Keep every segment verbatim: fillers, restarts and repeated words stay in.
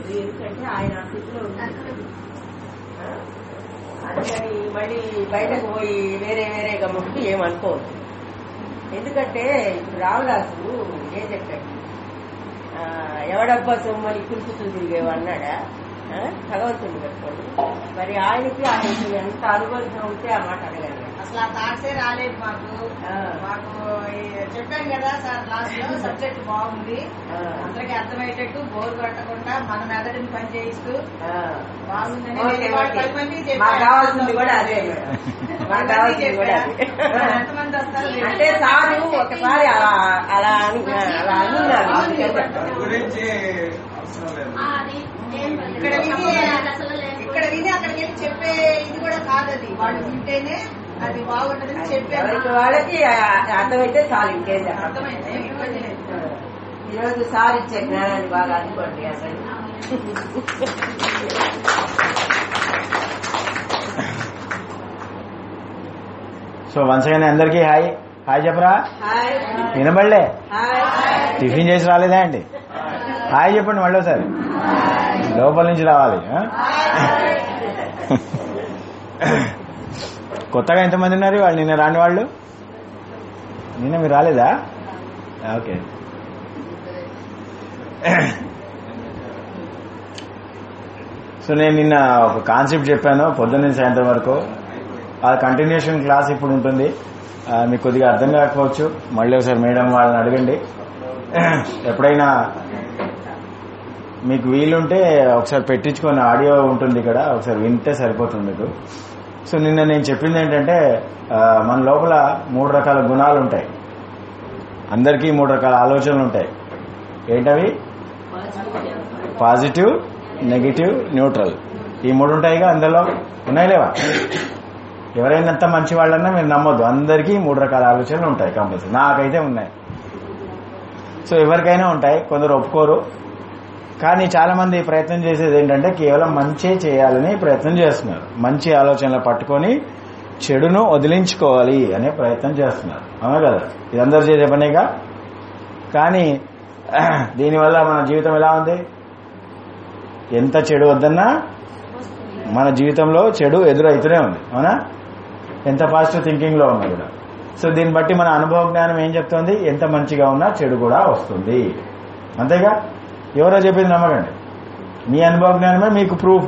లేదు, ఎందుకంటే ఆయన స్థితిలో ఉంటారు. అందుకని మళ్ళీ బయటకు పోయి వేరే వేరేగా ముట్టు ఏమనుకోవద్దు. ఎందుకంటే ఇప్పుడు రావుదాసు ఏం చెప్పాడు, ఎవడబ్బా సొమ్మని కులుపుతూ తిరిగేవా అన్నాడా భగవంతుని పెట్టుకోండి. మరి ఆయనకి ఆయనకి ఎంత అనుబంధం ఉంటే ఆ మాట అడగాలి. అసలు ఆ థాట్సే రాలేదు మాకు. మాకు చెప్పాను కదా సార్ క్లాస్ లో సబ్జెక్ట్ బాగుంది, అందరికి అర్థమయ్యేటట్టు బోర్ కొట్టకుండా మన మెదడుని పని చేయిస్తూ బాగుందని పది మంది కావాల్సింది కూడా అదే. ఎంతమంది వస్తారు అంటే సారు ఒకసారి అలా అలా అలా అనున్నారు. ఇక్కడ విని ఇక్కడ విని అక్కడికి వెళ్ళి చెప్పే ఇది కూడా కాదు, అది వాళ్ళు వింటేనే అది బాగుంటదని చెప్పారు. వాళ్ళకి అర్థమైతే చాలు, ఇంకేం అర్థమైతే ఈరోజు సార్ ఇచ్చే జ్ఞానాన్ని బాగా అనుకోండి. అసలు సో వన్స్ అగైన్ అందరికీ హాయ్ హాయ్ చెప్పరా. వినబడలే? టిఫిన్ చేసి రాలేదా అండి? హాయ్ చెప్పండి మళ్ళీ ఒకసారి, లోపల నుంచి రావాలి. కొత్తగా ఎంతమంది ఉన్నారు? వాళ్ళు నిన్న రాని వాళ్ళు, నిన్న మీరు రాలేదా? ఓకే. సో నేను నిన్న ఒక కాన్సెప్ట్ చెప్పాను పొద్దున్న సాయంత్రం వరకు, ఆ కంటిన్యూషన్ క్లాస్ ఇప్పుడు ఉంటుంది. మీకు కొద్దిగా అర్థం కాకపోవచ్చు, మళ్ళీ ఒకసారి మేడం వాళ్ళని అడగండి. ఎప్పుడైనా మీకు వీలుంటే ఒకసారి పెట్టించుకొని ఆడియో ఉంటుంది ఇక్కడ, ఒకసారి వింటే సరిపోతుంది మీకు. సో నిన్న నేను చెప్పింది ఏంటంటే, మన లోపల మూడు రకాల గుణాలు ఉంటాయి, అందరికీ మూడు రకాల ఆలోచనలు ఉంటాయి. ఏంటవి? Positive, negative, neutral. ఈ మూడు ఉంటాయిగా, అందులో ఉన్నాయి లేవా? ఎవరైనా ఎంత మంచి వాళ్ళన్నా మీరు నమ్మొద్దు, అందరికీ మూడు రకాల ఆలోచనలు ఉంటాయి కంపల్సరీ. నాకైతే ఉన్నాయి. సో ఎవరికైనా ఉంటాయి, కొందరు ఒప్పుకోరు. కానీ చాలా మంది ప్రయత్నం చేసేది ఏంటంటే కేవలం మంచి చేయాలని ప్రయత్నం చేస్తున్నారు. మంచి ఆలోచనలు పట్టుకొని చెడును వదిలించుకోవాలి అనే ప్రయత్నం చేస్తున్నారు. అవునా కదా? ఇది అందరూ చేసే పనేగా. కానీ దీనివల్ల మన జీవితం ఎలా ఉంది? ఎంత చెడు వద్దన్నా మన జీవితంలో చెడు ఎదురైతూనే ఉంది. అవునా? ఎంత పాజిటివ్ థింకింగ్ లో ఉన్నా కూడా. సో దీన్ని బట్టి మన అనుభవ జ్ఞానం ఏం చెప్తుంది? ఎంత మంచిగా ఉన్నా చెడు కూడా వస్తుంది. అంతేగా? ఎవరో చెప్పింది నమ్మకండి, మీ అనుభవ జ్ఞానమే మీకు ప్రూఫ్.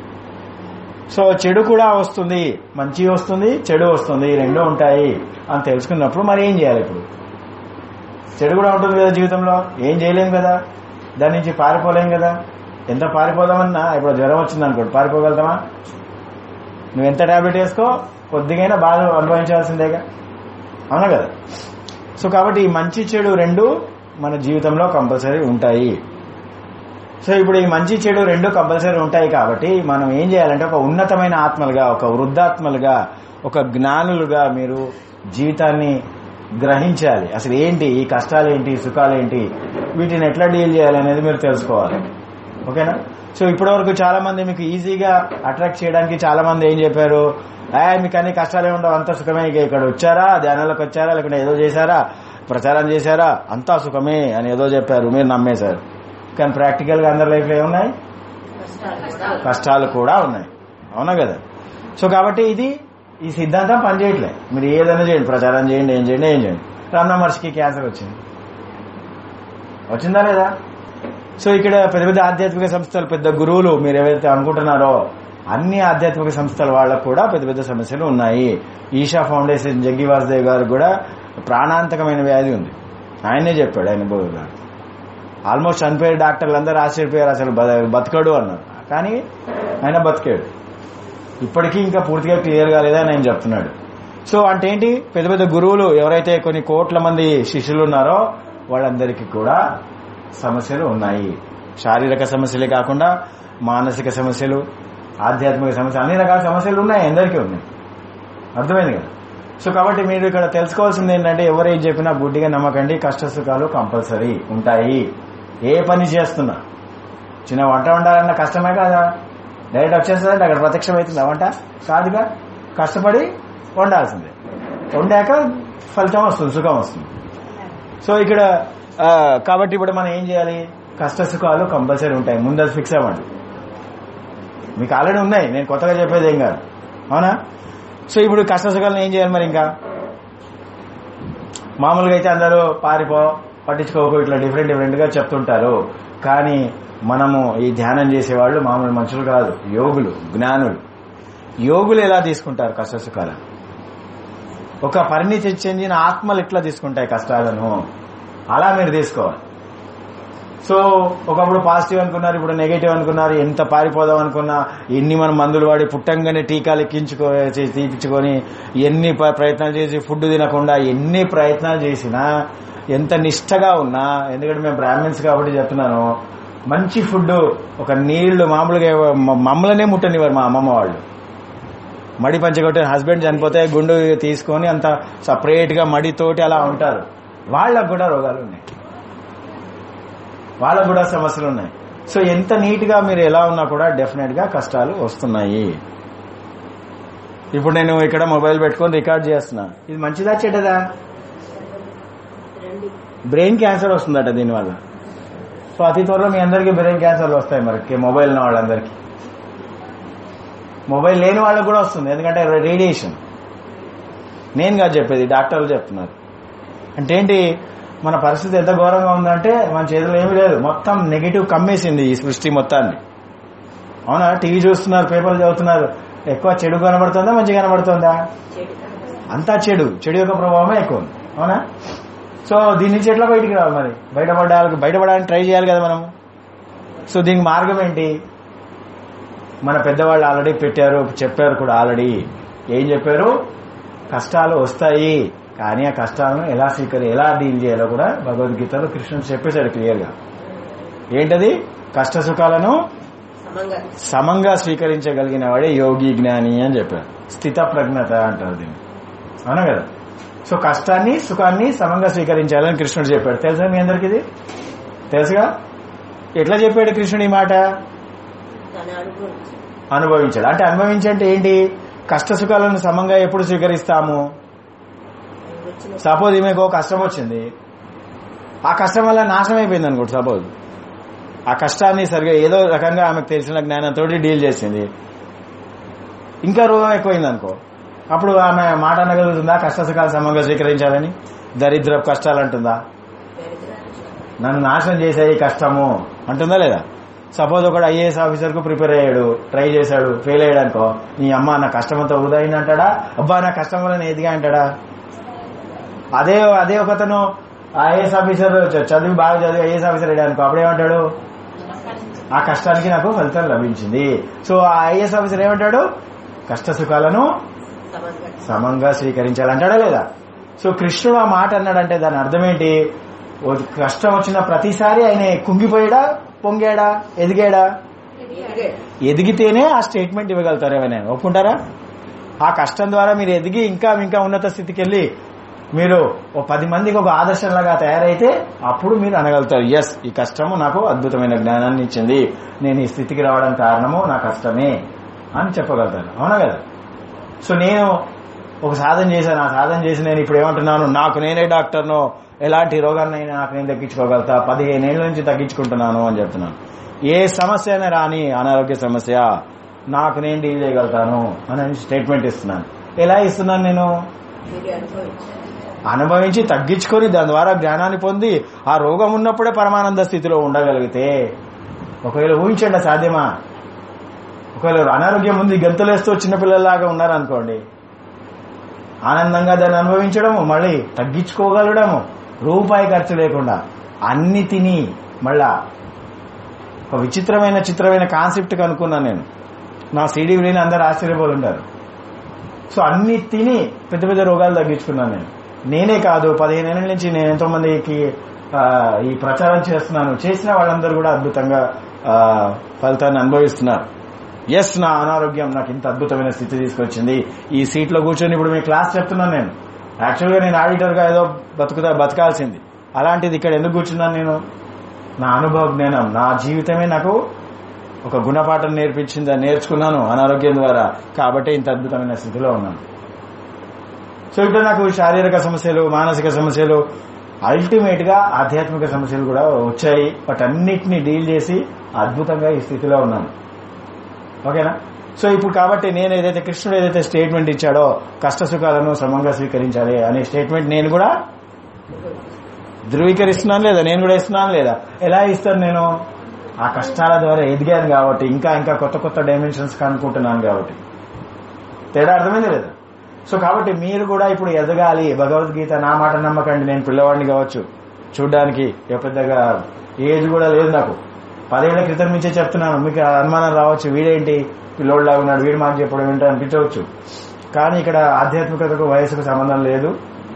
సో చెడు కూడా వస్తుంది, మంచి వస్తుంది, చెడు వస్తుంది, రెండు ఉంటాయి అని తెలుసుకున్నప్పుడు మరి ఏం చేయాలి? ఇప్పుడు చెడు కూడా ఉంటుంది కదా జీవితంలో, ఏం చేయలేం కదా, దాని నుంచి పారిపోలేం కదా. ఎంత పారిపోదామన్నా, ఇప్పుడు జ్వరం వచ్చింది అనుకోండి, పారిపోగలుగుతామా? నువ్వు ఎంత టాబ్లెట్ వేసుకో, కొద్దిగైనా బాధ అనుభవించాల్సిందేగా. అవునా కదా? సో కాబట్టి ఈ మంచి చెడు రెండు మన జీవితంలో కంపల్సరీ ఉంటాయి. సో ఇప్పుడు ఈ మంచి చెడు రెండు కంపల్సరీ ఉంటాయి కాబట్టి మనం ఏం చేయాలంటే, ఒక ఉన్నతమైన ఆత్మలుగా, ఒక వృద్ధాత్మలుగా, ఒక జ్ఞానులుగా మీరు జీవితాన్ని గ్రహించాలి. అసలు ఏంటి ఈ కష్టాలు, ఏంటి సుఖాలు, ఏంటి వీటిని ఎట్లా డీల్ చేయాలి అనేది మీరు తెలుసుకోవాలి. ఓకేనా? సో ఇప్పటి వరకు చాలా మంది మీకు ఈజీగా అట్రాక్ట్ చేయడానికి చాలా మంది ఏం చెప్పారు, మీకు అన్ని కష్టాలే ఉండవు, అంత సుఖమే, ఇక్కడ వచ్చారా, ధ్యానాలకు వచ్చారా, లేకుంటే ఏదో చేశారా, ప్రచారం చేశారా, అంతా సుఖమే అని ఏదో చెప్పారు, మీరు నమ్మేశారు. కానీ ప్రాక్టికల్ గా అందరి లైఫ్ లో ఏమున్నాయి? కష్టాలు కూడా ఉన్నాయి. అవునా కదా? సో కాబట్టి ఇది ఈ సిద్ధాంతం పనిచేయట్లే. మీరు ఏదైనా చేయండి, ప్రచారం చేయండి, ఏం చేయండి ఏం చేయండి రమణ మహర్షికి క్యాన్సర్ వచ్చింది, వచ్చిందా లేదా? సో ఇక్కడ పెద్ద పెద్ద ఆధ్యాత్మిక సంస్థలు, పెద్ద గురువులు మీరు ఏవైతే అనుకుంటున్నారో అన్ని ఆధ్యాత్మిక సంస్థల వాళ్ళకు కూడా పెద్ద పెద్ద సమస్యలు ఉన్నాయి. ఈషా ఫౌండేషన్ జగ్గి వాసుదేవ్ గారు కూడా ప్రాణాంతకమైన వ్యాధి ఉంది. ఆయనే చెప్పాడు, ఆయన బోధ గారు. ఆల్మోస్ట్ చనిపోయే డాక్టర్లు అందరూ ఆశ్చర్యపోయారు, అసలు బతకడు అన్నారు. కానీ ఆయన బతికాడు. ఇప్పటికీ ఇంకా పూర్తిగా క్లియర్ కాలేదా అని ఆయన చెప్తున్నాడు. సో అంటే ఏంటి? పెద్ద పెద్ద గురువులు ఎవరైతే కొన్ని కోట్ల మంది శిష్యులు ఉన్నారో వాళ్ళందరికీ కూడా సమస్యలు ఉన్నాయి. శారీరక సమస్యలే కాకుండా మానసిక సమస్యలు, ఆధ్యాత్మిక సమస్యలు, అన్ని రకాల సమస్యలు ఉన్నాయి, అందరికీ ఉన్నాయి. అర్థమైంది కదా? సో కాబట్టి మీరు ఇక్కడ తెలుసుకోవాల్సింది ఏంటంటే, ఎవరేం చెప్పినా గుడ్డిగా నమ్మకండి. కష్ట సుఖాలు కంపల్సరీ ఉంటాయి. ఏ పని చేస్తున్నా, చిన్న వంట వండాలన్న కష్టమే కాదా? డైరెక్ట్ వచ్చేస్తుందంటే అక్కడ ప్రత్యక్షం అవుతుంది వంట కాదుగా, కష్టపడి వండాల్సిందే. వండాక ఫలితం వస్తుంది, సుఖం వస్తుంది. సో ఇక్కడ కాబట్టి ఇప్పుడు మనం ఏం చేయాలి? కష్ట సుఖాలు కంపల్సరీ ఉంటాయి, ముందు అది ఫిక్స్ అవ్వండి. మీకు ఆల్రెడీ ఉన్నాయి, నేను కొత్తగా చెప్పేది ఏం కాదు, అవునా? సో ఇప్పుడు కష్ట సుఖాలను ఏం చేయాలి మరి? ఇంకా మామూలుగా అయితే అందరూ పారిపో, పట్టించుకోకు, ఇట్లా డిఫరెంట్ డిఫరెంట్ గా చెప్తుంటారు. కానీ మనము ఈ ధ్యానం చేసేవాళ్ళు మామూలు మనుషులు కాదు, యోగులు, జ్ఞానులు. యోగులు ఎలా తీసుకుంటారు కష్ట సుఖాలను? ఒక పరిణితి చెందిన ఆత్మలు ఎట్లా తీసుకుంటాయి కష్టాలను, అలా మీరు తీసుకోవాలి. సో ఒకప్పుడు పాజిటివ్ అనుకున్నారు, ఇప్పుడు నెగిటివ్ అనుకున్నారు. ఎంత పారిపోదాం అనుకున్నా, ఎన్ని మనం మందులు వాడి పుట్టంగానే టీకాలు ఎక్కించుకో తీపించుకొని ఎన్ని ప్రయత్నాలు చేసి ఫుడ్ తినకుండా ఎన్ని ప్రయత్నాలు చేసినా, ఎంత నిష్టగా ఉన్నా, ఎందుకంటే మేము బ్రాహ్మిన్స్ కాబట్టి చెప్తున్నాను, మంచి ఫుడ్, ఒక నీళ్లు మామూలుగా మమ్మల్నే ముట్టనివారు మా అమ్మమ్మ వాళ్ళు. మడి పంచగొట్టే హస్బెండ్ చనిపోతే గుండు తీసుకొని అంత సపరేట్ గా మడితోటి అలా ఉంటారు. వాళ్ళకు కూడా రోగాలు ఉన్నాయి, వాళ్ళకు కూడా సమస్యలు ఉన్నాయి. సో ఎంత నీట్ గా మీరు ఎలా ఉన్నా కూడా డెఫినెట్ గా కష్టాలు వస్తున్నాయి. ఇప్పుడు నేను ఇక్కడ మొబైల్ పెట్టుకొని రికార్డ్ చేస్తున్నా, ఇది మంచిదా చెడ్డదా? బ్రెయిన్ క్యాన్సర్ వస్తుందట దీనివల్ల. సో అతి త్వరలో మీ అందరికీ బ్రెయిన్ క్యాన్సర్లు వస్తాయి. మరి మొబైల్ ఉన్న వాళ్ళందరికీ, మొబైల్ లేని వాళ్ళకు కూడా వస్తుంది, ఎందుకంటే రేడియేషన్. నేను కాదు చెప్పేది, డాక్టర్లు చెప్తున్నారు. అంటే ఏంటి, మన పరిస్థితి ఎంత ఘోరంగా ఉందంటే మన చేతిలో ఏమీ లేదు, మొత్తం నెగిటివ్ కమ్మేసింది ఈ సృష్టి మొత్తాన్ని. అవునా? టీవీ చూస్తున్నారు, పేపర్లు చదువుతున్నారు, ఎక్కువ చెడు కనబడుతుందా మంచి కనబడుతుందా? అంతా చెడు, చెడు యొక్క ప్రభావమే ఎక్కువ ఉంది. అవునా? సో దీని నుంచి ఎట్లా బయటికి రావాలి? మరి బయటపడాలి, బయటపడడానికి ట్రై చేయాలి కదా మనం. సో దీనికి మార్గం ఏంటి? మన పెద్దవాళ్ళు ఆల్రెడీ పెట్టారు, చెప్పారు కూడా ఆల్రెడీ. ఏం చెప్పారు? కష్టాలు వస్తాయి, కానీ ఆ కష్టాలను ఎలా స్వీకరి ఎలా డీల్ చేయాలో కూడా భగవద్గీతలో కృష్ణుడు చెప్పేశాడు క్లియర్ గా. ఏంటది? కష్ట సుఖాలను సమంగా స్వీకరించగలిగిన వాడే యోగి జ్ఞాని అని చెప్పారు. స్థిత ప్రజ్ఞత అంటారు దీన్ని, అవునా కదా? సో కష్టాన్ని సుఖాన్ని సమంగా స్వీకరించాలని కృష్ణుడు చెప్పాడు. తెలుసా మీ అందరికి? ఇది తెలుసుగా. ఎట్లా చెప్పాడు కృష్ణుడు ఈ మాట? అనుభవించాడు. అంటే అనుభవించంటే ఏంటి? కష్ట సుఖాలను సమంగా ఎప్పుడు స్వీకరిస్తాము? సపోజ్ ఈమెకు కష్టం వచ్చింది, ఆ కష్టం వల్ల నాశనం అయిపోయింది అనుకోండి. సపోజ్ ఆ కష్టాన్ని సరిగా ఏదో రకంగా ఆమెకు తెలిసిన జ్ఞానంతో డీల్ చేసింది, ఇంకా రోగం ఎక్కువైంది అనుకో, అప్పుడు ఆమె మాట అనగలుగుతుందా కష్ట సుఖాలు సమంగా స్వీకరించాలని? దరిద్ర కష్టాలు అంటుందా? నన్ను నాశనం చేసేది కష్టము అంటుందా లేదా? సపోజ్ ఒకడు ఐఏఎస్ ఆఫీసర్ కు ప్రిపేర్ అయ్యాడు, ట్రై చేశాడు, ఫెయిల్ అయ్యాడు అనుకో, నీ అమ్మ నా కష్టమంతా వృధా అయింది అంటాడా? అబ్బా నా కష్టం వల్ల నేను ఎదిగా అంటాడా? అదే అదే ఒకతను ఐఏఎస్ ఆఫీసర్ చదివి బాగా చదివి ఐఏఎస్ ఆఫీసర్ అయ్యాడు అనుకో, అప్పుడేమంటాడు? ఆ కష్టానికి నాకు ఫలితం లభించింది. సో ఆ ఐఏఎస్ ఆఫీసర్ ఏమంటాడు? కష్ట సుఖాలను సమంగా స్వీకరించాలంటాడా లేదా? సో కృష్ణుడు ఆ మాట అన్నాడంటే దాని అర్థం ఏంటి? కష్టం వచ్చిన ప్రతిసారి ఆయన కుంగిపోయాడా, పొంగాడా, ఎదిగాడా? ఎదిగితేనే ఆ స్టేట్మెంట్ ఇవ్వగలుగుతారు. ఏమైనా ఒప్పుకుంటారా? ఆ కష్టం ద్వారా మీరు ఎదిగి ఇంకా ఇంకా ఉన్నత స్థితికి వెళ్ళి మీరు ఓ పది మందికి ఒక ఆదర్శంలాగా తయారైతే అప్పుడు మీరు అనగలుగుతారు, ఎస్ ఈ కష్టము నాకు అద్భుతమైన జ్ఞానాన్ని ఇచ్చింది, నేను ఈ స్థితికి రావడానికి కారణము నా కష్టమే అని చెప్పగలుగుతాను. అవునా కదా? సో నేను ఒక సాధన చేశాను, ఆ సాధన చేసి నేను ఇప్పుడు ఏమంటున్నాను, నాకు నేనే డాక్టర్ను, ఎలాంటి రోగాన్నైనా నాకు నేను తగ్గించుకోగలుగుతా, పదిహేను ఏళ్ల నుంచి తగ్గించుకుంటున్నాను అని చెప్తున్నాను. ఏ సమస్య అయినా రాని, అనారోగ్య సమస్య, నాకు నేను డీల్ చేయగలుగుతాను అని స్టేట్మెంట్ ఇస్తున్నాను. ఎలా ఇస్తున్నాను? నేను అనుభవించి తగ్గించుకొని దాని ద్వారా జ్ఞానాన్ని పొంది ఆ రోగం ఉన్నప్పుడే పరమానంద స్థితిలో ఉండగలిగితే, ఒకవేళ ఊహించండి సాధ్యమా? ఒకవేళ అనారోగ్యం ఉంది, గంతులేస్తూ చిన్నపిల్లలాగా ఉన్నారనుకోండి, ఆనందంగా దాన్ని అనుభవించడము, మళ్ళీ తగ్గించుకోగలగడము, రూపాయి ఖర్చు లేకుండా అన్ని తిని, మళ్ళా ఒక విచిత్రమైన చిత్రమైన కాన్సెప్ట్ కనుక్కున్నాను నేను. నా సీడీ విని అందరూ ఆశ్చర్యపోతుంటారు. సో అన్ని తిని పెద్ద పెద్ద రోగాలు తగ్గించుకున్నాను నేను. నేనే కాదు, పదిహేను ఏళ్ళ నుంచి నేను ఎంతో మందికి ఈ ప్రచారం చేస్తున్నాను. చేసిన వాళ్ళందరూ కూడా అద్భుతంగా ఫలితాన్ని అనుభవిస్తున్నారు. ఎస్, నా అనారోగ్యం నాకు ఇంత అద్భుతమైన స్థితి తీసుకొచ్చింది. ఈ సీట్ లో కూర్చొని ఇప్పుడు మీ క్లాస్ చెప్తున్నాను నేను. యాక్చువల్ గా నేను ఆడిటర్ గా ఏదో బతుకుతా బతకాల్సింది, అలాంటిది ఇక్కడ ఎందుకు కూర్చున్నాను నేను? నా అనుభవ జ్ఞానం, నా జీవితమే నాకు ఒక గుణపాఠం నేర్పించింది, నేర్చుకున్నాను అనారోగ్యం ద్వారా, కాబట్టి ఇంత అద్భుతమైన స్థితిలో ఉన్నాను. సో ఇప్పుడు నాకు శారీరక సమస్యలు, మానసిక సమస్యలు, అల్టిమేట్ గా ఆధ్యాత్మిక సమస్యలు కూడా వచ్చాయి. వాటన్నిటిని డీల్ చేసి అద్భుతంగా ఈ స్థితిలో ఉన్నాను. ఓకేనా? సో ఇప్పుడు కాబట్టి నేను ఏదైతే కృష్ణుడు ఏదైతే స్టేట్మెంట్ ఇచ్చాడో కష్ట సుఖాలను సమంగా స్వీకరించాలి అనే స్టేట్మెంట్ నేను కూడా ధృవీకరిస్తున్నాను లేదా? నేను కూడా ఇస్తున్నాను లేదా? ఎలా ఇస్తాను? నేను ఆ కష్టాల ద్వారా ఎదిగాను కాబట్టి, ఇంకా ఇంకా కొత్త కొత్త డైమెన్షన్స్ కనుక్కుంటున్నాను కాబట్టి. తేడా అర్థమైంది లేదా? సో కాబట్టి మీరు కూడా ఇప్పుడు ఎదగాలి. భగవద్గీత నా మాట నమ్మకండి. నేను పిల్లవాడిని కావచ్చు, చూడ్డానికి పెద్దగా ఏజ్ కూడా లేదు నాకు, పదేళ్ల క్రితం నుంచే చెప్తున్నాను. మీకు అనుమానం రావచ్చు, వీడేంటి పిల్లోడిలాగా ఉన్నాడు, వీడు మాట చెప్పడం ఏంటో అనిపించవచ్చు. కానీ ఇక్కడ ఆధ్యాత్మికతకు వయసుకు సంబంధం లేదు.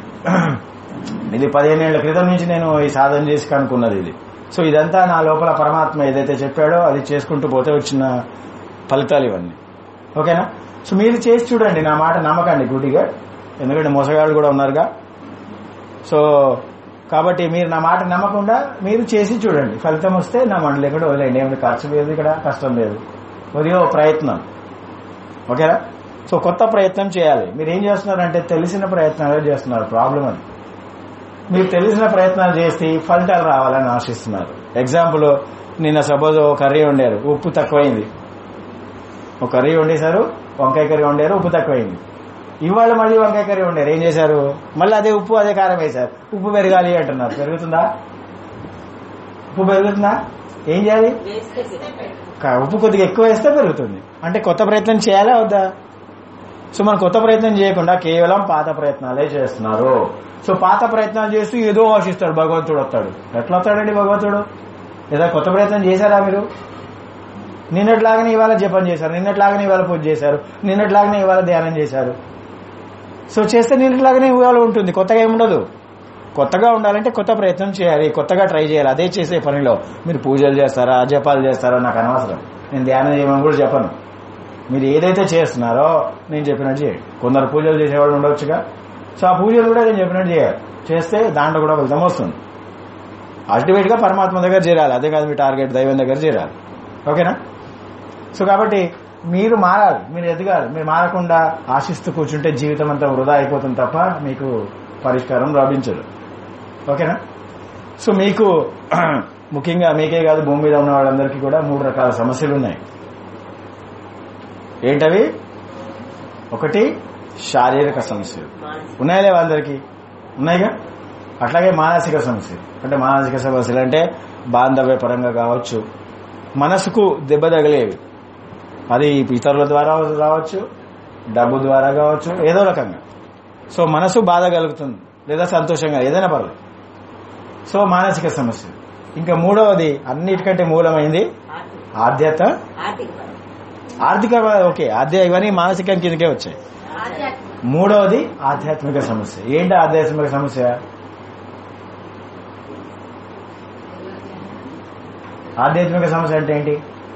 ఇది పదిహేను ఏళ్ల క్రితం నుంచి నేను ఈ సాధన చేసి కనుక్కున్నది ఇది. సో ఇదంతా నా లోపల పరమాత్మ ఏదైతే చెప్పాడో అది చేసుకుంటూ పోతే వచ్చిన ఫలితాలు ఇవన్నీ. ఓకేనా? సో మీరు చేసి చూడండి, నా మాట నమ్మకండి గుడ్డిగా, ఎందుకంటే మోసగాళ్ళు కూడా ఉన్నారుగా. సో కాబట్టి మీరు నా మాట నమ్మకుండా మీరు చేసి చూడండి, ఫలితం వస్తే నా మండలి ఎక్కడ వదిలేండి. ఏమైనా ఖర్చు లేదు, ఇక్కడ కష్టం లేదు, కొద్దిగా ప్రయత్నం. ఓకేనా? సో కొత్త ప్రయత్నం చేయాలి. మీరు ఏం చేస్తున్నారంటే తెలిసిన ప్రయత్నాలు చేస్తున్నారు. ప్రాబ్లం అది. మీరు తెలిసిన ప్రయత్నాలు చేసి ఫలితాలు రావాలని ఆశిస్తున్నారు. ఎగ్జాంపుల్, నిన్న సపోజ్ ఒక కర్రీ వండారు, ఉప్పు తక్కువైంది. ఒక కర్రీ వండేశారు, వంకాయ కర్రీ వండారు, ఉప్పు తక్కువైంది. ఇవాళ మళ్ళీ వంకాయ కర్రీ వండారు, ఏం చేశారు? మళ్ళీ అదే ఉప్పు అదే కారం వేశారు. ఉప్పు పెరగాలి అంటున్నారు. పెరుగుతుందా? ఉప్పు పెరుగుతుందా? ఏం చేయాలి? ఉప్పు కొద్దిగా ఎక్కువ వేస్తే పెరుగుతుంది. అంటే కొత్త ప్రయత్నం చేయాలా వద్దా? సో మనం కొత్త ప్రయత్నం చేయకుండా కేవలం పాత ప్రయత్నాలే చేస్తున్నారు. సో పాత ప్రయత్నాలు చేస్తూ ఏదో ఆశిస్తాడు, భగవంతుడు వస్తాడు. ఎట్లా వస్తాడండి భగవంతుడు? లేదా కొత్త ప్రయత్నం చేశారా మీరు? నిన్నట్లాగానే ఇవాళ జపం చేశారు, నిన్నట్లాగానే ఇవాళ పూజ చేశారు, నిన్నట్లాగానే ఇవాళ ధ్యానం చేశారు. సో చేస్తే నిన్నట్లాగానే ఇవాళ ఉంటుంది, కొత్తగా ఏముండదు. కొత్తగా ఉండాలంటే కొత్త ప్రయత్నం చేయాలి, కొత్తగా ట్రై చేయాలి. అదే చేసే పనిలో మీరు పూజలు చేస్తారా, జపాలు చేస్తారా నాకు అనవసరం. నేను ధ్యానం చేయమని కూడా చెప్పను. మీరు ఏదైతే చేస్తున్నారో నేను చెప్పినట్టు చేయండి. కొందరు పూజలు చేసేవాళ్ళు ఉండవచ్చుగా. సో ఆ పూజలు కూడా నేను చెప్పినట్టు చేయాలి. చేస్తే దాంట్లో కూడా ఫలితం వస్తుంది. అల్టిమేట్ గా పరమాత్మ దగ్గర చేరాలి. అదే కాదు మీ టార్గెట్, దైవం దగ్గర చేరాలి. ఓకేనా? సో కాబట్టి మీరు మారాలి, మీరు ఎదగాలి. మీరు మారకుండా ఆశిస్తూ కూర్చుంటే జీవితం అంతా వృధా అయిపోతుంది తప్ప మీకు పరిష్కారం లభించదు. ఓకేనా? సో మీకు ముఖ్యంగా మీకే కాదు, భూమి మీద ఉన్న వాళ్ళందరికీ కూడా మూడు రకాల సమస్యలు ఉన్నాయి. ఏంటవి? ఒకటి శారీరక సమస్యలు ఉన్నాయా లేవా? అందరికీ ఉన్నాయిగా. అట్లాగే మానసిక సమస్యలు. అంటే మానసిక సమస్యలు అంటే బాంధవ్య పరంగా కావచ్చు, మనసుకు దెబ్బ తగిలేవి. అది ఇతరుల ద్వారా రావచ్చు, డబ్బు ద్వారా కావచ్చు, ఏదో రకంగా. సో మనసు బాధ కలుగుతుంది లేదా సంతోషంగా, ఏదైనా పర్లేదు. సో మానసిక సమస్యలు. ఇంకా మూడవది అన్నిటికంటే మూలమైంది ఆధ్యాత్మ ఆర్థిక. ఓకే, ఆధ్యా ఇవన్నీ మానసిక కిందకే వచ్చాయి. మూడవది ఆధ్యాత్మిక సమస్య. ఏంటి ఆధ్యాత్మిక సమస్య? ఆధ్యాత్మిక సమస్య అంటే ఏంటి?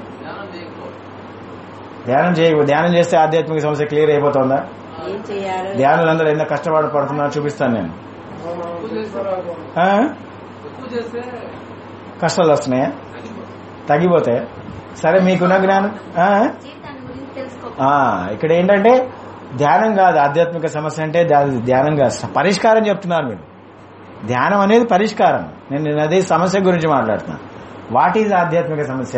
ధ్యానం చేయ ధ్యానం చేస్తే ఆధ్యాత్మిక సమస్య క్లియర్ అయిపోతుందా? ధ్యానులందరూ ఎంత కష్టపడి పడుతున్నారో చూపిస్తాను నేను. కష్టాలు వస్తున్నాయా? తగ్గిపోతాయా? సరే, మీకున్న జ్ఞానం ఇక్కడ ఏంటంటే ధ్యానం కాదు ఆధ్యాత్మిక సమస్య అంటే, ధ్యానం కాదు, పరిష్కారం చెప్తున్నారు మీరు. ధ్యానం అనేది పరిష్కారం. నేను నేను అదే సమస్య గురించి మాట్లాడుతున్నా. వాట్ ఈజ్ ఆధ్యాత్మిక సమస్య?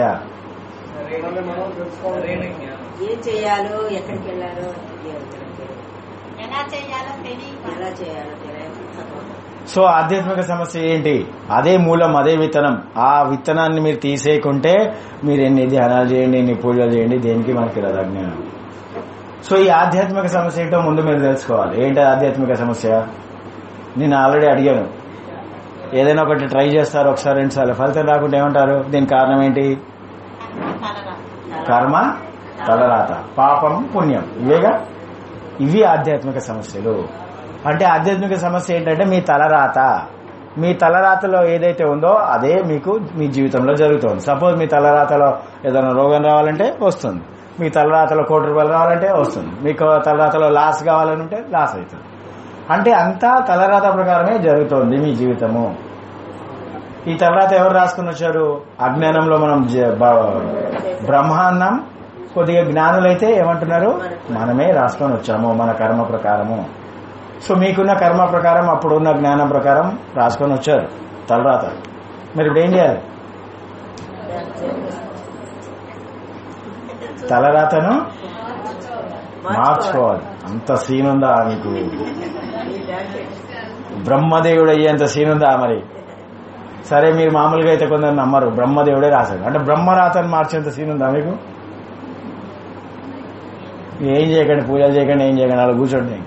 ఏం చేయాలో, ఎక్కడికి వెళ్ళాలో, ఎలా చేయాలో ఎలా చేయాలో. సో ఆధ్యాత్మిక సమస్య ఏంటి? అదే మూలం, అదే విత్తనం. ఆ విత్తనాన్ని మీరు తీసేయకుంటే మీరు ఎన్ని ధ్యానాలు చేయండి, ఎన్ని పూజలు చేయండి, దేనికి మనకి రాదు అజ్ఞానం. సో ఈ ఆధ్యాత్మిక సమస్య ఏంటో ముందు మీరు తెలుసుకోవాలి. ఏంటి ఆధ్యాత్మిక సమస్య? నేను ఆల్రెడీ అడిగాను. ఏదైనా ఒకటి ట్రై చేస్తారు ఒకసారి రెండు సార్లు, ఫలితం రాకుంటే ఏమంటారు? దీనికి కారణం ఏంటి? కర్మ, తలరాత, పాపం, పుణ్యం. ఇవేగా ఇవి ఆధ్యాత్మిక సమస్యలు. అంటే ఆధ్యాత్మిక సమస్య ఏంటంటే మీ తలరాత. మీ తలరాతలో ఏదైతే ఉందో అదే మీకు మీ జీవితంలో జరుగుతుంది. సపోజ్ మీ తలరాతలో ఏదైనా రోగం రావాలంటే వస్తుంది, మీ తలరాతలో కోటి రూపాయలు రావాలంటే వస్తుంది, మీకు తలరాతలో లాస్ కావాలంటే లాస్ అవుతుంది. అంటే అంతా తలరాత ప్రకారమే జరుగుతోంది మీ జీవితము. ఈ తలరాత ఎవరు రాసుకుని వచ్చారు? అజ్ఞానంలో మనం బ్రహ్మాండం. కొద్దిగా జ్ఞానులైతే ఏమంటున్నారు? మనమే రాసుకొని వచ్చాము మన కర్మ ప్రకారము. సో మీకున్న కర్మ ప్రకారం అప్పుడున్న జ్ఞానం ప్రకారం రాసుకొని వచ్చారు తలరాత. మీరు ఇప్పుడు ఏం చేయాలి? తలరాతను మార్చుకోవాలి. అంత సీన్ ఉందా మీకు? బ్రహ్మదేవుడు అయ్యేంత సీన్ ఉందా మరి? సరే, మీరు మామూలుగా అయితే కొందరు నమ్మరు, బ్రహ్మదేవుడే రాశాడు అంటే బ్రహ్మరాతను మార్చేంత సీన్ ఉందా మీకు? ఏం చేయకండి, పూజలు చేయకండి, ఏం చేయకండి, అలా కూర్చోండి.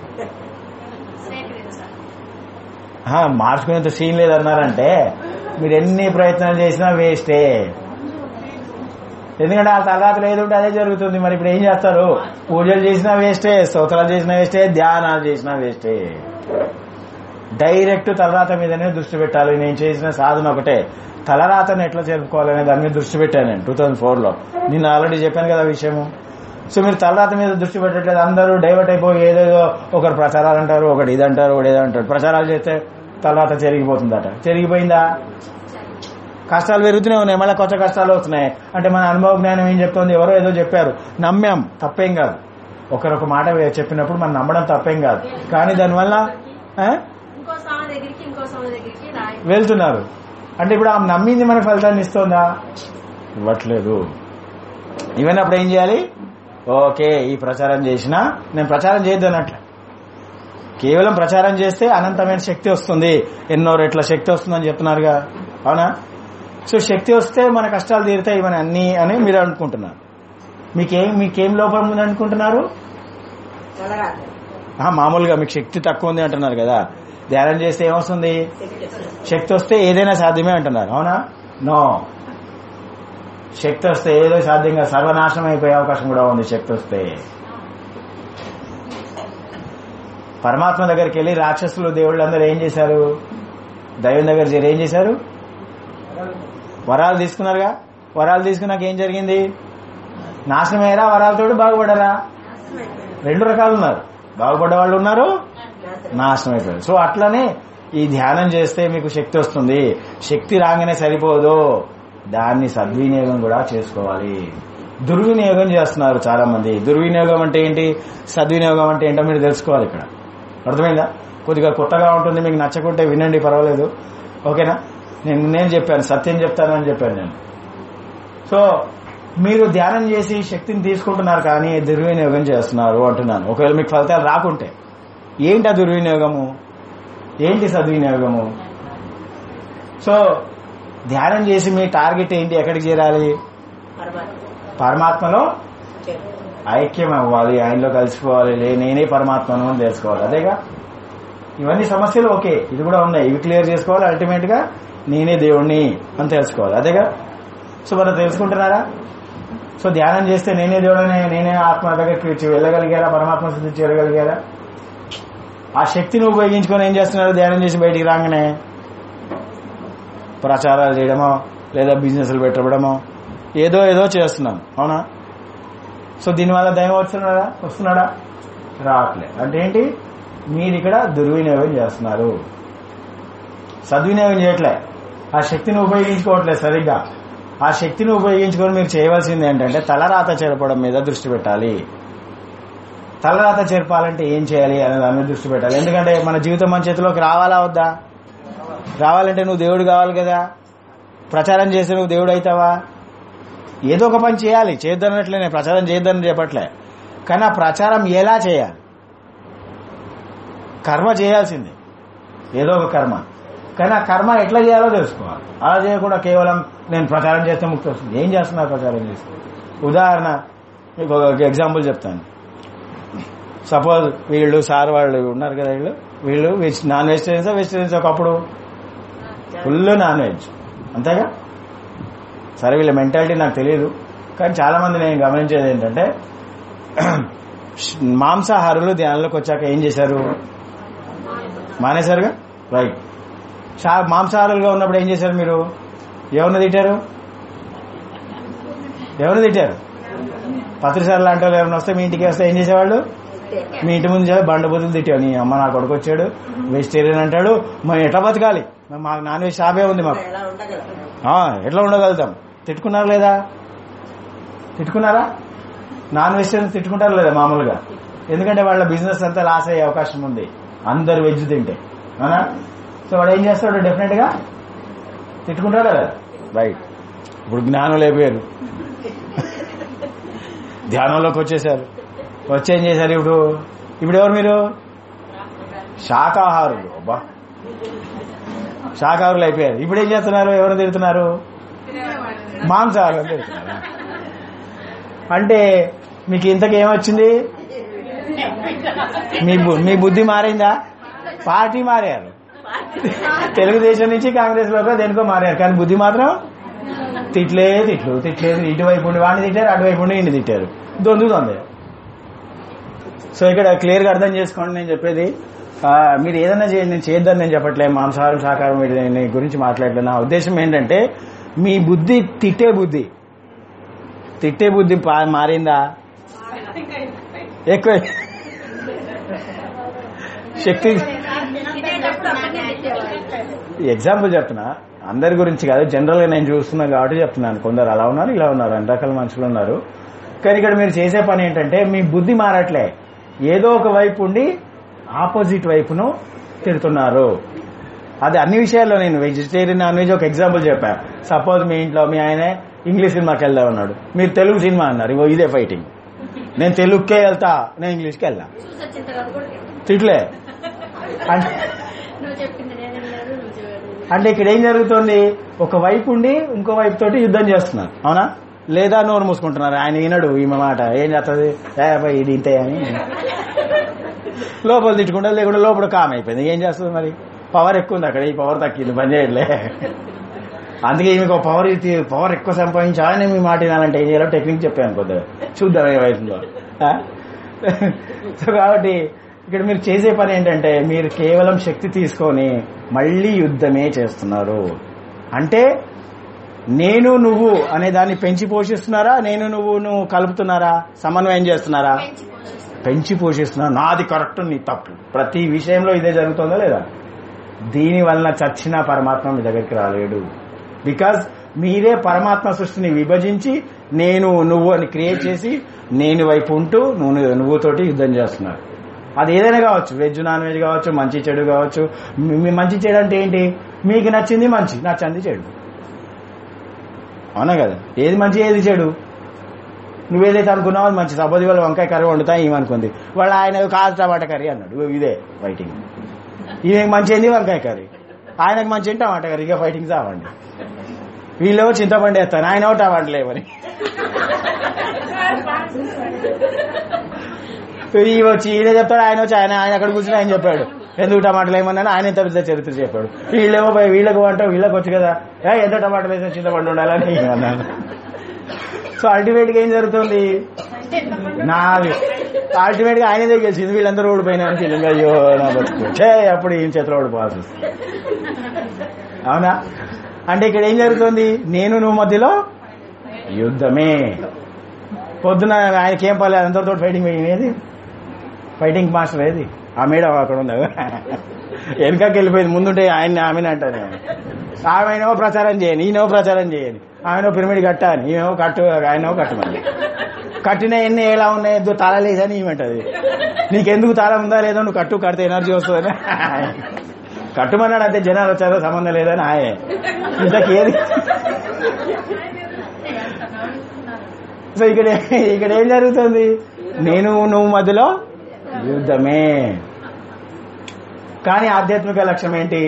మార్చుకునేంత సీన్ లేదన్నారంటే మీరు ఎన్ని ప్రయత్నాలు చేసినా వేస్టే. ఎందుకంటే ఆ తర్వాత లేదు ఉంటే అదే జరుగుతుంది. మరి ఇప్పుడు ఏం చేస్తారు? పూజలు చేసినా వేస్టే, స్తోత్రాలు చేసినా వేస్టే, ధ్యానాలు చేసినా వేస్టే. డైరెక్ట్ తలరాత మీదనే దృష్టి పెట్టాలి. నేను చేసిన సాధన ఒకటే, తలరాతను ఎట్లా జరుపుకోవాలనే దాని మీద దృష్టి పెట్టాను నేను టూ థౌసండ్ ఫోర్ లో. నిన్న ఆల్రెడీ చెప్పాను కదా విషయము. సో మీరు తలరాత మీద దృష్టి పెట్టట్లేదు, అందరూ డైవర్ట్ అయిపోయి ఏదేదో ఒకరు ప్రచారాలు అంటారు, ఒకటి ఇది అంటారు, ఒకటి ఏదో అంటారు. ప్రచారాలు చేస్తే తలరాత చెరిగిపోతుందట. చెరిగిపోయిందా? కష్టాలు పెరుగుతూనే ఉన్నాయి, మళ్ళీ కొత్త కష్టాలు వస్తున్నాయి. అంటే మన అనుభవ జ్ఞానం ఏం చెప్తోంది? ఎవరో ఏదో చెప్పారు, నమ్మాం, తప్పేం కాదు. ఒకరొక మాట చెప్పినప్పుడు మనం నమ్మడం తప్పేం కాదు. కానీ దానివల్ల వెళ్తున్నారు అంటే ఇప్పుడు ఆ నమ్మింది మనకు ఫలితాన్ని ఇస్తోందా? ఇవ్వట్లేదు. ఇవన్నీ అప్పుడు ఏం చేయాలి? ఓకే, ఈ ప్రచారం చేసినా నేను ప్రచారం చేయొద్దు అన్నట్లే. కేవలం ప్రచారం చేస్తే అనంతమైన శక్తి వస్తుంది, ఎన్నో రెట్ల శక్తి వస్తుందని చెప్తున్నారుగా, అవునా? సో శక్తి వస్తే మన కష్టాలు తీరుతాయి ఇవన్నీ అన్ని అని మీరు అనుకుంటున్నారు. మీకేం మీకేం లోపం ఉంది అనుకుంటున్నారు? మామూలుగా మీకు శక్తి తక్కువ ఉంది అంటున్నారు కదా. ధ్యానం చేస్తే ఏమొస్తుంది? శక్తి వస్తే ఏదైనా సాధ్యమే అంటున్నారు, అవునా? నో, శక్తి వస్తే ఏదో సాధ్యంగా సర్వనాశనం అయిపోయే అవకాశం కూడా ఉంది. శక్తి వస్తే పరమాత్మ దగ్గరికి వెళ్ళి రాక్షసులు దేవుళ్ళు అందరూ ఏం చేశారు? దైవం దగ్గర చేరి ఏం చేశారు? వరాలు తీసుకున్నారుగా. వరాలు తీసుకున్నాక ఏం జరిగింది? నాశనమయ్యారా? వరాలతోటి బాగుపడారా? రెండు రకాలు ఉన్నారు, బాగుపడ్డ వాళ్ళు ఉన్నారు, నాశనం అయిపోయారు. సో అట్లనే ఈ ధ్యానం చేస్తే మీకు శక్తి వస్తుంది. శక్తి రాగానే సరిపోదు, దాన్ని సద్వినియోగం కూడా చేసుకోవాలి. దుర్వినియోగం చేస్తున్నారు చాలా మంది. దుర్వినియోగం అంటే ఏంటి, సద్వినియోగం అంటే ఏంటో మీరు తెలుసుకోవాలి. ఇక్కడ అర్థమైందా? కొద్దిగా కొత్తగా ఉంటుంది, మీకు నచ్చకుంటే వినండి, పర్వాలేదు, ఓకేనా? నేను నేను చెప్పాను, సత్యం చెప్తానని చెప్పాను నేను. సో మీరు ధ్యానం చేసి శక్తిని తీసుకుంటున్నారు కానీ దుర్వినియోగం చేస్తున్నారు అంటున్నాను. ఒకవేళ మీకు ఫలితాలు రాకుంటే ఏంటి ఆ దుర్వినియోగము, ఏంటి సద్వినియోగము? సో ధ్యానం చేసి మీ టార్గెట్ ఏంటి? ఎక్కడికి చేరాలి? పరమాత్మలో ఐక్యం అవ్వాలి, ఆయనలో కలిసిపోవాలి, నేనే పరమాత్మను అని తెలుసుకోవాలి. అదేగా ఇవన్నీ సమస్యలు. ఓకే, ఇది కూడా ఉన్నాయి, ఇవి క్లియర్ చేసుకోవాలి. అల్టిమేట్ గా నేనే దేవుణ్ణి అని తెలుసుకోవాలి. అదేగా. సో మనం తెలుసుకుంటున్నారా? సో ధ్యానం చేస్తే నేనే దేవుడని, నేనే ఆత్మ దగ్గరికి వెళ్ళగలిగారా? పరమాత్మ స్థితి చేరగలిగారా? ఆ శక్తిని ఉపయోగించుకొని ఏం చేస్తున్నారు? ధ్యానం చేసి బయటికి రాగానే ప్రచారాలు చేయడమో లేదా బిజినెస్లు పెట్టడమో ఏదో ఏదో చేస్తున్నాం, అవునా? సో దీనివల్ల దైవం వస్తున్నాడా? వస్తున్నాడా? రావట్లేదు. అంటే ఏంటి? మీరు ఇక్కడ దుర్వినియోగం చేస్తున్నారు, సద్వినియోగం చేయట్లే. ఆ శక్తిని ఉపయోగించుకోవట్లేదు సరిగ్గా. ఆ శక్తిని ఉపయోగించుకొని మీరు చేయవలసింది ఏంటంటే తలరాత చెరపడం మీద దృష్టి పెట్టాలి. తలరాత చెరపాలంటే ఏం చేయాలి అనే దాని మీద దృష్టి పెట్టాలి. ఎందుకంటే మన జీవితం మన చేతిలోకి రావాలా వద్దా? రావాలంటే నువ్వు దేవుడు కావాలి కదా. ప్రచారం చేస్తే నువ్వు దేవుడు అవుతావా? ఏదో ఒక పని చేయాలి. చేద్దనట్లే, నేను ప్రచారం చేయొద్దని చెప్పట్లే, కానీ ఆ ప్రచారం ఎలా చేయాలి? కర్మ చేయాల్సిందే, ఏదో ఒక కర్మ. కానీ ఆ కర్మ ఎట్లా చేయాలో తెలుసుకోవాలి. అలా చేయకుండా కేవలం నేను ప్రచారం చేస్తే ముక్తి వస్తుంది. ఏం చేస్తున్నారు ప్రచారం చేస్తే? ఉదాహరణ మీకు ఒక ఎగ్జాంపుల్ చెప్తాను. సపోజ్ వీళ్ళు సార్ వాళ్ళు ఉన్నారు కదా, వీళ్ళు వీళ్ళు వెజ్ నాన్ వెజిటేరియన్స్ వెజిటేరియన్స్ ఒకప్పుడు ఫుల్ నాన్ వెజ్, అంతేగా. సరే వీళ్ళ మెంటాలిటీ నాకు తెలియదు, కానీ చాలా మంది నేను గమనించేది ఏంటంటే మాంసాహారులు ధ్యానంలోకి వచ్చాక ఏం చేశారు? మానేశారుగా, రైట్. మాంసాహారులుగా ఉన్నప్పుడు ఏం చేశారు మీరు? ఎవరిని తిట్టారు? ఎవరిని తిట్టారు? పత్రిసార్లు లాంటి వాళ్ళు ఎవరైనా వస్తే మీ ఇంటికి వస్తే ఏం చేసేవాళ్ళు? మీ ఇంటి ముందు బండ బుద్ధులు తిట్టావు. నీ అమ్మ నా కొడుకు వచ్చాడు వెజిటేరియన్ అంటాడు, మేము ఎట్లా బతకాలి? మాకు నాన్ వెజ్ షాపే ఉంది, మాకు ఎట్లా ఉండగలుగుతాం? తిట్టుకున్నారా లేదా? తిట్టుకున్నారా? నాన్ వెజిటేరియన్ తిట్టుకుంటారా లేదా? మామూలుగా. ఎందుకంటే వాళ్ళ బిజినెస్ అంతా లాస్ అయ్యే అవకాశం ఉంది, అందరు వెజ్ తింటే అవునా. సో వాడు ఏం చేస్తాడు, డెఫినెట్ గా తిట్టుకుంటాడు కదా. రైట్. ఇప్పుడు జ్ఞానులు అయిపోయారు, ధ్యానంలోకి వచ్చేసారు. వచ్చి ఏం చేశారు ఇప్పుడు? ఇప్పుడు ఎవరు మీరు? శాకాహారులు. అబ్బా, శాకాహారులు అయిపోయారు. ఇప్పుడు ఏం చేస్తున్నారు? ఎవరు తిడుతున్నారు? మాంసాహారులు తిడుతున్నారు. అంటే మీకు ఇంతకు ఏమొచ్చింది? మీ మీ బుద్ధి మారిందా? పార్టీ మారారు, తెలుగుదేశం నుంచి కాంగ్రెస్ లోకి దేనికో మారారు, కానీ బుద్ధి మాత్రం తిట్లే తిట్లు తిట్లేదు. ఇటువైపు ఉండి వాడిని తిట్టారు, అటువైపు ఉండి ఇండి తిట్టారు, దొందుతుంది. సో ఇక్కడ క్లియర్ గా అర్థం చేసుకోండి నేను చెప్పేది. మీరు ఏదైనా చేయండి, నేను చేద్దాను నేను చెప్పట్లేదు, మాంసాహారం శాకాహారం వీటి గురించి మాట్లాడలేదు. నా ఉద్దేశం ఏంటంటే మీ బుద్ధి తిట్టే బుద్ధి తిట్టే బుద్ధి మారిందా? ఎక్కువ శక్తి. ఎగ్జాంపుల్ చెప్తున్నా, అందరి గురించి కాదు, జనరల్ గా నేను చూస్తున్నాను కాబట్టి చెప్తున్నాను. కొందరు అలా ఉన్నారు, ఇలా ఉన్నారు, అన్ని రకాల మనుషులు ఉన్నారు. కానీ ఇక్కడ మీరు చేసే పని ఏంటంటే మీ బుద్ధి మారట్లే, ఏదో ఒక వైపు ఉండి ఆపోజిట్ వైపును తిడుతున్నారు. అది అన్ని విషయాల్లో. నేను వెజిటేరియన్ నాన్ వెజ్ ఒక ఎగ్జాంపుల్ చెప్పాను. సపోజ్ మీ ఇంట్లో మీ ఆయన ఇంగ్లీష్ సినిమాకి వెళ్దా ఉన్నాడు, మీరు తెలుగు సినిమా అన్నారు, ఇగో ఇదే ఫైటింగ్. నేను తెలుగుకే వెళ్తా, నేను ఇంగ్లీష్కి వెళ్ళా, తిట్లే. అంటే ఇక్కడ ఏం జరుగుతుంది? ఒక వైపు ఉండి ఇంకో వైపు తోటి యుద్ధం చేస్తున్నారు, అవునా? లేదా నోరు మూసుకుంటున్నారు, ఆయన వినడు ఈమె మాట, ఏం చేస్తుంది ఇది ఇంతే అని లోపల తిట్టుకుంటారు, లేకుండా లోపల కామ్ అయిపోయింది. ఏం చేస్తుంది మరి? పవర్ ఎక్కువ ఉంది అక్కడ, ఈ పవర్ తగ్గింది, పని చేయట్లే. అందుకే ఈమెకు పవర్ పవర్ ఎక్కువ సంపాదించాలని మీ మాట వినాలంటే ఏం చేయాలో టెక్నిక్ చెప్పాను, కొద్దిగా చూద్దాం ఏ వయసులో. సో కాబట్టి ఇక్కడ మీరు చేసే పని ఏంటంటే మీరు కేవలం శక్తి తీసుకొని మళ్లీ యుద్ధమే చేస్తున్నారు. అంటే నేను నువ్వు అనే దాన్ని పెంచి పోషిస్తున్నారా, నేను నువ్వు నువ్వు కలుపుతున్నారా, సమన్వయం చేస్తున్నారా? పెంచి పోషిస్తున్నారు. నాది కరెక్ట్, నీ తప్పు. ప్రతి విషయంలో ఇదే జరుగుతుందా లేదా? దీని వలన చచ్చిన పరమాత్మ మీ దగ్గరికి రాలేడు. బికాజ్ మీరే పరమాత్మ సృష్టిని విభజించి నేను నువ్వు అని క్రియేట్ చేసి నేను వైపు ఉంటూ నువ్వు నువ్వుతోటి యుద్ధం చేస్తున్నారు. అది ఏదైనా కావచ్చు, వెజ్ నాన్ వెజ్ కావచ్చు, మంచి చెడు కావచ్చు. మీ మంచి చెడు అంటే ఏంటి? మీకు నచ్చింది మంచి, నచ్చింది చెడు, అవునా కదా? ఏది మంచి ఏది చెడు నువ్వేదైతే అనుకున్నావు అది మంచి. సపోజ్ వాళ్ళు వంకాయ కర్రీ వండుతా ఏమనుకుంది, వాళ్ళు ఆయన కాదు టమాటా కర్రీ అన్నాడు, ఇదే ఫైటింగ్. ఈమెకు మంచి ఏంది వంకాయ కర్రీ, ఆయనకు మంచి ఏంటి టమాటా కర్రీ, ఇక ఫైటింగ్ చావండి. వీళ్ళేవో చింతపండు వేస్తాను, ఆయన టమాటా లేవని. ఈ వచ్చి ఈయన చెప్తాడు, ఆయన వచ్చి ఆయన ఆయన అక్కడ కూర్చుని ఆయన చెప్పాడు ఎందుకు టమాటాలు ఏమన్నాను, ఆయన ఎంత పెద్ద చరిత్ర చెప్పాడు. వీళ్ళేమో వీళ్ళకు వంట వీళ్ళకి వచ్చి కదా ఎంత టమాటాలు వేసిన చింతపండు ఉండాలని అన్నాను. సో అల్టిమేట్ గా ఏం జరుగుతుంది? నాది అల్టిమేట్ గా ఆయనదే గెలిచింది, వీళ్ళందరూ ఓడిపోయినా ఫీలింగ్. అయ్యో నా బతుకు చే, అప్పుడు ఈయన చేతిలో ఓడిపోవాల్సి వస్తుంది, అవునా? అంటే ఇక్కడ ఏం జరుగుతుంది? నేను నువ్వు మధ్యలో యుద్ధమే. పొద్దున ఆయనకేం పర్లేదు, అందరితో ఫైటింగ్ ఏది ఫైటింగ్ మాస్టర్ ఏది? ఆ మేడం అక్కడ ఉంది, వెనకకి వెళ్ళిపోయింది, ముందుంటే ఆయన ఆమెను అంటాను. ఆమెనో ప్రచారం చేయని, ఈయనో ప్రచారం చేయని, ఆయనో పిరమిడ్ కట్టాని, ఈమెనో కట్టు, ఆయనో కట్టమని. కట్టిన ఎన్ని ఎలా ఉన్నాయి, తాళాలు లేదని ఈమెంటది. నీకెందుకు తాళం ఉందా లేదో, నువ్వు కట్టు, కడితే ఎనర్జీ వస్తుందని కట్టుమన్నాడు. అంతే, జనాలు వచ్చారో సంబంధం లేదని ఆయే. ఇంతకీ ఏది? సో ఇక్కడ ఇక్కడ ఏం జరుగుతుంది? నేను నువ్వు మధ్యలో యుద్ధమే. కానీ ఆధ్యాత్మిక లక్ష్యం ఏంటి?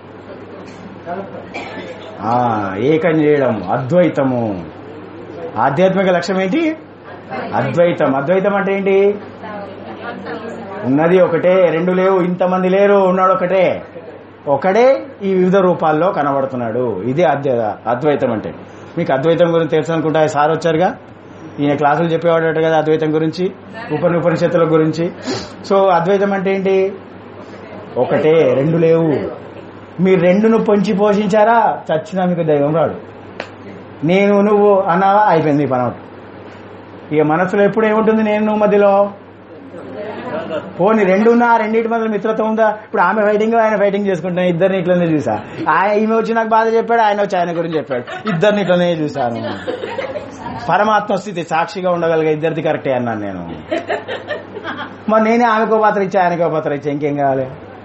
ఆ ఏకం చేయడం, అద్వైతము. ఆధ్యాత్మిక లక్ష్యం ఏంటి? అద్వైతం. అద్వైతం అంటే ఏంటి? ఉన్నది ఒకటే, రెండు లేవు, ఇంతమంది లేరు, ఉన్నాడు ఒకటే. ఒకడే ఈ వివిధ రూపాల్లో కనబడుతున్నాడు. ఇది అద్వై అద్వైతం అంటే. మీకు అద్వైతం గురించి తెలుసు అనుకుంటా, సార్ వచ్చారుగా, ఈయన క్లాసులు చెప్పేవాడు కదా అద్వైతం గురించి, ఉపని ఉపనిషత్తుల గురించి. సో అద్వైతం అంటే ఏంటి? ఒకటే, రెండు లేవు. మీరు రెండును పొంచి పోషించారా, చచ్చినా మీకు దైవం రాడు. నేను నువ్వు అన్నావా, అయిపోయింది పని అవుట్. ఇక మనసులో ఎప్పుడు ఏముంటుంది? నేను నువ్వు మధ్యలో. పోనీ రెండు ఉన్నా, రెండింటి మధ్యలో మిత్రత్వం ఉందా? ఇప్పుడు ఆమె ఫైటింగ్ ఆయన ఫైటింగ్ చేసుకుంటాను, ఇద్దరిని ఇట్లనే చూసా. ఆయన ఈమె వచ్చి నాకు బాధ చెప్పాడు, ఆయన వచ్చి ఆయన గురించి చెప్పాడు, ఇద్దరిని ఇట్లనే చూశాను. పరమాత్మ స్థితి సాక్షిగా ఉండగలిగే ఇద్దరిది కరెక్టే అన్నాను నేను. మరి నేనే ఆమెకో పాత్ర ఇచ్చా, ఆయనకో పాత్ర ఇచ్చా, ఇంకేం కావాలి?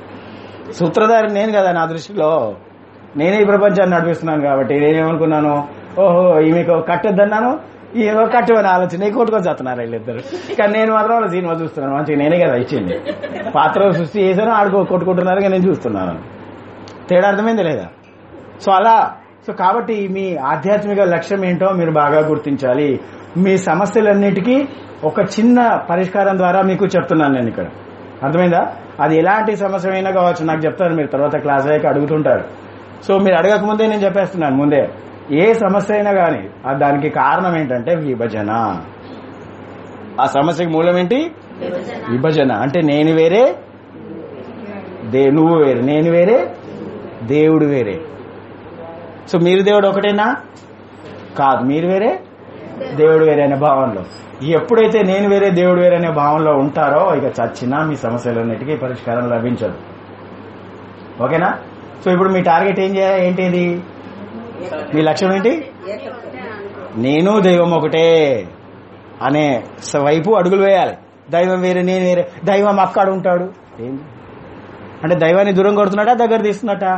సూత్రధారి నేను కదా, నా దృష్టిలో నేనే ఈ ప్రపంచాన్ని నడిపిస్తున్నాను. కాబట్టి నేనేమనుకున్నాను, ఓహో ఈమెకు కట్టొద్దన్నాను, ఏదో కట్టమని ఆలోచన కొట్టుకొని చేస్తున్నారు వీళ్ళిద్దరు. కానీ నేను మాత్రం వాళ్ళ సినిమా చూస్తున్నాను. మంచిగా నేనే కదా ఇచ్చింది, పాత్రలు సృష్టి చేశాను, ఆడుకో కొట్టుకుంటున్నారు, నేను చూస్తున్నాను. తేడా అర్థమైంది లేదా? సో అలా సో కాబట్టి మీ ఆధ్యాత్మిక లక్ష్యం ఏంటో మీరు బాగా గుర్తించాలి. మీ సమస్యలన్నిటికీ ఒక చిన్న పరిష్కారం ద్వారా మీకు చెప్తున్నాను నేను ఇక్కడ. అర్థమైందా? అది ఎలాంటి సమస్య అయినా కావచ్చు, నాకు చెప్తారు, మీరు తర్వాత క్లాస్ అయ్యాక అడుగుతుంటారు. సో మీరు అడగక ముందే నేను చెప్పేస్తున్నాను ముందే, ఏ సమస్య అయినా కానీ దానికి కారణం ఏంటంటే విభజన. ఆ సమస్యకి మూలం ఏంటి? విభజన. అంటే నేను వేరే, దే నువ్వు వేరే, నేను వేరే, దేవుడు వేరే. సో మీరు దేవుడు ఒకటేనా? కాదు, మీరు వేరే, దేవుడు వేరే అనే భావనలో. ఎప్పుడైతే నేను వేరే, దేవుడు వేరే అనే భావనలో ఉంటారో ఇక చచ్చినా మీ సమస్యలన్నిటికీ పరిష్కారం లభించదు. ఓకేనా? సో ఇప్పుడు మీ టార్గెట్ ఏం చేయాలి? ఏంటిది? మీ లక్ష్యం ఏంటి? నేను దైవం ఒకటే అనే వైపు అడుగులు వేయాలి. దైవం వేరే, నేను వేరే, దైవం అక్కడ ఉంటాడు. ఏంటి అంటే దైవాన్ని దూరం కొడుతున్నాడా, దగ్గర తీస్తున్నట్టా?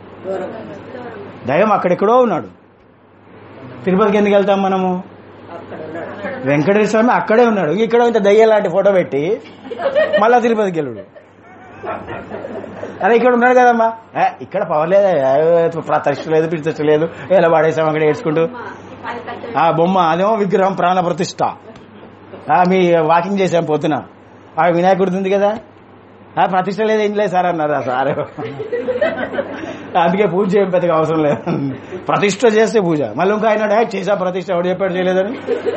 దైవం అక్కడెక్కడో ఉన్నాడు. తిరుపతికి ఎందుకు వెళ్తాం మనము? వెంకటేశ్వర స్వామి అక్కడే ఉన్నాడు. ఇక్కడ ఇంత దయ్యం లాంటి ఫోటో పెట్టి మళ్ళా తిరుపతికి వెళ్ళడు. అరే ఇక్కడ ఉన్నాడు కదమ్మా, ఇక్కడ పవర్ లేదు, ప్రతిష్ట లేదు, ప్రతిష్ట లేదు, ఎలా వాడేసాం అక్కడ ఏడ్చుకుంటూ. ఆ బొమ్మ అదేమో విగ్రహం ప్రాణ ప్రతిష్ట. మీ వాకింగ్ చేసాం పొద్దున, ఆ వినాయకుడిది ఉంది కదా, ఆ ప్రతిష్ట లేదు, ఏం లేదు సార్ అన్నారు. సార్ అందుకే పూజ చేయం పెద్దగా అవసరం లేదు, ప్రతిష్ట చేస్తే పూజ. మళ్ళీ ఇంకా ఆయన చేసా ప్రతిష్ట, ఎవడు చెప్పాడు చేయలేదని.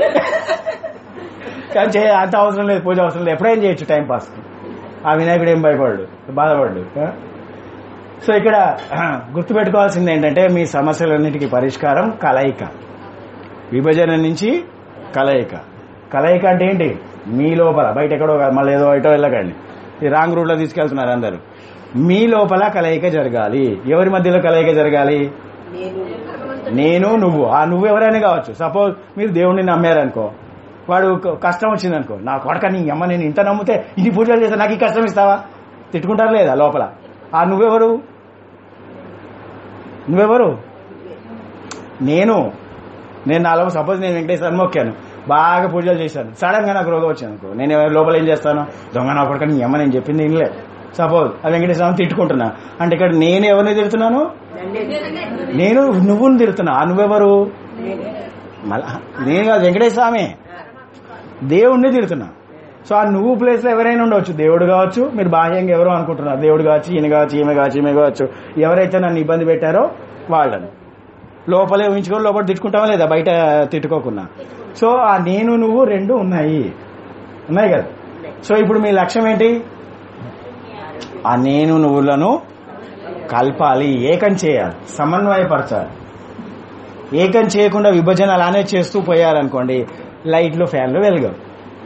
కానీ చే అంత అవసరం లేదు, పూజ అవసరం లేదు, ఎప్పుడైనా చేయొచ్చు టైం పాస్. ఆ వినాయకుడు ఏం భయపడ్డు, బాధపడ్డు. సో ఇక్కడ గుర్తుపెట్టుకోవాల్సింది ఏంటంటే మీ సమస్యలన్నిటికీ పరిష్కారం కలయిక. విభజన నుంచి కలయిక. కలయిక అంటే ఏంటి? మీ లోపల, బయట ఎక్కడో మళ్ళీ ఏదో బయట వెళ్ళకండి, ఈ రాంగ్ రూట్ లో తీసుకెళ్తున్నారు అందరూ. మీ లోపల కలయిక జరగాలి. ఎవరి మధ్యలో కలయిక జరగాలి? నేను నువ్వు. ఆ నువ్వు ఎవరైనా కావచ్చు. సపోజ్ మీరు దేవుడిని నమ్మారనుకో, వాడు కష్టం వచ్చిందనుకో, నా కొడక నీ అమ్మ నేను ఇంత నమ్మితే ఇన్ని పూజలు చేస్తా, నాకు ఈ కష్టం ఇస్తావా? తిట్టుకుంటారు లేదా లోపల? ఆ నువ్వెవరు? నువ్వెవరు? నేను నేను నాలో సపోజ్ నేను వెంకటేశ్వర మొక్కాను, బాగా పూజలు చేశాను, సడన్ గా నాకు రోగం వచ్చింది అనుకో, నేను లోపల ఏం చేస్తాను? దొంగ నా కొడక నీ అమ్మ నేను చెప్పింది ఇన్లే. సపోజ్ ఆ వెంకటేశ్వర తిట్టుకుంటున్నా అంటే ఇక్కడ నేను ఎవరిని తిడుతున్నాను? నేను నువ్వుని తిడుతున్నా. ఆ నువ్వెవరు? మళ్ళా నేను కాదు, వెంకటేశ్వర స్వామి, దేవుణ్ణి తిడుతున్నా. సో ఆ నువ్వు ప్లేస్ లో ఎవరైనా ఉండవచ్చు, దేవుడు కావచ్చు, మీరు బాహ్యంగా ఎవరో అనుకుంటున్నారు, దేవుడు కావచ్చు, ఈయన కావచ్చు, ఈమె కావచ్చు, ఈమె కావచ్చు, ఎవరైతే నన్ను ఇబ్బంది పెట్టారో వాళ్ళని లోపలే ఊహించుకొని లోపల తిట్టుకుంటామా లేదా, బయట తిట్టుకోకున్నా. సో ఆ నేను నువ్వు రెండు ఉన్నాయి ఉన్నాయి కదా. సో ఇప్పుడు మీ లక్ష్యం ఏంటి? ఆ నేను నువ్వులను కలపాలి, ఏకం చేయాలి, సమన్వయపరచాలి. ఏకం చేయకుండా విభజన అలానే చేస్తూ పోయారనుకోండి, లైట్లు ఫ్యాన్లు వెలగవు.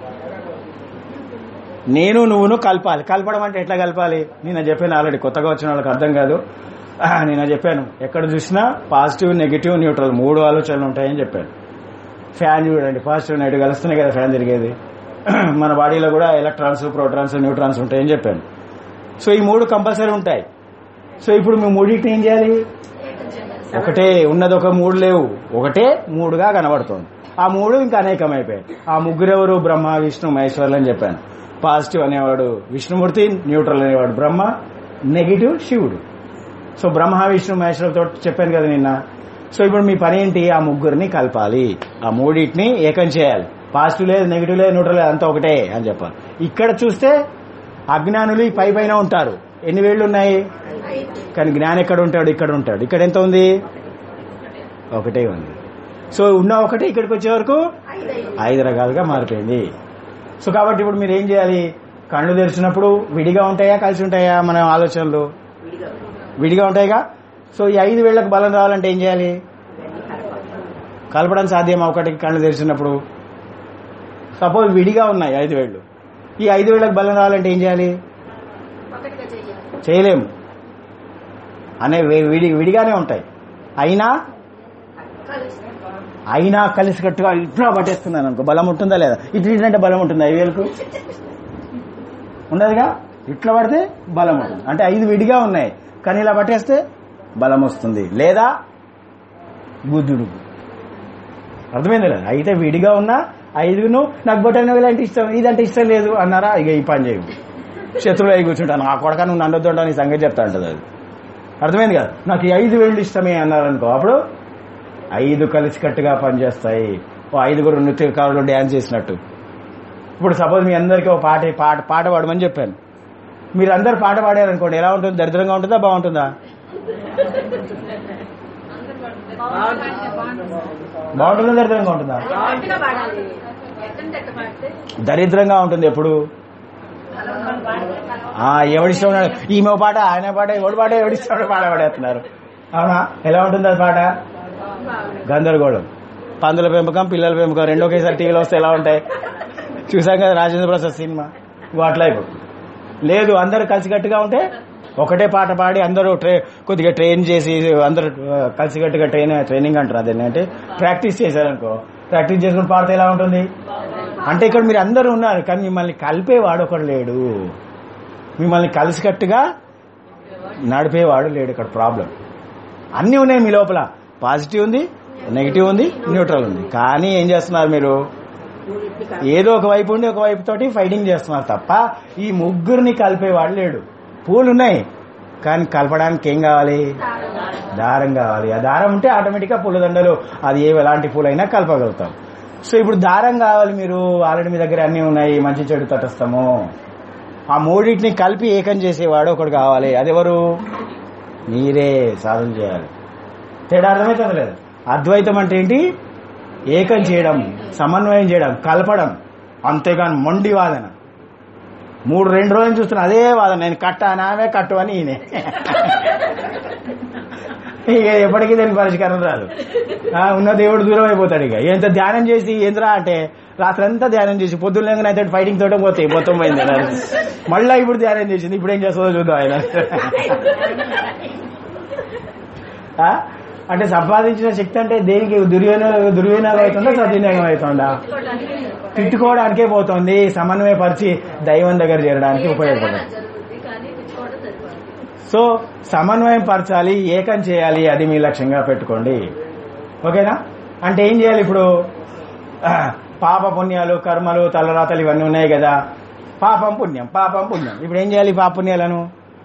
నేను నువ్వును కలపాలి. కలపడం అంటే ఎట్లా కలపాలి? నేను చెప్పాను ఆల్రెడీ, కొత్తగా వచ్చిన వాళ్ళకి అర్థం కాదు. నేను చెప్పాను, ఎక్కడ చూసినా పాజిటివ్, నెగిటివ్, న్యూట్రల్ మూడు ఆలోచనలు ఉంటాయని చెప్పాను. ఫ్యాన్ చూడండి, పాజిటివ్ నెగిటివ్ కలుస్తున్నాయి కదా ఫ్యాన్ తిరిగేది. మన బాడీలో కూడా ఎలక్ట్రాన్స్, ప్రోటాన్స్, న్యూట్రాన్స్ ఉంటాయని చెప్పాను. సో ఈ మూడు కంపల్సరీ ఉంటాయి. సో ఇప్పుడు మేము మూడింటిని ఏం చేయాలి? ఒకటే ఉన్నది, ఒక మూడు లేవు, ఒకటే మూడుగా కనబడుతోంది. ఆ మూడు ఇంకా అనేకమైపోయాయి. ఆ ముగ్గురు ఎవరు? బ్రహ్మ, విష్ణు, మహేశ్వరులు అని చెప్పాను. పాజిటివ్ అనేవాడు విష్ణుమూర్తి, న్యూట్రల్ అనేవాడు బ్రహ్మ, నెగిటివ్ శివుడు. సో బ్రహ్మ, విష్ణు, మహేశ్వరులతో చెప్పాను కదా నిన్న. సో ఇప్పుడు మీ పని ఏంటి? ఆ ముగ్గురిని కలపాలి, ఆ మూడింటిని ఏకం చేయాలి. పాజిటివ్ లేదు, నెగిటివ్ లేదు, న్యూట్రల్ లేదు, అంతా ఒకటే అని చెప్పాలి. ఇక్కడ చూస్తే అజ్ఞానులు పై పైన ఉంటారు. ఎన్ని వేళ్లు ఉన్నాయి? కానీ జ్ఞాని ఎక్కడ ఉంటాడు? ఇక్కడ ఉంటాడు. ఇక్కడ ఎంత ఉంది? ఒకటే ఉంది. సో ఉన్న ఒకటే ఇక్కడికి వచ్చే వరకు ఐదు రకాలుగా మారిపోయింది. సో కాబట్టి ఇప్పుడు మీరు ఏం చేయాలి? కళ్ళు తెరిచినప్పుడు విడిగా ఉంటాయా, కలిసి ఉంటాయా? మన ఆలోచనలు విడిగా ఉంటాయిగా. సో ఈ ఐదు వేళ్లకు బలం రావాలంటే ఏం చేయాలి? కలపడం సాధ్యమా? ఒకటికి కళ్ళు తెరిచినప్పుడు సపోజ్ విడిగా ఉన్నాయి ఐదు వేళ్లు, ఈ ఐదు వేళ్లకు బలం రావాలంటే ఏం చేయాలి? చేయలేము. అనే విడి విడిగానే ఉంటాయి, అయినా అయినా కలిసికట్టుగా ఇట్లా పట్టేస్తున్నాను అనుకో, బలం ఉంటుందా లేదా? ఇటు అంటే బలం ఉంటుందా? ఐదు వేలకు ఉండదుగా. ఇట్లా పడితే బలం ఉంటుంది. అంటే ఐదు విడిగా ఉన్నాయి, కానీ ఇలా పట్టేస్తే బలం వస్తుంది, లేదా బుద్ధుడు. అర్థమైంది లేదా? అయితే విడిగా ఉన్నా ఐదుగును నాకు బొటన ఇలాంటి ఇష్టం, ఇదంటే ఇష్టం లేదు అన్నారా, ఇక ఈ పని చేయవు, శత్రువులు అయి కూర్చుంటాను, ఆ కొడక నువ్వు నన్నొద్దుంటా నీ సంగతి చెప్తా ఉంటుంది అది. అర్థమైంది కదా? నాకు ఈ ఐదు వేళ్ళు ఇష్టమే అన్నారనుకో, అప్పుడు ఐదు కలిసికట్టుగా పనిచేస్తాయి. ఓ ఐదుగురు నృత్యకారులు డ్యాన్స్ చేసినట్టు. ఇప్పుడు సపోజ్ మీ అందరికీ ఒక పాట పాట పాట పాడమని చెప్పాను, మీరు అందరు పాట పాడారనుకోండి, ఎలా ఉంటుంది? దరిద్రంగా ఉంటుందా బాగుంటుందా? బాగుంటుందా దరిద్రంగా ఉంటుందా? దరిద్రంగా ఉంటుంది. ఎప్పుడు ఎవడిష్టం ఉన్నాడు, ఈమె పాట ఆయన పాట ఎవడి పాట ఎవడిష్టం పాట పాడేస్తున్నారు, అవునా? ఎలా ఉంటుంది అది పాట? గందరగోళం. పందుల పెంపకం పిల్లల పెంపకం రెండు ఒకేసారి టీవీలో వస్తే ఎలా ఉంటాయి చూసాం కదా రాజేంద్ర ప్రసాద్ సినిమా. అట్లా అయిపోతుంది. లేదు, అందరు కలిసికట్టుగా ఉంటే ఒకటే పాట పాడి అందరూ ట్రై కొద్దిగా ట్రైన్ చేసి అందరూ కలిసికట్టుగా ట్రైన్ ట్రైనింగ్ అంటారు, అదేంటంటే ప్రాక్టీస్ చేశారనుకో, ప్రాక్టీస్ చేసుకుని పాడితే ఎలా ఉంటుంది? అంటే ఇక్కడ మీరు అందరూ ఉన్నారు, కానీ మిమ్మల్ని కలిపేవాడు ఒకడు లేడు, మిమ్మల్ని కలిసికట్టుగా నడిపేవాడు లేడు. ఇక్కడ ప్రాబ్లం. అన్నీ ఉన్నాయి మీ లోపల, పాజిటివ్ ఉంది, నెగిటివ్ ఉంది, న్యూట్రల్ ఉంది, కానీ ఏం చేస్తున్నారు మీరు? ఏదో ఒక వైపు ఉండి ఒక వైపు తోటి ఫైటింగ్ చేస్తున్నారు తప్ప ఈ ముగ్గురిని కలిపేవాడు లేడు. పూలు ఉన్నాయి, కానీ కలపడానికి ఏం కావాలి? దారం కావాలి. ఆ దారం ఉంటే ఆటోమేటిక్ గా పూలదండలు అది ఏ ఎలాంటి పూలైనా కలపగలుగుతాం. సో ఇప్పుడు దారం కావాలి. మీరు ఆల్రెడీ మీ దగ్గర అన్ని ఉన్నాయి, మంచి చెడు తటస్థము, ఆ మూడింటిని కలిపి ఏకం చేసేవాడు ఒకడు కావాలి. అదెవరు? మీరే సాధన చేయాలి. తేడా అర్థమవుతుంది లేదు? అద్వైతం అంటే ఏంటి? ఏకం చేయడం, సమన్వయం చేయడం, కలపడం, అంతేగాని మొండి వాదన. మూడు రెండు రోజులు చూస్తున్నా అదే వాదన, నేను కట్ట నామే కట్టు అని ఈయనే, ఇక ఎప్పటికీ దానికి పరిష్కారం రాదు. ఉన్న దేవుడు దూరం అయిపోతాడు. ఇక ఎంత ధ్యానం చేసి ఏంద్రా అంటే రాత్రి అంతా ధ్యానం చేసి పొద్దున్న అయితే ఫైటింగ్ తోట పోతాయి, మొత్తం పోయింది. మళ్ళా ఇప్పుడు ధ్యానం చేసింది, ఇప్పుడు ఏం చేస్తుందో చూద్దాం ఆయన. అంటే సంపాదించిన శక్తి అంటే దేనికి? దుర్వినియోగం దుర్వినియోగం అవుతుందా సద్వినియోగం అవుతుందా? తిట్టుకోవడానికే పోతుంది, సమన్వయపరిచి దైవం దగ్గర చేరడానికి ఉపయోగపడుతుంది. సో సమన్వయం పరచాలి, ఏకం చేయాలి, అది మీ లక్ష్యంగా పెట్టుకోండి. ఓకేనా? అంటే ఏం చేయాలి ఇప్పుడు? పాప పుణ్యాలు, కర్మలు, తలరాతలు ఇవన్నీ ఉన్నాయి కదా, పాపం పుణ్యం పాపం పుణ్యం. ఇప్పుడు ఏం చేయాలి? పాప పుణ్యాలను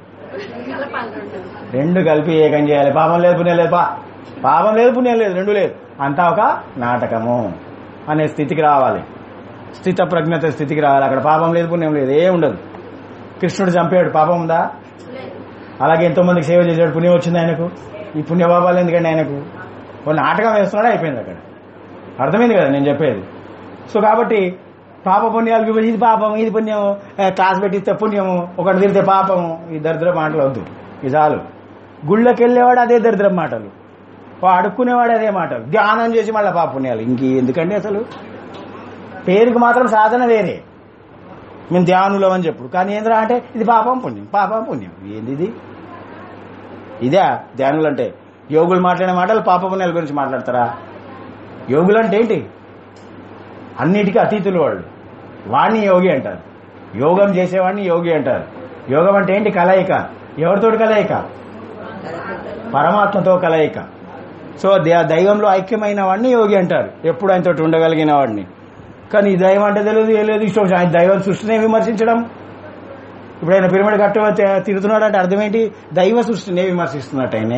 రెండు కలిపి ఏకం చేయాలి. పాపం లేదు పుణ్యం లేదు, పాపం లేదు పుణ్యం లేదు, రెండు లేదు, అంతా ఒక నాటకము అనే స్థితికి రావాలి. స్థిత ప్రజ్ఞత స్థితికి రావాలి. అక్కడ పాపం లేదు పుణ్యం లేదు, ఏ ఉండదు. కృష్ణుడు చంపాడు, పాపం ఉందా? అలాగే ఎంతో మందికి సేవ చేశాడు, పుణ్యం వచ్చింది ఆయనకు. ఈ పుణ్యపాపాలు ఎందుకండి ఆయనకు? ఓ నాటకం వేస్తున్నాడు, అయిపోయింది అక్కడ. అర్థమైంది కదా నేను చెప్పేది? సో కాబట్టి పాప పుణ్యాలు, ఇది పాపం ఇది పుణ్యం, క్లాస్ పెట్టిస్తే పుణ్యము, ఒకటి తిరిగితే పాపము, ఈ దరిద్ర మాటలు వద్దు. ఇది చాలు. గుళ్ళకి వెళ్ళేవాడు అదే దరిద్ర మాటలు, అడుక్కునేవాడు అదే మాటలు, ధ్యానం చేసి మళ్ళీ పాప పుణ్యాలు. ఇంక ఎందుకండి అసలు? పేరుకి మాత్రం సాధన వేరే, మేము ధ్యానులం అని చెప్పు, కానీ ఏంద్రా అంటే ఇది పాపం పుణ్యం పాపం పుణ్యం. ఏంది ఇది? ఇదే ధ్యానులు అంటే? యోగులు మాట్లాడే మాటలు పాప పుణ్యాల గురించి మాట్లాడతారా? యోగులు అంటే ఏంటి? అన్నిటికీ అతీతులు వాళ్ళు, వాణ్ణి యోగి అంటారు. యోగం చేసేవాడిని యోగి అంటారు. యోగం అంటే ఏంటి? కలయిక. ఎవరితోటి కలయిక? పరమాత్మతో కలయిక. సో దైవంలో ఐక్యమైన వాడిని యోగి అంటారు, ఎప్పుడు ఆయనతో ఉండగలిగిన వాడిని. కానీ ఈ దైవం అంటే తెలియదు, ఏ లేదు, ఇష్టం ఆయన దైవం సృష్టినే విమర్శించడం. ఇప్పుడు ఆయన పిరమిడ్ కట్ట తిరుగుతున్నాడు అంటే అర్థం ఏంటి? దైవ సృష్టినే విమర్శిస్తున్నట్టు ఆయనే.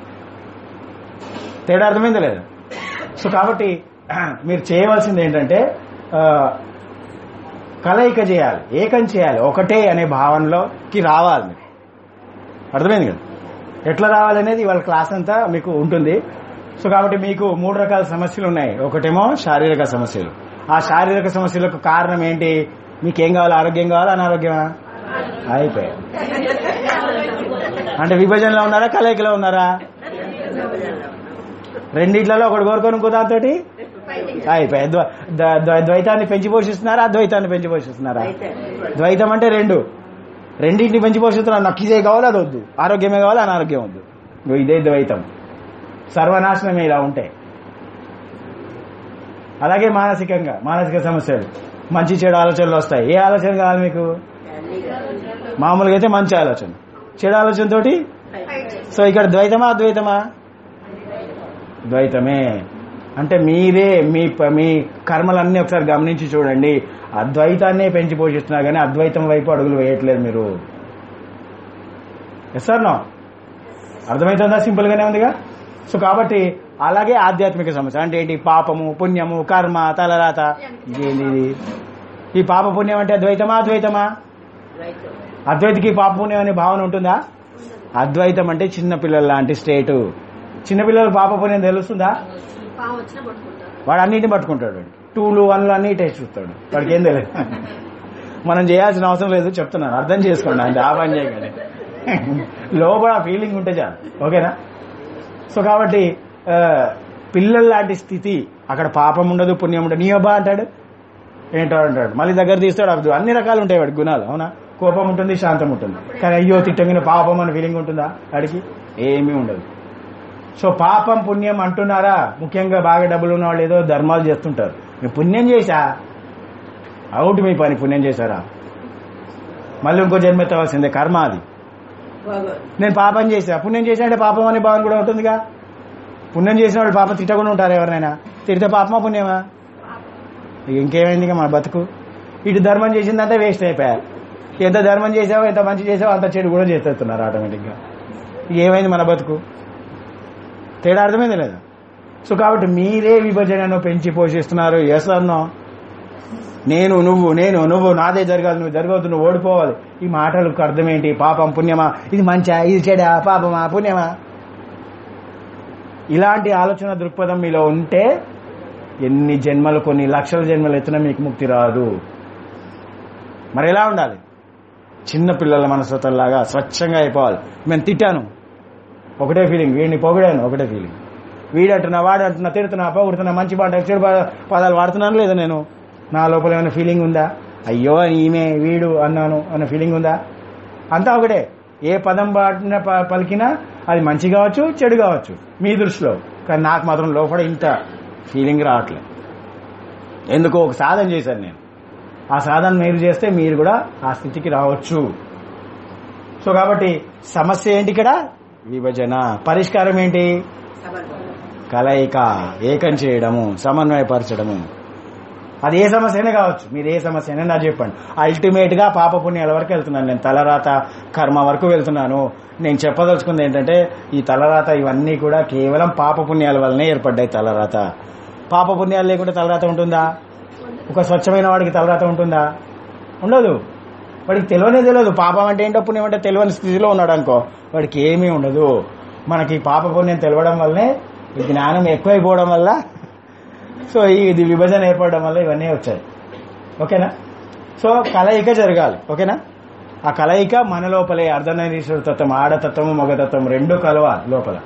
తేడా అర్థమైంది లేదు? సో కాబట్టి మీరు చేయవలసింది ఏంటంటే కలయిక చేయాలి, ఏకం చేయాలి, ఒకటే అనే భావనలోకి రావాలి మీరు. అర్థమైంది కదా? ఎట్లా రావాలనేది ఇవాళ క్లాస్ అంతా మీకు ఉంటుంది. సో కాబట్టి మీకు మూడు రకాల సమస్యలు ఉన్నాయి. ఒకటేమో శారీరక సమస్యలు. ఆ శారీరక సమస్యలకు కారణం ఏంటి? మీకేం కావాలి? ఆరోగ్యం కావాలా అనారోగ్యమా? అయిపోయి అంటే విభజనలో ఉన్నారా, కలయికలో ఉన్నారా? రెండిట్లలో ఒకటి కోరుకొని ఇంకో దాంతో అయిపోయి. ద్వైతాన్ని పెంచి పోషిస్తున్నారా, అద్వైతాన్ని పెంచి పోషిస్తున్నారా? ద్వైతం అంటే రెండు, రెండింటిని పెంచి పోషిస్తున్నారు. నాకు ఇదే కావాలి, అది వద్దు, ఆరోగ్యమే కావాలి, అనారోగ్యం వద్దు, ఇదే ద్వైతం. సర్వనాశనమే ఇలా ఉంటే. అలాగే మానసికంగా మానసిక సమస్యలు, మంచి చెడు ఆలోచనలు వస్తాయి. ఏ ఆలోచన కావాలి మీకు? మామూలుగా అయితే మంచి ఆలోచన, చెడు ఆలోచనతోటి. సో ఇక్కడ ద్వైతమా అద్వైతమా? ద్వైతమే. అంటే మీరే మీ మీ కర్మలన్నీ ఒకసారి గమనించి చూడండి, అద్వైతాన్నే పెంచి పోషిస్తున్నారు కానీ అద్వైతం వైపు అడుగులు వేయట్లేదు మీరు. Yes sir no? అర్థమవుతుందా? సింపుల్ గానే ఉందిగా. సో కాబట్టి అలాగే ఆధ్యాత్మిక సమస్య అంటే ఏంటి? పాపము, పుణ్యము, కర్మ, తలరాత. ఇదేంది? ఈ పాప పుణ్యం అంటే ద్వైతమా అద్వైతమా? అద్వైతికి పాప పుణ్యం అనే భావన ఉంటుందా? అద్వైతం అంటే చిన్నపిల్లల లాంటి స్టేటు. చిన్నపిల్లలకు పాప పుణ్యం తెలుస్తుందా? వాడు అన్నింటిని పట్టుకుంటాడు, టూలు వన్లు అన్ని టేస్ట్ చూస్తాడు, వాడికి ఏం తెలియదు. మనం చేయాల్సిన అవసరం లేదు, చెప్తున్నాను, అర్థం చేసుకోండి. అంటే ఆ పని చేయగానే లోపల ఫీలింగ్ ఉంటే చాలు. ఓకేనా? సో కాబట్టి పిల్లల లాంటి స్థితి, అక్కడ పాపం ఉండదు, పుణ్యం ఉండదు. నీ అబ్బా అంటాడు, ఏంటో అంటాడు, మళ్ళీ దగ్గర తీస్తాడు. అప్పుడు అన్ని రకాలు ఉంటాయి వాడి గుణాలు. అవునా? కోపం ఉంటుంది, శాంతం ఉంటుంది. కానీ అయ్యో తిట్టంగిన పాపం అని ఫీలింగ్ ఉంటుందా వాడికి? ఏమీ ఉండదు. సో పాపం పుణ్యం అంటున్నారా? ముఖ్యంగా బాగా డబ్బులు ఉన్న వాళ్ళు ఏదో ధర్మాలు చేస్తుంటారు. మీరు పుణ్యం చేశా, అవుట్ మీ పని. పుణ్యం చేశారా? మళ్ళీ ఇంకో జన్మెత్తవలసిందే, కర్మ అది. నేను పాపం చేశా, పుణ్యం చేశా అంటే పాపం అనే భావన కూడా ఉంటుందిగా. పుణ్యం చేసిన వాళ్ళు పాపం తిట్టకుండా ఉంటారు ఎవరినైనా? తిడితే పాపమా పుణ్యమా? ఇంకేమైంది మన బతుకు? ఇటు ధర్మం చేసిందంటే వేస్ట్ అయిపోయా. ఎంత ధర్మం చేసావో, ఎంత మంచి చేసావో అంత చెడు కూడా చేసేస్తున్నారు ఆటోమేటిక్గా. ఏమైంది మన బతుకు? తేడా అర్థమైంది లేదా? సో కాబట్టి మీరే విభజనను పెంచి పోషిస్తున్నారు. ఎస్ అన్నో? నేను నువ్వు, నేను నువ్వు, నాదే జరగాలి, నువ్వు జరగవద్దు, నువ్వు ఓడిపోవాలి. ఈ మాటలకు అర్థం ఏంటి? పాపం పుణ్యమా? ఇది మంచా, ఇది చెడా, పాపమా పుణ్యమా? ఇలాంటి ఆలోచన దృక్పథం మీలో ఉంటే ఎన్ని జన్మలు, కొన్ని లక్షల జన్మలు ఎత్తున మీకు ముక్తి రాదు. మరి ఎలా ఉండాలి? చిన్న పిల్లల మనస్తత్వంలాగా స్వచ్ఛంగా అయిపోవాలి. నేను తిట్టాను, ఒకటే ఫీలింగ్. వీడిని పొగిడాను, ఒకటే ఫీలింగ్. వీడంటున్నా, వాడంటున్నా, తిడుతున్నా, పొగుడుతున్నా, మంచి పాట చెడు పదాలు వాడుతున్నాను లేదా? నేను నా లోపల ఏమైనా ఫీలింగ్ ఉందా? అయ్యో ఈమె వీడు అన్నాను అన్న ఫీలింగ్ ఉందా? అంతా ఒకటే. ఏ పదం పాటిన పలికినా అది మంచి కావచ్చు, చెడు కావచ్చు మీ దృష్టిలో. కానీ నాకు మాత్రం లోపల ఇంత ఫీలింగ్ రావట్లేదు. ఎందుకో ఒక సాధన చేశాను నేను. ఆ సాధన మీరు చేస్తే మీరు కూడా ఆ స్థితికి రావచ్చు. సో కాబట్టి సమస్య ఏంటి ఇక్కడ? విభజన. పరిష్కారం ఏంటి? కలయిక, ఏకం చేయడము, సమన్వయపరచడము. అది ఏ సమస్య అయినా కావచ్చు. మీరు ఏ సమస్య అయినా నాకు చెప్పండి. అల్టిమేట్ గా పాప పుణ్యాల వరకు వెళ్తున్నాను నేను, తలరాత కర్మ వరకు వెళ్తున్నాను. నేను చెప్పదలుచుకుంది ఏంటంటే ఈ తలరాత ఇవన్నీ కూడా కేవలం పాప పుణ్యాల వల్లనే ఏర్పడ్డాయి. తలరాత, పాప పుణ్యాలు లేకుండా తలరాత ఉంటుందా? ఒక స్వచ్ఛమైన వాడికి తలరాత ఉంటుందా? ఉండదు. వాడికి తెలియనే తెలియదు. పాపం అంటే ఏంటో, పుణ్యం అంటే తెలియని స్థితిలో ఉన్నాడు అనుకో, వాడికి ఏమీ ఉండదు. మనకి పాప పుణ్యం తెలవడం వల్లనే, ఈ జ్ఞానం ఎక్కువైపోవడం వల్ల, సో ఇది విభజన ఏర్పడడం వల్ల ఇవన్నీ వచ్చాయి. ఓకేనా? సో కలయిక జరగాలి. ఓకేనా? ఆ కలయిక మన లోపలే అర్ధనారీశ్వర తత్వం, ఆడతత్వము, మగతత్వం రెండు కలవాలి లోపల.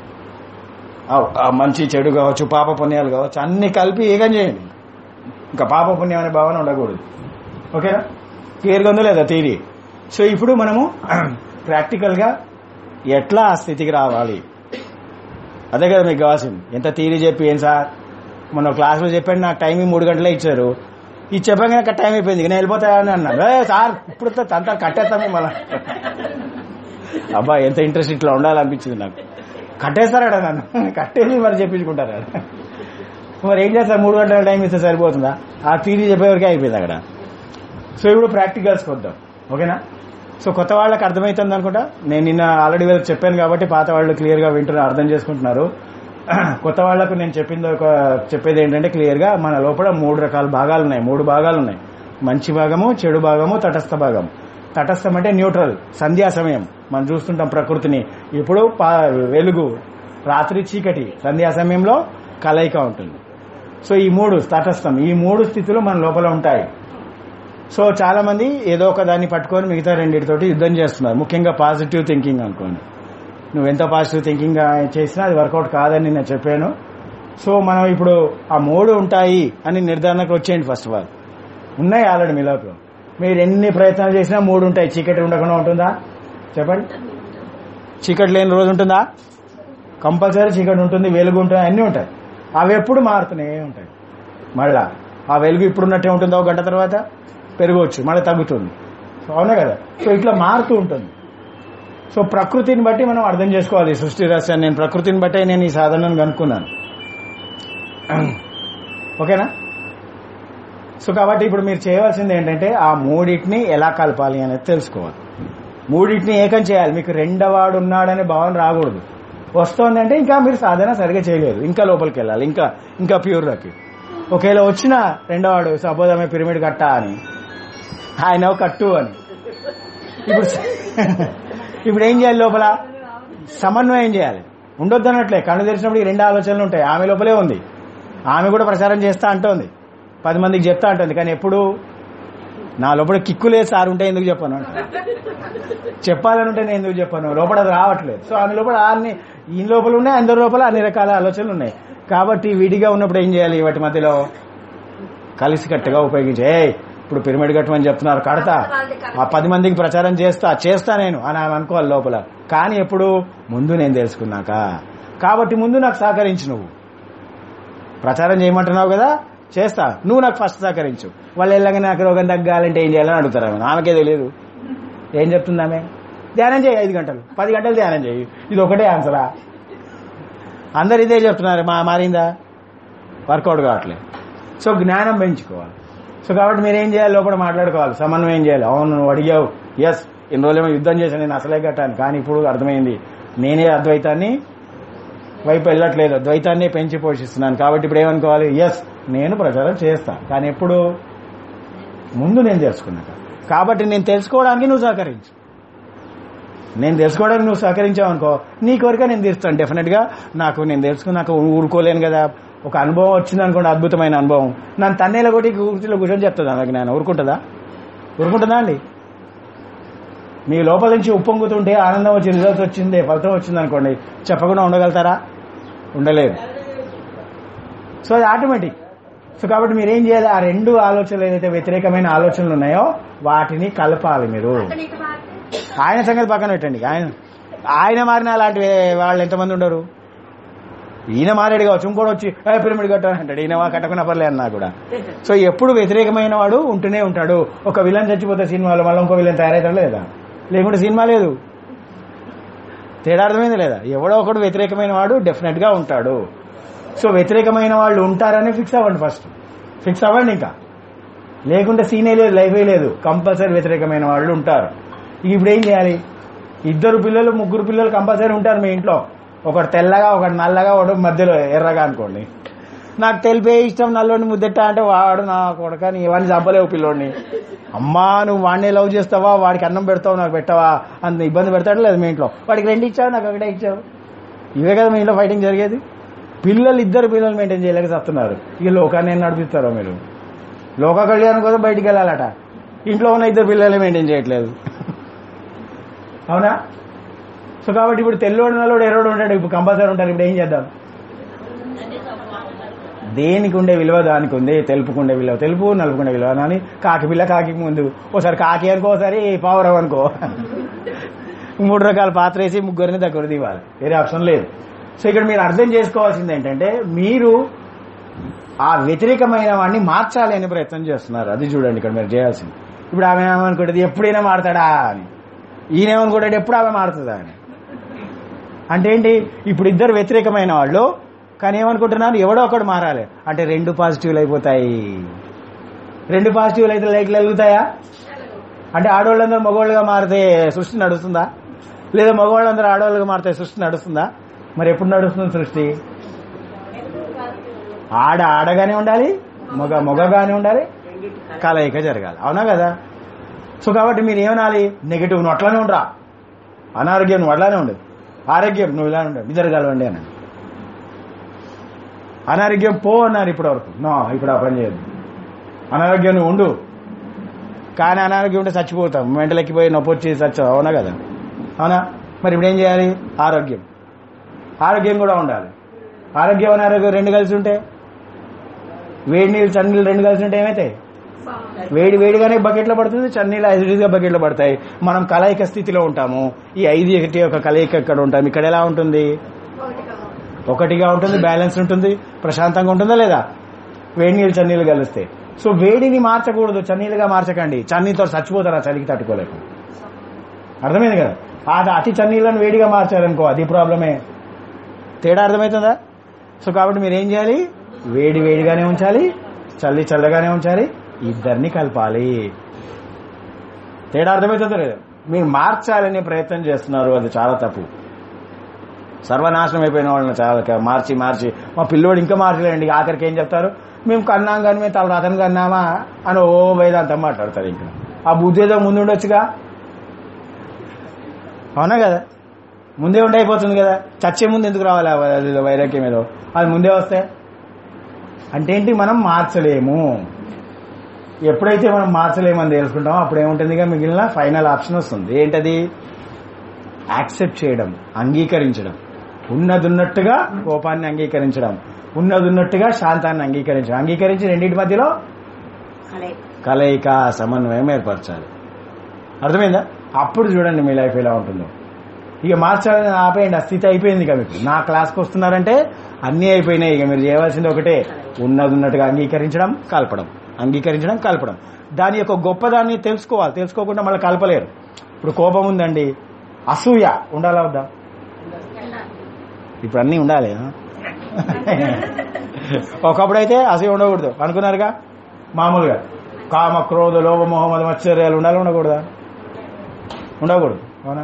మంచి చెడు కావచ్చు, పాప పుణ్యాలు కావచ్చు, అన్ని కలిపి ఏకం చేయండి. ఇంకా పాప పుణ్యం అనే భావన ఉండకూడదు. ఓకేనా? క్లియర్గా ఉందో లేదా థియరీ? సో ఇప్పుడు మనము ప్రాక్టికల్ గా ఎట్లా ఆ స్థితికి రావాలి, అదే కదా మీకు కావాల్సింది. ఎంత థియరీ చెప్పి ఏం సార్, మొన్న క్లాసులో చెప్పండి, నాకు టైమింగ్ మూడు గంటలే ఇచ్చారు. ఇది చెప్పాక నాకు టైం అయిపోయింది, నేను వెళ్ళిపోతాయని అన్నాను. ఏ సార్ ఇప్పుడు అంతా కట్టేస్తామే మళ్ళా. అబ్బా ఎంత ఇంట్రెస్ట్, ఇట్లా ఉండాలనిపించింది నాకు. కట్టేస్తారాడ నన్ను, కట్టేసి మరి చెప్పించుకుంటారా? మరి ఏం చేస్తారు? మూడు గంటల టైం ఇస్తే సరిపోతుందా? ఆ థియరీ చెప్పేవరకే అయిపోయింది అక్కడ. సో ఇప్పుడు ప్రాక్టికల్స్ కొద్దాం. ఓకేనా? సో కొత్త వాళ్ళకి అర్థమవుతుంది అనుకుంటా. నేను నిన్న ఆల్రెడీ వీళ్ళకి చెప్పాను కాబట్టి పాత వాళ్ళు క్లియర్ గా వింటున్నారు, అర్థం చేసుకుంటున్నారు. కొత్త వాళ్లకు నేను చెప్పింది ఒక చెప్పేది ఏంటంటే క్లియర్ గా మన లోపల మూడు రకాల భాగాలు ఉన్నాయి. మూడు భాగాలు ఉన్నాయి. మంచి భాగము, చెడు భాగము, తటస్థ భాగం. తటస్థం అంటే న్యూట్రల్, సంధ్యా సమయం. మనం చూస్తుంటాం ప్రకృతిని. ఇప్పుడు వెలుగు, రాత్రి చీకటి, సంధ్యా సమయంలో కలయిక ఉంటుంది. సో ఈ మూడు తటస్థం, ఈ మూడు స్థితులు మన లోపల ఉంటాయి. సో చాలా మంది ఏదో ఒక దాన్ని పట్టుకొని మిగతా రెండింటితోటి యుద్ధం చేస్తున్నారు. ముఖ్యంగా పాజిటివ్ థింకింగ్ అనుకోండి. నువ్వెంత పాజిటివ్ థింకింగ్ చేసినా అది వర్కౌట్ కాదని నేను చెప్పాను. సో మనం ఇప్పుడు ఆ మూడు ఉంటాయి అని నిర్ధారణకు వచ్చేయండి. ఫస్ట్ ఆఫ్ ఆల్ ఉన్నాయి ఆల్రెడీ మీ లోపల. మీరు ఎన్ని ప్రయత్నాలు చేసినా మూడు ఉంటాయి. చీకటి ఉండకుండా ఉంటుందా చెప్పండి? చీకటి లేని రోజు ఉంటుందా? కంపల్సరీ చీకటి ఉంటుంది, వెలుగు ఉంటుంది, అన్నీ ఉంటాయి. అవి ఎప్పుడు మారుతూనే ఉంటాయి. మళ్ళా ఆ వెలుగు ఇప్పుడున్నట్టే ఉంటుందా, ఒక గంట తర్వాత పెరగవచ్చు, మళ్ళీ తగ్గుతుంది. అవునా కదా. సో ఇట్లా మారుతూ ఉంటుంది. సో ప్రకృతిని బట్టి మనం అర్థం చేసుకోవాలి సృష్టి రహస్యాన్ని. నేను ప్రకృతిని బట్టే నేను ఈ సాధనను కనుక్కున్నాను. ఓకేనా. సో కాబట్టి ఇప్పుడు మీరు చేయవలసింది ఏంటంటే ఆ మూడింటిని ఎలా కలపాలి అనేది తెలుసుకోవాలి. మూడింటిని ఏకం చేయాలి. మీకు రెండవాడు ఉన్నాడనే భావన రాకూడదు. వస్తోందంటే ఇంకా మీరు సాధన సరిగా చేయలేదు, ఇంకా లోపలికి వెళ్ళాలి, ఇంకా ఇంకా ప్యూర్లోకి. ఒకవేళ వచ్చిన రెండవాడు సపోజ్ ఆమె పిరమిడ్ కట్ట అని, ఆయన కట్టు అని, ఇప్పుడు ఇప్పుడు ఏం చేయాలి? లోపల సమన్వయం చేయాలి. ఉండొద్దు అన్నట్లే. కళ్ళు తెరిచినప్పుడు ఈ రెండు ఆలోచనలు ఉంటాయి. ఆమె లోపలే ఉంది. ఆమె కూడా ప్రచారం చేస్తా అంటోంది, పది మందికి చెప్తా అంటుంది. కానీ ఎప్పుడు నా లోపల కిక్కులే సార్ ఉంటే ఎందుకు చెప్పాను అంట. చెప్పాలని ఉంటే నేను ఎందుకు చెప్పాను, లోపల అది రావట్లేదు. సో ఆమె లోపల అన్ని ఈ లోపల ఉన్నాయి, అందరి లోపల అన్ని రకాల ఆలోచనలు ఉన్నాయి. కాబట్టి విడిగా ఉన్నప్పుడు ఏం చేయాలి? వాటి మధ్యలో కలిసికట్టుగా ఉపయోగించే, ఇప్పుడు పిరమిడ్ కట్టమని చెప్తున్నారు, కడతా, ఆ పది మందికి ప్రచారం చేస్తా చేస్తా నేను అని ఆమె అనుకోవాలి లోపల. కానీ ఎప్పుడు? ముందు నేను తెలుసుకున్నాక. కాబట్టి ముందు నాకు సహకరించు. నువ్వు ప్రచారం చేయమంటున్నావు కదా, చేస్తా, నువ్వు నాకు ఫస్ట్ సహకరించు. వాళ్ళు వెళ్ళగానే నాకు రోగం తగ్గాలంటే ఏం చేయాలని అడుగుతారు. ఆమె ఆమెకే తెలియదు ఏం చెప్తుంది. ఆమె ధ్యానం చేయి, ఐదు గంటలు పది గంటలు ధ్యానం చేయి. ఇది ఒకటే ఆన్సరా? అందరు ఇదే చెప్తున్నారు. మా మారిందా? వర్కౌట్ కావట్లేదు. సో జ్ఞానం పెంచుకోవాలి. సో కాబట్టి మీరేం చేయాలి? లోపల మాట్లాడుకోవాలి, సమన్వయం చేయాలి. అవును నువ్వు అడిగావు, ఎస్ ఇన్ని రోజులేమో యుద్ధం చేశాను నేను అసలే కట్టాను, కానీ ఇప్పుడు అర్థమైంది నేనే అద్వైతాన్ని వైపు వెళ్ళట్లేదు, ద్వైతాన్ని పెంచి పోషిస్తున్నాను. కాబట్టి ఇప్పుడు ఏమనుకోవాలి? ఎస్ నేను ప్రచారం చేస్తా, కానీ ఎప్పుడు? ముందు నేను తెలుసుకున్నాక. కాబట్టి నేను తెలుసుకోవడానికి నువ్వు సహకరించు. నేను తెలుసుకోవడానికి నువ్వు సహకరించావు అనుకో, నీ కోరిక నేను తీరుస్తాను డెఫినెట్ గా. నాకు నేను తెలుసుకున్నాక ఊరుకోలేను కదా. ఒక అనుభవం వచ్చింది అనుకోండి, అద్భుతమైన అనుభవం, నన్ను తన్నేలో కొట్టి కూర్చులో కూర్చొని చెప్తుందా నాకు జ్ఞానం? ఊరుకుంటుందా? ఊరుకుంటుందా అండి? మీ లోపల నుంచి ఉప్పొంగుతుంటే ఆనందం వచ్చి రిజల్ట్ వచ్చింది, ఫలితం వచ్చింది అనుకోండి, చెప్పకుండా ఉండగలుగుతారా? ఉండలేదు. సో అది ఆటోమేటిక్. సో కాబట్టి మీరేం చేయాలి? ఆ రెండు ఆలోచనలు ఏదైతే వ్యతిరేకమైన ఆలోచనలు ఉన్నాయో వాటిని కలపాలి. మీరు ఆయన సంగతి పక్కన పెట్టండి. ఆయన ఆయన మారిన అలాంటి వాళ్ళు ఎంతమంది ఉండరు? ఈయన మారాడు కావచ్చు, ఇంకోటి వచ్చి పిరమిడ్ కట్టాను అంటాడు, ఈయన కట్టకున్న పర్లే అన్నా కూడా. సో ఎప్పుడు వ్యతిరేకమైన వాడు ఉంటూనే ఉంటాడు. ఒక విలన్ చచ్చిపోతే సినిమాలో మళ్ళీ ఇంకో విలన్ తయారవుతాడు లేదా? లేకుంటే సినిమా లేదు. తేడా అర్థమైంది లేదా? ఎవడో ఒకడు వ్యతిరేకమైన వాడు డెఫినెట్ గా ఉంటాడు. సో వ్యతిరేకమైన వాళ్ళు ఉంటారని ఫిక్స్ అవ్వండి. ఫస్ట్ ఫిక్స్ అవ్వండి. ఇంకా లేకుంటే సీనే లేదు, లైఫే లేదు. కంపల్సరీ వ్యతిరేకమైన వాళ్ళు ఉంటారు. ఇప్పుడు ఏం చేయాలి? ఇద్దరు పిల్లలు ముగ్గురు పిల్లలు కంపల్సరీ ఉంటారు మీ ఇంట్లో. ఒకటి తెల్లగా, ఒకటి నల్లగా, ఒకటి మధ్యలో ఎర్రగా అనుకోండి. నాకు తెలిపే ఇష్టం, నల్లోని ముద్దెట్ట అంటే వాడు నా కొడక నీ ఇవన్నీ చంపలేవు పిల్లోడిని. అమ్మా నువ్వు వాడిని లవ్ చేస్తావా, వాడికి అన్నం పెడతావు నాకు పెట్టవా, అంత ఇబ్బంది పెడతాడు లేదు మీ ఇంట్లో. వాడికి రెండు ఇచ్చావు, నాకు ఒకటే ఇచ్చావు. ఇవే కదా మీ ఇంట్లో ఫైటింగ్ జరిగేది. పిల్లలు ఇద్దరు పిల్లలు మెయింటైన్ చేయలేక వస్తున్నారు. ఇక లోకాన్ని ఏం నడిపిస్తారో మీరు? లోక కళ్యాణం కోసం బయటికి వెళ్ళాలట, ఇంట్లో ఉన్న ఇద్దరు పిల్లలే మెయింటైన్ చేయట్లేదు. అవునా? సో కాబట్టి ఇప్పుడు తెల్లోడు నల్లోడు ఎర్రోడు ఉంటాడు, ఇప్పుడు కంపల్సరీ ఉంటారు. ఇప్పుడు ఏం చేద్దాం? దేనికి ఉండే విలువ దానికి ఉంది, తెలుపుకుండే విలువ తెలుపు, నలుపుకుండే విలువ అని. కాకి పిల్ల కాకి ముందు, ఓసారి కాకి అనుకో, ఒకసారి పావురం అనుకో. మూడు రకాల పాత్ర వేసి ముగ్గురిని దగ్గర దివాలి, వేరే ఆప్షన్ లేదు. సో ఇక్కడ మీరు అర్థం చేసుకోవాల్సింది ఏంటంటే మీరు ఆ వ్యతిరేకమైన వాడిని మార్చాలి అనే ప్రయత్నం చేస్తున్నారు. అది చూడండి ఇక్కడ మీరు చేయాల్సింది. ఇప్పుడు ఆమె ఏమనుకుంటుంది, ఎప్పుడైనా మారుతాడా అని. ఈయనేమనుకుంటాడు, ఎప్పుడు ఆమె మారుతుందా అని. అంటే ఏంటి? ఇప్పుడు ఇద్దరు వ్యతిరేకమైన వాళ్ళు, కానీ ఏమనుకుంటున్నారు, ఎవడో ఒకడు మారాలి అంటే రెండు పాజిటివ్లు అయిపోతాయి. రెండు పాజిటివ్లు అయితే లైట్లు వెలుగుతాయా? అంటే ఆడవాళ్ళందరూ మగవాళ్ళుగా మారితే సృష్టి నడుస్తుందా? లేదా మగవాళ్ళందరూ ఆడవాళ్ళుగా మారితే సృష్టి నడుస్తుందా? మరి ఎప్పుడు నడుస్తుంది సృష్టి? ఆడ ఆడగానే ఉండాలి, మగ మగగానే ఉండాలి, కలయిక జరగాలి. అవునా కదా? సో కాబట్టి మీరు ఏమనాలి? నెగిటివ్ నువ్వు అట్లానే ఉండరా, అనారోగ్యం నువ్వు అట్లానే ఉండదు, ఆరోగ్యం నువ్వు ఇలా ఉండవు, ఇద్దరు కలవండి అన్నాడు. అనారోగ్యం పో అన్నారు ఇప్పటి వరకు. నో, ఇప్పుడు ఆ పని చేయదు. అనారోగ్యం నువ్వు ఉండు, కానీ అనారోగ్యం ఉంటే చచ్చిపోతాం, మెంటలెక్కిపోయి నొప్పి వచ్చి చచ్చావు. అవునా కదా? అవునా? మరి ఇప్పుడు ఏం చేయాలి? ఆరోగ్యం ఆరోగ్యం కూడా ఉండాలి. ఆరోగ్యం అనారోగ్యం రెండు కలిసి ఉంటే, వేడి నీళ్ళు చన్నీళ్ళు రెండు కలిసి ఉంటే ఏమైతాయి? వేడి వేడిగానే బకెట్లో పడుతుంది, చన్నీళ్ళు ఐదుగా బకెట్లో పడతాయి. మనం కలయిక స్థితిలో ఉంటాము. ఈ ఐదు ఒకటి ఒక కలయిక ఎక్కడ ఉంటాం? ఇక్కడ ఎలా ఉంటుంది? ఒకటిగా ఉంటుంది, బ్యాలెన్స్ ఉంటుంది, ప్రశాంతంగా ఉంటుందా లేదా? వేడి నీళ్ళు చన్నీళ్ళు కలిస్తే. సో వేడిని మార్చకూడదు, చన్నీలుగా మార్చకండి. చన్నీతో చచ్చిపోతారా చలికి తట్టుకోలేక. అర్థమైంది కదా. అది అతి చన్నీళ్ళను వేడిగా మార్చారనుకో అది ప్రాబ్లమే. తేడా అర్థమవుతుందా? సో కాబట్టి మీరు ఏం చేయాలి, వేడి వేడిగానే ఉంచాలి, చల్లి చల్లగానే ఉంచాలి, ఇద్దరిని కలపాలి. తేడా అర్థమవుతుందో లేదు. మీరు మార్చాలనే ప్రయత్నం చేస్తున్నారు, అది చాలా తప్పు. సర్వనాశనం అయిపోయిన వాళ్ళని చాలా మార్చి మార్చి మా పిల్లోడు ఇంకా మార్చలేండి. ఆఖరికి ఏం చెప్తారు, మేము కన్నాం కానీ మేము తల రథం కన్నామా అని ఓ వేదాంతం మాట్లాడతారు. ఇంకా ఆ బుద్ధి ఏదో ముందు ఉండొచ్చుగా, అవునా కదా. ముందే ఉండి అయిపోతుంది కదా. చచ్చే ముందు ఎందుకు రావాలి అది వైరాగ్యం ఏదో, అది ముందే వస్తే అంటే ఏంటి, మనం మార్చలేము. ఎప్పుడైతే మనం మార్చలేమని తెలుసుకుంటామో అప్పుడు ఏముంటుంది, మిగిలిన ఫైనల్ ఆప్షన్ వస్తుంది. ఏంటది, యాక్సెప్ట్ చేయడం, అంగీకరించడం. ఉన్నదున్నట్టుగా కోపాన్ని అంగీకరించడం, ఉన్నదున్నట్టుగా శాంతాన్ని అంగీకరించడం. అంగీకరించి రెండింటి మధ్యలో కలయిక సమన్వయం ఏర్పరచాలి. అర్థమైందా? అప్పుడు చూడండి మీ లైఫ్ ఎలా ఉంటుందో. ఇక మార్చాలని ఆపేయండి, ఆ స్థితి అయిపోయింది ఇక మీకు. నా క్లాస్కి వస్తున్నారంటే అన్నీ అయిపోయినాయి. ఇక మీరు చేయవలసింది ఒకటే, ఉన్నది ఉన్నట్టుగా అంగీకరించడం, కలపడం, అంగీకరించడం, కలపడం. దాని యొక్క గొప్పదాన్ని తెలుసుకోవాలి. తెలుసుకోకుండా మళ్ళీ కలపలేరు. ఇప్పుడు కోపం ఉందండి, అసూయ ఉండాలా వద్దా? ఇప్పుడు అన్నీ ఉండాలి. ఒకప్పుడైతే అసూయ ఉండకూడదు అనుకున్నారుగా. మామూలుగా కామ క్రోధ లోభ మోహ మద మత్సర్యాలు ఉండాలి, ఉండకూడదా? ఉండకూడదు, అవునా?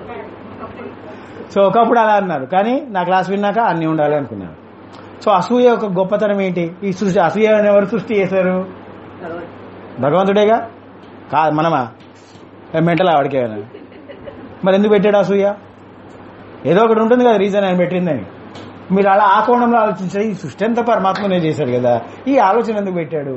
సో ఒకప్పుడు అలా అన్నారు, కానీ నా క్లాస్ విన్నాక అన్నీ ఉండాలి అనుకున్నారు. సో అసూయ యొక్క గొప్పతనం ఏంటి? ఈ సృష్టి అసూయ ఎవరు సృష్టి చేశారు? భగవంతుడేగా. కా మనమా మెంటలా వాడికే? మరి ఎందుకు పెట్టాడు అసూయ? ఏదో ఒకటి ఉంటుంది కదా రీజన్ ఆయన పెట్టిందని. మీరు అలా ఆ కోణంలో ఆలోచించారు. ఈ సృష్టి అంతా పరమాత్మనే చేశాడు కదా, ఈ ఆలోచన ఎందుకు పెట్టాడు?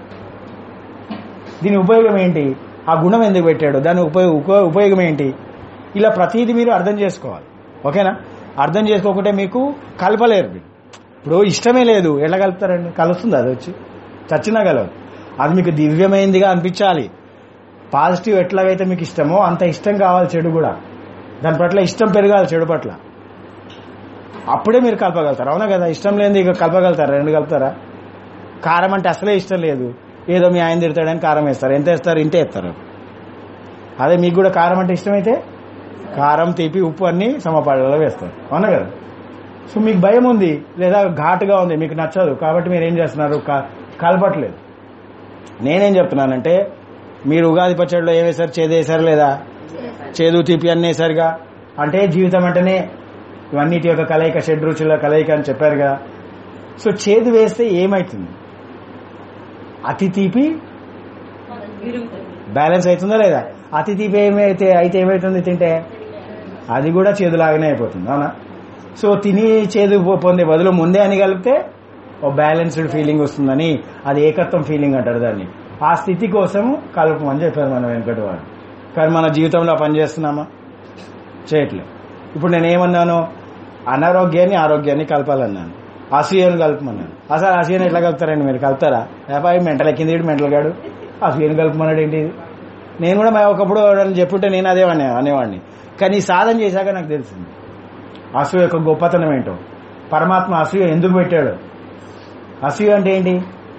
దీని ఉపయోగం ఏంటి? ఆ గుణం ఎందుకు పెట్టాడు? దాని ఉపయోగ ఉపయోగం ఏంటి? ఇలా ప్రతిదీ మీరు అర్థం చేసుకోవాలి. ఓకేనా? అర్థం చేసుకోకుంటే మీకు కలపలేరు. ఇప్పుడు ఇష్టమే లేదు, ఎట్లా కలుపుతారండి? కలుస్తుంది, అది వచ్చి చచ్చినా కలవదు. అది మీకు దివ్యమైందిగా అనిపించాలి. పాజిటివ్ ఎట్లాగైతే మీకు ఇష్టమో అంత ఇష్టం కావాలి చెడు కూడా. దాని పట్ల ఇష్టం పెరగాలి చెడు పట్ల. అప్పుడే మీరు కలపగలుగుతారు, అవునా కదా? ఇష్టం లేనిది ఇక కలపగలుగుతారా? రెండు కలుపుతారా? కారం అంటే అసలే ఇష్టం లేదు, ఏదో మీ ఆయన తిడతాడని కారం వేస్తారు. ఎంత వేస్తారు? ఇంతే వేస్తారు. అదే మీకు కూడా కారం అంటే ఇష్టమైతే కారం, తీపి, ఉప్పు అన్ని సమపాళ్ళలో వేస్తారు, అవునా కదా? సో మీకు భయం ఉంది లేదా ఘాటుగా ఉంది, మీకు నచ్చదు, కాబట్టి మీరు ఏం చేస్తున్నారు? కలపట్లేదు. నేనేం చెప్తున్నానంటే, మీరు ఉగాది పచ్చడిలో ఏం వేశారు? చేదు వేశారు లేదా? చేదు తీపి అన్నీ వేశారుగా. అంటే జీవితం అంటేనే ఇవన్నిటి యొక్క కలయిక, షడ్రుచుల కలయిక అని చెప్పారుగా. సో చేదు వేస్తే ఏమవుతుంది? అతి తీపి బ్యాలెన్స్ అవుతుందా లేదా? అతి తీపి ఏమైతే అయితే ఏమవుతుంది తింటే? అది కూడా చేదులాగానే అయిపోతుంది, అవునా? సో తిని చేదు పొందే బదులు ముందే అని కలిపితే ఓ బ్యాలెన్స్డ్ ఫీలింగ్ వస్తుందని, అది ఏకత్వం ఫీలింగ్ అంటారు దాన్ని. ఆ స్థితి కోసం కలపమని చెప్పారు మన వెంకట వాడు. కానీ మన జీవితంలో పనిచేస్తున్నామా? చేయట్లేదు. ఇప్పుడు నేను ఏమన్నాను? అనారోగ్యాన్ని ఆరోగ్యాన్ని కలపాలన్నాను, అసూయను కలపమన్నాను. అసలు అసూయను ఎట్లా కలుపుతారండి? మీరు కలుపుతారా? లేకపోతే మెంటల్ ఎక్కింది మెంటల్ గాడు అసూయను కలుపుమన్నాడు ఏంటి? నేను కూడా ఒకప్పుడు చెప్పుంటే నేను అదే అనేవాడిని. కానీ సాధన చేశాక నాకు తెలిసింది అసూయ యొక్క గొప్పతనం ఏంటో. పరమాత్మ అసూయ ఎందుకు పెట్టాడు? అసూయ అంటే ఏంటి?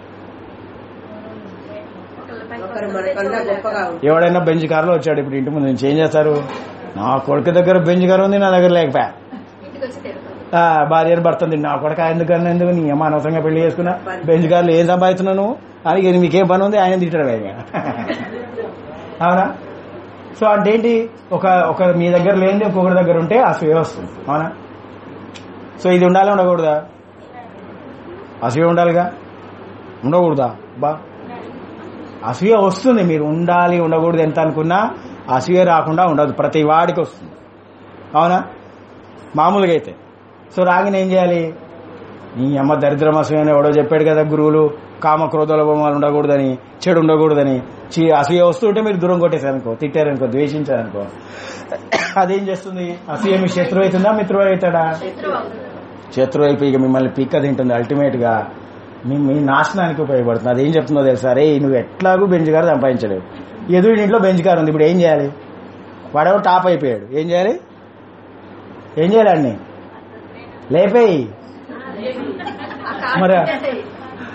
ఎవడైనా బెంచ్ కారులో వచ్చాడు ఇప్పుడు ఇంటి ముందు నుంచి, ఏం చేస్తారు? నా కొడుకు దగ్గర బెంచ్ కారు ఉంది, నా దగ్గర లేకపోయా. భార్యను భర్త నా కొడుకు ఎందుకన్నా ఎందుకు నీ ఏమో అనవసరంగా పెళ్లి చేసుకున్నా, బెంచ్ కార్లు ఏం సంపాదిస్తున్నాను అని మీకేం పని ఉంది, ఆయన తిట్టాడు ఆయన, అవునా? సో అంటే ఏంటి? ఒక ఒక మీ దగ్గర లేనిది ఇంకొకరి దగ్గర ఉంటే అసూయ వస్తుంది, అవునా? సో ఇది ఉండాలి ఉండకూడదా? అసూయ ఉండాలిగా, ఉండకూడదా? బా అసూయ వస్తుంది. మీరు ఉండాలి ఉండకూడదు ఎంత అనుకున్నా అసూయ రాకుండా ఉండదు, ప్రతి వాడికి వస్తుంది, అవునా? మామూలుగా అయితే. సో రాగిన ఏం చేయాలి? నీ అమ్మ దరిద్రం అసూయ అని ఎవడో చెప్పాడు కదా గురువులు, కామ క్రోధాల బొమ్మలు ఉండకూడదని, చెడు ఉండకూడదని. అసూయ వస్తుంటే మీరు దూరం కొట్టేశారనుకో, తిట్టారనుకో, ద్వేషించారనుకో, అదేం చేస్తుంది? అసూయ మీ శత్రువు అవుతుందా మిత్రువు అవుతాడా? శత్రువు అయిపోయి ఇక మిమ్మల్ని పిక్క తింటుంది. అల్టిమేట్ గా మీ మీ నాశనానికి ఉపయోగపడుతుంది. అదేం చెప్తుందో తెలుసా? రే నువ్వు ఎట్లాగూ బెంచ్ కారు సంపాదించలేవు, ఎదురు ఇంట్లో బెంచ్ కారు ఉంది, ఇప్పుడు ఏం చేయాలి? వాడేవో టాప్ అయిపోయాడు, ఏం చేయాలి? ఏం చేయాలి? అన్ని లేపేయి. మరి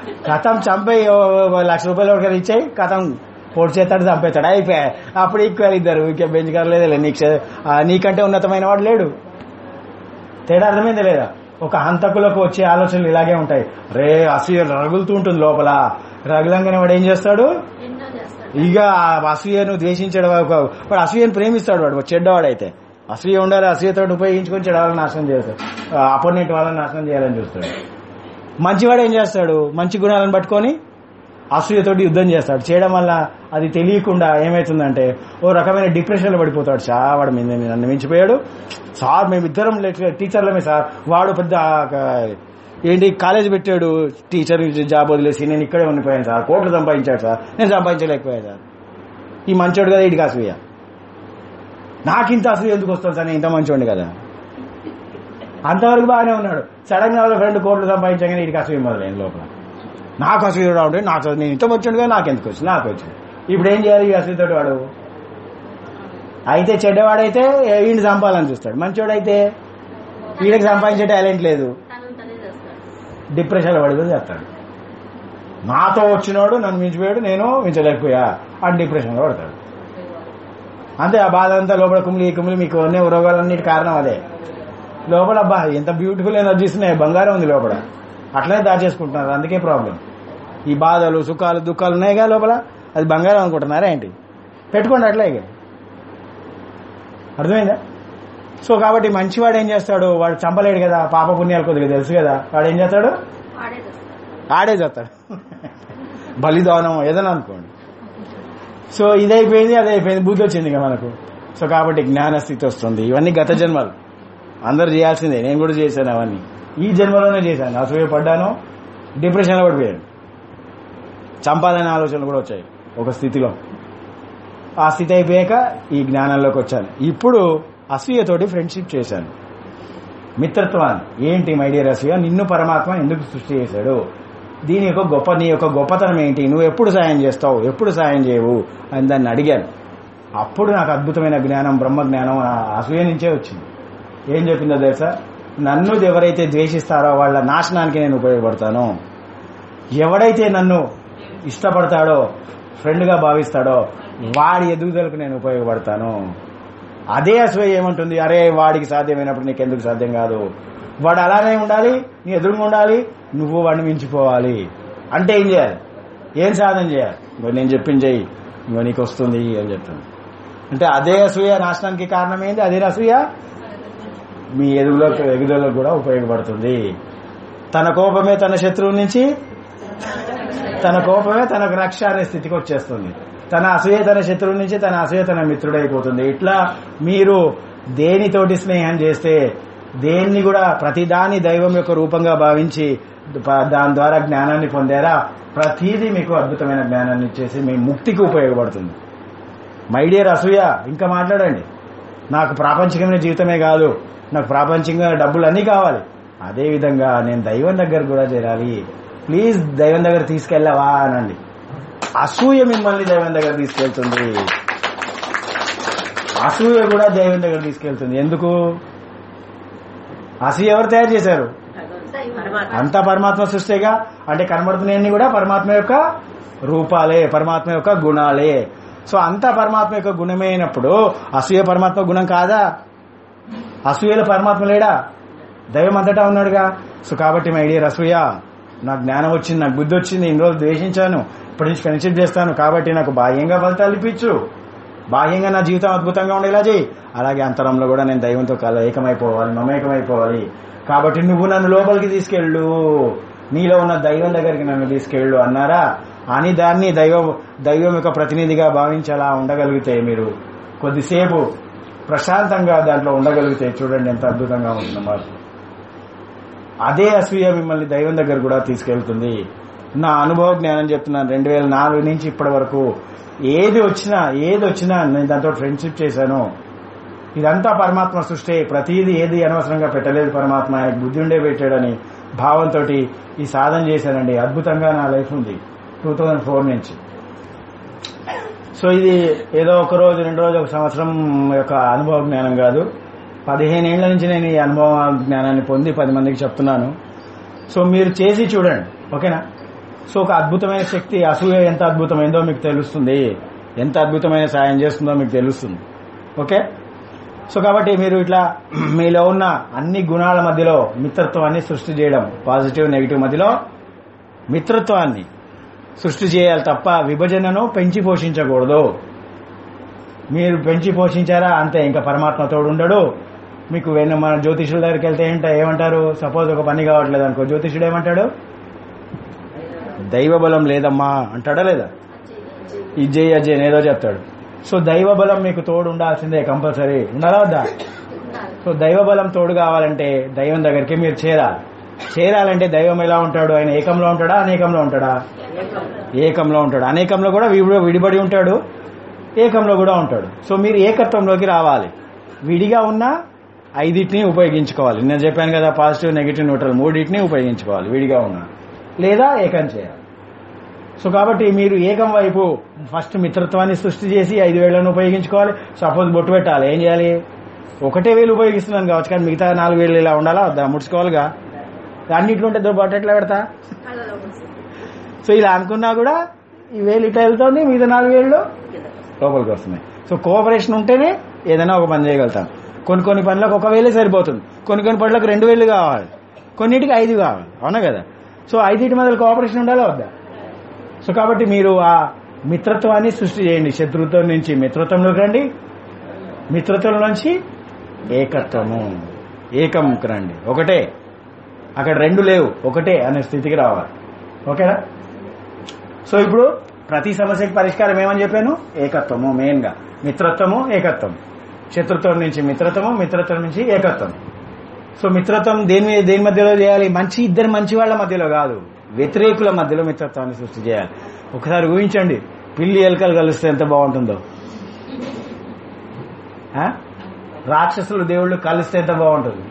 కథం చంపే లక్ష రూపాయలు ఒకరికి ఇచ్చాయి కథం పొడి చేస్తాడు చంపేస్తాడు అయిపోయా. అప్పుడు ఈక్వల్ ఇద్దరు ఇంకే బెంచ్ కార్ లేదే నీకు నీకంటే ఉన్నతమైన వాడు లేడు. తేడా అర్థమైంది లేదా? ఒక హంతకులకు వచ్చే ఆలోచనలు ఇలాగే ఉంటాయి. రే అసూయ రగులుతూ ఉంటుంది లోపల. రగులంగానే వాడు ఏం చేస్తాడు? ఇక అసూయను ద్వేషించాడు. వాడు అసూయను ప్రేమిస్తాడు. వాడు చెడ్డవాడైతే అసూయ ఉండాలి, అసూయతో ఉపయోగించుకొని చెడవాళ్ళని నాశనం చేస్తాడు, అపోనెంట్ వాళ్ళని నాశనం చేయాలని చూస్తాడు. మంచివాడు ఏం చేస్తాడు? మంచి గుణాలను పట్టుకొని అసూయతోటి యుద్ధం చేస్తాడు. చేయడం వల్ల అది తెలియకుండా ఏమవుతుందంటే ఓ రకమైన డిప్రెషన్లో పడిపోతాడు. చా వాడు మీద నన్ను మించిపోయాడు సార్, మేమిద్దరం టీచర్లమే సార్, వాడు పెద్ద ఏంటి కాలేజ్ పెట్టాడు, టీచర్ జాబ్ వదిలేసి నేను ఇక్కడే ఉండిపోయాను సార్, కోట్లు సంపాదించాడు సార్, నేను సంపాదించలేకపోయాను సార్. ఈ మంచోడు కదా ఇటుకి అసూయ. నాకింత అసూయ ఎందుకు వస్తుంది సార్, నేను ఇంత మంచోండి కదా. అంతవరకు బాగానే ఉన్నాడు. సడన్ గా రెండు కోట్లు సంపాదించగానే ఇటుకి అసూయ మొదలైంది లోపల. నాకు అసూయ ఉంటే నాకు నేను ఇంత మంచోండి కదా, నాకెందుకు వచ్చింది, నాకు వచ్చింది. ఇప్పుడు ఏం చేయాలి ఈ అసూయతోటి? వాడు అయితే చెడ్డవాడైతే వీడిని చంపాలని చూస్తాడు, మంచోడైతే వీడికి సంపాదించే టాలెంట్ లేదు, డిప్రెషన్లో పడిపోయి చేస్తాడు. నాతో వచ్చినోడు నన్ను మించిపోయాడు, నేను మించలేకపోయా అని డిప్రెషన్లో పడతాడు. అంతే. ఆ బాధ అంతా లోపల కుమిలి కుమిలి మీకు అన్నీ రోగాలన్నిటి కారణం అదే. లోపల అబ్బా ఎంత బ్యూటిఫుల్ ఎనర్జీ ఇస్తున్నాయి, బంగారం ఉంది లోపల, అట్లనే దాచేసుకుంటున్నారు. అందుకే ప్రాబ్లం. ఈ బాధలు సుఖాలు దుఃఖాలు ఉన్నాయిగా లోపల, అది బంగారం అనుకుంటున్నారా ఏంటి? పెట్టుకోండి అట్లాగే. అర్థమైందా? సో కాబట్టి మంచివాడు ఏం చేస్తాడు? వాడు చంపలేడు కదా, పాప పుణ్యాలు కొద్దిగా తెలుసు కదా, వాడు ఏం చేస్తాడు? ఆడే చేస్తాడు. బలిదానం ఏదైనా అనుకోండి. సో ఇదైపోయింది, అదైపోయింది, బుద్ధి వచ్చింది ఇక మనకు. సో కాబట్టి జ్ఞానస్థితి వస్తుంది. ఇవన్నీ గత జన్మలు, అందరు చేయాల్సిందే. నేను కూడా చేశాను అవన్నీ, ఈ జన్మలోనే చేశాను. అసూయ పడ్డాను, డిప్రెషన్లో పడిపోయాను, చంపాలనే ఆలోచనలు కూడా వచ్చాయి ఒక స్థితిలో. ఆ స్థితి అయిపోయాక ఈ జ్ఞానంలోకి వచ్చాను. ఇప్పుడు అసూయతోటి ఫ్రెండ్షిప్ చేశాను, మిత్రత్వాన్ని. ఏంటి మై డియర్ అసూయ, నిన్ను పరమాత్మ ఎందుకు సృష్టి చేశాడు, దీని యొక్క గొప్ప నీ యొక్క గొప్పతనం ఏంటి, నువ్వు ఎప్పుడు సాయం చేస్తావు, ఎప్పుడు సాయం చేయవు అని దాన్ని అడిగాను. అప్పుడు నాకు అద్భుతమైన జ్ఞానం, బ్రహ్మ జ్ఞానం అసూయ నుంచే వచ్చింది. ఏం చెప్పిందో తెలుసా? నన్ను ఎవరైతే ద్వేషిస్తారో వాళ్ళ నాశనానికి నేను ఉపయోగపడతాను, ఎవడైతే నన్ను ఇష్టపడతాడో ఫ్రెండ్గా భావిస్తాడో వాడి ఎదుగుదలకు నేను ఉపయోగపడతాను. అదే అసూయ ఏమంటుంది? అరే వాడికి సాధ్యమైనప్పుడు నీకెందుకు సాధ్యం కాదు, వాడు అలానే ఉండాలి, నీ ఎదురుగా ఉండాలి, నువ్వు వాడిని మించిపోవాలి అంటే ఏం చేయాలి? ఏం సాధన చేయాలి? నేను చెప్పింది చెయ్యి, ఇంకో నీకు వస్తుంది అని చెప్తాను. అంటే అదే అసూయ నాశనానికి కారణమైంది. అదే అసూయ మీ ఎదుగులో ఎదుగుదలకు కూడా ఉపయోగపడుతుంది. తన కోపమే తన శత్రువు నుంచి, తన కోపమే తనకు రక్ష అనే స్థితికి వచ్చేస్తుంది. తన అసూయ తన శత్రువు నుంచి, తన అసూయ తన మిత్రుడైపోతుంది. ఇట్లా మీరు దేనితోటి స్నేహం చేస్తే, దేన్ని కూడా ప్రతిదాని దైవం యొక్క రూపంగా భావించి దాని ద్వారా జ్ఞానాన్ని పొందారా, ప్రతిదీ మీకు అద్భుతమైన జ్ఞానాన్ని ఇచ్చేసి మీ ముక్తికి ఉపయోగపడుతుంది. మై డియర్ అసూయ, ఇంకా మాట్లాడండి. నాకు ప్రాపంచికమైన జీవితమే కాదు, నాకు ప్రాపంచికమైన డబ్బులు అన్నీ కావాలి, అదేవిధంగా నేను దైవం దగ్గర కూడా చేరాలి, ప్లీజ్ దైవం దగ్గర తీసుకెళ్ళవా అనండి. అసూయ మిమ్మల్ని దైవం దగ్గర తీసుకెళ్తుంది, అసూయ కూడా దైవం దగ్గర తీసుకెళ్తుంది. ఎందుకు? అసూయ ఎవరు తయారు చేశారు? అంతా పరమాత్మ సృష్టిగా. అంటే కనబడుతున్నాయన్నీ కూడా పరమాత్మ యొక్క రూపాలే, పరమాత్మ యొక్క గుణాలే. సో అంతా పరమాత్మ యొక్క గుణమే అయినప్పుడు అసూయ పరమాత్మ గుణం కాదా? అసూయలో పరమాత్మ లేడా? దైవం అంతటా ఉన్నాడుగా. సో కాబట్టి మై డియర్ అసూయ, నాకు జ్ఞానం వచ్చింది, నాకు బుద్ధి వచ్చింది, ఇన్ని రోజులు ద్వేషించాను, ఇప్పటి నుంచి ఫ్రెండ్షిప్ చేస్తాను, కాబట్టి నాకు బాహ్యంగా ఫలితాలు ఇప్పించు, బాహ్యంగా నా జీవితం అద్భుతంగా ఉండేలా చేయి, అలాగే అంతరంలో కూడా నేను దైవంతో కల ఏకమైపోవాలి, మమేకమైపోవాలి. కాబట్టి నువ్వు నన్ను లోపలికి తీసుకెళ్ళు, నీలో ఉన్న దైవం దగ్గరికి నన్ను తీసుకెళ్ళు అన్నారా అని దాన్ని దైవం దైవం యొక్క ప్రతినిధిగా భావించి అలా ఉండగలిగితే, మీరు కొద్దిసేపు ప్రశాంతంగా దాంట్లో ఉండగలిగితే చూడండి ఎంత అద్భుతంగా ఉంటుందన్నమాట. అదే అసూయ మిమ్మల్ని దైవం దగ్గర కూడా తీసుకెళ్తుంది. నా అనుభవ జ్ఞానం చెప్తున్నాను. రెండు వేల నాలుగు నుంచి ఇప్పటి వరకు ఏది వచ్చినా ఏది వచ్చినా నేను దాంతో ఫ్రెండ్షిప్ చేశాను. ఇదంతా పరమాత్మ సృష్టి, ప్రతిదీ ఏది అనవసరంగా పెట్టలేదు పరమాత్మ, ఆయనకు బుద్ధి ఉండే పెట్టాడని భావంతో ఈ సాధన చేశానండి. అద్భుతంగా నా లైఫ్ ఉంది టూ థౌజండ్ ఫోర్ నుంచి. సో ఇది ఏదో ఒక రోజు రెండు రోజు ఒక సంవత్సరం యొక్క అనుభవ జ్ఞానం కాదు, పదిహేను ఏళ్ల నుంచి నేను ఈ అనుభవ జ్ఞానాన్ని పొంది పది మందికి చెప్తున్నాను. సో మీరు చేసి చూడండి, ఓకేనా? సో ఒక అద్భుతమైన శక్తి అసూయ ఎంత అద్భుతమైందో మీకు తెలుస్తుంది, ఎంత అద్భుతమైన సాయం చేస్తుందో మీకు తెలుస్తుంది. ఓకే, సో కాబట్టి మీరు ఇట్లా మీలో ఉన్న అన్ని గుణాల మధ్యలో మిత్రత్వాన్ని సృష్టి చేయడం, పాజిటివ్ నెగిటివ్ మధ్యలో మిత్రత్వాన్ని సృష్టి చేయాలి తప్ప విభజనను పెంచి పోషించకూడదు. మీరు పెంచి పోషించారా అంతే, ఇంకా పరమాత్మ తోడు ఉండడు మీకు. వెన్న మన జ్యోతిషుల దగ్గరికి వెళ్తే ఏంట ఏమంటారు, సపోజ్ ఒక పని కావట్లేదు అనుకో, జ్యోతిషుడు ఏమంటాడు, దైవ బలం లేదమ్మా అంటాడా లేదా, ఇజ్జయ్ అజ్జయ్ ఏదో చెప్తాడు. సో దైవ బలం మీకు తోడు ఉండాల్సిందే, కంపల్సరీ ఉండాలా వద్దా? సో దైవ బలం తోడు కావాలంటే దైవం దగ్గరికి మీరు చేరాలి. చేరాలంటే దైవం ఎలా ఉంటాడు, ఆయన ఏకంలో ఉంటాడా అనేకంలో ఉంటాడా? ఏకంలో ఉంటాడు. అనేకంలో కూడా విడిబడి ఉంటాడు, ఏకంలో కూడా ఉంటాడు. సో మీరు ఏకత్వంలోకి రావాలి. విడిగా ఉన్న ఐదింటిని ఉపయోగించుకోవాలి. నేను చెప్పాను కదా, పాజిటివ్ నెగిటివ్ న్యూట్రల్ మూడింటిని ఉపయోగించుకోవాలి విడిగా ఉన్న, లేదా ఏకం చేయాలి. సో కాబట్టి మీరు ఏకం వైపు ఫస్ట్ మిత్రత్వాన్ని సృష్టి చేసి ఐదు వేళ్లను ఉపయోగించుకోవాలి. సపోజ్ బొట్టు పెట్టాలి, ఏం చేయాలి, ఒకటే వేలు ఉపయోగిస్తున్నాను కావచ్చు కానీ మిగతా నాలుగు వేలు ఇలా ఉండాలా వద్దా, ముడుచుకోవాలిగా. అన్నిట్లో ఉంటే బొట్టు ఎట్లా పెడతా? సో ఇలా అనుకున్నా కూడా ఈ వేలు ఇట్లా వెళ్తుంది, మిగతా నాలుగు వేళ్ళు లోపలికి వస్తున్నాయి. సో కోఆపరేషన్ ఉంటేనే ఏదైనా ఒక పని చేయగలుగుతాం. కొన్ని కొన్ని పనులకు ఒక వేలే సరిపోతుంది, కొన్ని కొన్ని పనులకు రెండు వేలు కావాలి, కొన్నిటికి ఐదు కావాలి, అవునా కదా? సో ఐదింటి మధ్యలో కోఆపరేషన్ ఉండాలా వద్దా? సో కాబట్టి మీరు ఆ మిత్రత్వాన్ని సృష్టి చేయండి. శత్రుత్వం నుంచి మిత్రత్వంలోకి రండి, మిత్రత్వం నుంచి ఏకత్వము, ఏకంకి రండి. ఒకటే, అక్కడ రెండు లేవు, ఒకటే అనే స్థితికి రావాలి. ఓకేనా? సో ఇప్పుడు ప్రతి సమస్యకి పరిష్కారం ఏమని చెప్పాను, ఏకత్వము మెయిన్ గా, మిత్రత్వము ఏకత్వం. శత్రుత్వం నుంచి మిత్రత్వము, మిత్రత్వం నుంచి ఏకత్వం. సో మిత్రత్వం దేని దేని మధ్యలో చేయాలి, మంచి ఇద్దరు మంచి వాళ్ళ మధ్యలో కాదు, వ్యతిరేకుల మధ్యలో మిత్రత్వాన్ని సృష్టి చేయాలి. ఒకసారి ఊహించండి, పిల్లి ఎలుకలు కలిస్తే ఎంత బాగుంటుందో, రాక్షసులు దేవుళ్ళు కలిస్తే ఎంత బాగుంటుంది.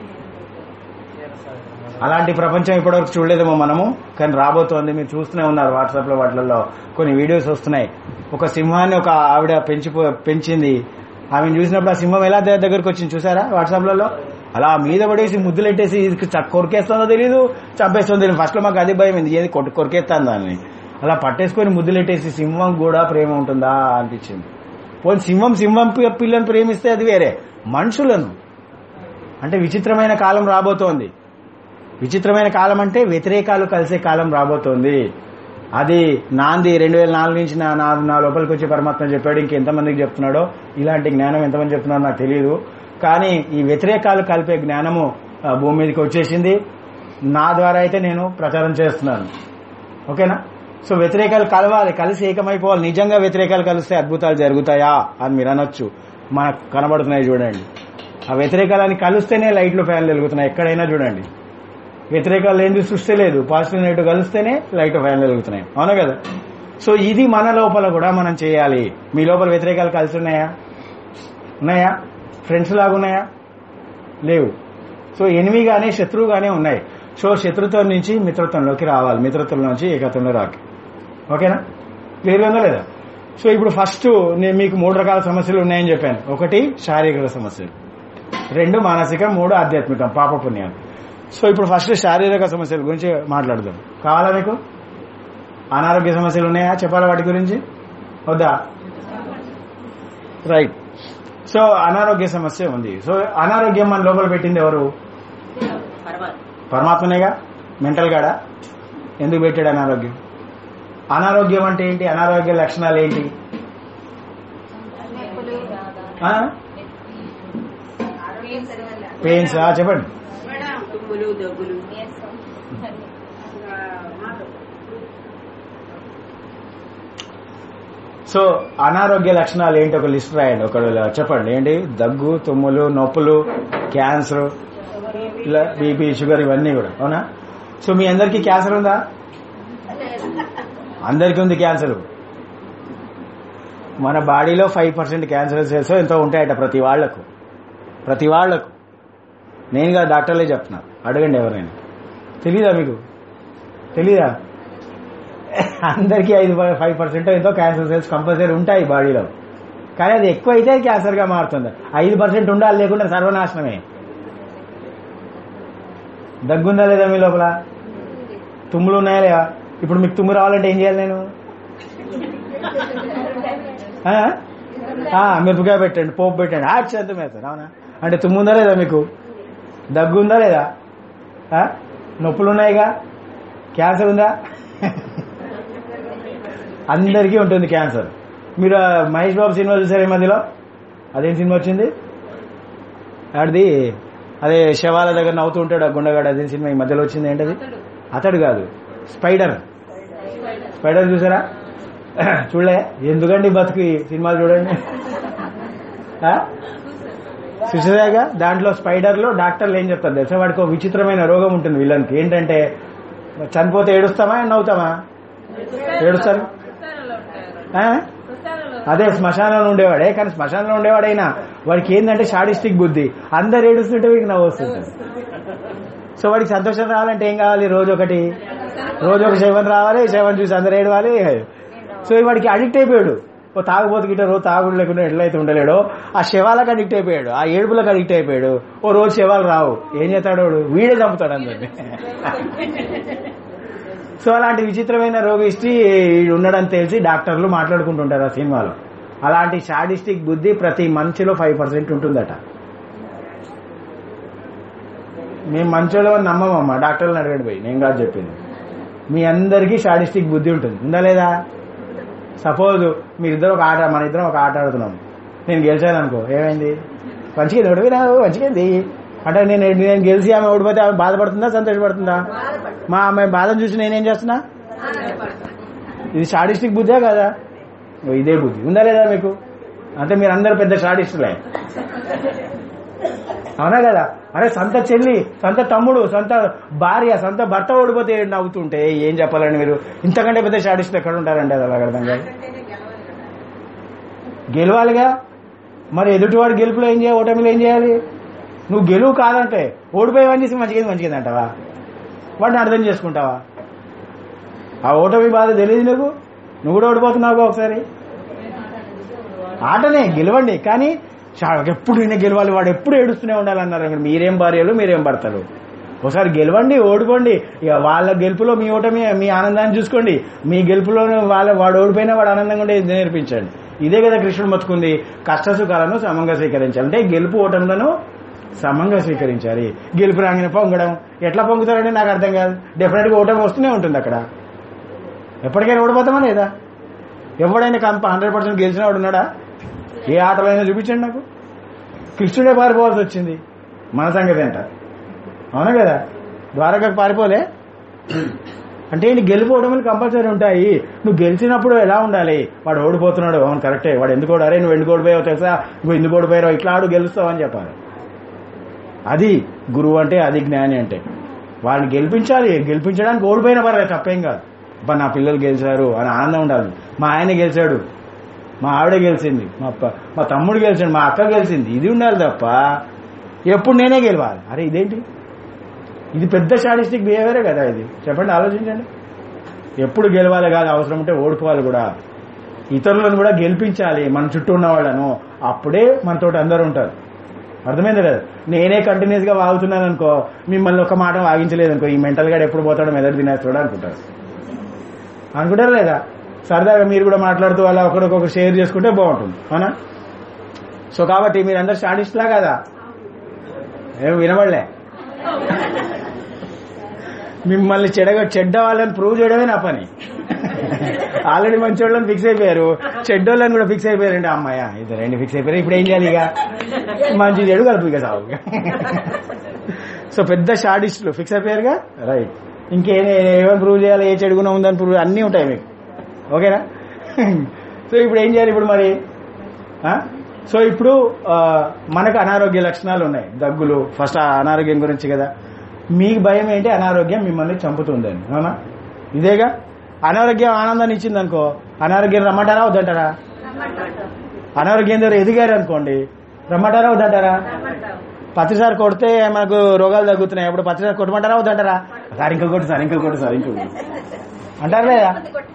అలాంటి ప్రపంచం ఇప్పటివరకు చూడలేదేమో మనము, కానీ రాబోతోంది. మీరు చూస్తూనే ఉన్నారు వాట్సాప్ లో, వాటిల్లో కొన్ని వీడియోస్ వస్తున్నాయి. ఒక సింహాన్ని ఒక ఆవిడ పెంచి పెంచింది, ఆమెను చూసినప్పుడు ఆ సింహం ఎలా దగ్గరకు వచ్చింది చూసారా వాట్సాప్లలో? అలా మీద పడేసి ముద్దులెట్టేసి కొరికేస్తుందో తెలియదు, చంపేస్తుందో తెలియదు. ఫస్ట్ లో మాకు అది భయం, ఏది కొరికేస్తాను దాన్ని. అలా పట్టేసుకొని ముద్దులెట్టేసి సింహం కూడా ప్రేమ ఉంటుందా అనిపించింది. పోనీ సింహం సింహం పిల్లని ప్రేమిస్తే అది వేరే, మనుషులను అంటే విచిత్రమైన కాలం రాబోతోంది. విచిత్రమైన కాలం అంటే వ్యతిరేకాలు కలిసే కాలం రాబోతోంది. అది నాంది రెండు వేల నాలుగు నుంచి నా నా లోపలికి వచ్చి పరమాత్మ చెప్పాడు. ఇంకెంతమందికి చెప్తున్నాడో ఇలాంటి జ్ఞానం ఎంతమంది చెప్తున్నారో నాకు తెలియదు. కానీ ఈ వ్యతిరేకాలు కలిపే జ్ఞానము భూమి మీదకి వచ్చేసింది. నా ద్వారా అయితే నేను ప్రచారం చేస్తున్నాను. ఓకేనా? సో వ్యతిరేకాలు కలవాలి, కలిసి ఏకమైపోవాలి. నిజంగా వ్యతిరేకాలు కలిస్తే అద్భుతాలు జరుగుతాయా అని మీరు అనొచ్చు. మనకు కనబడుతున్నాయి చూడండి. ఆ వ్యతిరేకాలని కలిస్తేనే లైట్లు ఫ్యాన్లు వెలుగుతున్నాయి. ఎక్కడైనా చూడండి, వ్యతిరేకాలు ఏంది సృష్టి లేదు, పాజిటివ్ నెగిటివ్ కలిస్తేనే లైట్ ఫ్యాన్లు వెలుగుతున్నాయి, అవునా కదా? సో ఇది మన లోపల కూడా మనం చేయాలి. మీ లోపల వ్యతిరేకాలు కలిసి ఉన్నాయా? ఉన్నాయా? ఫ్రెండ్స్ లాగా ఉన్నాయా? లేవు. సో ఎనిమిగానే శత్రువుగానే ఉన్నాయి. సో శత్రుత్వం నుంచి మిత్రత్వంలోకి రావాలి, మిత్రత్వం నుంచి ఏకత్వంలో రాకి. ఓకేనా? క్లియర్గా ఉందా లేదా? సో ఇప్పుడు ఫస్ట్ నేను మీకు మూడు రకాల సమస్యలు ఉన్నాయని చెప్పాను. ఒకటి శారీరక సమస్యలు, రెండు మానసిక, మూడు ఆధ్యాత్మికం, పాపపుణ్యాలు. సో ఇప్పుడు ఫస్ట్ శారీరక సమస్యల గురించి మాట్లాడదాం. కావాలా మీకు? అనారోగ్య సమస్యలు ఉన్నాయా? చెప్పాలా వాటి గురించి? వద్దా? రైట్. సో అనారోగ్య సమస్య ఉంది. సో అనారోగ్యం మన లోపల పెట్టింది ఎవరు? పరమాత్మనేగా. మెంటల్ గాడా? ఎందుకు పెట్టాడు అనారోగ్యం? అనారోగ్యం అంటే ఏంటి? అనారోగ్య లక్షణాలు ఏంటి? పెయిన్స్ చెప్పండి. సో అనారోగ్య లక్షణాలు ఏంటి? ఒక లిస్ట్ రాయండి, ఒక చెప్పండి. ఏంటి? దగ్గు, తుమ్ములు, నొప్పులు, క్యాన్సర్, ఇలా బీపీ, షుగర్, ఇవన్నీ కూడా. అవునా? సో మీ అందరికీ క్యాన్సర్ ఉందా? అందరికీ ఉంది క్యాన్సర్. మన బాడీలో ఫైవ్ పర్సెంట్ క్యాన్సర్ సెల్స్ ఎంతో ఉంటాయట ప్రతి వాళ్లకు. ప్రతి వాళ్లకు నేనుగా డాక్టర్లే చెప్తున్నారు, అడగండి ఎవరైనా. తెలీదా మీకు? తెలీదా? అందరికీ ఐదు ఫైవ్ పర్సెంట్ ఎంతో క్యాన్సర్ సెల్స్ కంపల్సరీ ఉంటాయి బాడీలో. కానీ అది ఎక్కువ అయితే క్యాన్సర్ గా మారుతుంది. ఐదు పర్సెంట్ ఉండాలి, లేకుండా సర్వనాశనమే. దగ్గుందా లేదా మీ లోపల? తుమ్ములు ఉన్నాయా లేదా? ఇప్పుడు మీకు తుమ్ము రావాలంటే ఏం చేయాలి నేను? మిరపకాయ పెట్టండి, పోపు పెట్టండి, ఆచి అంత వేస్తాను. అవునా? అంటే తుమ్ము ఉందా లేదా మీకు? దగ్గు ఉందా లేదా? నొప్పులు ఉన్నాయిగా? క్యాన్సర్ ఉందా? అందరికీ ఉంటుంది క్యాన్సర్. మీరు మహేష్ బాబు సినిమా చూసారు ఈ మధ్యలో? అదేం సినిమా వచ్చింది? ఆడిది అదే శవాల దగ్గర నవ్వుతూ ఉంటాడు ఆ గుండగాడు. అదే సినిమా ఈ మధ్యలో వచ్చింది. ఏంటది? అతడు కాదు, స్పైడర్. స్పైడర్ చూసారా? చూడలే? ఎందుకండి బతుకు సినిమాలు చూడండి. చూసేదాగా దాంట్లో స్పైడర్ లో డాక్టర్లు ఏం చెప్తారు తెలుసా? వాడికి ఒక విచిత్రమైన రోగం ఉంటుంది విలన్కి. ఏంటంటే చనిపోతే ఏడుస్తామా నవ్వుతామా? ఏడుస్తారు. అదే శ్మశానంలో ఉండేవాడే. కానీ శ్మశానంలో ఉండేవాడైనా వాడికి ఏంటంటే షాడిస్టిక్ బుద్ధి. అందరు ఏడుస్తుంటే వీడికి నవ్వు వస్తుంది. సో వాడికి సంతోషం రావాలంటే ఏం కావాలి? రోజు ఒకటి రోజు ఒక శవం రావాలి. శవం చూసి అందరు ఏడవాలి. సో వాడికి అడిక్ట్ అయిపోయాడు. ఓ తాగుబోతు గిట్ట రోజు తాగుడు లేకుండా ఎట్లయితే ఉండలేడో ఆ శవాలకు అడిక్ట్ అయిపోయాడు, ఆ ఏడుపులకు అడిక్ట్ అయిపోయాడు. ఓ రోజు శవాలు రావు, ఏం చేస్తాడు? వీడే చంపుతాడు అందరినీ. సో అలాంటి విచిత్రమైన రోగ హిస్టరీ ఉండడం తెలిసి డాక్టర్లు మాట్లాడుకుంటుంటారు ఆ సినిమాలో. అలాంటి షాడిస్టిక్ బుద్ధి ప్రతి మనిషిలో ఫైవ్ పర్సెంట్ ఉంటుందట. మేము మంచోళ్ళ నమ్మమమ్మా, డాక్టర్లను అడగండి పోయి, నేను కాదు చెప్పింది. మీ అందరికీ షాడిస్టిక్ బుద్ధి ఉంటుంది, ఉందా లేదా? సపోజ్ మీరిద్దరు ఒక ఆట, మన ఇద్దరం ఒక ఆట ఆడుతున్నాం. నేను గెలిచాను అనుకో, ఏమైంది? మంచిగా ఓడిపోయినావు, మంచిగా అంటే నేను నేను గెలిచి ఆమె ఓడిపోతే ఆమె బాధపడుతుందా సంతోషపడుతుందా? మా ఆమె బాధను చూసి నేనేం చేస్తున్నా? ఇది షాడిస్టిక్ బుద్ధే కదా? ఇదే బుద్ధి ఉందా లేదా మీకు? అంటే మీరు అందరు పెద్ద షాడిస్టులే, అవునా కదా? అరే సొంత చెల్లి, సొంత తమ్ముడు, సొంత భార్య, సొంత భర్త ఓడిపోతే నవ్వుతుంటే ఏం చెప్పాలండి మీరు? ఇంతకంటే పెద్ద షాడిస్టులు ఎక్కడ ఉంటారండి? అది అలాగ అర్థం కాదు. గెలవాలిగా. మరి ఎదుటివాడు గెలుపులో ఏం చేయాలి, ఓటమిలో ఏం చేయాలి? నువ్వు గెలువు కాదంటే ఓడిపోయేవని చేసి మంచిగా మంచిగా అంటావా? వాడిని అర్థం చేసుకుంటావా? ఆ ఓటమి బాధ తెలియదు నీకు? నువ్వు కూడా ఓడిపోతున్నావు ఒకసారి. ఆటనే గెలవండి, కానీ ఎప్పుడు నేనే గెలవాలి, వాడు ఎప్పుడు ఏడుస్తూనే ఉండాలన్నారు. మీరేం భార్యలు, మీరేం భర్తలు? ఒకసారి గెలవండి, ఓడిపోండి. ఇక వాళ్ళ గెలుపులో మీ ఓటమి, మీ ఆనందాన్ని చూసుకోండి. మీ గెలుపులో వాళ్ళ వాడు ఓడిపోయినా వాడు ఆనందంగా ఉండే నేర్పించండి. ఇదే కదా కృష్ణుడు మొత్తుకుంది, కష్ట సుఖాలను సమంగా స్వీకరించాలి. అంటే గెలుపు ఓటములను సమంగా స్వీకరించాలి. గెలుపు రాగానే పొంగడం, ఎట్లా పొంగుతారంటే నాకు అర్థం కాదు. డెఫినెట్ గా ఓటమి వస్తూనే ఉంటుంది అక్కడ. ఎప్పటికైనా ఓడిపోతామా లేదా? ఎవడైనా కంప హండ్రెడ్ పర్సెంట్ గెలిచిన వాడు ఉన్నాడా? ఏ ఆటలైనా చూపించండి నాకు. కృష్ణుడే పారిపోవాల్సి వచ్చింది, మన సంగతి ఏంట? అవునా కదా? ద్వారకకు పారిపోలే అంటే ఏంటి? గెలుపు ఓటములు కంపల్సరీ ఉంటాయి. నువ్వు గెలిచినప్పుడు ఎలా ఉండాలి? వాడు ఓడిపోతున్నాడు, అవును కరెక్టే, వాడు ఎందుకు ఓడారే, నువ్వు ఎందుకు ఓడిపోయావు తెలుసా, నువ్వు ఎందుకు ఓడిపోయావు, ఇట్లా ఆడు గెలుస్తావు అని చెప్పాలి. అది గురువు అంటే, అది జ్ఞాని అంటే. వాళ్ళని గెలిపించాలి. గెలిపించడానికి ఓడిపోయిన పర్లేదు, తప్పేం కాదు. అబ్బా నా పిల్లలు గెలిచారు అని ఆనందం ఉండాలి. మా ఆయన గెలిచాడు, మా ఆవిడ గెలిచింది, మా మా తమ్ముడు గెలిచాడు, మా అక్క గెలిచింది, ఇది ఉండాలి తప్ప ఎప్పుడు నేనే గెలవాలి. అరే ఇదేంటి? ఇది పెద్ద షాడిస్టిక్ బిహేవియరే కదా ఇది. చెప్పండి, ఆలోచించండి. ఎప్పుడు గెలవాలి కాదు, అవసరం ఉంటే ఓడిపోవాలి కూడా. ఇతరులను కూడా గెలిపించాలి, మన చుట్టూ ఉన్న వాళ్ళను. అప్పుడే మనతోటి అందరూ ఉంటారు. అర్థమైంది కదా? నేనే కంటిన్యూస్ గా వాగుతున్నాను అనుకో, మిమ్మల్ని ఒక మాట వాగించలేదు అనుకో, ఈ మెంటల్ గా ఎప్పుడు పోతాడో మెదడు తినేస్తాడు అనుకుంటారు. అనుకుంటారు లేదా? సరదాగా మీరు కూడా మాట్లాడుతూ అలా ఒకరికొకరు షేర్ చేసుకుంటే బాగుంటుంది, అవునా? సో కాబట్టి మీరందరూ షాడిస్ట్లా కదా? ఏం వినబడలే? మిమ్మల్ని చెడగా చెడ్డ వాళ్ళని ప్రూవ్ చేయడమే నా పని. ఆల్రెడీ మంచి వాళ్ళని ఫిక్స్ అయిపోయారు, చెడ్డోళ్ళని కూడా ఫిక్స్ అయిపోయారండి. అమ్మాయ ఇద్దరు రెండు ఫిక్స్ అయిపోయారు. ఇప్పుడు ఏం చేయాలి? ఇక మంచి చెడు కలుపు ఇక సాగు. సో పెద్ద షాడిస్టులు ఫిక్స్ అయిపోయారుగా, రైట్. ఇంకేం ఏమేమి ప్రూవ్ చేయాలి, ఏ చెడుగునా ఉందని ప్రూవ్, అన్నీ ఉంటాయి మీకు. ఓకేనా? సో ఇప్పుడు ఏం చేయాలి ఇప్పుడు మరి? సో ఇప్పుడు మనకు అనారోగ్య లక్షణాలు ఉన్నాయి, దగ్గులు. ఫస్ట్ అనారోగ్యం గురించి కదా. మీకు భయం ఏంటి? అనారోగ్యం మిమ్మల్ని చంపుతుందని, అవునా? ఇదేగా. అనారోగ్యం ఆనందాన్ని ఇచ్చింది అనుకో, అనారోగ్యం రమ్మంటారా వద్దంటారా? అనారోగ్యం ద్వారా ఎదిగారు అనుకోండి, రమ్మంటారా వద్దంటారా? పత్రిసారి కొడితే మనకు రోగాలు తగ్గుతున్నాయి, అప్పుడు పత్రిసారి కొట్టమంటారా వద్దంటారా? సార్ ఇంకో కొట్టు సార్, ఇంకో కొట్టు సార్, ఇంకో అంటారు లేదా?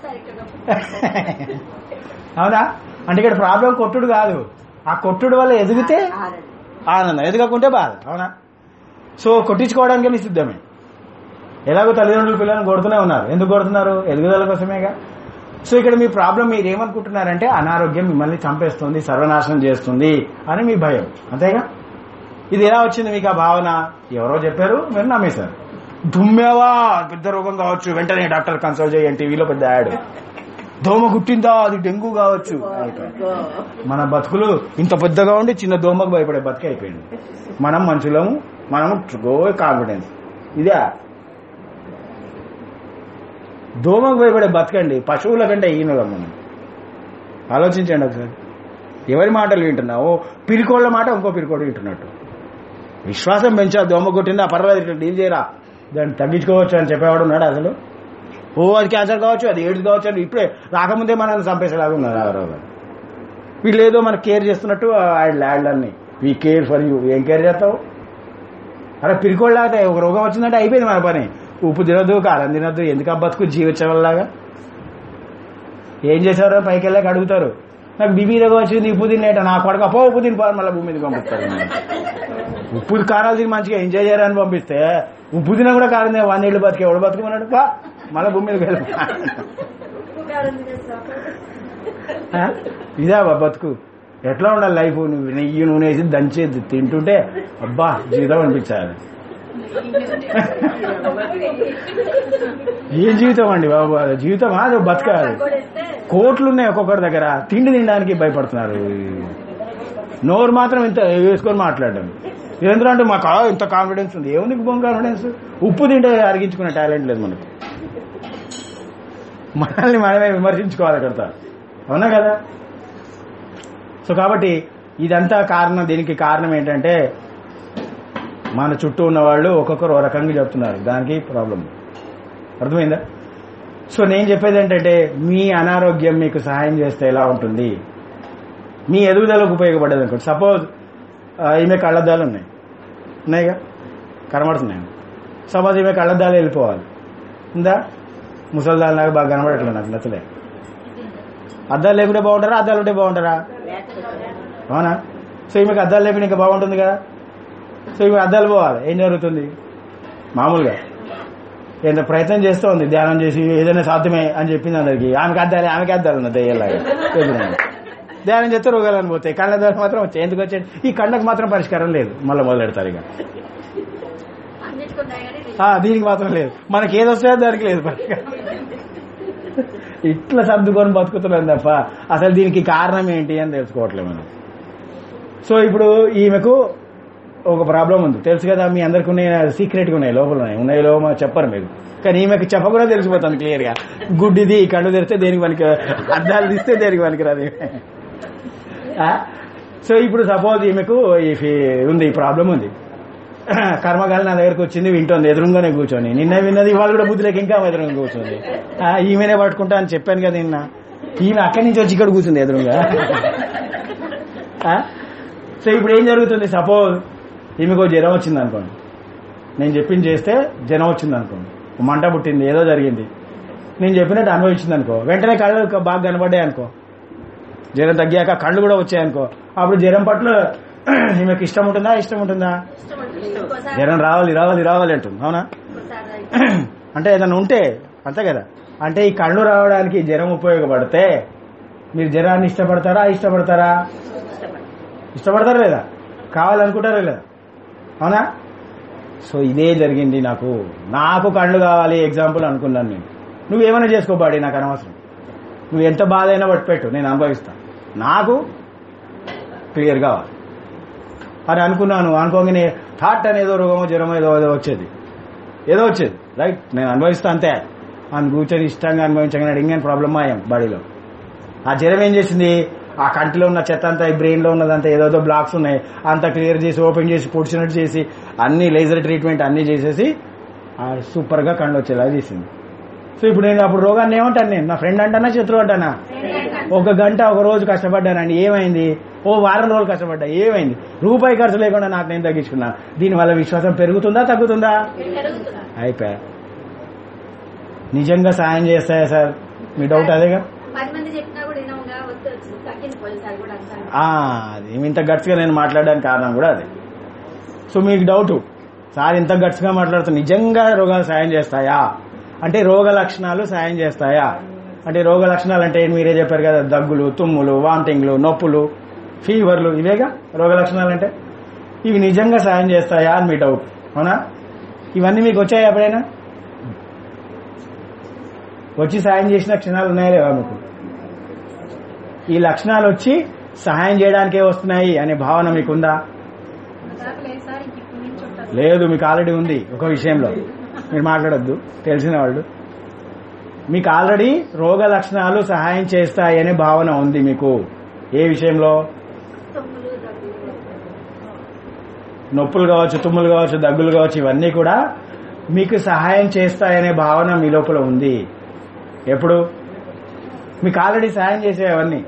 అవునా? అంటే ఇక్కడ ప్రాబ్లం కొట్టుడు కాదు, ఆ కొట్టుడు వల్ల ఎదిగితే ఆనందం, ఎదగకుంటే బాధ, అవునా? సో కొట్టించుకోవడానికి మీ సిద్ధమే. ఎలాగో తల్లిదండ్రులు పిల్లల్ని కొడుతూనే ఉన్నారు. ఎందుకు కొడుతున్నారు? ఎదుగుదల కోసమేగా. సో ఇక్కడ మీ ప్రాబ్లం మీరు ఏమనుకుంటున్నారంటే అనారోగ్యం మిమ్మల్ని చంపేస్తుంది, సర్వనాశనం చేస్తుంది అని మీ భయం, అంతేగా. ఇది ఎలా వచ్చింది మీకు ఆ భావన? ఎవరో చెప్పారు, మీరు నమ్మేశారు. దుమ్మేవా పెద్ద రోగం కావచ్చు, వెంటనే డాక్టర్ కన్సల్ట్ చేయండి, టీవీలో పెద్ద యాడ్. దోమ గుట్టిందా, అది డెంగ్యూ కావచ్చు. మన బతుకులు ఇంత పెద్దగా ఉండి చిన్న దోమకు భయపడే బతుకు అయిపోయింది. మనం మనుషులము, మనం గో కాన్ఫిడెన్స్. ఇదే దోమకు భయపడే బతకండి, పశువుల కంటే ఈయనగా మనం. ఆలోచించండి ఒకసారి. ఎవరి మాటలు వింటున్నావు? పిరికోళ్ల మాట ఇంకో పిరికోడు వింటున్నట్టు. విశ్వాసం పెంచాలి. దోమ కొట్టిందా పర్వాలేదు, ఇట్లా డీల్ చేయరా, దాన్ని తగ్గించుకోవచ్చు అని చెప్పేవాడు ఉన్నాడు అసలు? ఓ అది క్యాన్సర్ కావచ్చు, అది ఎయిడ్స్ కావచ్చు అని ఇప్పుడే రాకముందే మనల్ని చంపేసేలాగా ఉన్నారు ఆరోగ్యం. వీళ్ళు ఏదో మనకు కేర్ చేస్తున్నట్టు ల్యాండ్లన్నీ వీ కేర్ ఫర్ యూ. ఏం కేర్ చేస్తావు? అరే పిరికోళ్ళ ఒక రోగం వచ్చిందంటే అయిపోయింది మన పని. ఉప్పు తినద్దు, కారం తినద్దు, ఎందుకు బతుకు జీవించవల్లాగా. ఏం చేశారో పైకి వెళ్ళాక అడుగుతారు, నాకు బీబీ రోగం వచ్చింది, ఉప్పు తినేట నా కొడక పో ఉప్పు తిని పోవాలి, మళ్ళీ భూమి మీద పంపిస్తారు. ఉప్పు కారాలు తిని మంచిగా ఎంజాయ్ చేయాలని పంపిస్తే ఉప్పు తిన కూడా కారం తిన వంద ఏళ్ళు బతికే ఎవడు బతుకున్నాడు పా మళ్ళీ భూమి మీదకి వెళ్ళి. ఇదే బతుకు. ఎట్లా ఉండాలి లైఫ్? నువ్వు నెయ్యి నూనె వేసి దంచేది తింటుంటే అబ్బా జీవితం అనిపించాలి. ఏం జీవితం అండి బాబు? జీవితమా? అది బతకాలి. కోట్లున్నాయి ఒక్కొక్కరి దగ్గర, తిండి తినడానికి భయపడుతున్నారు. నోరు మాత్రం ఇంత వేసుకొని మాట్లాడడం. ఏంద్ర అంటే మాకు ఇంత కాన్ఫిడెన్స్ ఉంది. ఏముంది బొమ్మ కాన్ఫిడెన్స్? ఉప్పు తింటే అరిగించుకునే టాలెంట్ లేదు మనకు. మనల్ని మనమే విమర్శించుకోవాలి కడతా, అవునా కదా? సో కాబట్టి ఇదంతా కారణం. దీనికి కారణం ఏంటంటే మన చుట్టూ ఉన్న వాళ్ళు ఒక్కొక్కరు ఓ రకంగా చెప్తున్నారు. దానికి ప్రాబ్లం. అర్థమైందా? సో నేను చెప్పేది ఏంటంటే మీ అనారోగ్యం మీకు సహాయం చేస్తే ఎలా ఉంటుంది? మీ ఎదుగుదలకు ఉపయోగపడేది అనుకోండి. సపోజ్ ఈమె కళ్ళద్దాలు ఉన్నాయి, ఉన్నాయిగా, కనబడుతున్నాయి. సపోజ్ ఈమె కళ్ళద్దాలు వెళ్ళిపోవాలి, ఉందా? ముసలిదాలు నాకు బాగా కనబడట్లేదు, నాకు నచ్చలే. అద్దాలు లేకుంటే బాగుంటారా, అద్దాలు ఉంటే బాగుంటారా? అవునా? సో ఈమెకు అద్దాలు లేకుండా ఇంకా బాగుంటుంది కదా. సో ఇవి అద్దాలు పోవాలి. ఏం జరుగుతుంది? మామూలుగా ఎంత ప్రయత్నం చేస్తూ ఉంది, ధ్యానం చేసి ఏదైనా సాధ్యమే అని చెప్పింది అందరికి. ఆమెకి అద్దాలి, ఆమెకి అద్దాలు ఉన్నాయి దయ్యాలాగా. ధ్యానం చేస్తే రోగాలను పోతాయి, కళ్ళద్దాలు మాత్రం వచ్చాయి. ఎందుకు వచ్చాయి? ఈ కళ్ళకు మాత్రం పరిష్కారం లేదు, మళ్ళీ మొదలెడతారు ఇక. దీనికి మాత్రం లేదు, మనకి ఏది వస్తాయో దానికి లేదు పరిష్కారం. ఇట్లా సర్దుకొని బతుకుతున్నాం తప్ప అసలు దీనికి కారణం ఏంటి అని తెలుసుకోవట్లేదు మనం. సో ఇప్పుడు ఈమెకు ఒక ప్రాబ్లం ఉంది, తెలుసు కదా. మీ అందరికి ఉన్నాయి, సీక్రెట్గా ఉన్నాయి, లోపల ఉన్నాయి, ఉన్నాయి లోపల చెప్పరు మీరు. కానీ ఈమెకు చెప్పకుండా తెలిసిపోతుంది క్లియర్ గా. గుడ్డిది, కళ్ళు తెరిస్తే దేనికి పనికి, అద్దాలు తీస్తే దేనికి పనికిరాదు. సో ఇప్పుడు సపోజ్ ఈమెకు ఉంది, ఈ ప్రాబ్లం ఉంది. కర్మగాలి నా దగ్గరకు వచ్చింది, వింటుంది ఎదురుగానే కూర్చొని. నిన్న విన్నది ఇవాళ కూడా బుద్ధిలోకి ఇంకా ఎదురుగా కూర్చొంది. ఈమెనే పట్టుకుంటా అని చెప్పాను కదా నిన్న. ఈమె అక్కడి నుంచి వచ్చి ఇక్కడ కూర్చుంది ఎదురుగా. సో ఇప్పుడు ఏం జరుగుతుంది? సపోజ్ ఈమెకు జ్వరం వచ్చింది అనుకోండి, నేను చెప్పింది చేస్తే జ్వరం వచ్చింది అనుకోండి, మంట పుట్టింది, ఏదో జరిగింది, నేను చెప్పినట్టు అనుభవించింది అనుకో, వెంటనే కళ్ళు బాగా కనబడ్డాయి అనుకో, జ్వరం తగ్గాక కళ్ళు కూడా వచ్చాయనుకో, అప్పుడు జ్వరం పట్ల ఈమెకు ఇష్టం ఉంటుందా? ఇష్టం ఉంటుందా? జ్వరం రావాలి రావాలి రావాలి అంటుంది, అవునా? అంటే ఏదైనా ఉంటే అంతే కదా. అంటే ఈ కళ్ళు రావడానికి జ్వరం ఉపయోగపడితే మీరు జ్వరాన్ని ఇష్టపడతారా? ఇష్టపడతారా? ఇష్టపడతారా లేదా? కావాలనుకుంటారా లేదా? అవునా? సో ఇదే జరిగింది నాకు. నాకు కళ్ళు కావాలి ఎగ్జాంపుల్ అనుకున్నాను నేను. నువ్వేమైనా చేసుకోబాడి, నాకు అనవసరం. నువ్వు ఎంత బాధ అయినా పట్టుపెట్టు, నేను అనుభవిస్తాను. నాకు క్లియర్ కావాలి అని అనుకున్నాను. అనుకోగానే థాట్ అనేదో రోగమో జ్వరమో ఏదో ఏదో వచ్చేది, ఏదో వచ్చేది, రైట్, నేను అనుభవిస్తా అంతే అని కూర్చొని ఇష్టంగా అనుభవించగానే ఇంకేం ప్రాబ్లమ్ అయ్యాం బాడీలో. ఆ జ్వరం ఏం చేసింది? ఆ కంటిలో ఉన్న చెత్త అంతా, బ్రెయిన్ లో ఉన్నదంతా, ఏదోదో బ్లాక్స్ ఉన్నాయి అంతా క్లియర్ చేసి, ఓపెన్ చేసి, పొడిచినట్టు చేసి, అన్ని లేజర్ ట్రీట్మెంట్ అన్ని చేసేసి సూపర్ గా కళ్ళు వచ్చేలా చేసింది. సో ఇప్పుడు నేను అప్పుడు రోగాన్ని ఏమంటాను? నేను నా ఫ్రెండ్ అంటానా, శత్రువు అంటానా? ఒక గంట ఒక రోజు కష్టపడ్డానండి, ఏమైంది? ఓ వారం రోజులు కష్టపడ్డా, ఏమైంది? రూపాయి ఖర్చు లేకుండా నాకు నేను తగ్గించుకున్నా. దీనివల్ల విశ్వాసం పెరుగుతుందా తగ్గుతుందా? అయిపోయా. నిజంగా సాయం చేస్తాయా సార్? మీ డౌట్ అదేగా. అది ఇంత గట్స్గా నేను మాట్లాడడానికి కారణం కూడా అదే. సో మీకు డౌట్, సార్ ఇంత గట్స్గా మాట్లాడుతున్నా, నిజంగా రోగాలు సాయం చేస్తాయా అంటే రోగ లక్షణాలు సాయం చేస్తాయా అంటే రోగ లక్షణాలు అంటే మీరే చెప్పారు కదా, దగ్గులు, తుమ్ములు, వామిటింగ్లు, నొప్పులు, ఫీవర్లు, ఇవేగా రోగ లక్షణాలు అంటే. ఇవి నిజంగా సాయం చేస్తాయా అని మీ డౌట్, అవునా? ఇవన్నీ మీకు వచ్చాయా ఎప్పుడైనా? వచ్చి సాయం చేసిన క్షణాలు ఉన్నాయా లేవా మీకు? ఈ లక్షణాలు వచ్చి సహాయం చేయడానికే వస్తున్నాయి అనే భావన మీకుందా? లేదు, మీకు ఆల్రెడీ ఉంది. ఒక విషయంలో మీరు మాట్లాడొద్దు, తెలిసిన వాళ్ళు. మీకు ఆల్రెడీ రోగ లక్షణాలు సహాయం చేస్తాయి అనే భావన ఉంది మీకు. ఏ విషయంలో? నొప్పులు కావచ్చు, తుమ్ములు కావచ్చు, దగ్గులు కావచ్చు, ఇవన్నీ కూడా మీకు సహాయం చేస్తాయనే భావన మీ లోపల ఉంది. ఎప్పుడు? మీకు ఆల్రెడీ సహాయం చేసేవన్నీ.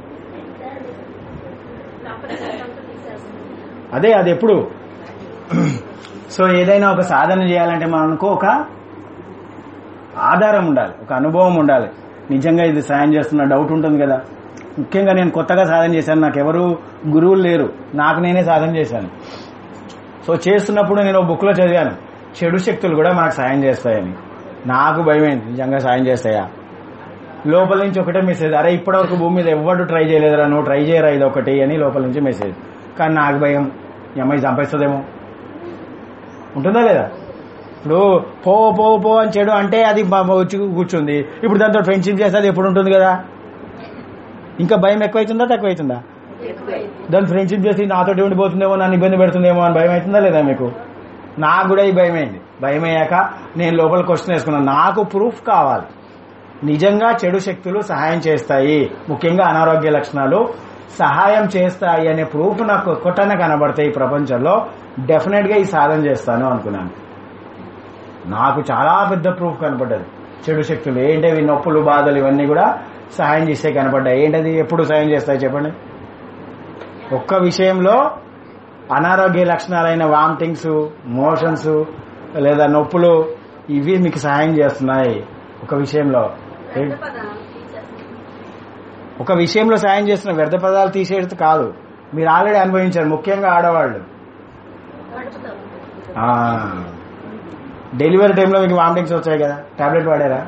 అదే అది ఎప్పుడు. సో ఏదైనా ఒక సాధన చేయాలంటే మనకు ఒక ఆధారం ఉండాలి, ఒక అనుభవం ఉండాలి. నిజంగా ఇది సాయం చేస్తున్న డౌట్ ఉంటుంది కదా. ముఖ్యంగా నేను కొత్తగా సాధన చేశాను, నాకు ఎవరు గురువులు లేరు, నాకు నేనే సాధన చేశాను. సో చేస్తున్నప్పుడు నేను బుక్ లో చదివాను, చెడు శక్తులు కూడా మనకు సాయం చేస్తాయని. నాకు భయమైంది, నిజంగా సాయం చేస్తాయా? లోపల నుంచి ఒకటే మెసేజ్, అరే ఇప్పటివరకు భూమి మీద ఎవరు ట్రై చేయలేదురా, నువ్వు ట్రై చేయరా ఇది ఒకటి అని లోపల నుంచి మెసేజ్. కానీ నాకు భయం, ఈ అమ్మాయి చంపేస్తుందేమో. ఉంటుందా లేదా? ఇప్పుడు పో పో పో అని చెడు అంటే అది వచ్చి కూర్చుంది, ఇప్పుడు దాంతో ఫ్రెండ్షిప్ చేస్తే అది ఎప్పుడు ఉంటుంది కదా. ఇంకా భయం ఎక్కువైతుందా తక్కువైతుందా? దాని ఫ్రెండ్షిప్ చేసి నాతోటి ఉండిపోతుందేమో, నన్ను ఇబ్బంది పెడుతుందేమో అని భయం అవుతుందా లేదా మీకు? నాకు కూడా ఈ భయం అయింది. భయం అయ్యాక నేను లోపల క్వశ్చన్ వేసుకున్నాను, నాకు ప్రూఫ్ కావాలి. నిజంగా చెడు శక్తులు సహాయం చేస్తాయి, ముఖ్యంగా అనారోగ్య లక్షణాలు సహాయం చేస్తాయి అనే ప్రూఫ్ నాకు కొట్టన కనబడతాయి ఈ ప్రపంచంలో, డెఫినెట్ గా ఈ సాధన చేస్తాను అనుకున్నాను. నాకు చాలా పెద్ద ప్రూఫ్ కనపడ్డది. చెడు శక్తులు ఏంటవి, నొప్పులు, బాధలు ఇవన్నీ కూడా సహాయం చేస్తే కనపడ్డాయి. ఏంటది? ఎప్పుడు సాయం చేస్తాయి చెప్పండి? ఒక్క విషయంలో అనారోగ్య లక్షణాలైన వామిటింగ్స్, మోషన్స్ లేదా నొప్పులు, ఇవి మీకు సహాయం చేస్తున్నాయి. ఒక విషయంలో ఒక విషయంలో సాయం చేస్తున్న వ్యర్థ పదాలు తీసేది కాదు, మీరు ఆల్రెడీ అనుభవించారు. ముఖ్యంగా ఆడవాళ్ళు డెలివరీ టైంలో మీకు వామిటింగ్స్ వచ్చాయి కదా, టాబ్లెట్ వాడారా?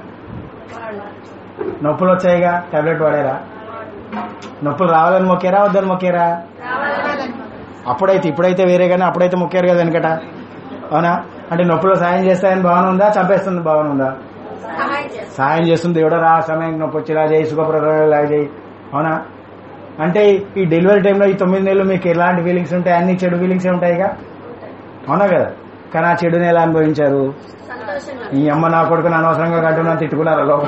నొప్పులు వచ్చాయిగా, టాబ్లెట్ వాడారా? నొప్పులు రావాలని మొక్కారా వద్దని మొక్కారా? అప్పుడైతే, ఇప్పుడైతే వేరే కానీ అప్పుడైతే మొక్కారు కదా వెనకట, అవునా? అంటే నొప్పులో సాయం చేస్తాయని భావన ఉందా, చంపేస్తుంది భావన ఉందా? సాయం చేస్తుంది. దేవుడా రా సమయం నొప్పి వచ్చి ఇలా చేయి, సుఖప్రదలా చేయి, అవునా? అంటే ఈ డెలివరీ టైంలో ఈ తొమ్మిది నెలలు మీకు ఎలాంటి ఫీలింగ్స్ ఉంటాయి? అన్ని చెడు ఫీలింగ్స్ ఉంటాయిగా, అవునా కదా? కానీ ఆ చెడుని ఎలా అనుభవించారు? ఈ అమ్మ నా కొడుకుని అనవసరంగా కంటున్నా తిట్టుకున్నారా లోపల?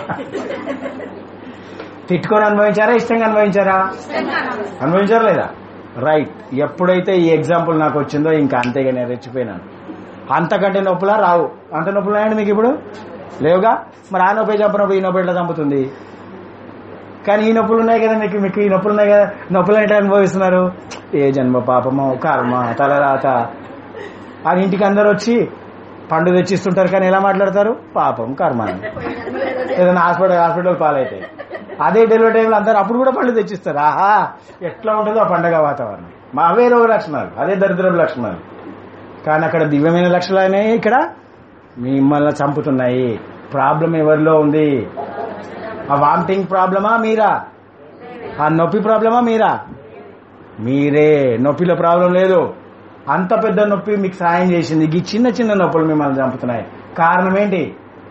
తిట్టుకొని అనుభవించారా, ఇష్టంగా అనుభవించారా? అనుభవించారా లేదా? రైట్. ఎప్పుడైతే ఈ ఎగ్జాంపుల్ నాకు వచ్చిందో ఇంకా అంతేగా నేను రెచ్చిపోయినాను. అంతకంటే నొప్పులా రావు. అంత నొప్పులు ఉన్నాయండి మీకు ఇప్పుడు? లేవుగా. మరి ఆ నొప్పి చంపినప్పుడు ఈ నొప్పి ఎట్లా చంపుతుంది? కానీ ఈ నొప్పులు ఉన్నాయి కదా మీకు, మీకు ఈ నొప్పులు ఉన్నాయి కదా, నొప్పులు ఎట్లా అనుభవిస్తున్నారు? ఏ జన్మ పాపమో, కర్మ, తలరాత అని ఇంటికి అందరు వచ్చి పండు తెచ్చిస్తుంటారు. కానీ ఎలా మాట్లాడతారు? పాపం, కర్మ. ఏదైనా హాస్పిటల్ హాస్పిటల్ పాలైతే అదే డెలివరీ టైంలో అందరు అప్పుడు కూడా పండు తెచ్చిస్తారు. ఆహా, ఎట్లా ఉంటుందో ఆ పండగ వాతావరణం. మా అవే రోగ లక్షణాలు, అదే దరిద్రపు లక్షణాలు. కానీ అక్కడ దివ్యమైన లక్షణాలు అనేవి ఇక్కడ మిమ్మల్ని చంపుతున్నాయి. ప్రాబ్లం ఎవరిలో ఉంది? ఆ వామిటింగ్ ప్రాబ్లమా మీరా? ఆ నొప్పి ప్రాబ్లమా మీరా? మీరే. నొప్పిలో ప్రాబ్లం లేదు. అంత పెద్ద నొప్పి మీకు సాయం చేసింది, ఈ చిన్న చిన్న నొప్పులు మిమ్మల్ని చంపుతున్నాయి. కారణం ఏంటి?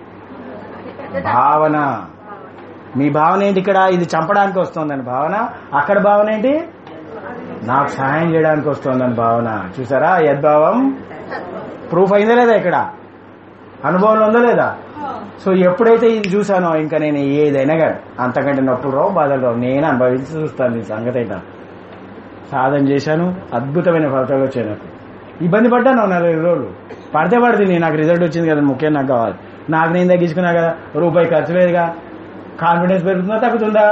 భావన. మీ భావన ఏంటి? ఇక్కడ ఇది చంపడానికి వస్తుందని భావన, అక్కడ భావన ఏంటి? నాకు సహాయం చేయడానికి వస్తుందని భావన. చూసారా? యద్భావం ప్రూఫ్ అయిందా లేదా? ఇక్కడ అనుభవంలో ఉందా లేదా? సో ఎప్పుడైతే ఇది చూసానో ఇంకా నేను ఏదైనా కానీ అంతకంటే నొప్పులు రావు, బాధలు రావు, నేను అనుభవించి చూస్తాను. ఈ సంగతి అయితే సాధన చేశాను, అద్భుతమైన ఫలితాలు వచ్చాయి. నాకు ఇబ్బంది పడ్డాను నలభై రోజులు, పడితే పడుతుంది. నాకు రిజల్ట్ వచ్చింది కదా, ముఖ్యం నాకు కావాలి. నాకు నేను తగ్గించుకున్నా కదా, రూపాయి ఖర్చు లేదుగా. కాన్ఫిడెన్స్ పెరుగుతుందా తగ్గుతుందా?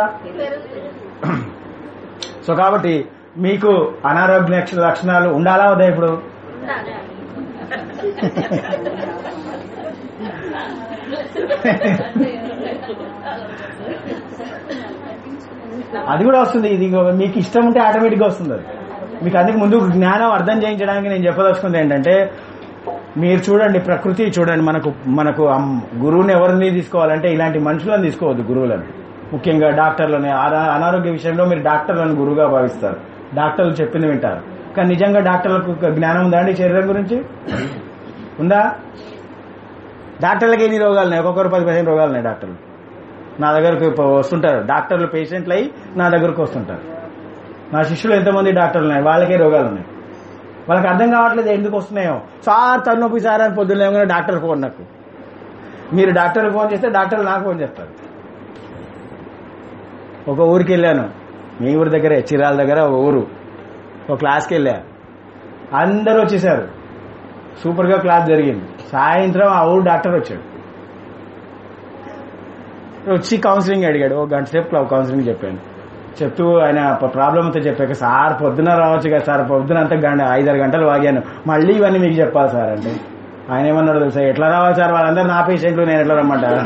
సో కాబట్టి మీకు అనారోగ్య లక్షణాలు ఉండాలా వద్దా? ఇప్పుడు అది కూడా వస్తుంది. ఇది మీకు ఇష్టం ఉంటే ఆటోమేటిక్ గా వస్తుంది అది మీకు. అందుకు ముందు జ్ఞానం అర్థం చేయించడానికి నేను చెప్పదలుచుకుంది ఏంటంటే, మీరు చూడండి, ప్రకృతి చూడండి. మనకు మనకు అమ్- గురువుని ఎవరిని తీసుకోవాలంటే ఇలాంటి మనుషులను తీసుకోవద్దు గురువులను. ముఖ్యంగా డాక్టర్లని. అనా- అనారోగ్య విషయంలో మీరు డాక్టర్లను గురువుగా భావిస్తారు, డాక్టర్లు చెప్పింది వింటారు. కానీ నిజంగా డాక్టర్లకు జ్ఞానం ఉందా అండి శరీరం గురించి? ఉందా? డాక్టర్లకి ఎన్ని రోగాలు ఉన్నాయి? ఒక్కొక్కరు పది పదిహేను రోగాలు ఉన్నాయి డాక్టర్లు. నా దగ్గరకు వస్తుంటారు డాక్టర్లు, పేషెంట్లు అయ్యి నా దగ్గరకు వస్తుంటారు. నా శిష్యులు ఎంతమంది డాక్టర్లు ఉన్నాయి, వాళ్ళకే రోగాలు ఉన్నాయి. వాళ్ళకి అర్థం కావట్లేదు ఎందుకు వస్తున్నాయో. సార్ తలనొప్పి సార్ అని పొద్దున్న ఏమైనా డాక్టర్ ఫోన్. నాకు మీరు డాక్టర్కి ఫోన్ చేస్తే డాక్టర్లు నాకు ఫోన్ చేస్తారు. ఒక ఊరికి వెళ్ళాను, మీ ఊరి దగ్గరే, చిరాల దగ్గర ఒక ఊరు. ఒక క్లాస్కి వెళ్ళా, అందరూ వచ్చేసారు, సూపర్గా క్లాస్ జరిగింది. సాయంత్రం ఆ ఊరు డాక్టర్ వచ్చాడు. వచ్చి కౌన్సిలింగ్ అడిగాడు. ఒక గంట సేపు కౌన్సిలింగ్ చెప్పాను. చెప్తూ ఆయన ప్రాబ్లం అంతా చెప్పాక, సార్ పొద్దున రావచ్చు కదా సార్, పొద్దున అంతా గంట ఐదారు గంటలు వాగాను, మళ్ళీ ఇవన్నీ మీకు చెప్పాలి సార్ అంటే ఆయన ఏమన్నాడు తెలుసా? ఎట్లా రావాలి సార్, వాళ్ళందరూ నా పేషెంట్లు, నేను ఎట్లా రమ్మంటారు?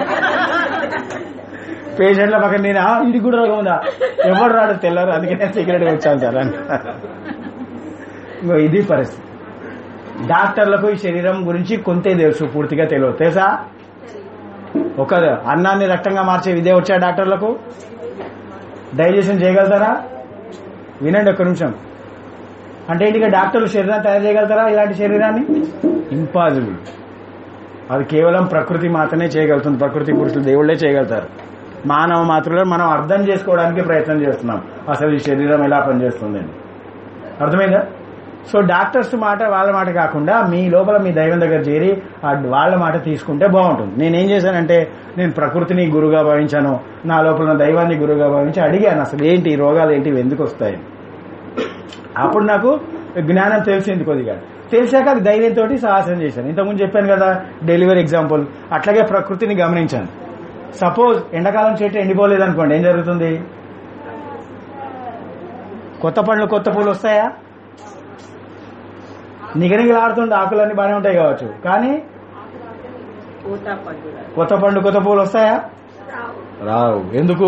పేషెంట్ల పక్కన నేను ఇది కూడా రోగం ఉందా, ఎవరు రాడు తెల్లారు, అందుకే నేను సీక్రెట్గా వచ్చాను సార్ అంటే. ఇంకో ఇది పరిస్థితి. డాక్టర్లకు ఈ శరీరం గురించి కొంతే తెలుసు, పూర్తిగా తెలియదు. తెలుసా? ఒక అన్నాన్ని రక్తంగా మార్చే విద్య వచ్చా డాక్టర్లకు? డైజెషన్ చేయగలుగుతారా? వినండి ఒక్క నిమిషం. అంటే ఇక డాక్టర్లు శరీరాన్ని తయారు చేయగలుగుతారా? ఇలాంటి శరీరాన్ని ఇంపాసిబుల్. అది కేవలం ప్రకృతి మాత్రమే చేయగలుగుతుంది. ప్రకృతి పురుషులు దేవుళ్లే చేయగలుగుతారు. మానవ మాత్రమే మనం అర్థం చేసుకోవడానికి ప్రయత్నం చేస్తున్నాం అసలు ఈ శరీరం ఎలా పనిచేస్తుందని. అర్థమైందా? సో డాక్టర్స్ మాట వాళ్ళ మాట కాకుండా మీ లోపల మీ దైవం దగ్గర చేరి వాళ్ళ మాట తీసుకుంటే బాగుంటుంది. నేనేం చేశానంటే, నేను ప్రకృతిని గురుగా భావించాను, నా లోపల ఉన్న దైవాన్ని గురుగా భావించి అడిగాను అసలు ఏంటి ఈ రోగాలు, ఏంటి ఎందుకు వస్తాయి. అప్పుడు నాకు జ్ఞానం తెలిసింది కొద్దిగా. తెలిసాక అది ధైర్యంతో సాహసం చేశాను. ఇంతకుముందు చెప్పాను కదా డెలివరీ ఎగ్జాంపుల్. అట్లాగే ప్రకృతిని గమనించాను. సపోజ్ ఎండాకాలం చెట్టు ఎండిపోలేదు అనుకోండి, ఏం జరుగుతుంది? కొత్త పండ్లు కొత్త పూలు వస్తాయా? నిగనిగలాడుతుంటే ఆకులన్నీ బాగానే ఉంటాయి కావచ్చు, కానీ కొత్త పండు కొత్త పూలు వస్తాయా? రావు. ఎందుకు?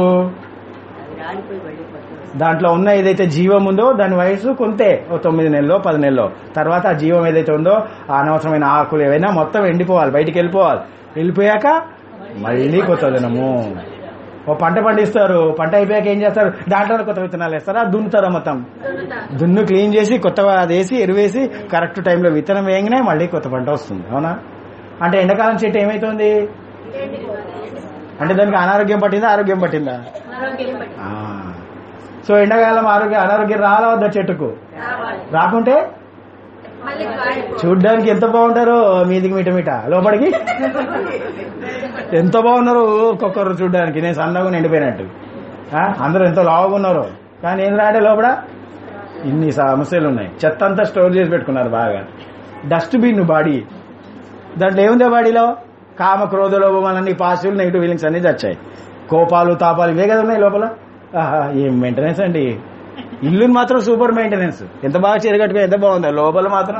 దాంట్లో ఉన్న ఏదైతే జీవం ఉందో దాని వయసు కొంతే, ఓ తొమ్మిది నెలలో పది నెలలో. తర్వాత ఆ జీవం ఏదైతే ఉందో ఆ అనవసరమైన ఆకులు ఏవైనా మొత్తం ఎండిపోవాలి, బయటికి వెళ్ళిపోవాలి. వెళ్ళిపోయాక మళ్ళీ కొత్త దినము. ఓ పంట పండిస్తారు, పంట అయిపోయాక ఏం చేస్తారు? దాంట్లో కొత్త విత్తనాలు వేస్తారా? దున్నుతారా? మొత్తం దున్ను క్లీన్ చేసి కొత్తగా అది వేసి ఎరువేసి కరెక్ట్ టైంలో విత్తనం వేయగానే మళ్ళీ కొత్త పంట వస్తుంది. అవునా? అంటే ఎండాకాలం చెట్టు ఏమైతుంది అంటే దానికి అనారోగ్యం పట్టిందా ఆరోగ్యం పట్టిందా? సో ఎండాకాలం ఆరోగ్యం అనారోగ్యం రాలా వద్దా చెట్టుకు? రాకుంటే చూడ్డానికి ఎంత బాగుంటారో, మీదికి మిట మిట లోపలికి ఎంత బాగున్నారు ఒక్కొక్కరు చూడ్డానికి. నేను సన్నగా నిండిపోయినట్టు, అందరూ ఎంతో లావుగా ఉన్నారు, కానీ ఏం రాడే లోపల ఇన్ని సమస్యలు ఉన్నాయి. చెత్త అంతా స్టోర్ చేసి పెట్టుకున్నారు బాగా. డస్ట్బిన్ బాడీ, దాంట్లో ఏముంది బాడీలో? కామ క్రోధ లోభాలన్నీ పాజిటివ్ నెగిటివ్ ఫీలింగ్స్ అన్ని వచ్చాయి. కోపాలు తాపాలు ఇవే కదా ఉన్నాయి లోపల. ఏం మెయింటెనెన్స్ అండి. ఇల్లుని మాత్రం సూపర్ మెయింటెనెన్స్, ఎంత బాగా చీరగట్టుగా ఎంత బాగుంది. లోపల మాత్రం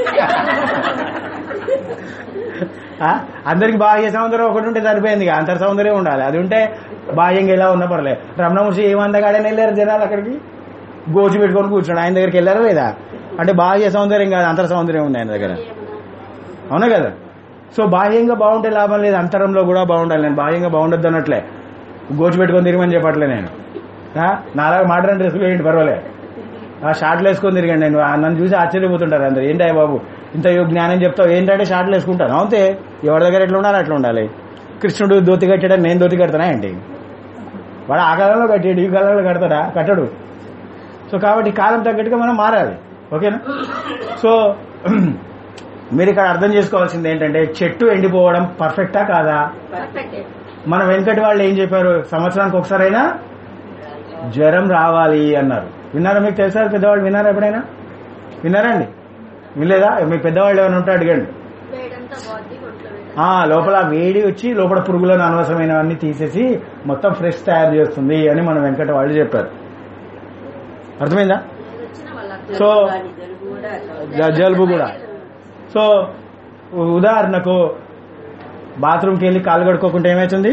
అందరికి బాహ్య సౌందర్యం ఒకటి ఉంటే సరిపోయింది, అంతర్ సౌందర్యం ఉండాలి. అది ఉంటే బాహ్యంగా ఎలా ఉన్నా పర్లేదు. రమణమహర్షి ఏమందగాడని వెళ్ళారు జనాలు అక్కడికి, గోచు పెట్టుకొని కూర్చున్నాడు. ఆయన దగ్గరికి వెళ్ళారా లేదా? అంటే బాహ్య సౌందర్యం కాదు, అంతర్ సౌందర్యం ఉంది ఆయన దగ్గర. అవునా కదా? సో బాహ్యంగా బాగుంటే లాభం లేదు, అంతరంలో కూడా బాగుండాలి. నేను బాహ్యంగా బాగుండొద్దు అన్నట్లే, గోచు పెట్టుకొని తిరగమని చెప్పట్లే నేను. నాలాగా మోడర్న్ డ్రెస్సులు ఏంటి పర్వాలేదు, షార్ట్లు వేసుకొని తిరిగండి. నేను నన్ను చూసి ఆశ్చర్యపోతుంటారు అందరు, ఏంటి బాబు ఇంత జ్ఞానం చెప్తావు ఏంటంటే షార్ట్లు వేసుకుంటాను. అంతే, ఎవరి దగ్గర ఎట్లా ఉండాలి అట్లా ఉండాలి. కృష్ణుడు ధోతి కట్టాడని నేను ధోతి కడతానా ఏంటి? వాడు ఆ కాలంలో కట్టాడు, ఈ కాలంలో కడతాడా? కట్టడు. సో కాబట్టి కాలం తగ్గట్టుగా మనం మారాలి. ఓకేనా? సో మీరు ఇక్కడ అర్థం చేసుకోవాల్సింది ఏంటంటే, చెట్టు ఎండిపోవడం పర్ఫెక్టా కాదా? మన వెంకటి వాళ్ళు ఏం చెప్పారు? సంవత్సరానికి ఒకసారైనా జ్వరం రావాలి అన్నారు. విన్నారా? మీకు తెలుసా? పెద్దవాళ్ళు విన్నారా? ఎప్పుడైనా విన్నారండి? వినలేదా? మీ పెద్దవాళ్ళు ఏమైనా ఉంటే అడగండి. లోపల వేడి వచ్చి లోపల పురుగులను అనవసరమైనవన్నీ తీసేసి మొత్తం ఫ్రెష్ తయారు చేస్తుంది అని మన వెంకట వాళ్ళు చెప్పారు. అర్థమైందా? సో జలుబు కూడా. సో ఉదాహరణకు బాత్రూమ్కి వెళ్ళి కాలు కడుక్కోకుంటే ఏమవుతుంది?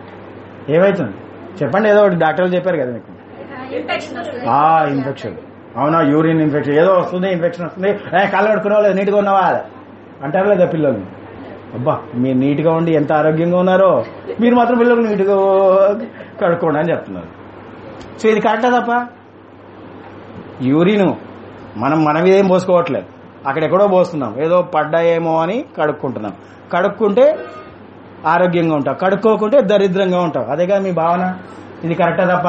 ఏమవుతుంది చెప్పండి? ఏదో ఒకటి డాక్టర్లు చెప్పారు కదా మీకు. ఇన్ఫెక్షన్. అవునా యూరిన్ ఇన్ఫెక్షన్ ఏదో వస్తుంది, ఇన్ఫెక్షన్ వస్తుంది, కాళ్ళు కడుక్కునే లేదు, నీట్గా ఉన్నావా అంటారు లేదా పిల్లలు. అబ్బా మీరు నీట్గా ఉండి ఎంత ఆరోగ్యంగా ఉన్నారో మీరు మాత్రం పిల్లలు నీట్గా కడుక్కోండి అని చెప్తున్నారు. సో ఇది కరెక్టా తప్ప? యూరిన్ మనం మన మీద ఏం పోసుకోవట్లేదు, అక్కడెక్కడో పోస్తున్నాం, ఏదో పడ్డాయేమో అని కడుక్కుంటున్నాం. కడుక్కుంటే ఆరోగ్యంగా ఉంటాం, కడుక్కోకుంటే దరిద్రంగా ఉంటాం. అదేగా మీ భావన. ఇది కరెక్టా తప్ప?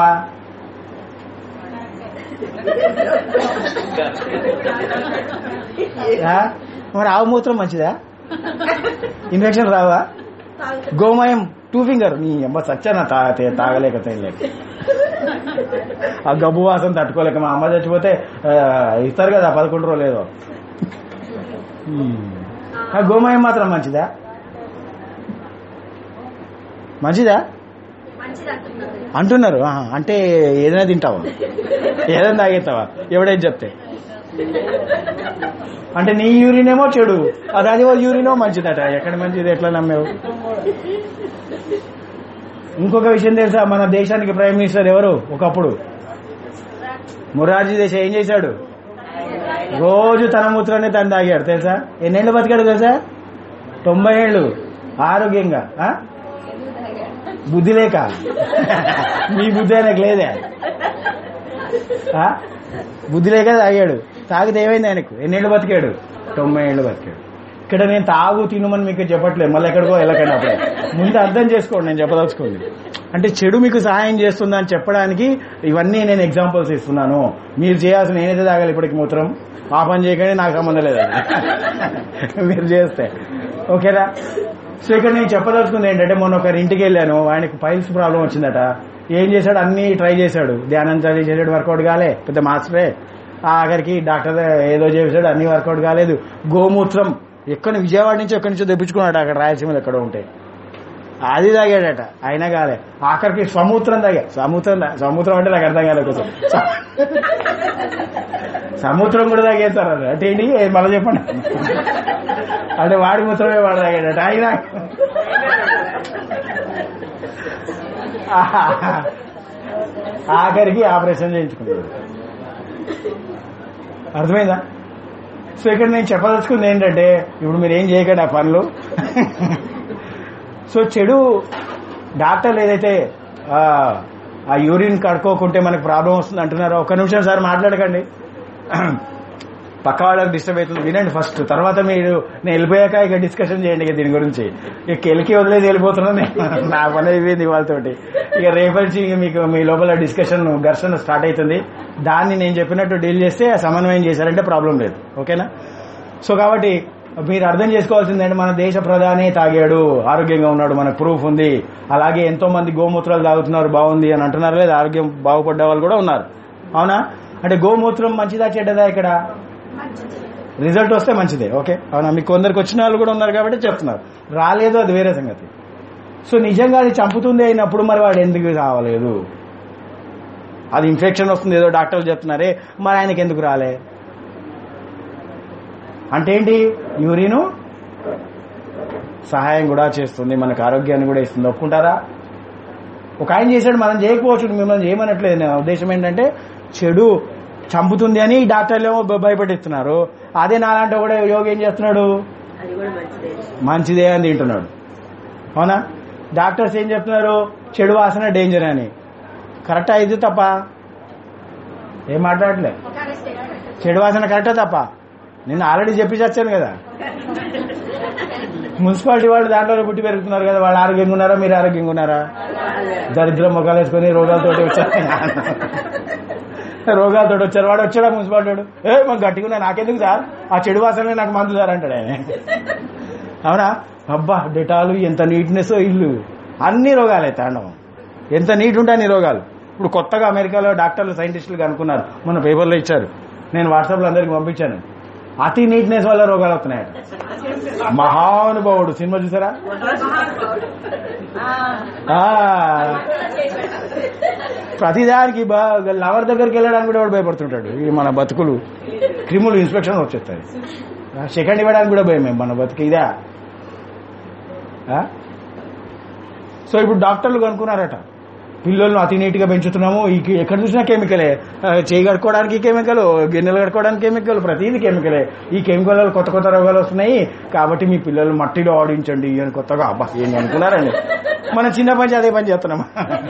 మరి ఆవు మూత్రం మంచిదా? ఇన్ఫెక్షన్ రావా? గోమయం టూ ఫింగర్ నీ అమ్మ సచ్చానా తాగతే తాగలేక తేయలేక ఆ గబ్బు వాసన తట్టుకోలేక మా అమ్మ చచ్చిపోతే ఇస్తారు కదా పదకొండు రోజులు లేదో. ఆ గోమయం మాత్రం మంచిదా? మంచిదా అంటున్నారు. అంటే ఏదైనా తింటావా, ఏదైనా తాగేస్తావా, ఎవడైతే చెప్తే? అంటే నీ యూరిన్ ఏమో చెడు, అది అది యూరినో మంచిదట. ఎక్కడ మంచిది, ఎట్లా నమ్మేవు? ఇంకొక విషయం తెలుసా, మన దేశానికి ప్రైమ్ మినిస్టర్ ఎవరు ఒకప్పుడు? మొరార్జీ దేశాయ్. ఏం చేశాడు? రోజు తన మూత్రాన్ని తను తాగాడు తెలుసా. ఎన్నేళ్ళు బతికాడు తెలుసా? తొంభై ఏళ్ళు ఆరోగ్యంగా. బుద్ధి లేక? మీ బుద్ధి ఆయనకు లేదే, బుద్ధి లేక తాగాడు. తాగితే ఏమైంది ఆయనకు? ఎన్నేళ్ళు బతికాడు? తొంభై ఏళ్ళు బతికాడు. ఇక్కడ నేను తాగు తినమని మీకు చెప్పట్లేదు, మళ్ళీ ఎక్కడికో వెళ్ళకండి. అప్పుడే ముందు అర్థం చేసుకోండి నేను చెప్పదలుచుకోండి. అంటే చెడు మీకు సహాయం చేస్తుందని చెప్పడానికి ఇవన్నీ నేను ఎగ్జాంపుల్స్ ఇస్తున్నాను. మీరు చేయాల్సిన నేనైతే తాగాలి ఇప్పటికి మూత్రం, ఆ పని చేయకండి, నాకు సంబంధం లేదు మీరు చేస్తే. ఓకేనా? సో ఇక్కడ నేను చెప్పదలుచుకుంది ఏంటంటే, మొన్న ఒకరి ఇంటికి వెళ్ళాను, ఆయనకు పైల్స్ ప్రాబ్లం వచ్చిందట. ఏం చేశాడు? అన్ని ట్రై చేశాడు, ధ్యానం చదివి చేసాడు, వర్కౌట్ కాలే, పెద్ద మాస్టరే. ఆఖరికి డాక్టర్ ఏదో చేశాడు, అన్ని వర్కౌట్ కాలేదు. గోమూత్రం ఎక్కడ విజయవాడ నుంచి ఎక్కడి నుంచో తెప్పించుకున్నాడు, అక్కడ రాయలసీమలో ఎక్కడో ఉంటే, అది తాగాడట, అయినా కాలే. ఆఖరికి సముద్రం తాగా. సముద్రం సముద్రం అంటే నాకు అర్థం కాలే కొంచెం. సముద్రం కూడా తాగేస్తారు అంటే ఏంటి మళ్ళీ చెప్పండి. అంటే వాడి మూత్రమే వాడు తాగాడట. అయినా ఆఖరికి ఆపరేషన్ చేయించుకున్నాడు. అర్థమైందా? సో ఇక్కడ నేను చెప్పదలుచుకుంది ఏంటంటే, ఇప్పుడు మీరు ఏం చేయకండి ఆ పనులు. సో చెడు డాక్టర్లు ఏదైతే ఆ యూరిన్ కడుక్కోకుంటే మనకు ప్రాబ్లం వస్తుంది అంటున్నారో, ఒక్క నిమిషం సార్ మాట్లాడకండి, పక్క వాళ్ళకి డిస్టర్బ్ అవుతుంది. వినండి ఫస్ట్, తర్వాత మీరు నేను వెళ్ళిపోయాక ఇక డిస్కషన్ చేయండి ఇక దీని గురించి. ఇక కెలికి వదిలేది వెళ్ళిపోతున్నాను నా పని అయిపోయింది వాళ్ళతోటి. ఇక రేపటి మీకు మీ లోపల డిస్కషన్ ఘర్షణ స్టార్ట్ అవుతుంది. దాన్ని నేను చెప్పినట్టు డీల్ చేస్తే సమన్వయం చేశారంటే ప్రాబ్లం లేదు. ఓకేనా? సో కాబట్టి మీరు అర్థం చేసుకోవాల్సిందంటే, మన దేశ ప్రధాని తాగాడు, ఆరోగ్యంగా ఉన్నాడు, మనకు ప్రూఫ్ ఉంది. అలాగే ఎంతో మంది గోమూత్రాలు తాగుతున్నారు, బాగుంది అని అంటున్నారు లేదా, ఆరోగ్యం బాగుపడ్డ వాళ్ళు కూడా ఉన్నారు. అవునా? అంటే గోమూత్రం మంచిదా చెడ్డదా? ఇక్కడ రిజల్ట్ వస్తే మంచిదే. ఓకే, అవునా? మీకు కొందరికి వచ్చిన వాళ్ళు కూడా ఉన్నారు కాబట్టి చెప్తున్నారు, రాలేదు అది వేరే సంగతి. సో నిజంగా అది చంపుతుంది అయినప్పుడు మరి వాడు ఎందుకు రావలేదు? అది ఇన్ఫెక్షన్ వస్తుంది ఏదో డాక్టర్లు చెప్తున్నారే, మరి ఆయనకి ఎందుకు రాలే? అంటే ఏంటి? యూరిన్ సహాయం కూడా చేస్తుంది, మనకు ఆరోగ్యాన్ని కూడా ఇస్తుంది. ఒప్పుకుంటారా? ఒక ఆయన చేశాడు, మనం చేయకపోవచ్చు, మిమ్మల్ని చేయమనట్లేదు. నా ఉద్దేశం ఏంటంటే, చెడు చంపుతుంది అని డాక్టర్లు ఏమో భయపెట్టిస్తున్నారు. అదే నాలంటే కూడా యోగి ఏం చేస్తున్నాడు? మంచిదే అని తింటున్నాడు. అవునా? డాక్టర్స్ ఏం చెప్తున్నారు? చెడు వాసన డేంజర్ అని. కరెక్టా ఇది తప్ప? ఏం మాట్లాడలే. చెడు వాసన కరెక్టా తప్ప? నేను ఆల్రెడీ చెప్పి వచ్చాను కదా. మున్సిపాలిటీ వాళ్ళు దాంట్లో పుట్టి పెరుగుతున్నారు కదా, వాళ్ళు ఆరోగ్యంగా ఉన్నారా? మీరు ఆరోగ్యంగా ఉన్నారా? దరిద్రం మొక్కలు వేసుకుని రోగాలతోటి వచ్చారు, రోగాలతోటి వచ్చారు. వాడు వచ్చాడా మున్సిపాలిటీ వాడు? ఏ మాకు గట్టిగా ఉన్నా, నాకెందుకు సార్, ఆ చెడు వాసన నాకు మందు సార్ అంటాడు ఆయన. అవునా? అబ్బా డెటాలు, ఎంత నీట్నెస్ ఇల్లు, అన్ని రోగాలే తాండవం. ఎంత నీట్ ఉంటే అన్ని రోగాలు. ఇప్పుడు కొత్తగా అమెరికాలో డాక్టర్లు సైంటిస్టులు కనుక్కున్నారు, మొన్న పేపర్లో ఇచ్చారు, నేను వాట్సాప్లో అందరికి పంపించాను. అతి నీట్నెస్ వల్ల రోగాలు వస్తున్నాయట. మహానుభావుడు సినిమా చూసారా? ప్రతిదానికి లవర్ దగ్గరికి వెళ్ళడానికి కూడా భయపడుతుంటాడు. ఈ మన బతుకులు క్రిములు ఇన్స్పెక్షన్ వచ్చేస్తాయి. సెకండ్ ఇవ్వడానికి కూడా భయం మన బతుకు ఇదా. సో ఇప్పుడు డాక్టర్లు కనుక్కున్నారట, పిల్లలను అతి నీట్ గా పెంచుతున్నాము. ఈ ఎక్కడ చూసినా కెమికలే, చేయి కడుక్కోవడానికి కెమికల్, గిన్నెలు కడుక్కోవడానికి కెమికల్, ప్రతిదీ కెమికలే. ఈ కెమికల్ వల్ల కొత్త కొత్త రోగాలు వస్తున్నాయి. కాబట్టి మీ పిల్లలు మట్టిలో ఆడించండి అని కొత్తగా. అబ్బా ఏం అనుకున్నారండి, మనం చిన్న పని అదే పని చేస్తున్నాం.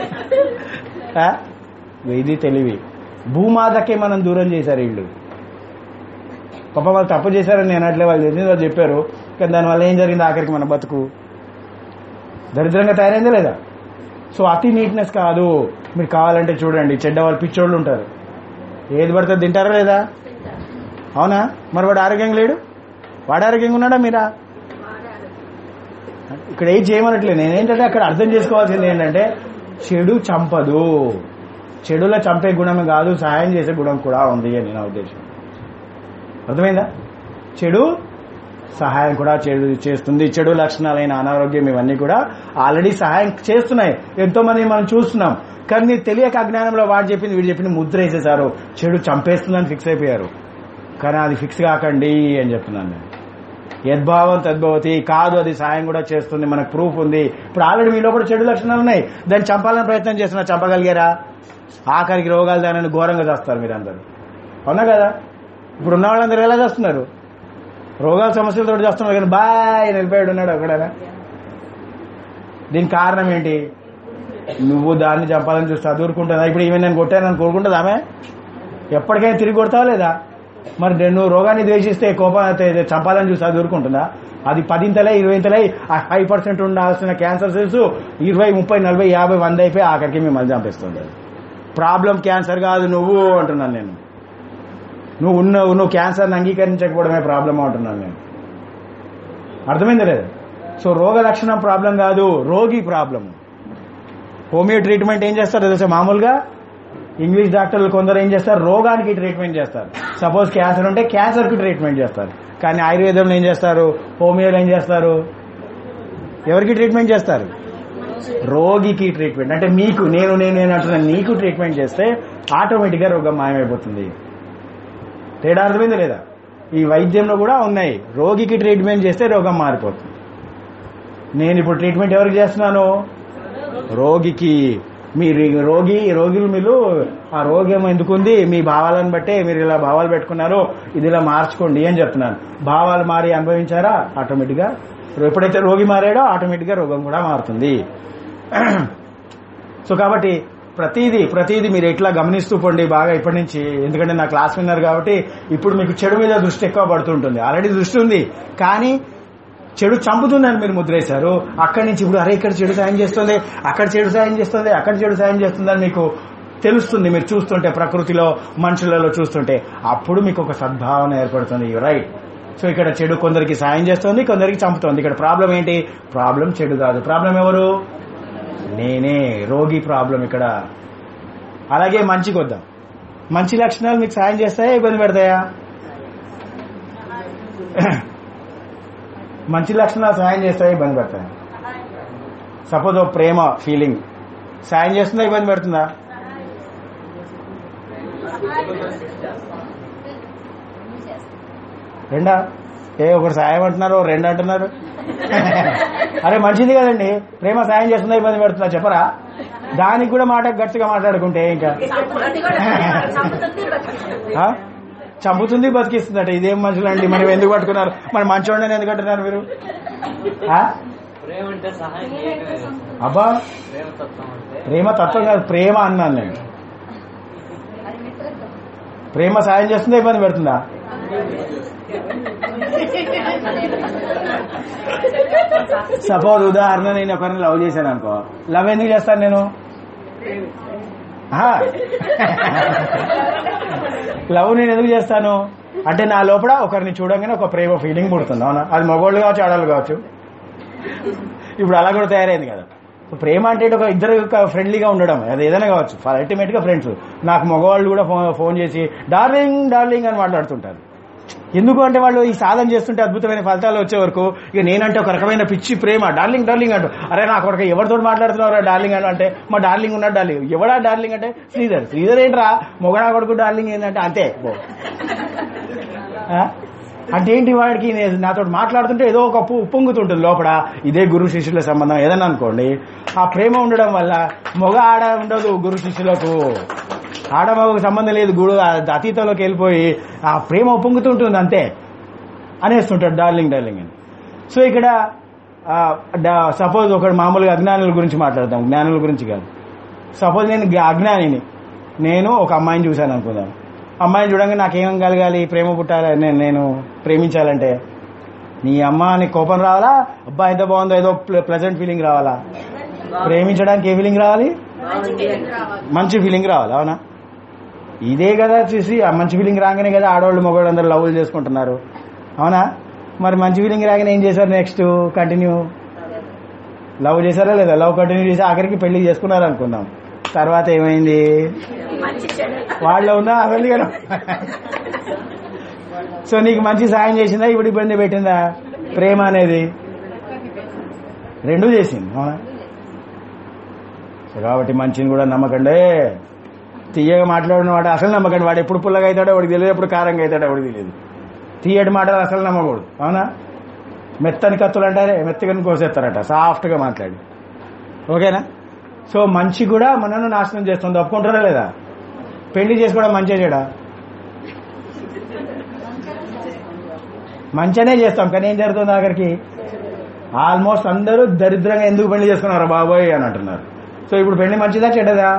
ఇది తెలివి. భూమాతకే మనం దూరం చేశారు వీళ్ళు. పాప వాళ్ళు తప్పు చేశారని నేను అట్లే వాళ్ళు తెలిసింది వాళ్ళు చెప్పారు. కానీ దానివల్ల ఏం జరిగింది, ఆఖరికి మన బతుకు దరిద్రంగా తయారైందా లేదా? సో అతి నీట్నెస్ కాదు. మీరు కావాలంటే చూడండి, చెడ్డ వాళ్ళు పిచ్చోళ్ళు ఉంటారు, ఏది పడితే తింటారా లేదా? అవునా? మరి వాడు ఆరోగ్యంగా లేడు, వాడు ఆరోగ్యంగా ఉన్నాడా మీరా? ఇక్కడ ఏం చేయమనట్లేదు. నేనేంటంటే అక్కడ అర్థం చేసుకోవాల్సింది ఏంటంటే చెడు చంపదు, చెడులో చంపే గుణమే కాదు సహాయం చేసే గుణం కూడా ఉంది అని నా ఉద్దేశం. అర్థమైందా? చెడు సహాయం కూడా చెడు చేస్తుంది. చెడు లక్షణాలైన అనారోగ్యం ఇవన్నీ కూడా ఆల్రెడీ సహాయం చేస్తున్నాయి. ఎంతో మంది మనం చూస్తున్నాం. కానీ తెలియక అజ్ఞానంలో వాడు చెప్పింది వీడు చెప్పింది ముద్ర వేసేసారు. చెడు చంపేస్తుందని ఫిక్స్ అయిపోయారు. కానీ అది ఫిక్స్ కాకండి అని చెప్తున్నాను నేను. యద్భావం తద్భవతి కాదు, అది సాయం కూడా చేస్తుంది. మనకు ప్రూఫ్ ఉంది. ఇప్పుడు ఆల్రెడీ మీలో కూడా చెడు లక్షణాలు ఉన్నాయి, దాన్ని చంపాలని ప్రయత్నం చేస్తున్నారు. చంపగలిగారా? ఆఖరికి రోగాలు దానిని ఘోరంగా చేస్తారు మీరు అందరూ. అవునా కదా? ఇప్పుడు ఉన్న వాళ్ళందరూ ఎలా చేస్తున్నారు? రోగాల సమస్యలతో చేస్తున్నారు. కానీ బాయ్ నిలిపాడు ఉన్నాడు ఒకడేనా? దీనికి కారణం ఏంటి? నువ్వు దాన్ని చంపాలని చూస్తే అదూరుకుంటుందా? ఇప్పుడు ఈమె నేను కొట్టానని కోరుకుంటుంది ఆమె? ఎప్పటికైనా తిరిగి కొడతావా లేదా? మరి నువ్వు రోగాన్ని ద్వేషిస్తే కోపం చంపాలని చూస్తే అది ఊరుకుంటుందా? అది పదింతలై ఇరవైంతలై హై పర్సెంట్ ఉండాల్సిన క్యాన్సర్ సెల్స్ ఇరవై ముప్పై నలభై యాభై వంద అయిపోయి ఆఖరికి మిమ్మల్ని చంపేస్తుంది. ప్రాబ్లం క్యాన్సర్ కాదు నువ్వు అంటున్నాను నేను. నువ్వు ఉన్న నువ్వు క్యాన్సర్ని అంగీకరించకపోవడమే ప్రాబ్లం అంటున్నాను నేను. అర్థమైందా లేదు? సో రోగ లక్షణం ప్రాబ్లం కాదు, రోగి ప్రాబ్లం. హోమియో ట్రీట్మెంట్ ఏం చేస్తారు తెలుసా? మామూలుగా ఇంగ్లీష్ డాక్టర్లు కొందరు ఏం చేస్తారు, రోగానికి ట్రీట్మెంట్ చేస్తారు. సపోజ్ క్యాన్సర్ ఉంటే క్యాన్సర్ కి ట్రీట్మెంట్ చేస్తారు. కానీ ఆయుర్వేదంలో ఏం చేస్తారు, హోమియోలో ఏం చేస్తారు, ఎవరికి ట్రీట్మెంట్ చేస్తారు? రోగికి ట్రీట్మెంట్. అంటే మీకు నేను నేను నేను అంటున్నా, నీకు ట్రీట్మెంట్ చేస్తే ఆటోమేటిక్ గా రోగం మాయమైపోతుంది. తేడా అర్థమైంది లేదా? ఈ వైద్యంలో కూడా ఉన్నాయి. రోగికి ట్రీట్మెంట్ చేస్తే రోగం మారిపోతుంది. నేను ఇప్పుడు ట్రీట్మెంట్ ఎవరికి చేస్తున్నాను? రోగికి. మీరు రోగి రోగులు మీరు ఆ రోగం ఎందుకుంది, మీ భావాలను బట్టే మీరు ఇలా భావాలు పెట్టుకున్నారో ఇది ఇలా మార్చుకోండి అని చెప్తున్నాను. భావాలు మారి అనుభవించారా ఆటోమేటిక్ గా ఎప్పుడైతే రోగి మారాడో ఆటోమేటిక్ గా రోగం కూడా మారుతుంది. సో కాబట్టి ప్రతిదీ ప్రతిదీ మీరు ఎట్లా గమనిస్తూ పోండి బాగా ఇప్పటి నుంచి. ఎందుకంటే నా క్లాస్ విన్నారు కాబట్టి ఇప్పుడు మీకు చెడు మీద దృష్టి ఎక్కువ పడుతుంటుంది. ఆల్రెడీ దృష్టి ఉంది కానీ చెడు చంపుతుందని మీరు ముద్రేశారు. అక్కడి నుంచి ఇప్పుడు అరే ఇక్కడ చెడు సాయం చేస్తుంది, అక్కడ చెడు సాయం చేస్తుంది, అక్కడ చెడు సాయం చేస్తుందని మీకు తెలుస్తుంది. మీరు చూస్తుంటే ప్రకృతిలో మనుషులలో చూస్తుంటే అప్పుడు మీకు ఒక సద్భావన ఏర్పడుతుంది. రైట్. సో ఇక్కడ చెడు కొందరికి సాయం చేస్తుంది, కొందరికి చంపుతుంది. ఇక్కడ ప్రాబ్లం ఏంటి? ప్రాబ్లం చెడు కాదు, ప్రాబ్లం ఎవరు? నేనే, రోగి ప్రాబ్లం ఇక్కడ. అలాగే మంచికి వద్దాం. మంచి లక్షణాలు మీకు సాయం చేస్తాయా ఇబ్బంది పెడతాయా? మంచి లక్షణాలు సాయం చేస్తాయా ఇబ్బంది పెడతాయా? సపోజ్ ఒక ప్రేమ ఫీలింగ్ సాయం చేస్తుందా ఇబ్బంది పెడుతుందా? రెండా? ఏ ఒకరు సాయం అంటున్నారు, రెండు అంటున్నారు. అరే మంచిది కదండి, ప్రేమ సాయం చేస్తుందా ఇబ్బంది పెడుతుందా చెప్పరా? దానికి కూడా మాట గట్టిగా మాట్లాడుకుంటే ఇంకా చంపుతుంది బతికిస్తుందట. ఇదేం మనుషులు అండి, మనం ఎందుకు పట్టుకున్నారు? మరి మంచోళ్ళని ఎందుకు అంటున్నారు మీరు? అబ్బా ప్రేమ తత్వం కాదు, ప్రేమ అన్నాను నేను. ప్రేమ సాయం చేస్తుందా ఇబ్బంది పెడుతుందా? సపోజ్ ఉదాహరణ నేను ఒకరిని లవ్ చేశాను అనుకో, లవ్ ఎందుకు చేస్తాను నేను? లవ్ నేను ఎందుకు చేస్తాను అంటే నా లోపల ఒకరిని చూడంగానే ఒక ప్రేమ ఫీలింగ్ పుడుతుంది. అవునా? అది మగవాళ్ళు కావచ్చు, ఆడవాళ్ళు కావచ్చు. ఇప్పుడు అలా కూడా తయారైంది కదా. ప్రేమ అంటే ఒక ఇద్దరు ఫ్రెండ్లీగా ఉండడం, అది ఏదైనా కావచ్చు. అల్టిమేట్ గా ఫ్రెండ్స్. నాకు మగవాళ్ళు కూడా ఫోన్ చేసి డార్లింగ్ డార్లింగ్ అని మాట్లాడుతుంటారు. ఎందుకు అంటే వాళ్ళు ఈ సాధన చేస్తుంటే అద్భుతమైన ఫలితాలు వచ్చే వరకు ఇక నేనంటే ఒక రకమైన పిచ్చి ప్రేమ, డార్లింగ్ డార్లింగ్ అంటూ. అరే నాకు ఒక ఎవరితో మాట్లాడుతున్నారా డార్లింగ్ అని అంటే మా డార్లింగ్ ఉన్నాడు డార్లింగ్. ఎవడా డార్లింగ్ అంటే శ్రీధర్. శ్రీధర్ ఏంట్రా మొగడా కొడుకు డార్లింగ్ ఏంటంటే అంతే. అంటే ఏంటి వాడికి నేను నాతో మాట్లాడుతుంటే ఏదో ఒక ఉప్పు ఉప్పొంగుతుంటుంది లోపల. ఇదే గురు శిష్యుల సంబంధం ఏదన్నా అనుకోండి, ఆ ప్రేమ ఉండడం వల్ల మొగ ఆడ ఉండదు గురు శిష్యులకు, ఆడమగకు సంబంధం లేదు, గుడు అతీతంలోకి వెళ్ళిపోయి ఆ ప్రేమ ఉప్పొంగుతుంటుంది అంతే అనేస్తుంటాడు డార్లింగ్ డార్లింగ్ అని. సో ఇక్కడ సపోజ్ ఒకడు మామూలుగా అజ్ఞానుల గురించి మాట్లాడతాం, జ్ఞానుల గురించి కాదు. సపోజ్ నేను అజ్ఞానిని, నేను ఒక అమ్మాయిని చూశాను అనుకుందాం. అమ్మాయిని చూడంగా నాకేం కలగాలి, ప్రేమ పుట్టాలి, నేను నేను ప్రేమించాలంటే నీ అమ్మ అని కోపం రావాలా, అబ్బా ఎంత బాగుందో ఏదో ప్లెజెంట్ ఫీలింగ్ రావాలా? ప్రేమించడానికి ఏ ఫీలింగ్ రావాలి? మంచి ఫీలింగ్ రావాలి. అవునా? ఇదే కదా చూసి ఆ మంచి ఫీలింగ్ రాగానే కదా ఆడవాళ్ళు మగవాళ్ళు అందరూ లవ్లు చేసుకుంటున్నారు. అవునా? మరి మంచి ఫీలింగ్ రాగానే ఏం చేశారు? నెక్స్ట్ కంటిన్యూ లవ్ చేశారా లేదా? లవ్ కంటిన్యూ చేసి ఆఖరికి పెళ్లి చేసుకున్నారు అనుకుందాం. తర్వాత ఏమైంది? వాళ్ళ ఉన్నా అసలు కదా. సో నీకు మంచి సాయం చేసిందా, ఇప్పుడు ఇబ్బంది పెట్టిందా? ప్రేమ అనేది రెండూ చేసింది. అవునా? సో కాబట్టి మంచిని కూడా నమ్మకండి. తీయగా మాట్లాడిన వాడు అసలు నమ్మకండి. వాడు ఎప్పుడు పుల్లగా అవుతాడో వాడికి తెలియదు, ఎప్పుడు కారంగా అవుతాడో వాడికి తెలియదు. తీయటి మాటలు అసలు నమ్మకూడదు. అవునా? మెత్తని కత్తులు అంటారే మెత్తగా కోసేస్తారట సాఫ్ట్గా మాట్లాడి. ఓకేనా? సో మంచి కూడా మనను నాశనం చేస్తుంది. ఒప్పుకుంటారా లేదా? పెళ్లి చేసుకోవడం మంచిగా చేయడా? మంచిగానే చేస్తాం, కానీ ఏం జరుగుతుంది ఆఖరికి? ఆల్మోస్ట్ అందరూ దరిద్రంగా ఎందుకు పెళ్లి చేసుకున్నారు బాబోయ్ అని అంటున్నారు. సో ఇప్పుడు పెళ్లి మంచిదా చెడ్డదా?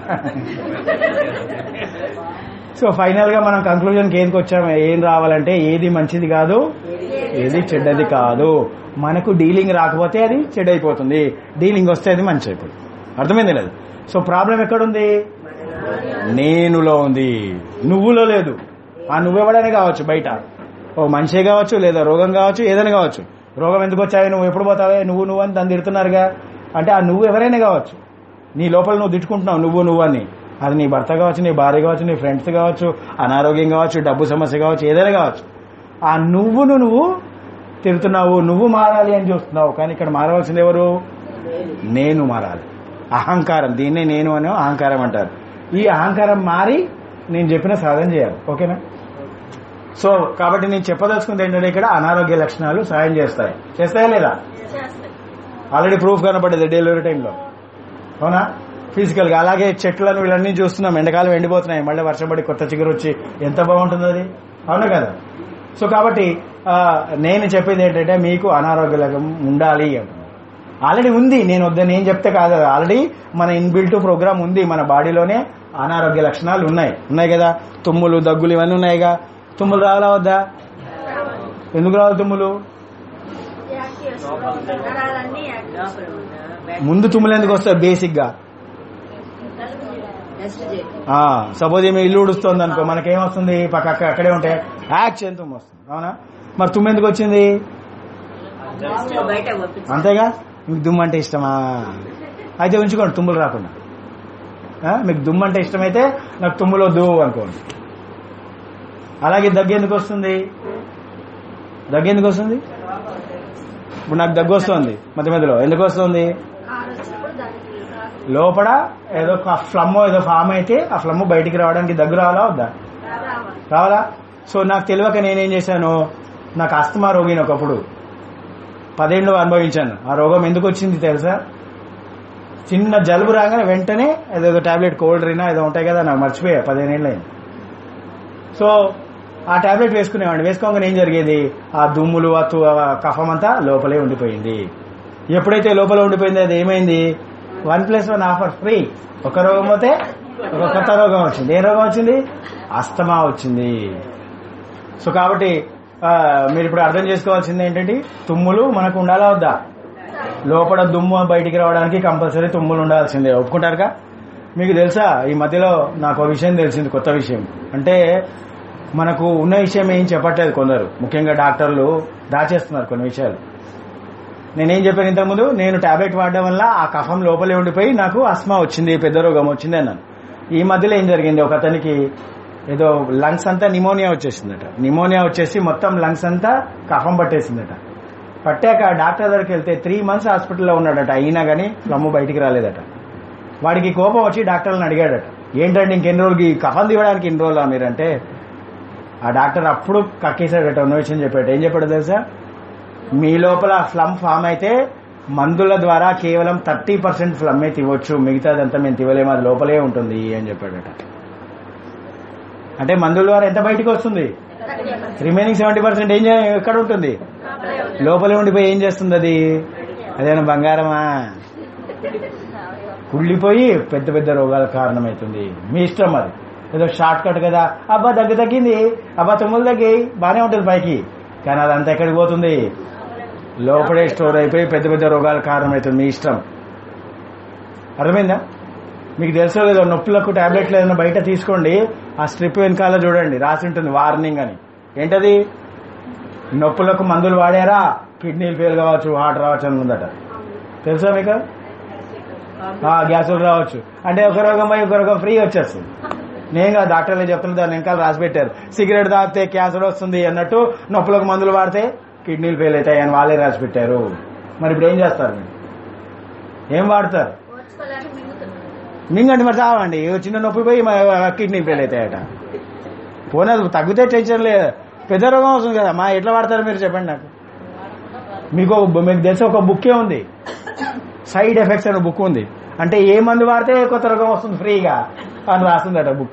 సో ఫైనల్ గా మనం కంక్లూజన్కి ఏదికి వచ్చాము? ఏం రావాలంటే ఏది మంచిది కాదు, ఏది చెడ్డది కాదు. మనకు డీలింగ్ రాకపోతే అది చెడ్డైపోతుంది, డీలింగ్ వస్తే అది మంచి అయిపోతుంది. అర్థమైంది లేదు? సో ప్రాబ్లం ఎక్కడుంది? నేనులో ఉంది, నువ్వులో లేదు. ఆ నువ్వెవడనే కావచ్చు, బయట ఓ మనిషే కావచ్చు, లేదా రోగం కావచ్చు, ఏదైనా కావచ్చు. రోగం ఎందుకు వచ్చాయి, నువ్వు ఎప్పుడు పోతావే, నువ్వు నువ్వు అని దాన్ని తిడుతున్నారుగా. అంటే ఆ నువ్వు ఎవరైనా కావచ్చు, నీ లోపల నువ్వు తిట్టుకుంటున్నావు నువ్వు నువ్వు అని. అది నీ భర్త కావచ్చు, నీ భార్య కావచ్చు, నీ ఫ్రెండ్స్ కావచ్చు, అనారోగ్యం కావచ్చు, డబ్బు సమస్య కావచ్చు, ఏదైనా కావచ్చు. ఆ నువ్వును నువ్వు తిడుతున్నావు, నువ్వు మారాలి అని చూస్తున్నావు. కానీ ఇక్కడ మారవలసింది ఎవరు? నేను మారాలి. అహంకారం, దీన్నే నేను అనే అహంకారం అంటారు. ఈ అహంకారం మారి నేను చెప్పిన సాధన చేయాలి. ఓకేనా? సో కాబట్టి నేను చెప్పదలుచుకుంది ఏంటంటే ఇక్కడ అనారోగ్య లక్షణాలు సాయం చేస్తాయి. చేస్తాయా లేదా? ఆల్రెడీ ప్రూఫ్ కనబడ్డది డెలివరీ టైంలో. అవునా? ఫిజికల్ గా. అలాగే చెట్లను వీళ్ళన్నీ చూస్తున్నాం, ఎండకాలం ఎండిపోతున్నాయి, మళ్ళీ వర్షం పడి కొత్త చిగురు వచ్చి ఎంత బాగుంటుంది అది. అవునా కదా? సో కాబట్టి నేను చెప్పేది ఏంటంటే మీకు అనారోగ్య లక్షణం ఉండాలి. ఆల్రెడీ ఉంది, నేను వద్దని ఏం చెప్తే కాదు, ఆల్రెడీ మన ఇన్బిల్ట్ ప్రోగ్రామ్ ఉంది. మన బాడీలోనే అనారోగ్య లక్షణాలు ఉన్నాయి ఉన్నాయి కదా. తుమ్ములు, దగ్గులు ఇవన్నీ ఉన్నాయిగా. తుమ్ములు రావాలా వద్దా? ఎందుకు రావాలి తుమ్ములు? ముందు తుమ్ములు ఎందుకు వస్తాయి? బేసిక్ గా సపోజ్ ఏమి ఇల్లు ఉడుస్తుంది అనుకో, మనకేమొస్తుంది? పక్క అక్కడే ఉంటే యాక్షన్ తుమ్ము వస్తుంది. అవునా? మరి తుమ్ము ఎందుకు వచ్చింది? అంతేగా. మీకు దుమ్ము అంటే ఇష్టమా? అయితే ఉంచుకోండి తుమ్ములు రాకుండా. మీకు దుమ్ము అంటే ఇష్టమైతే నాకు తుమ్ములో దు అనుకోండి. అలాగే దగ్గు ఎందుకు వస్తుంది? దగ్గు ఎందుకు వస్తుంది? ఇప్పుడు నాకు దగ్గు వస్తుంది మధ్య మధ్యలో. ఎందుకు వస్తుంది? లోపల ఏదో ఫ్లమ్ ఏదో ఫామ్ అయితే ఆ ఫ్లమ్ బయటికి రావడానికి దగ్గు రావాలా వద్దా? రావాలా? సో నాకు తెలియక నేనేం చేశాను, నాకు ఆస్తమా రోగిని ఒకప్పుడు పదేళ్ళు అనుభవించాను. ఆ రోగం ఎందుకు వచ్చింది తెలుసా? చిన్న జలుబు రాగానే వెంటనే ఏదో టాబ్లెట్ కోల్డ్ రీనా ఏదో ఉంటాయి కదా, నాకు మర్చిపోయా, పదిహేనేళ్ళు అయింది. సో ఆ టాబ్లెట్ వేసుకునేవాడిని. వేసుకోగానే ఏం జరిగేది? ఆ దుమ్ములు ఆ కఫం అంతా లోపలే ఉండిపోయింది. ఎప్పుడైతే లోపల ఉండిపోయింది అది ఏమైంది? One plus one offer free. ఒక రోగం పోతే ఒక కొత్త రోగం వచ్చింది. ఏ రోగం వచ్చింది? ఆస్తమా వచ్చింది. సో కాబట్టి మీరు ఇప్పుడు అర్థం చేసుకోవాల్సింది ఏంటంటే తుమ్ములు మనకు ఉండాలా వద్దా? లోపల దుమ్ము బయటికి రావడానికి కంపల్సరీ తుమ్ములు ఉండాల్సిందే. ఒప్పుకుంటారుగా? మీకు తెలుసా ఈ మధ్యలో నాకు ఒక విషయం తెలిసింది, కొత్త విషయం. అంటే మనకు ఉన్న విషయం ఏం చెప్పట్లేదు కొందరు, ముఖ్యంగా డాక్టర్లు దాచేస్తున్నారు కొన్ని విషయాలు. నేనేం చెప్పాను ఇంతకుముందు, నేను టాబ్లెట్ వాడడం వల్ల ఆ కఫం లోపలే ఉండిపోయి నాకు ఆస్మా వచ్చింది, పెద్ద రోగం వచ్చింది అన్నాను. ఈ మధ్యలో ఏం జరిగింది, ఒక అతనికి ఏదో లంగ్స్ అంతా నిమోనియా వచ్చేసిందట. నిమోనియా వచ్చేసి మొత్తం లంగ్స్ అంతా కఫం పట్టేసిందట. పట్టాక డాక్టర్ దగ్గరికి వెళ్తే త్రీ మంత్స్ హాస్పిటల్లో ఉన్నాడట, అయినా కానీ ఫ్లమ్ బయటికి రాలేదట. వాడికి కోపం వచ్చి డాక్టర్లను అడిగాడట, ఏంటంటే ఇంకెన్ని రోజులకి కఫం తీయడానికి ఇన్ని రోజులా మీరంటే, ఆ డాక్టర్ అప్పుడు కక్కేసాడట ఉన్న విషయం చెప్పాడు. ఏం చెప్పాడు తెలుసా? మీ లోపల ఫ్లమ్ ఫామ్ అయితే మందుల ద్వారా కేవలం థర్టీ పర్సెంట్ ఫ్లమ్మే తివ్వచ్చు, మిగతాదంతా మేము తివ్వలేము, అది లోపలే ఉంటుంది అని చెప్పాడట. అంటే మందుల ద్వారా ఎంత బయటికి వస్తుంది? రిమైనింగ్ సెవెంటీ పర్సెంట్ ఏం ఎక్కడ ఉంటుంది? లోపలే ఉండిపోయి ఏం చేస్తుంది అది? అదేనా బంగారమా? కుళ్ళిపోయి పెద్ద పెద్ద రోగాలకు కారణమవుతుంది. మీ ఇష్టం అది. ఏదో షార్ట్ కట్ కదా, అబ్బా దగ్గు తగ్గింది, అబ్బా తుమ్ములు తగ్గాయి, బానే ఉంటుంది పైకి, కానీ అదంతా ఎక్కడికి పోతుంది? లోపలే స్టోర్ అయిపోయి పెద్ద పెద్ద రోగాలకు కారణమవుతుంది. మీ ఇష్టం. అర్థమైందా? మీకు తెలుసో లేదో, నొప్పులకు టాబ్లెట్లు ఏదైనా బయట తీసుకోండి, ఆ స్ట్రిప్ వెనకాల చూడండి రాసి ఉంటుంది వార్నింగ్ అని. ఏంటది? నొప్పులకు మందులు వాడారా కిడ్నీలు ఫెయిల్ కావచ్చు, హార్ట్ రావచ్చు అని ఉందట. తెలుసా మీకు? గ్యాసులు రావచ్చు. అంటే ఒక రోగం పోయి ఒక రోగం ఫ్రీ వచ్చేస్తుంది. నేను డాక్టర్లే చెప్తున్నా, దాని వెనకాల రాసి పెట్టారు. సిగరెట్ తాగితే క్యాన్సర్ వస్తుంది అన్నట్టు, నొప్పులకు మందులు వాడితే కిడ్నీలు ఫెయిల్ అవుతాయి అని వాళ్ళే రాసి పెట్టారు. మరి ఇప్పుడు ఏం చేస్తారు? మీరు ఏం వాడతారు? మింగండి మరి చావండి. చిన్న నొప్పి పోయి కిడ్నీ ఫెయిల్ అవుతాయట. పోనీ తగ్గితే టెన్షన్ లేదు, పెద్ద రోగం వస్తుంది కదా. మా ఎట్లా వాడతారు మీరు చెప్పండి నాకు. మీకు మీకు తెలిసి ఒక బుక్కే ఉంది, సైడ్ ఎఫెక్ట్స్ అనే బుక్ ఉంది. అంటే ఏ మందు వాడితే కొత్త రోగం వస్తుంది ఫ్రీగా అని రాస్తుందట బుక్.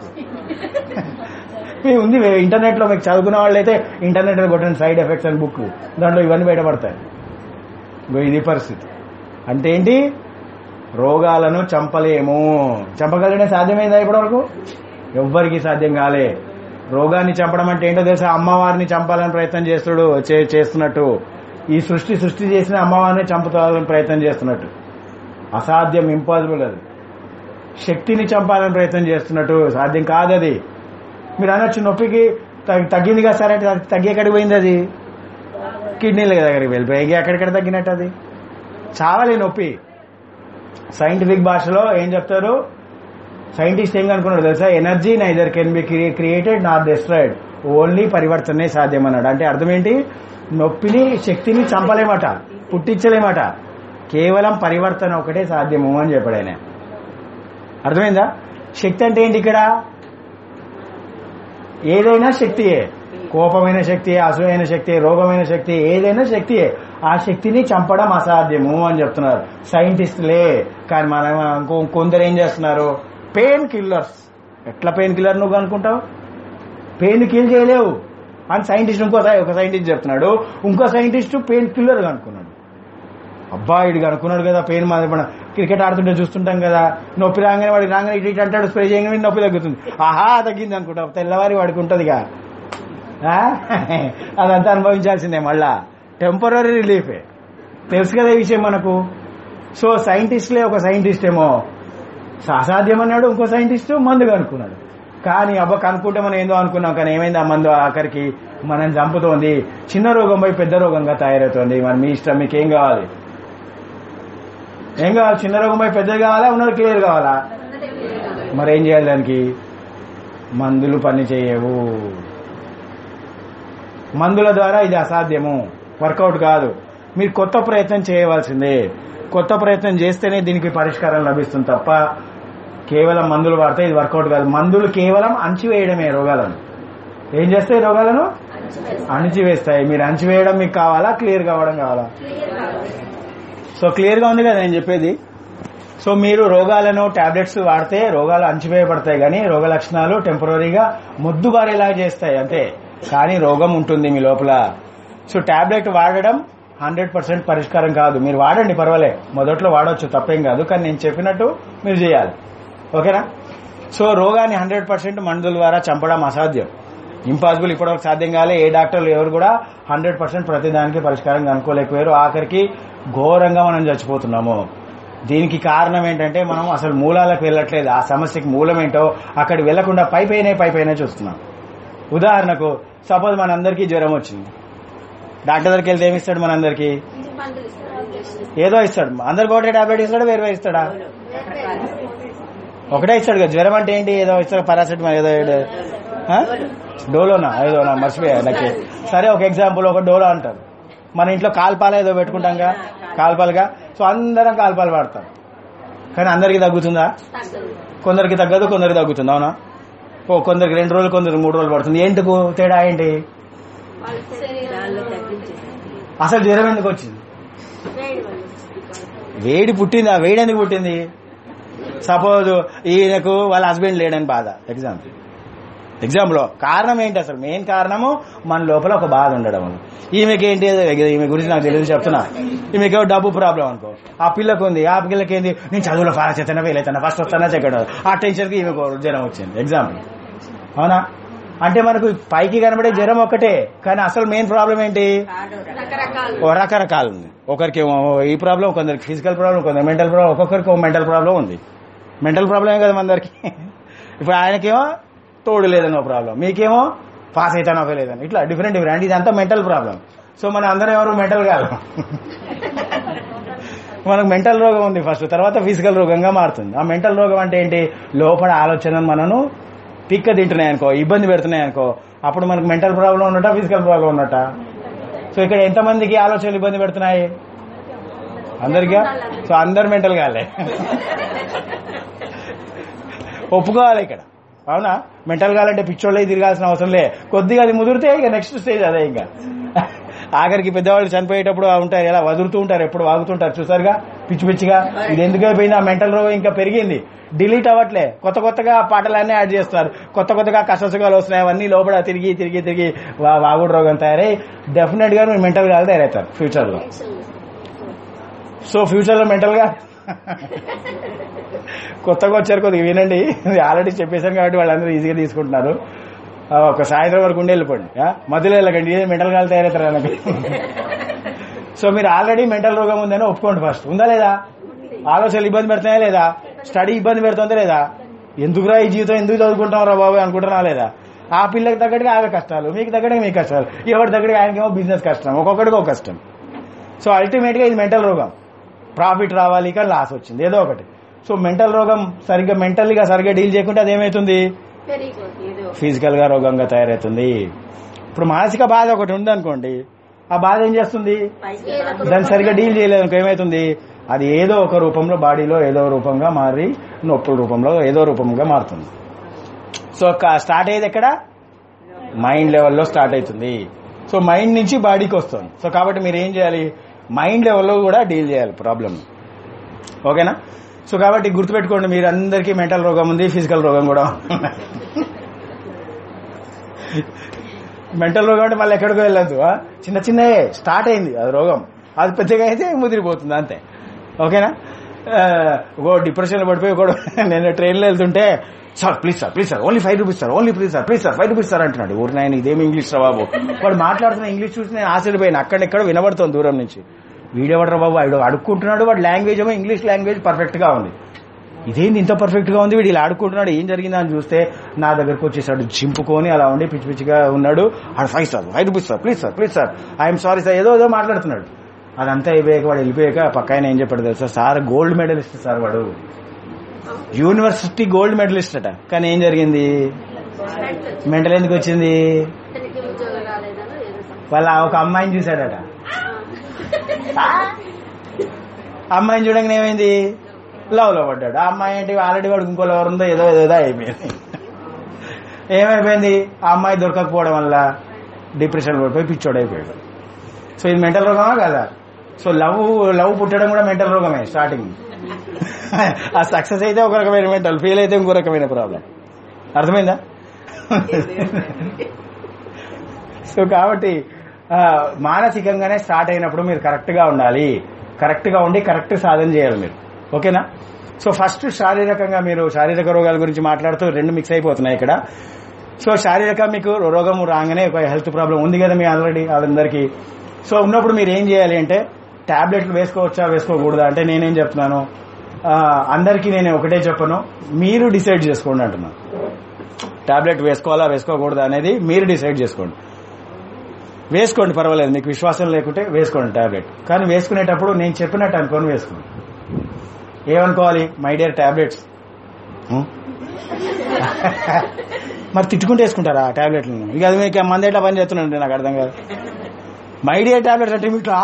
ఉంది ఇంటర్నెట్ లో. మీకు చదువుకున్న వాళ్ళు అయితే ఇంటర్నెట్ లో కొట్టండి సైడ్ ఎఫెక్ట్స్ అని బుక్, దాంట్లో ఇవన్నీ బయటపడతాయి. ఇది పరిస్థితి. అంటే ఏంటి? రోగాలను చంపలేము. చంపగలనే సాధ్యమైందా ఇప్పటి వరకు? ఎవ్వరికి సాధ్యం కాలే. రోగాన్ని చంపడం అంటే ఏంటో తెలుసా? అమ్మవారిని చంపాలని ప్రయత్నం చేస్తుడు చేస్తున్నట్టు ఈ సృష్టి సృష్టి చేసిన అమ్మవారిని చంపుతాలని ప్రయత్నం చేస్తున్నట్టు. అసాధ్యం, ఇంపాసిబుల్. అది శక్తిని చంపాలని ప్రయత్నం చేస్తున్నట్టు సాధ్యం కాదు అది. మీరు అనొచ్చు నొప్పికి తగ్గింది కదా సరే, తగ్గి ఎక్కడికి పోయింది? అది కిడ్నీల దగ్గరికి వెళ్ళిపోయి ఎక్కడిక్కడ తగ్గినట్టు అది. చావాలి నొప్పి. సైంటిఫిక్ భాషలో ఏం చెప్తారు? సైంటిస్ట్ ఏం కనుక్కున్నాడు తెలుసా? Energy neither can be created not destroyed, only పరివర్తనే సాధ్యం అన్నాడు. అంటే అర్థం ఏంటి? నొప్పిని శక్తిని చంపలేమట, పుట్టించలేమట, కేవలం పరివర్తన ఒకటే సాధ్యము అని చెప్పాడు ఆయన. అర్థమైందా? శక్తి అంటే ఏంటి? ఇక్కడ ఏదైనా శక్తియే. కోపమైన శక్తి, అసూయైన శక్తి, రోగమైన శక్తి, ఏదైనా శక్తియే. ఆ శక్తిని చంపడం అసాధ్యము అని చెప్తున్నారు సైంటిస్టులే. కానీ మనం కొందరు ఏం చేస్తున్నారు? Pain killers. ఎట్లా పెయిన్ కిల్లర్ నువ్వు అనుకుంటావు? పెయిన్ కిల్ చేయలేవు అని సైంటిస్ట్ ఇంకో ఒక సైంటిస్ట్ చెప్తున్నాడు. ఇంకో సైంటిస్ట్ పెయిన్ కిల్లర్ అనుకున్నాడు. అబ్బా ఇడికి అనుకున్నాడు కదా పెయిన్. మన క్రికెట్ ఆడుతుంటే చూస్తుంటాం కదా, నొప్పి రాగానే వాడికి రాగానే ఇటు ఇటు అంటాడు, స్ప్రే చేయగానే నొప్పి తగ్గుతుంది. ఆహా తగ్గింది అనుకుంటా. తెల్లవారి వాడికి ఉంటుందిగా, అదంతా అనుభవించాల్సిందే. మళ్ళా టెంపరీ రిలీఫే. తెలుసు కదా ఈ విషయం మనకు. సో సైంటిస్టులే. ఒక సైంటిస్ట్ ఏమో అసాధ్యం అన్నాడు, ఇంకో సైంటిస్ట్ మందు కనుక్కున్నాడు. కానీ అబ్బ కనుక్కుంటే మనం ఏందో అనుకున్నాం, కానీ ఏమైంది? ఆ మందు ఆఖరికి మనం చంపుతోంది. చిన్న రోగం పోయి పెద్ద రోగంగా తయారవుతోంది. మరి మీ ఇష్టం, మీకేం కావాలి? ఏం కావాలి? చిన్న రోగం పోయి పెద్దది కావాలా, ఉన్నది క్లియర్ కావాలా? మరి ఏం చేయాలి దానికి? మందులు పని చేయవు. మందుల ద్వారా ఇది అసాధ్యము, వర్కౌట్ కాదు. మీరు కొత్త ప్రయత్నం చేయవలసిందే. కొత్త ప్రయత్నం చేస్తేనే దీనికి పరిష్కారం లభిస్తుంది తప్ప కేవలం మందులు వాడితే ఇది వర్కౌట్ కాదు. మందులు కేవలం అణచివేయడమే రోగాలను. ఏం చేస్తాయి? రోగాలను అణచివేస్తాయి. మీరు అణచివేయడం మీకు కావాలా, క్లియర్ కావడం కావాలా? సో క్లియర్ గా ఉంది కదా నేను చెప్పేది. సో మీరు రోగాలను టాబ్లెట్స్ వాడితే రోగాలు అణచివేయబడతాయి, కానీ రోగ లక్షణాలు టెంపరీగా మొద్దుబారేలా చేస్తాయి అంతే. కానీ రోగం ఉంటుంది మీ లోపల. సో టాబ్లెట్ వాడడం హండ్రెడ్ పర్సెంట్ పరిష్కారం కాదు. మీరు వాడండి, పర్వాలే, మొదట్లో వాడవచ్చు, తప్పేం కాదు. కానీ నేను చెప్పినట్టు మీరు చేయాలి. ఓకేనా? సో రోగాన్ని హండ్రెడ్ పర్సెంట్ మందుల ద్వారా చంపడం అసాధ్యం, ఇంపాసిబుల్. ఇప్పటివరకు సాధ్యం కాలే. ఏ డాక్టర్లు ఎవరు కూడా హండ్రెడ్ పర్సెంట్ ప్రతిదానికి పరిష్కారం కనుక్కోలేకపోయారు. ఆఖరికి ఘోరంగా మనం చచ్చిపోతున్నాము. దీనికి కారణం ఏంటంటే మనం అసలు మూలాలకు వెళ్ళట్లేదు. ఆ సమస్యకి మూలం ఏంటో అక్కడ వెళ్లకుండా పై పైనే పై పైనే చూస్తున్నాం. ఉదాహరణకు సపోజ్ మనందరికీ జ్వరం వచ్చింది, డాక్టర్ దగ్గరికి వెళ్తే ఏమిస్తాడు? మనందరికీ ఏదో ఇస్తాడు. అందరికి ఒకటే టాబ్లెట్ ఇస్తాడు, వేరు వేరు ఇస్తాడా? ఒకటే ఇస్తాడు కదా. జ్వరం అంటే ఏంటి? ఏదో ఇస్తాడు, పారాసెటమాల్, ఏదో డోలోనా ఏదోనా మర్చిపోయా నాకు. సరే ఒక ఎగ్జాంపుల్, ఒక డోలో అంటారు. మన ఇంట్లో కాల్పాల ఏదో పెట్టుకుంటాంగా, కాల్పాలుగా. సో అందరం కాల్పాలు వాడతాం, కానీ అందరికి తగ్గుతుందా? కొందరికి తగ్గదు, కొందరికి తగ్గుతుంది. అవునా? ఓ కొందరికి రెండు రోజులు కొందరికి మూడు రోజులు పడుతుంది. ఎందుకు తేడా ఏంటి? అసలు జ్వరం ఎందుకు వచ్చింది? వేడి పుట్టింది. ఆ వేడి ఎందుకు పుట్టింది? సపోజ్ ఈయనకు వాళ్ళ హస్బెండ్ లేడని బాధ, ఎగ్జాంపుల్ ఎగ్జాంపుల్ కారణం ఏంటి? అసలు మెయిన్ కారణము మన లోపల ఒక బాధ ఉండడం. ఈమెకి ఏంటి, ఈమె గురించి నాకు తెలియదు చెప్తున్నా. ఈమెకేమో డబ్బు ప్రాబ్లం అనుకో, ఆ పిల్లకు ఉంది. ఆ పిల్లకి ఏంది, నేను చదువులో ఫాస్ట్ అవుతానా, ఫెయిల్ అవుతానా, ఫస్ట్ వస్తానా, సెకండ్, ఆ టెన్షన్ కి ఈమెకు జ్వరం వచ్చింది. ఎగ్జాంపుల్. అవునా? అంటే మనకు పైకి కనబడే జ్వరం ఒకటే, కానీ అసలు మెయిన్ ప్రాబ్లం ఏంటి? రకరకాలు ఉంది. ఒకరికి ఈ ప్రాబ్లం, కొందరికి ఫిజికల్ ప్రాబ్లం, కొందరు మెంటల్ ప్రాబ్లం, ఒక్కొక్కరికి మెంటల్ ప్రాబ్లం ఉంది. మెంటల్ ప్రాబ్లమే కదా అందరికి. ఇప్పుడు ఆయనకేమో తోడు లేదని ఒక ప్రాబ్లం, మీకేమో పాస్ అవుతానో లేదని, ఇట్లా డిఫరెంట్ డిఫరెంట్. ఇదంతా మెంటల్ ప్రాబ్లం. సో మనం అందరం ఎవరు మెంటల్ కాదు. మనకు మెంటల్ రోగం ఉంది ఫస్ట్, తర్వాత ఫిజికల్ రోగంగా మారుతుంది. ఆ మెంటల్ రోగం అంటే ఏంటి? లోపల ఆలోచనలు మనను పిక్క తింటున్నాయి అనుకో, ఇబ్బంది పెడుతున్నాయి అనుకో, అప్పుడు మనకు మెంటల్ ప్రాబ్లం ఉన్నట్ట, ఫిజికల్ ప్రాబ్లం ఉన్నట్ట. సో ఇక్కడ ఎంతమందికి ఆలోచనలు ఇబ్బంది పెడుతున్నాయి? అందరికీ. సో అందరు మెంటల్ కాలే, ఒప్పుకోవాలి ఇక్కడ. అవునా? మెంటల్ కావాలంటే పిచ్చోళ్ళే తిరగాల్సిన అవసరం లే. కొద్దిగా అది ముదిరితే ఇక నెక్స్ట్ స్టేజ్ అదే. ఇంకా ఆఖరికి పెద్దవాళ్ళు చనిపోయేటప్పుడు ఉంటారు, ఎలా వదులుతూ ఉంటారు, ఎప్పుడు వాగుతుంటారు చూసారుగా, పిచ్చి పిచ్చిగా. ఇది ఎందుకు అయిపోయింది? ఆ మెంటల్ రోగం ఇంకా పెరిగింది, డిలీట్ అవ్వట్లే. కొత్త కొత్తగా పాటలన్నీ యాడ్ చేస్తారు, కొత్త కొత్తగా కష్టసుఖాలు వస్తున్నాయి, అవన్నీ లోపల తిరిగి తిరిగి తిరిగి వాగుడు రోగం తయారై డెఫినెట్ గా మీరు మెంటల్ గా తయారవుతారు ఫ్యూచర్ లో. సో ఫ్యూచర్ లో మెంటల్ గా కొత్తగా వచ్చారు, కొద్దిగా వినండి. ఆల్రెడీ చెప్పేశాను కాబట్టి వాళ్ళందరూ ఈజీగా తీసుకుంటున్నారు. ఒక సాయంత్రం వరకు ఉండి వెళ్ళిపోండి, మధ్యలో వెళ్ళకండి, ఇదే మెంటల్ గా తయారవుతారు అన్నది. సో మీరు ఆల్రెడీ మెంటల్ రోగం ఉందని ఒప్పుకోండి ఫస్ట్. ఉందా లేదా? ఆలోచనలు ఇబ్బంది పెడుతున్నాయా లేదా? స్టడీ ఇబ్బంది పెడుతుందా లేదా? ఎందుకురా ఈ జీవితం, ఎందుకు చదువుకుంటాం రా బాబు అనుకుంటున్నా లేదా? ఆ పిల్లకి తగ్గట్టుగా ఆమె కష్టాలు, మీకు తగ్గట్టుగా మీకు కష్టాలు, ఎవరి తగ్గట్టుగా ఆయనకేమో బిజినెస్ కష్టం, ఒక్కొక్కడికి ఒక కష్టం. సో అల్టిమేట్ గా ఇది మెంటల్ రోగం. ప్రాఫిట్ రావాలి కానీ లాస్ వచ్చింది, ఏదో ఒకటి. సో మెంటల్ రోగం సరిగ్గా మెంటల్గా సరిగ్గా డీల్ చేయకుంటే అదేమవుతుంది? ఫిజికల్ గా రోగంగా తయారవుతుంది. ఇప్పుడు మానసిక బాధ ఒకటి ఉంది అనుకోండి, ఆ బాధ ఏం చేస్తుంది? దాన్ని సరిగ్గా డీల్ చేయలేదు అనుకో, ఏమవుతుంది? అది ఏదో ఒక రూపంలో బాడీలో ఏదో రూపంగా మారి నొప్పుల రూపంలో ఏదో రూపంగా మారుతుంది. సో స్టార్ట్ అయ్యేది ఎక్కడ? మైండ్ లెవెల్లో స్టార్ట్ అవుతుంది. సో మైండ్ నుంచి బాడీకి వస్తుంది. సో కాబట్టి మీరు ఏం చేయాలి? మైండ్ లెవెల్లో కూడా డీల్ చేయాలి ప్రాబ్లం. ఓకేనా? సో కాబట్టి గుర్తుపెట్టుకోండి, మీరు అందరికీ మెంటల్ రోగం ఉంది, ఫిజికల్ రోగం కూడా. మెంటల్ రోగం అంటే మళ్ళీ ఎక్కడికో వెళ్ళద్దు, చిన్న చిన్నయే స్టార్ట్ అయింది అది రోగం, అది పెద్దగా అయితే ముదిరిపోతుంది అంతే. ఓకేనా? ఓ డిప్రెషన్ లో పడిపోయి కూడా నేను ట్రైన్లో వెళ్తుంటే, sir please sir please sir only five rupees sir only please sir please sir five rupees sir అంటున్నాడు. ఊరిని ఆయన ఇదేమి ఇంగ్లీష్ రా బాబు, వాడు మాట్లాడుతున్న ఇంగ్లీష్ చూసి నేను ఆశ్చర్యపోయాను. అక్కడెక్కడ వినబడుతుంది దూరం నుంచి, వీడెవడరా బాబు, వాడు అడుక్కుంటున్నాడు, వాడు లాంగ్వేజ్ ఏమో ఇంగ్లీష్ లాంగ్వేజ్ పర్ఫెక్ట్ గా ఉంది. ఇదేంది ఇంత పర్ఫెక్ట్ గా ఉంది, వీడు ఇలా ఆడుకుంటున్నాడు, ఏం జరిగిందా అని చూస్తే నా దగ్గరకు వచ్చేసాడు చింపుకొని, అలా ఉండి పిచ్చి పిచ్చిగా ఉన్నాడు. ఆడు five sir five rupees sir please sir please sir I'm sorry sir ఏదో ఏదో మాట్లాడుతున్నాడు. అదంతా అయిపోయాక వాడు వెళ్ళిపోయాక పక్క ఆయన ఏం చెప్పాడు తెలుసా? సార్ గోల్డ్ మెడలిస్ట్ సార్, వాడు యూనివర్సిటీ గోల్డ్ మెడలిస్ట్ అట. కానీ ఏం జరిగింది? మెంటల్ ఎందుకు వచ్చింది? వాళ్ళ ఒక అమ్మాయిని చూశాడట. అమ్మాయిని చూడగానే ఏమైంది? లవ్ లో పడ్డాడు. ఆ అమ్మాయి ఏంటి, ఆల్రెడీ వాడు ఇంకో లవర్ ఉందో ఏదో ఏదో అయిపోయింది. ఏమైపోయింది? ఆ అమ్మాయి దొరకకపోవడం వల్ల డిప్రెషన్ పడిపోయి పిచ్చోడు అయిపోయాడు. సో ఇది మెంటల్ రోగమా కదా? సో లవ్ లవ్ పుట్టడం కూడా మెంటల్ రోగమే స్టార్టింగ్. ఆ సక్సెస్ అయితే ఒక రకమైన మెంటల్, ఫెయిల్ అయితే ఇంకో రకమైన ప్రాబ్లం. అర్థమైందా? సో కాబట్టి మానసికంగానే స్టార్ట్ అయినప్పుడు మీరు కరెక్ట్ గా ఉండాలి, కరెక్ట్ గా ఉండి కరెక్ట్ సాధన చేయాలి మీరు. ఓకేనా? సో ఫస్ట్ శారీరకంగా, మీరు శారీరక రోగాల గురించి మాట్లాడుతూ రెండు మిక్స్ అయిపోతున్నాయి ఇక్కడ. సో శారీరక మీకు రోగం రాగానే ఒక హెల్త్ ప్రాబ్లం ఉంది కదా మీ ఆల్రెడీ అందరికీ. సో ఉన్నప్పుడు మీరు ఏం చేయాలి అంటే, టాబ్లెట్లు వేసుకోవచ్చా వేసుకోకూడదా అంటే నేనేం చెప్తున్నాను, అందరికీ నేను ఒకటే చెప్పను, మీరు డిసైడ్ చేసుకోండి అంటున్నాను. టాబ్లెట్ వేసుకోవాలా వేసుకోకూడదా అనేది మీరు డిసైడ్ చేసుకోండి. వేసుకోండి పర్వాలేదు, మీకు విశ్వాసం లేకుంటే వేసుకోండి టాబ్లెట్. కానీ వేసుకునేటప్పుడు నేను చెప్పినట్టు అనుకోని వేసుకోండి. ఏమనుకోవాలి? My dear tablets. మరి తిట్టుకుంటూ వేసుకుంటారా టాబ్లెట్లను? ఇక అది మీకు మంది ఎట్లా పని చేస్తున్నాండి నాకు అర్థం కాదు. మై డియర్ టాబ్లెట్స్ అంటే మీకు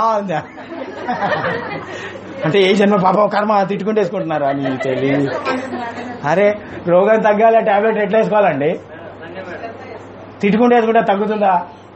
అంటే ఏ జన్మ పాపం కర్మ తిట్టుకుంటూ వేసుకుంటున్నారా అని తెలియదు. అరే రోగం తగ్గాలి టాబ్లెట్ ఎట్లా వేసుకోవాలండి? తిట్టుకుంటే అది కూడా తగ్గుతుందా?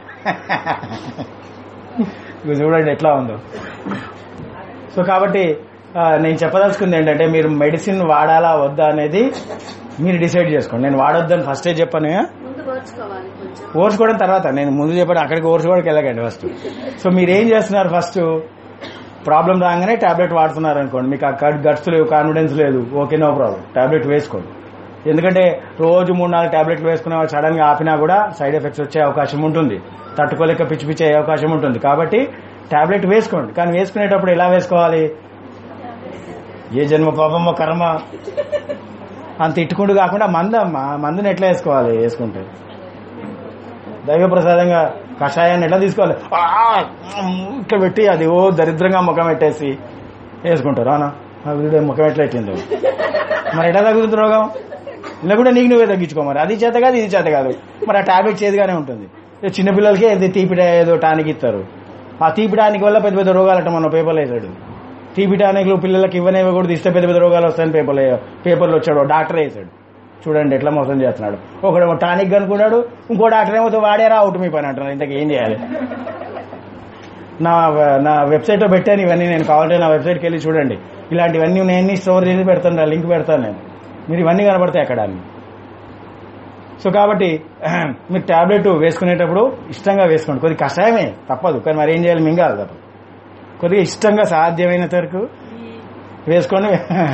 చూడండి ఎట్లా ఉందో. సో కాబట్టి నేను చెప్పదలుచుకుంది ఏంటంటే మీరు మెడిసిన్ వాడాలా వద్దా అనేది మీరు డిసైడ్ చేసుకోండి. నేను వాడొద్దని ఫస్టే చెప్పాను. ఓర్చుకోవడం తర్వాత నేను ముందు చెప్పాను, అక్కడికి ఓర్చుకోవడానికి వెళ్ళకండి ఫస్ట్. సో మీరు ఏం చేస్తున్నారు, ఫస్ట్ ప్రాబ్లం రాగానే టాబ్లెట్ వాడుతున్నారు అనుకోండి, మీకు ఆ గట్స్ లేవు, కాన్ఫిడెన్స్ లేదు, ఓకే నో ప్రాబ్లం, టాబ్లెట్ వేసుకోండి. ఎందుకంటే రోజు మూడు నాలుగు టాబ్లెట్లు వేసుకునే వాళ్ళు సడన్ గా ఆపినా కూడా సైడ్ ఎఫెక్ట్స్ వచ్చే అవకాశం ఉంటుంది, తట్టుకోలేక పిచ్చి పిచ్చి అయ్యే అవకాశం ఉంటుంది. కాబట్టి టాబ్లెట్ వేసుకోండి, కానీ వేసుకునేటప్పుడు ఎలా వేసుకోవాలి? ఏ జన్మ పాపమ్మ కర్మ అంత ఇట్టుకుంటూ కాకుండా మంద మందుని ఎట్లా వేసుకోవాలి? వేసుకుంటే దైవ ప్రసాదంగా కషాయాన్ని ఎట్లా తీసుకోవాలి? ఇట్లా పెట్టి అది ఓ దరిద్రంగా ముఖం పెట్టేసి వేసుకుంటారు. అవునా? వీడియో ముఖం ఎట్లా ఎట్టిందో మరి ఎట్లా తగ్గుతుంది రోగం? ఇలా కూడా నీకు నువ్వే తగ్గించుకో. మరి అది చేత కాదు, ఇది చేత కాదు, మరి ఆ టాబ్లెట్ చేతిగానే ఉంటుంది. చిన్నపిల్లలకి అది తీపి ఏదో టానిక్ ఇస్తారు, ఆ తీపి టానిక్ వల్ల పెద్ద పెద్ద రోగాలట మన పేపర్లో వేసాడు. తీపి టానిక్లు పిల్లలకి ఇవ్వనేవి కూడా ఇస్తే పెద్ద పెద్ద రోగాలు వస్తాయని పేపర్లో పేపర్లో వచ్చాడు, డాక్టర్ వేసాడు. చూడండి ఎట్లా మోసం చేస్తున్నాడు. ఒకడు టానిక్ అనుకున్నాడు, ఇంకో డాక్టర్ ఏమో వాడారా అవుట్ మీ పని అంటున్నాడు. ఇంతకు ఏం చేయాలి? నా నా వెబ్సైట్ లో పెట్టాను ఇవన్నీ, నేను కావాలంటే నా వెబ్సైట్కి వెళ్ళి చూడండి. ఇలాంటివన్నీ నేను స్టోర్ చేసి పెడతాను, లింక్ పెడతాను నేను, మీరు ఇవన్నీ కనబడతాయి అక్కడ. సో కాబట్టి మీరు టాబ్లెట్ వేసుకునేటప్పుడు ఇష్టంగా వేసుకోండి. కొద్ది కషాయమే తప్పదు, కానీ మరి ఏం చేయాలి? మింగాలి తప్పదు. కొద్దిగా ఇష్టంగా సాధ్యమైనంత వరకు వేసుకొని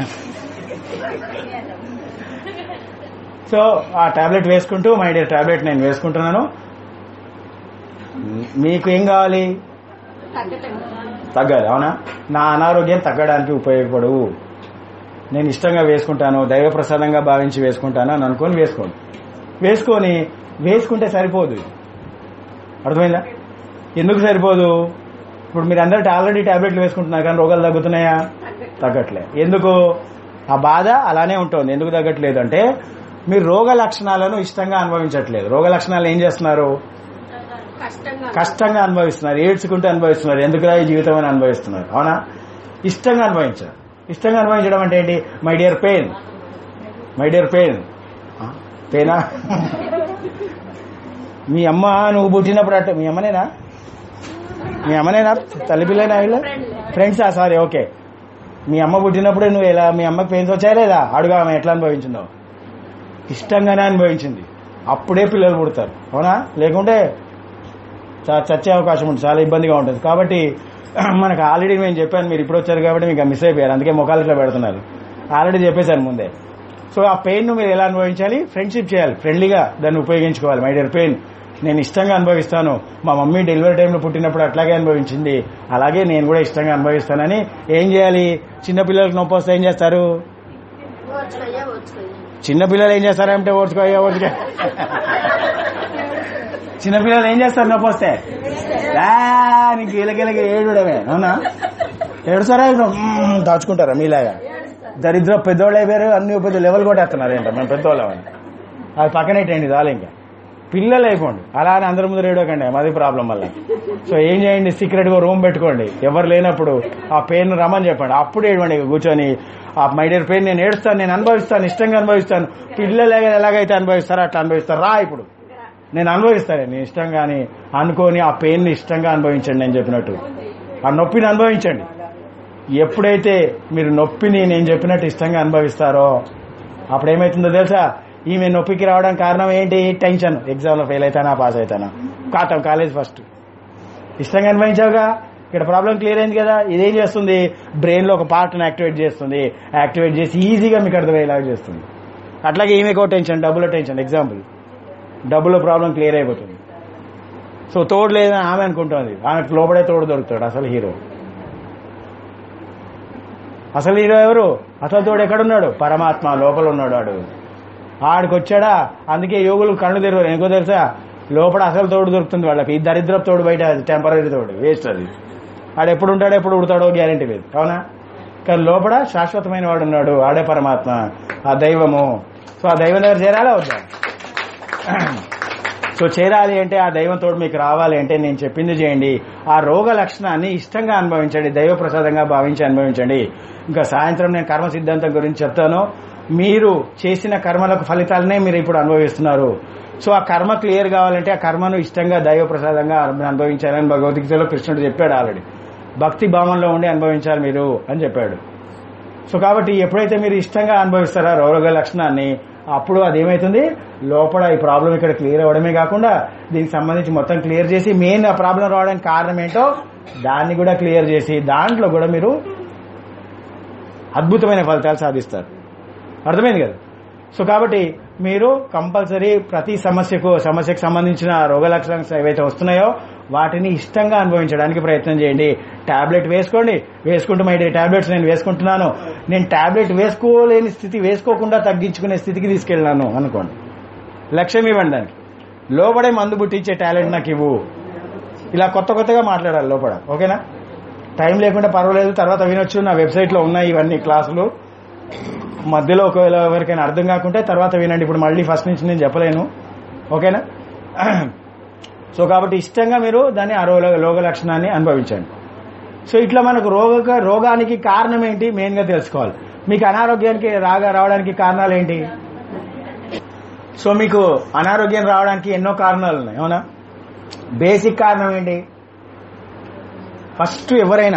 సో ఆ టాబ్లెట్ వేసుకుంటూ, మై డియర్ టాబ్లెట్ నేను వేసుకుంటున్నాను, మీకు ఏం కావాలి? తగ్గాలి. అవునా? నా అనారోగ్యం తగ్గడానికి ఉపయోగపడవు, నేను ఇష్టంగా వేసుకుంటాను, దైవ ప్రసాదంగా భావించి వేసుకుంటాను అని అనుకొని వేసుకోండి. వేసుకొని వేసుకుంటే సరిపోదు. అర్థమైందా? ఎందుకు సరిపోదు? ఇప్పుడు మీరు అందరూ ఆల్రెడీ టాబ్లెట్లు వేసుకుంటున్నారు, కానీ రోగాలు తగ్గుతున్నాయా? తగ్గట్లే. ఎందుకు? ఆ బాధ అలానే ఉంటుంది. ఎందుకు తగ్గట్లేదు అంటే మీరు రోగ లక్షణాలను ఇష్టంగా అనుభవించట్లేదు. రోగ లక్షణాలు ఏం చేస్తున్నారు? కష్టంగా అనుభవిస్తున్నారు, ఏడ్చుకుంటూ అనుభవిస్తున్నారు, ఎందుకురా ఈ జీవితం అని అనుభవిస్తున్నారు. అవునా? ఇష్టంగా అనుభవించారు. ఇష్టంగా అనుభవించడం అంటే ఏంటి? My dear pain, my dear pain పెయినా? మీ అమ్మ నువ్వు పుట్టినప్పుడు అట్ట, మీ అమ్మనేనా మీ అమ్మనేనా తల్లి పిల్లైనా వీళ్ళ ఫ్రెండ్సా? Sorry, okay. మీ అమ్మ పుట్టినప్పుడే నువ్వు ఎలా, మీ అమ్మకి పెయిన్స్ వచ్చాయా లేదా? అడుగు ఆమె ఎట్లా అనుభవించిందో. ఇష్టంగానే అనుభవించింది, అప్పుడే పిల్లలు పుడతారు. అవునా? లేకుంటే చచ్చే అవకాశం ఉంటుంది, చాలా ఇబ్బందిగా ఉంటుంది. కాబట్టి మనకు ఆల్రెడీ నేను చెప్పాను, మీరు ఇప్పుడు వచ్చారు కాబట్టి మీకు మిస్ అయిపోయారు, అందుకే ముఖాలు ఇట్లా పెడుతున్నారు. ఆల్రెడీ చెప్పేశాను ముందే. సో ఆ పెయిన్ ను మీరు ఎలా అనుభవించాలి? ఫ్రెండ్షిప్ చేయాలి, ఫ్రెండ్లీగా దాన్ని ఉపయోగించుకోవాలి. మై డియర్ పెయిన్, నేను ఇష్టంగా అనుభవిస్తాను, మా మమ్మీ డెలివరీ టైంలో పుట్టినప్పుడు అట్లాగే అనుభవించింది, అలాగే నేను కూడా ఇష్టంగా అనుభవిస్తానని ఏం చేయాలి? చిన్నపిల్లలకు నొప్పి వస్తే ఏం చేస్తారు? చిన్నపిల్లలు ఏం చేస్తారంటే ఓడ్చుకోయ్యా ఓడ్చుకో. చిన్నపిల్లలు ఏం చేస్తారు నొప్పి వస్తే? నీకు గీలగీలకి ఏడవడమే. అవునా? ఏడుస్తారా? దాచుకుంటారా మీలాగా? దరిద్ర పెద్దోళ్ళు అయిపోయారు, అన్ని పెద్ద లెవెల్ కూడా ఎత్తున్నారు ఏంటో మేము పెద్దోళ్ళమని. అది పక్కనెట్టండి చాలు. ఇంకా పిల్లలు అయిపోండి, అలా అని అందరి ముందు ఏడవకండి, అది ప్రాబ్లం వల్ల. సో ఏం చేయండి? సీక్రెట్ గా రూమ్ పెట్టుకోండి, ఎవరు లేనప్పుడు ఆ పెయిన్ రమ్మని చెప్పండి, అప్పుడు ఏడవండి కూర్చొని. ఆ మై డియర్ పెయిన్ నేను ఏడుస్తాను, నేను అనుభవిస్తాను, ఇష్టంగా అనుభవిస్తాను. పిల్లలు ఎలాగైతే అనుభవిస్తారో అట్లా అనుభవిస్తారు. రా ఇప్పుడు నేను అనుభవిస్తాను, నేను ఇష్టంగా అని అనుకోని ఆ పెయిన్ ని ఇష్టంగా అనుభవించండి. నేను చెప్పినట్టు ఆ నొప్పిని అనుభవించండి. ఎప్పుడైతే మీరు నొప్పిని నేను చెప్పినట్టు ఇష్టంగా అనుభవిస్తారో అప్పుడు ఏమైతుందో తెలుసా? ఈమె నొప్పికి రావడానికి కారణం ఏంటి? టెన్షన్, ఎగ్జామ్ లో ఫెయిల్ అవుతానా పాస్ అవుతానా, కాటం కాలేజ్ ఫస్ట్. ఇష్టంగా అనుభవించావుగా, ఇక్కడ ప్రాబ్లం క్లియర్ అయింది కదా. ఇదేం చేస్తుంది? బ్రెయిన్ లో ఒక పార్ట్ ని యాక్టివేట్ చేస్తుంది, యాక్టివేట్ చేసి ఈజీగా మీకు అర్థమయ్యేలాగా చేస్తుంది. అట్లాగే ఈమెకో టెన్షన్, డబ్బుల టెన్షన్, ఎగ్జాంపుల్ డబ్బుల ప్రాబ్లం క్లియర్ అయిపోతుంది. సో తోడు లేదని ఆమె అనుకుంటుంది, ఆమెకు లోపడే తోడు దొరుకుతాడు అసలు హీరో. అసలు హీరో ఎవరు? అసలు తోడు ఎక్కడున్నాడు? పరమాత్మ లోపల ఉన్నాడు. వాడు ఆడికి వచ్చాడా? అందుకే యోగులు కళ్ళు తెరవరు. ఎందుకో తెలుసా? లోపల అసలు తోడు దొరుకుతుంది వాళ్ళకి. ఈ దరిద్ర తోడు బయట టెంపరీ తోడు, వేస్ట్. అది ఆడు ఎప్పుడు ఉంటాడో ఎప్పుడు ఉడతాడో గ్యారెంటీ లేదు. అవునా? కానీ లోపల శాశ్వతమైన వాడు ఉన్నాడు, ఆడే పరమాత్మ, ఆ దైవము. సో ఆ దైవం దగ్గర చేరాలా వద్దా? సో చేరాలి అంటే ఆ దైవంతో మీకు రావాలి అంటే నేను చెప్పింది చేయండి. ఆ రోగ లక్షణాన్ని ఇష్టంగా అనుభవించండి, దైవ ప్రసాదంగా భావించి అనుభవించండి. ఇంకా సాయంత్రం నేను కర్మ సిద్ధాంతం గురించి చెప్తాను. మీరు చేసిన కర్మలకు ఫలితాలనే మీరు ఇప్పుడు అనుభవిస్తున్నారు. సో ఆ కర్మ క్లియర్ కావాలంటే ఆ కర్మను ఇష్టంగా దైవ ప్రసాదంగా అనుభవించాలని భగవద్గీతలో కృష్ణుడు చెప్పాడు ఆల్రెడీ. భక్తి భావంలో ఉండి అనుభవించాలి మీరు అని చెప్పాడు. సో కాబట్టి ఎప్పుడైతే మీరు ఇష్టంగా అనుభవిస్తారో రోగ లక్షణాన్ని, అప్పుడు అదేమవుతుంది, లోపల ఈ ప్రాబ్లం ఇక్కడ క్లియర్ అవ్వడమే కాకుండా దీనికి సంబంధించి మొత్తం క్లియర్ చేసి మెయిన్ ఆ ప్రాబ్లం రావడానికి కారణం ఏంటో దాన్ని కూడా క్లియర్ చేసి దాంట్లో కూడా మీరు అద్భుతమైన ఫలితాలు సాధిస్తారు. అర్థమైంది కదా? సో కాబట్టి మీరు కంపల్సరీ ప్రతి సమస్యకు సమస్యకు సంబంధించిన రోగ లక్షణాలు ఏవైతే వస్తున్నాయో వాటిని ఇష్టంగా అనుభవించడానికి ప్రయత్నం చేయండి. టాబ్లెట్ వేసుకోండి, వేసుకుంటూ మై టాబ్లెట్స్ నేను వేసుకుంటున్నాను, నేను టాబ్లెట్ వేసుకోలేని స్థితి, వేసుకోకుండా తగ్గించుకునే స్థితికి తీసుకెళ్ళినాను అనుకోండి. లక్ష్యం ఇవ్వండి దానికి. లోపడే మందు పుట్టించే టాలెంట్ నాకు ఇవ్వు. ఇలా కొత్త కొత్తగా మాట్లాడాలి లోపల. ఓకేనా? టైం లేకుండా పర్వాలేదు, తర్వాత వినొచ్చు. నా వెబ్సైట్లో ఉన్నాయి ఇవన్నీ క్లాసులు. మధ్యలో ఒకవేళ ఎవరికైనా అర్థం కాకుంటే తర్వాత వినండి. ఇప్పుడు మళ్ళీ ఫస్ట్ నుంచి నేను చెప్పలేను. ఓకేనా? సో కాబట్టి ఇష్టంగా మీరు దాన్ని ఆ రోగ రోగ లక్షణాన్ని అనుభవించండి. సో ఇట్లా మనకు రోగ రోగానికి కారణం ఏంటి మెయిన్ గా తెలుసుకోవాలి. మీకు అనారోగ్యానికి రాగా రావడానికి కారణాలు ఏంటి? సో మీకు అనారోగ్యం రావడానికి ఎన్నో కారణాలు ఉన్నాయి, అవునా? బేసిక్ కారణం ఏంటి? ఫస్ట్ ఎవరైనా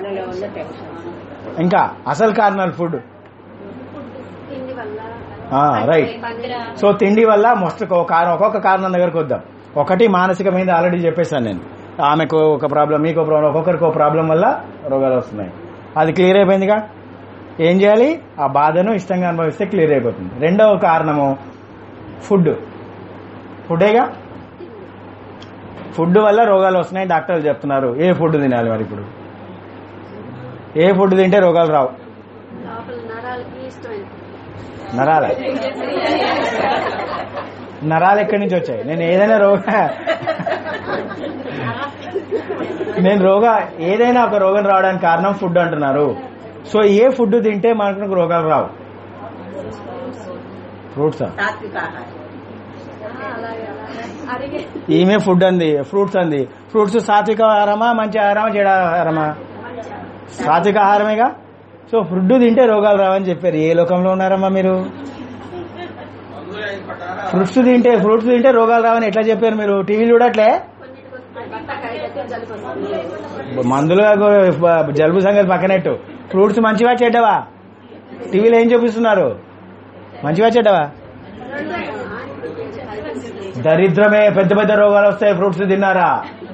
ఇంకా అసలు కారణాలు ఫుడ్, రైట్. సో తిండి వల్ల మస్తు ఒక్కొక్క కారణం దగ్గరకు వద్దాం. ఒకటి మానసిక మీద ఆల్రెడీ చెప్పేశాను నేను. ఆమెకు ఒక ప్రాబ్లం, మీకు ఒక ప్రాబ్లం, ఒక్కొక్కరికి ఒక ప్రాబ్లం వల్ల రోగాలు వస్తున్నాయి. అది క్లియర్ అయిపోయిందిగా. ఏం చేయాలి? ఆ బాధను ఇష్టంగా అనుభవిస్తే క్లియర్ అయిపోతుంది. రెండవ కారణము ఫుడ్. ఫుడ్డేగా. ఫుడ్ వల్ల రోగాలు వస్తున్నాయి డాక్టర్లు చెప్తున్నారు. ఏ ఫుడ్ తినాలి మరి? ఇప్పుడు ఏ ఫుడ్ తింటే రోగాలు రావు? నరాల నరాలు ఎక్కడి నుంచి వచ్చాయి? నేను ఏదైనా రోగ నేను రోగ ఏదైనా ఒక రోగం రావడానికి కారణం ఫుడ్ అంటున్నారు. సో ఏ ఫుడ్ తింటే మనకు రోగాలు రావు? ఫ్రూట్సా? ఈమె ఫుడ్ అంది, ఫ్రూట్స్ అంది. ఫ్రూట్స్ సాత్విక ఆహారమా, మంచి ఆహారమా, చెడు ఆహారమా? సాత్విక ఆహారమేగా. సో ఫుడ్ తింటే రోగాలు రావని చెప్పారు. ఏ లోకంలో ఉన్నారమ్మా మీరు? ఫ్రూట్స్ తింటే ఫ్రూట్స్ తింటే రోగాలు రావని ఎట్లా చెప్పారు మీరు? టీవీ చూడట్లే? మందులు జలుబు సంగతి పక్కనట్టు, ఫ్రూట్స్ మంచివా చెడ్డవా? టీవీలో ఏం చూపిస్తున్నారు? మంచివా చెడ్డవా? దరిద్రమే, పెద్ద పెద్ద రోగాలు వస్తాయి ఫ్రూట్స్ తిన్నారా?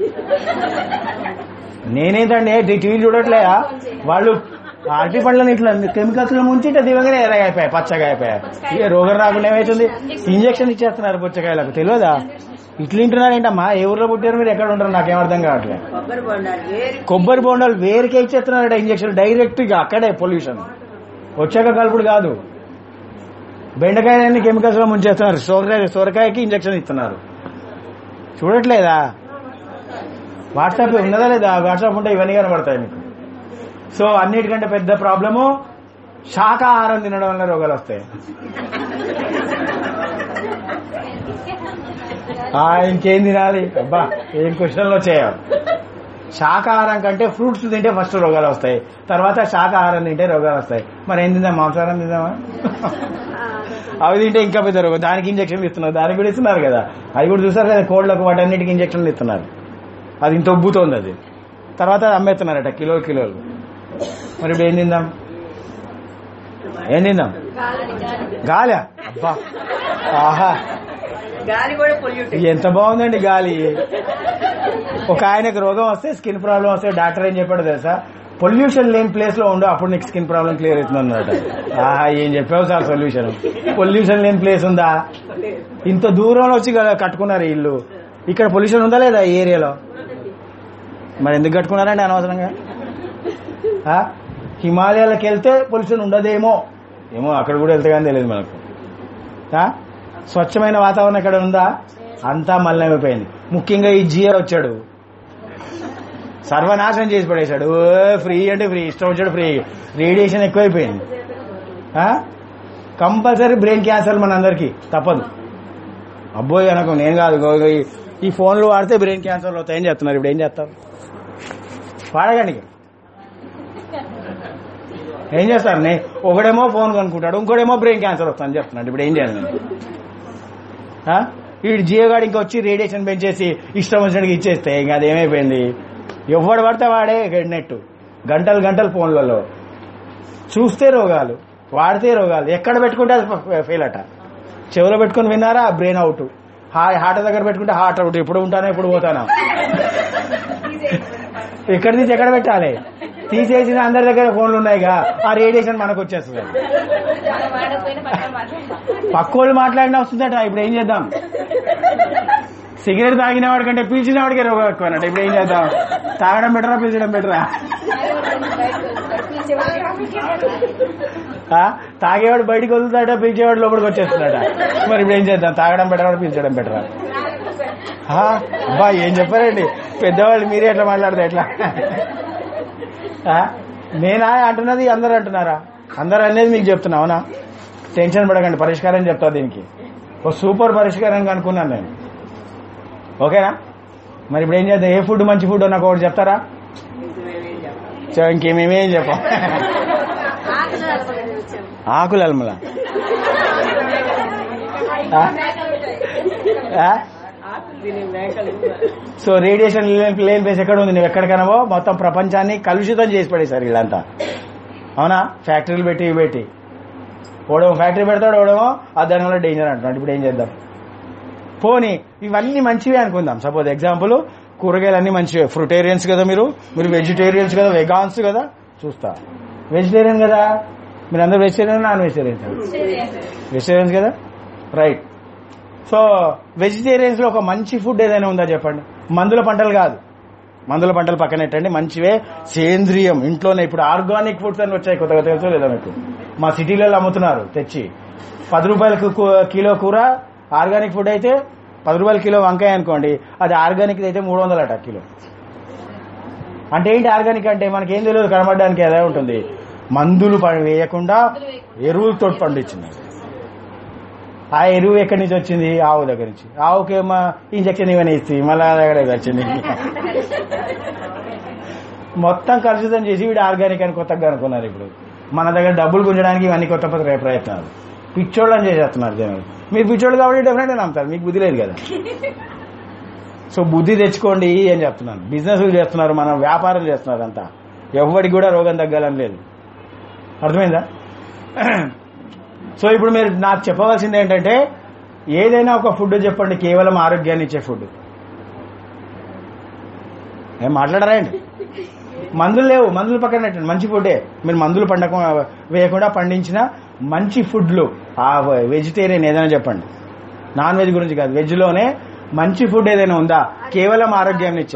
నేనేంటండి టీవీ చూడట్లేదా? వాళ్ళు అరటి పండ్లను ఇట్లా కెమికల్స్ లో ముంచి ఇట్లా దివంగానే ఎర్రగా అయిపోయాయి, పచ్చగా అయిపోయాయి. ఇక రోగం రాకుండా ఏమవుతుంది? ఇంజక్షన్ ఇచ్చేస్తున్నారు పుచ్చకాయలకు. తెలియదా? ఇట్లా తింటున్నారు ఏంటమ్మా? ఏ ఊర్లో పుట్టారు మీరు? ఎక్కడ ఉంటారు? నాకేం అర్థం కావట్లేదు. కొబ్బరి బొండాలు వేరుకే ఇచ్చేస్తున్నారట ఇంజక్షన్ డైరెక్ట్ గా. అక్కడే పొల్యూషన్ వచ్చాక కలుపుడు కాదు. బెండకాయలన్నీ కెమికల్స్ లో ముంచేస్తున్నారు. సొరకాయ సొరకాయకి ఇంజక్షన్ ఇస్తున్నారు. చూడట్లేదా? వాట్సాప్ ఉన్నదా లేదా? వాట్సాప్ ఉంటే ఇవన్నీ కనబడతాయి మీకు. సో అన్నిటికంటే పెద్ద ప్రాబ్లము శాకాహారం తినడం వల్ల రోగాలు వస్తాయి. ఇంకేం తినాలి? అబ్బా ఏం క్వశ్చన్లో చేయాలి. శాకాహారం కంటే ఫ్రూట్స్ తింటే ఫస్ట్ రోగాలు వస్తాయి, తర్వాత శాకాహారం తింటే రోగాలు వస్తాయి. మరి ఏం తిందాం? మాంసాహారం తిందామా? అవి తింటే ఇంకా పెద్ద రోగం. దానికి ఇంజక్షన్లు ఇస్తున్నారు, దానికి కూడా ఇస్తున్నారు కదా. అవి కూడా చూసారు కదా, కోళ్లకు వాటన్నిటికి ఇంజక్షన్లు ఇస్తున్నారు. అది ఇంత ఉబ్బుతోంది. అది తర్వాత అది అమ్మేస్తున్నారట కిలో కిలోలు. మరి ఇప్పుడు ఏం తిందాం? ఏం తిందాం? గాలి. అబ్బా ఆహా, గాలి కూడా పొల్యూటెడ్. ఎంత బాగుందండి గాలి. ఒక ఆయనకు రోగం వస్తే, స్కిన్ ప్రాబ్లం వస్తే డాక్టర్ ఏం చెప్పాడు తెలుసా? పొల్యూషన్ లేని ప్లేస్ లో ఉండు, అప్పుడు నీకు స్కిన్ ప్రాబ్లం క్లియర్ అవుతుంది అన్నమాట. ఆహా, ఏం చెప్పావు సార్ సొల్యూషన్? పొల్యూషన్ లేని ప్లేస్ ఉందా? ఇంత దూరంలో వచ్చి కట్టుకున్నారు ఇల్లు. ఇక్కడ పొల్యూషన్ ఉందా లేదా ఈ ఏరియాలో? మరి ఎందుకు కట్టుకున్నారండి అనవసరంగా? హిమాలయాలకు వెళ్తే పొల్యూషన్ ఉండదేమో, ఏమో అక్కడ కూడా వెళ్తే కానీ తెలియదు మనకు. స్వచ్ఛమైన వాతావరణం ఎక్కడ ఉందా? అంతా మలినమైపోయింది. ముఖ్యంగా ఈ జియో వచ్చాడు, సర్వనాశనం చేసి పడేశాడు. ఫ్రీ అంటే ఫ్రీ, ఇష్టం వచ్చాడు ఫ్రీ. రేడియేషన్ ఎక్కువైపోయింది. కంపల్సరీ బ్రెయిన్ క్యాన్సర్ మన అందరికీ తప్పదు. అబ్బోయ్ అనకు, నేను కాదు, ఈ ఫోన్లు వాడితే బ్రెయిన్ క్యాన్సర్లు అవుతాయని చెప్తున్నారు. ఇప్పుడు ఏం చేస్తారు? వాడగానికి ఏం చేస్తారు? నే ఒకడేమో ఫోన్ కొనుక్కుంటాడు, ఇంకోడేమో బ్రెయిన్ క్యాన్సర్ వస్తుందని చెప్తున్నాడు. ఇప్పుడు ఏం చేయాలి? వీడు జియోగాడు ఇంకా వచ్చి రేడియేషన్ పెంచేసి ఇష్టం వచ్చినట్టుగా ఇచ్చేస్తే ఇంకా అదేమైపోయింది, ఎవడు పడితే వాడే నెట్, గంటలు గంటలు ఫోన్లలో చూస్తే రోగాలు, వాడితే రోగాలు, ఎక్కడ పెట్టుకుంటే అది ఫెయిల్ అట. చెవులో పెట్టుకుని విన్నారా బ్రెయిన్ అవుట్, హార్ట్ దగ్గర పెట్టుకుంటే హార్ట్ అవుట్, ఎప్పుడు ఉంటానా ఎప్పుడు పోతానా, ఎక్కడి నుంచి ఎక్కడ పెట్టాలి, తీసేసిన అందరి దగ్గర ఫోన్లు ఉన్నాయిగా, ఆ రేడియేషన్ మనకు వచ్చేస్తుంది. పక్కోళ్ళు మాట్లాడినా వస్తుందట, ఇప్పుడు ఏం చేద్దాం, సిగరెట్ తాగిన వాడి కంటే పీల్చిన వాడికే రోగం ఎక్కువ అన్నట్టు, ఇప్పుడు ఏం చేద్దాం, తాగడం బెటరా పీల్చడం బెటరా, తాగేవాడు బయటికి వదులుతాడ, పీల్చేవాడు లోపలికి వచ్చేస్తున్నాడ, మరి ఇప్పుడు ఏం చేద్దాం, తాగడం బెటరా పీల్చడం బెటరా. అబ్బా ఏం చెప్పారండి పెద్దవాళ్ళు, మీరే ఎట్లా మాట్లాడితే ఎట్లా, నేనా అంటున్నది అందరు అంటున్నారా, అందరు అనేది మీకు చెప్తున్నా, అవునా, టెన్షన్ పడకండి, పరిష్కారం చెప్తా దీనికి, ఓ సూపర్ పరిష్కారం అనుకున్నాను నేను, ఓకేనా. మరి ఇప్పుడు ఏం చేద్దాం, ఏ ఫుడ్ మంచి ఫుడ్ నాకు ఒకటి చెప్తారా, ఇంకేమేమేం చెప్పాం, ఆకులు అల్మల సో రేడియేషన్ లేని ప్లేస్ ఎక్కడ ఉంది, నువ్వు ఎక్కడికైనావో మొత్తం ప్రపంచాన్ని కలుషితం చేసి పడేశారు వీళ్ళంతా, అవునా, ఫ్యాక్టరీలు పెట్టి పెట్టి, ఓడేమో ఫ్యాక్టరీ పెడతాడు, ఓడేమో ఆ దాని వల్ల డేంజర్ అంటున్నాడు. ఇప్పుడు ఏం చేద్దాం, పోనీ ఇవన్నీ మంచివే అనుకుందాం, సపోజ్ ఎగ్జాంపుల్ కూరగాయలు అన్ని మంచివే, ఫ్రూటేరియన్స్ కదా మీరు, మీరు వెజిటేరియన్స్ కదా, వెగాన్స్ కదా, చూస్తా వెజిటేరియన్ కదా, మీరు అందరూ వెజిటేరియన్ నాన్ వెజిటేరియన్స్, వెజిటేరియన్స్ కదా, రైట్. సో వెజిటేరియన్స్ లో ఒక మంచి ఫుడ్ ఏదైనా ఉందా చెప్పండి, మందుల పంటలు కాదు, మందుల పంటలు పక్కనెట్టండి, మంచివే సేంద్రియం ఇంట్లోనే, ఇప్పుడు ఆర్గానిక్ ఫుడ్స్ అని వచ్చాయి కొత్తగా, తెలుసో లేదా మీకు, మా సిటీలలో అమ్ముతున్నారు తెచ్చి, పది రూపాయలకు కిలో కూర ఆర్గానిక్ ఫుడ్ అయితే, పది రూపాయల కిలో వంకాయ అనుకోండి, అది ఆర్గానిక్ అయితే మూడు వందలు అట కిలో. అంటే ఏంటి ఆర్గానిక్ అంటే, మనకేం తెలియదు, కనబడడానికి అదే ఉంటుంది, మందులు వేయకుండా ఎరువులతో పండించింది. ఆ ఎరువు ఎక్కడి నుంచి వచ్చింది, ఆవు దగ్గర నుంచి, ఆవుకి ఏమో ఇంజక్షన్ ఇవన్నీ ఇస్తుంది, మళ్ళా దగ్గర వచ్చింది, మొత్తం కలుషితం చేసి వీడు ఆర్గానిక్ అని కొత్తగా అనుకున్నారు. ఇప్పుడు మన దగ్గర డబ్బులు గుంజడానికి ఇవన్నీ కొత్త కొత్త ప్రయత్నాలు, పిచ్చోళ్ళు అని చేసేస్తున్నారు జనాలు. మీరు పిచ్చోళ్ళు కాబట్టి డెఫినెట్గా నమ్ముతారు, మీకు బుద్ధి లేదు కదా. సో బుద్ధి తెచ్చుకోండి అని చెప్తున్నాను. బిజినెస్లు చేస్తున్నారు, మనం వ్యాపారం చేస్తున్నారు, అంతా ఎవరికి కూడా రోగం తగ్గాలని లేదు, అర్థమైందా. సో ఇప్పుడు మీరు నాకు చెప్పవలసింది ఏంటంటే, ఏదైనా ఒక ఫుడ్ చెప్పండి, కేవలం ఆరోగ్యాన్ని ఇచ్చే ఫుడ్. ఏం మాట్లాడరా అండి, మందులు లేవు, మందులు పక్కన పెట్టండి, మంచి ఫుడ్డే. మీరు మందులు పండక వేయకుండా పండించిన మంచి ఫుడ్లు, ఆ వెజిటేరియన్ ఏదైనా చెప్పండి, నాన్ వెజ్ గురించి కాదు, వెజ్ లోనే మంచి ఫుడ్ ఏదైనా ఉందా, కేవలం ఆరోగ్యాన్ని ఇచ్చే.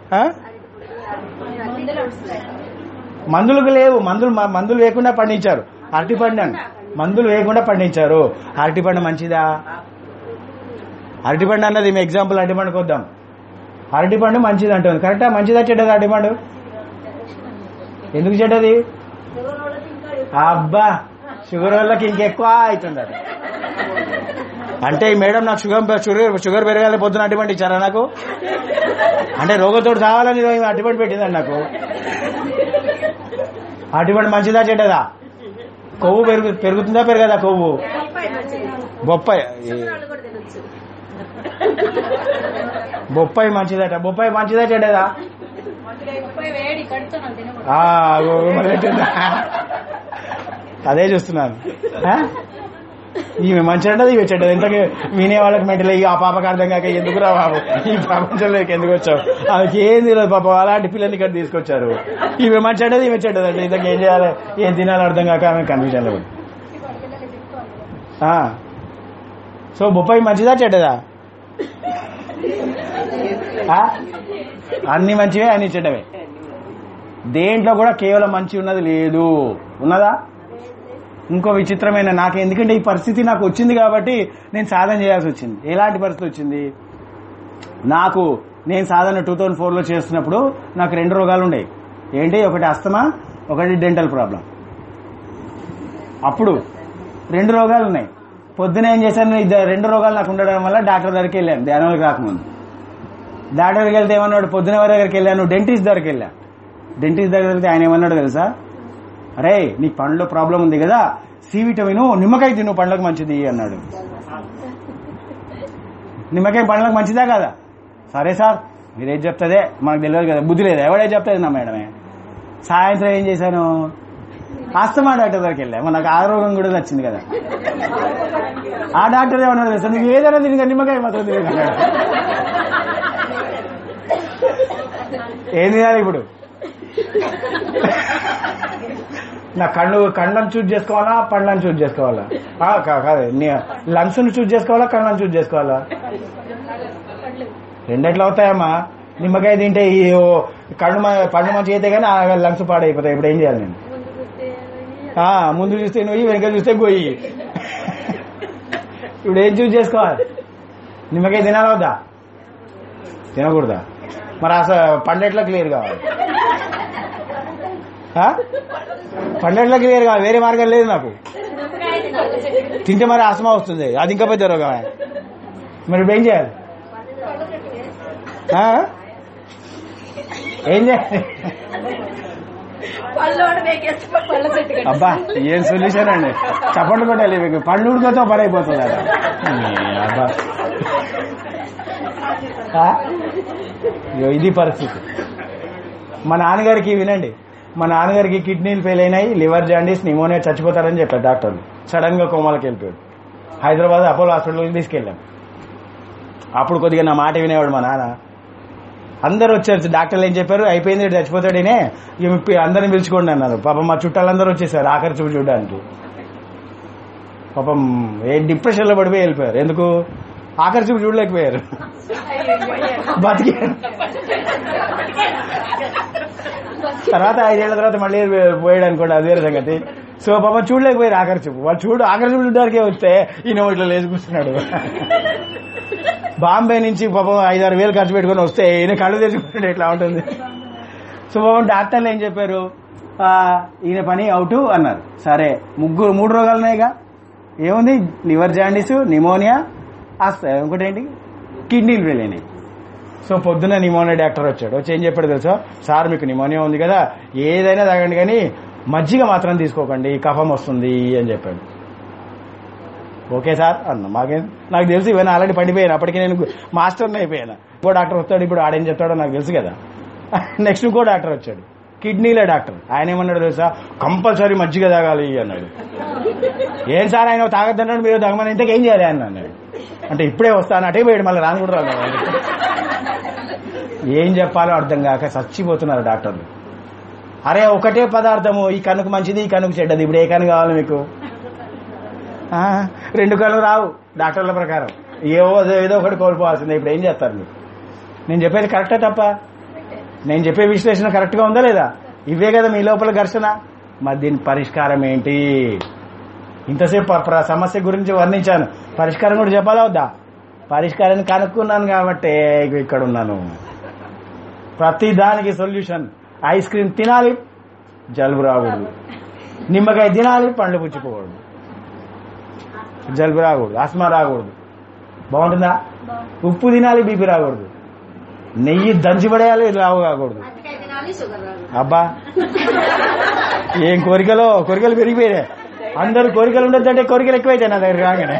మందులకు లేవు, మందులు మందులు లేకుండా పండించారు, అరటిపండు అని మందులు వేయకుండా పండించారు. అరటిపండు మంచిదా, అరటిపండు అన్నది మీ ఎగ్జాంపుల్, అరటిపండుకి వద్దాం, అరటిపండు మంచిది అంటుంది, కరెక్టా, మంచిదా చెడ్డది అరటిపండు, ఎందుకు చెడ్డది, అబ్బా షుగర్ వాళ్ళకి ఇంకెక్కువ అవుతుంది అది. అంటే మేడం నాకు షుగర్ షుగర్ షుగర్ పెరగాలి, పొద్దున అరటిపండు ఇచ్చారా నాకు, అంటే రోగంతో కావాలని అరటిపండు పెట్టిందండి నాకు. అరటిపండు మంచిదా చెడ్డదా, కొవ్వు పెరుగు పెరుగుతుందా పెరగదా, కొవ్వు, బొప్పాయి బొప్పాయి మంచిదట, బొప్పాయి మంచిదా చెడ్డదా, అదే చూస్తున్నాను. ఈమె మంచి అంటది, ఇవి చెడ్డది, ఇంతకీ వినే వాళ్ళకి మెంటల్, ఆ పాపకు అర్థం కాక ఎందుకు రా బాబు ఈ ప్రపంచంలోకి ఎందుకు వచ్చావు, ఆమెకి ఏం తెలియదు పాపం, అలాంటి పిల్లల్ని ఇక్కడ తీసుకొచ్చారు. ఈమె మంచి అంటది, ఈమె చెడ్డది అంటే, ఇంతకు ఏం చేయాలి, ఏం తినాలో అర్థం కాక ఆమె కన్ఫ్యూజన్ లో. సో బొప్పాయి మంచిదా చెడ్డదా, అన్ని మంచివే అన్ని చెడ్డవే, దేంట్లో కూడా కేవలం మంచి ఉన్నది లేదు, ఉన్నదా. ఇంకో విచిత్రమైన, నాకు ఎందుకంటే ఈ పరిస్థితి నాకు వచ్చింది కాబట్టి నేను సాధన చేయాల్సి వచ్చింది. ఎలాంటి పరిస్థితి వచ్చింది నాకు, నేను సాధన టూ థౌజండ్ ఫోర్ లో చేస్తున్నప్పుడు నాకు రెండు రోగాలు ఉండేవి. ఏంటి, ఒకటి అస్తమా, ఒకటి డెంటల్ ప్రాబ్లం. అప్పుడు రెండు రోగాలు ఉన్నాయి. పొద్దున ఏం చేశాను, రెండు రోగాలు నాకు ఉండడం వల్ల డాక్టర్ దగ్గరికి వెళ్ళాను, ధ్యానంలోకి రాకముందు. డాక్టర్ దగ్గరికి వెళ్తే ఏమన్నాడు, పొద్దున వారి దగ్గరికి వెళ్ళాను, డెంటిస్ట్ దగ్గరికి వెళ్ళా. డెంటిస్ట్ దగ్గరికి వెళ్తే ఆయన ఏమన్నాడు తెలుసా, అరే నీ పండ్లో ప్రాబ్లం ఉంది కదా, సి విటమిన్ నిమ్మకాయ తిను, పండ్లకు మంచిది అన్నాడు. నిమ్మకాయ పండ్లకు మంచిదా కదా? సరే సార్ మీరేం చెప్తుందే మనకు తెలియదు కదా, బుద్ధి లేదు, ఎవడే చెప్తుంది నా మేడమే. సాయంత్రం ఏం చేశాను, ఆస్తమా డాక్టర్ దగ్గరికి వెళ్ళాము. నాకు ఆరోగ్యం కూడా నచ్చింది కదా. ఆ డాక్టర్ ఏమన్నా తెలుసా, నువ్వు ఏదైనా తిరిగి నిమ్మకాయ మాత్రం తిరిగి ఏం తినాలి ఇప్పుడు? నా కళ్ళు కళ్ళని చూజ్ చేసుకోవాలా పండ్లను చూజ్ చేసుకోవాలా? కాదు, లంగ్స్ ను చూజ్ చేసుకోవాలా కళ్ళని చూజ్ చేసుకోవాలా? రెండెట్లు అవుతాయమ్మా. నిమ్మకాయ తింటే ఈ కళ్ళు పండు మంచి అయితే కానీ లంగ్స్ పాడైపోతాయి. ఇప్పుడు ఏం చేయాలి నేను? ముందు చూస్తే నువ్వు, వెనక చూస్తే గొయ్యి. ఇప్పుడు ఏం చూజ్ చేసుకోవాలి? నిమ్మకాయ తినాలా వద్దా? తినకూడదా? మరి అసలు పండెట్లా క్లియర్ కావాలి, పండెట్లా క్లియర్ కావాలి, వేరే మార్గం లేదు నాకు. తింటే మరి ఆస్మా వస్తుంది, అది ఇంకా పెద్ద రోగం. మరి ఇప్పుడు ఏం చేయాలి? ఏం చేయాలి? అబ్బా ఏం సొల్యూషన్ అండి, చప్పట్లు కొట్టాలి మీకు. పండ్లు ఉడికతో పని అయిపోతుంది అట. అబ్బా ఇది పరిస్థితి. మా నాన్నగారికి వినండి, మా నాన్నగారికి కిడ్నీలు ఫెయిల్ అయినాయి, లివర్ జాండీస్ నిమోనియా, చచ్చిపోతారని చెప్పారు డాక్టర్లు. సడన్ గా కోమాలకి వెళ్ళిపోయాడు. హైదరాబాద్ అపోలో హాస్పిటల్కి తీసుకెళ్ళాం. అప్పుడు కొద్దిగా నా మాట వినేవాడు మా నాన్న. అందరు వచ్చారు, డాక్టర్లు ఏం చెప్పారు, అయిపోయింది చచ్చిపోతాడనే, అందరిని పిలుచుకోండి అన్నారు. పాపం మా చుట్టాలందరూ వచ్చేసారు ఆఖరి చూపు చూడడానికి. పాపం ఏ డిప్రెషన్ లో పడిపోయి వెళ్ళిపోయారు. ఎందుకు? ఆఖరి చూపు చూడలేకపోయారు, బతికారు. తర్వాత ఐదేళ్ల తర్వాత మళ్ళీ పోయాడు అనుకోండి, అది వేరే సంగతి. సో పాపం చూడలేకపోయారు ఆఖరి చూపు. వాళ్ళు చూడు ఆఖరి చూపు చూడడానికే వస్తే ఈయన ఇట్లా లేచి కూర్చున్నాడు. బాంబే నుంచి పాపం ఐదారు వేలు ఖర్చు పెట్టుకుని వస్తే ఈయన కళ్ళు తెచ్చుకుంటే ఎట్లా ఉంటుంది? సో పాపం డాక్టర్లు ఏం చెప్పారు, ఈయన పని అవుట్ అన్నారు. సరే ముగ్గురు మూడు రోగాలు ఉన్నాయిగా, ఏముంది? లివర్ జాండీస్, నిమోనియా, ఇంకోటి ఏంటి, కిడ్నీలు వెళ్ళినాయి. సో పొద్దున్న నిమోనియా డాక్టర్ వచ్చాడు. వచ్చి ఏం చెప్పాడు తెలుసా, సార్ మీకు నిమోనియా ఉంది కదా, ఏదైనా తాగండి కానీ మజ్జిగ మాత్రం తీసుకోకండి, కఫం వస్తుంది అని చెప్పాడు. ఓకే సార్ అన్న. మాకేం, నాకు తెలుసు ఇవన్నీ ఆల్రెడీ పడిపోయాను, అప్పటికి నేను మాస్టర్ని అయిపోయాను. ఇంకో డాక్టర్ వస్తాడు, ఇప్పుడు ఆడేం చెప్తాడో నాకు తెలుసు కదా. నెక్స్ట్ ఇంకో డాక్టర్ వచ్చాడు, కిడ్నీల డాక్టర్. ఆయన ఏమన్నాడు తెలుసా, కంపల్సరీ మజ్జిగ తాగాలి అన్నాడు. ఏం సార్ ఆయన తాగద్దన్నాడు, మీరు తాగమని ఇంతకేం చేయాలి అని అన్నాడు. అంటే ఇప్పుడే వస్తాను, అటే పోయాడు, మళ్ళీ రాను కూడా రాను. ఏం చెప్పాలో అర్థం కాక చచ్చిపోతున్నారు డాక్టర్లు. అరే ఒకటే పదార్థము, ఈ కనుకు మంచిది ఈ కనుకు చెడ్డది, ఇప్పుడు ఏ కను కావాలి మీకు? రెండు కళ్ళు రావు డాక్టర్ల ప్రకారం, ఏవో ఏదో ఒకటి కోల్పోవాల్సిందే. ఇప్పుడు ఏం చేస్తారు మీరు? నేను చెప్పేది కరెక్టా తప్ప? నేను చెప్పే విశ్లేషణ కరెక్ట్ గా ఉందా లేదా? ఇవే కదా మీ లోపల ఘర్షణ. మరి దీని పరిష్కారం ఏంటి? ఇంతసేపు సమస్య గురించి వర్ణించాను, పరిష్కారం కూడా చెప్పాలా వద్దా? పరిష్కారాన్ని కనుక్కున్నాను కాబట్టి ఇక్కడ ఉన్నాను. ప్రతి దానికి సొల్యూషన్. ఐస్ క్రీమ్ తినాలి, జలుబు రాకూడదు. నిమ్మకాయ తినాలి, పండ్లు పుచ్చిపోకూడదు, జలుబు రాకూడదు, ఆస్మా రాకూడదు. బాగుంటుందా? ఉప్పు తినాలి, బీపీ రాకూడదు. నెయ్యి దంచి పడేయాలి, రావు కాకూడదు. అబ్బా ఏం కోరికలో కోరికలు పెరిగిపోయాయి. అందరూ కోరికలు ఉండొద్దంటే కోరికలు ఎక్కువైతే నా దగ్గర రాగానే.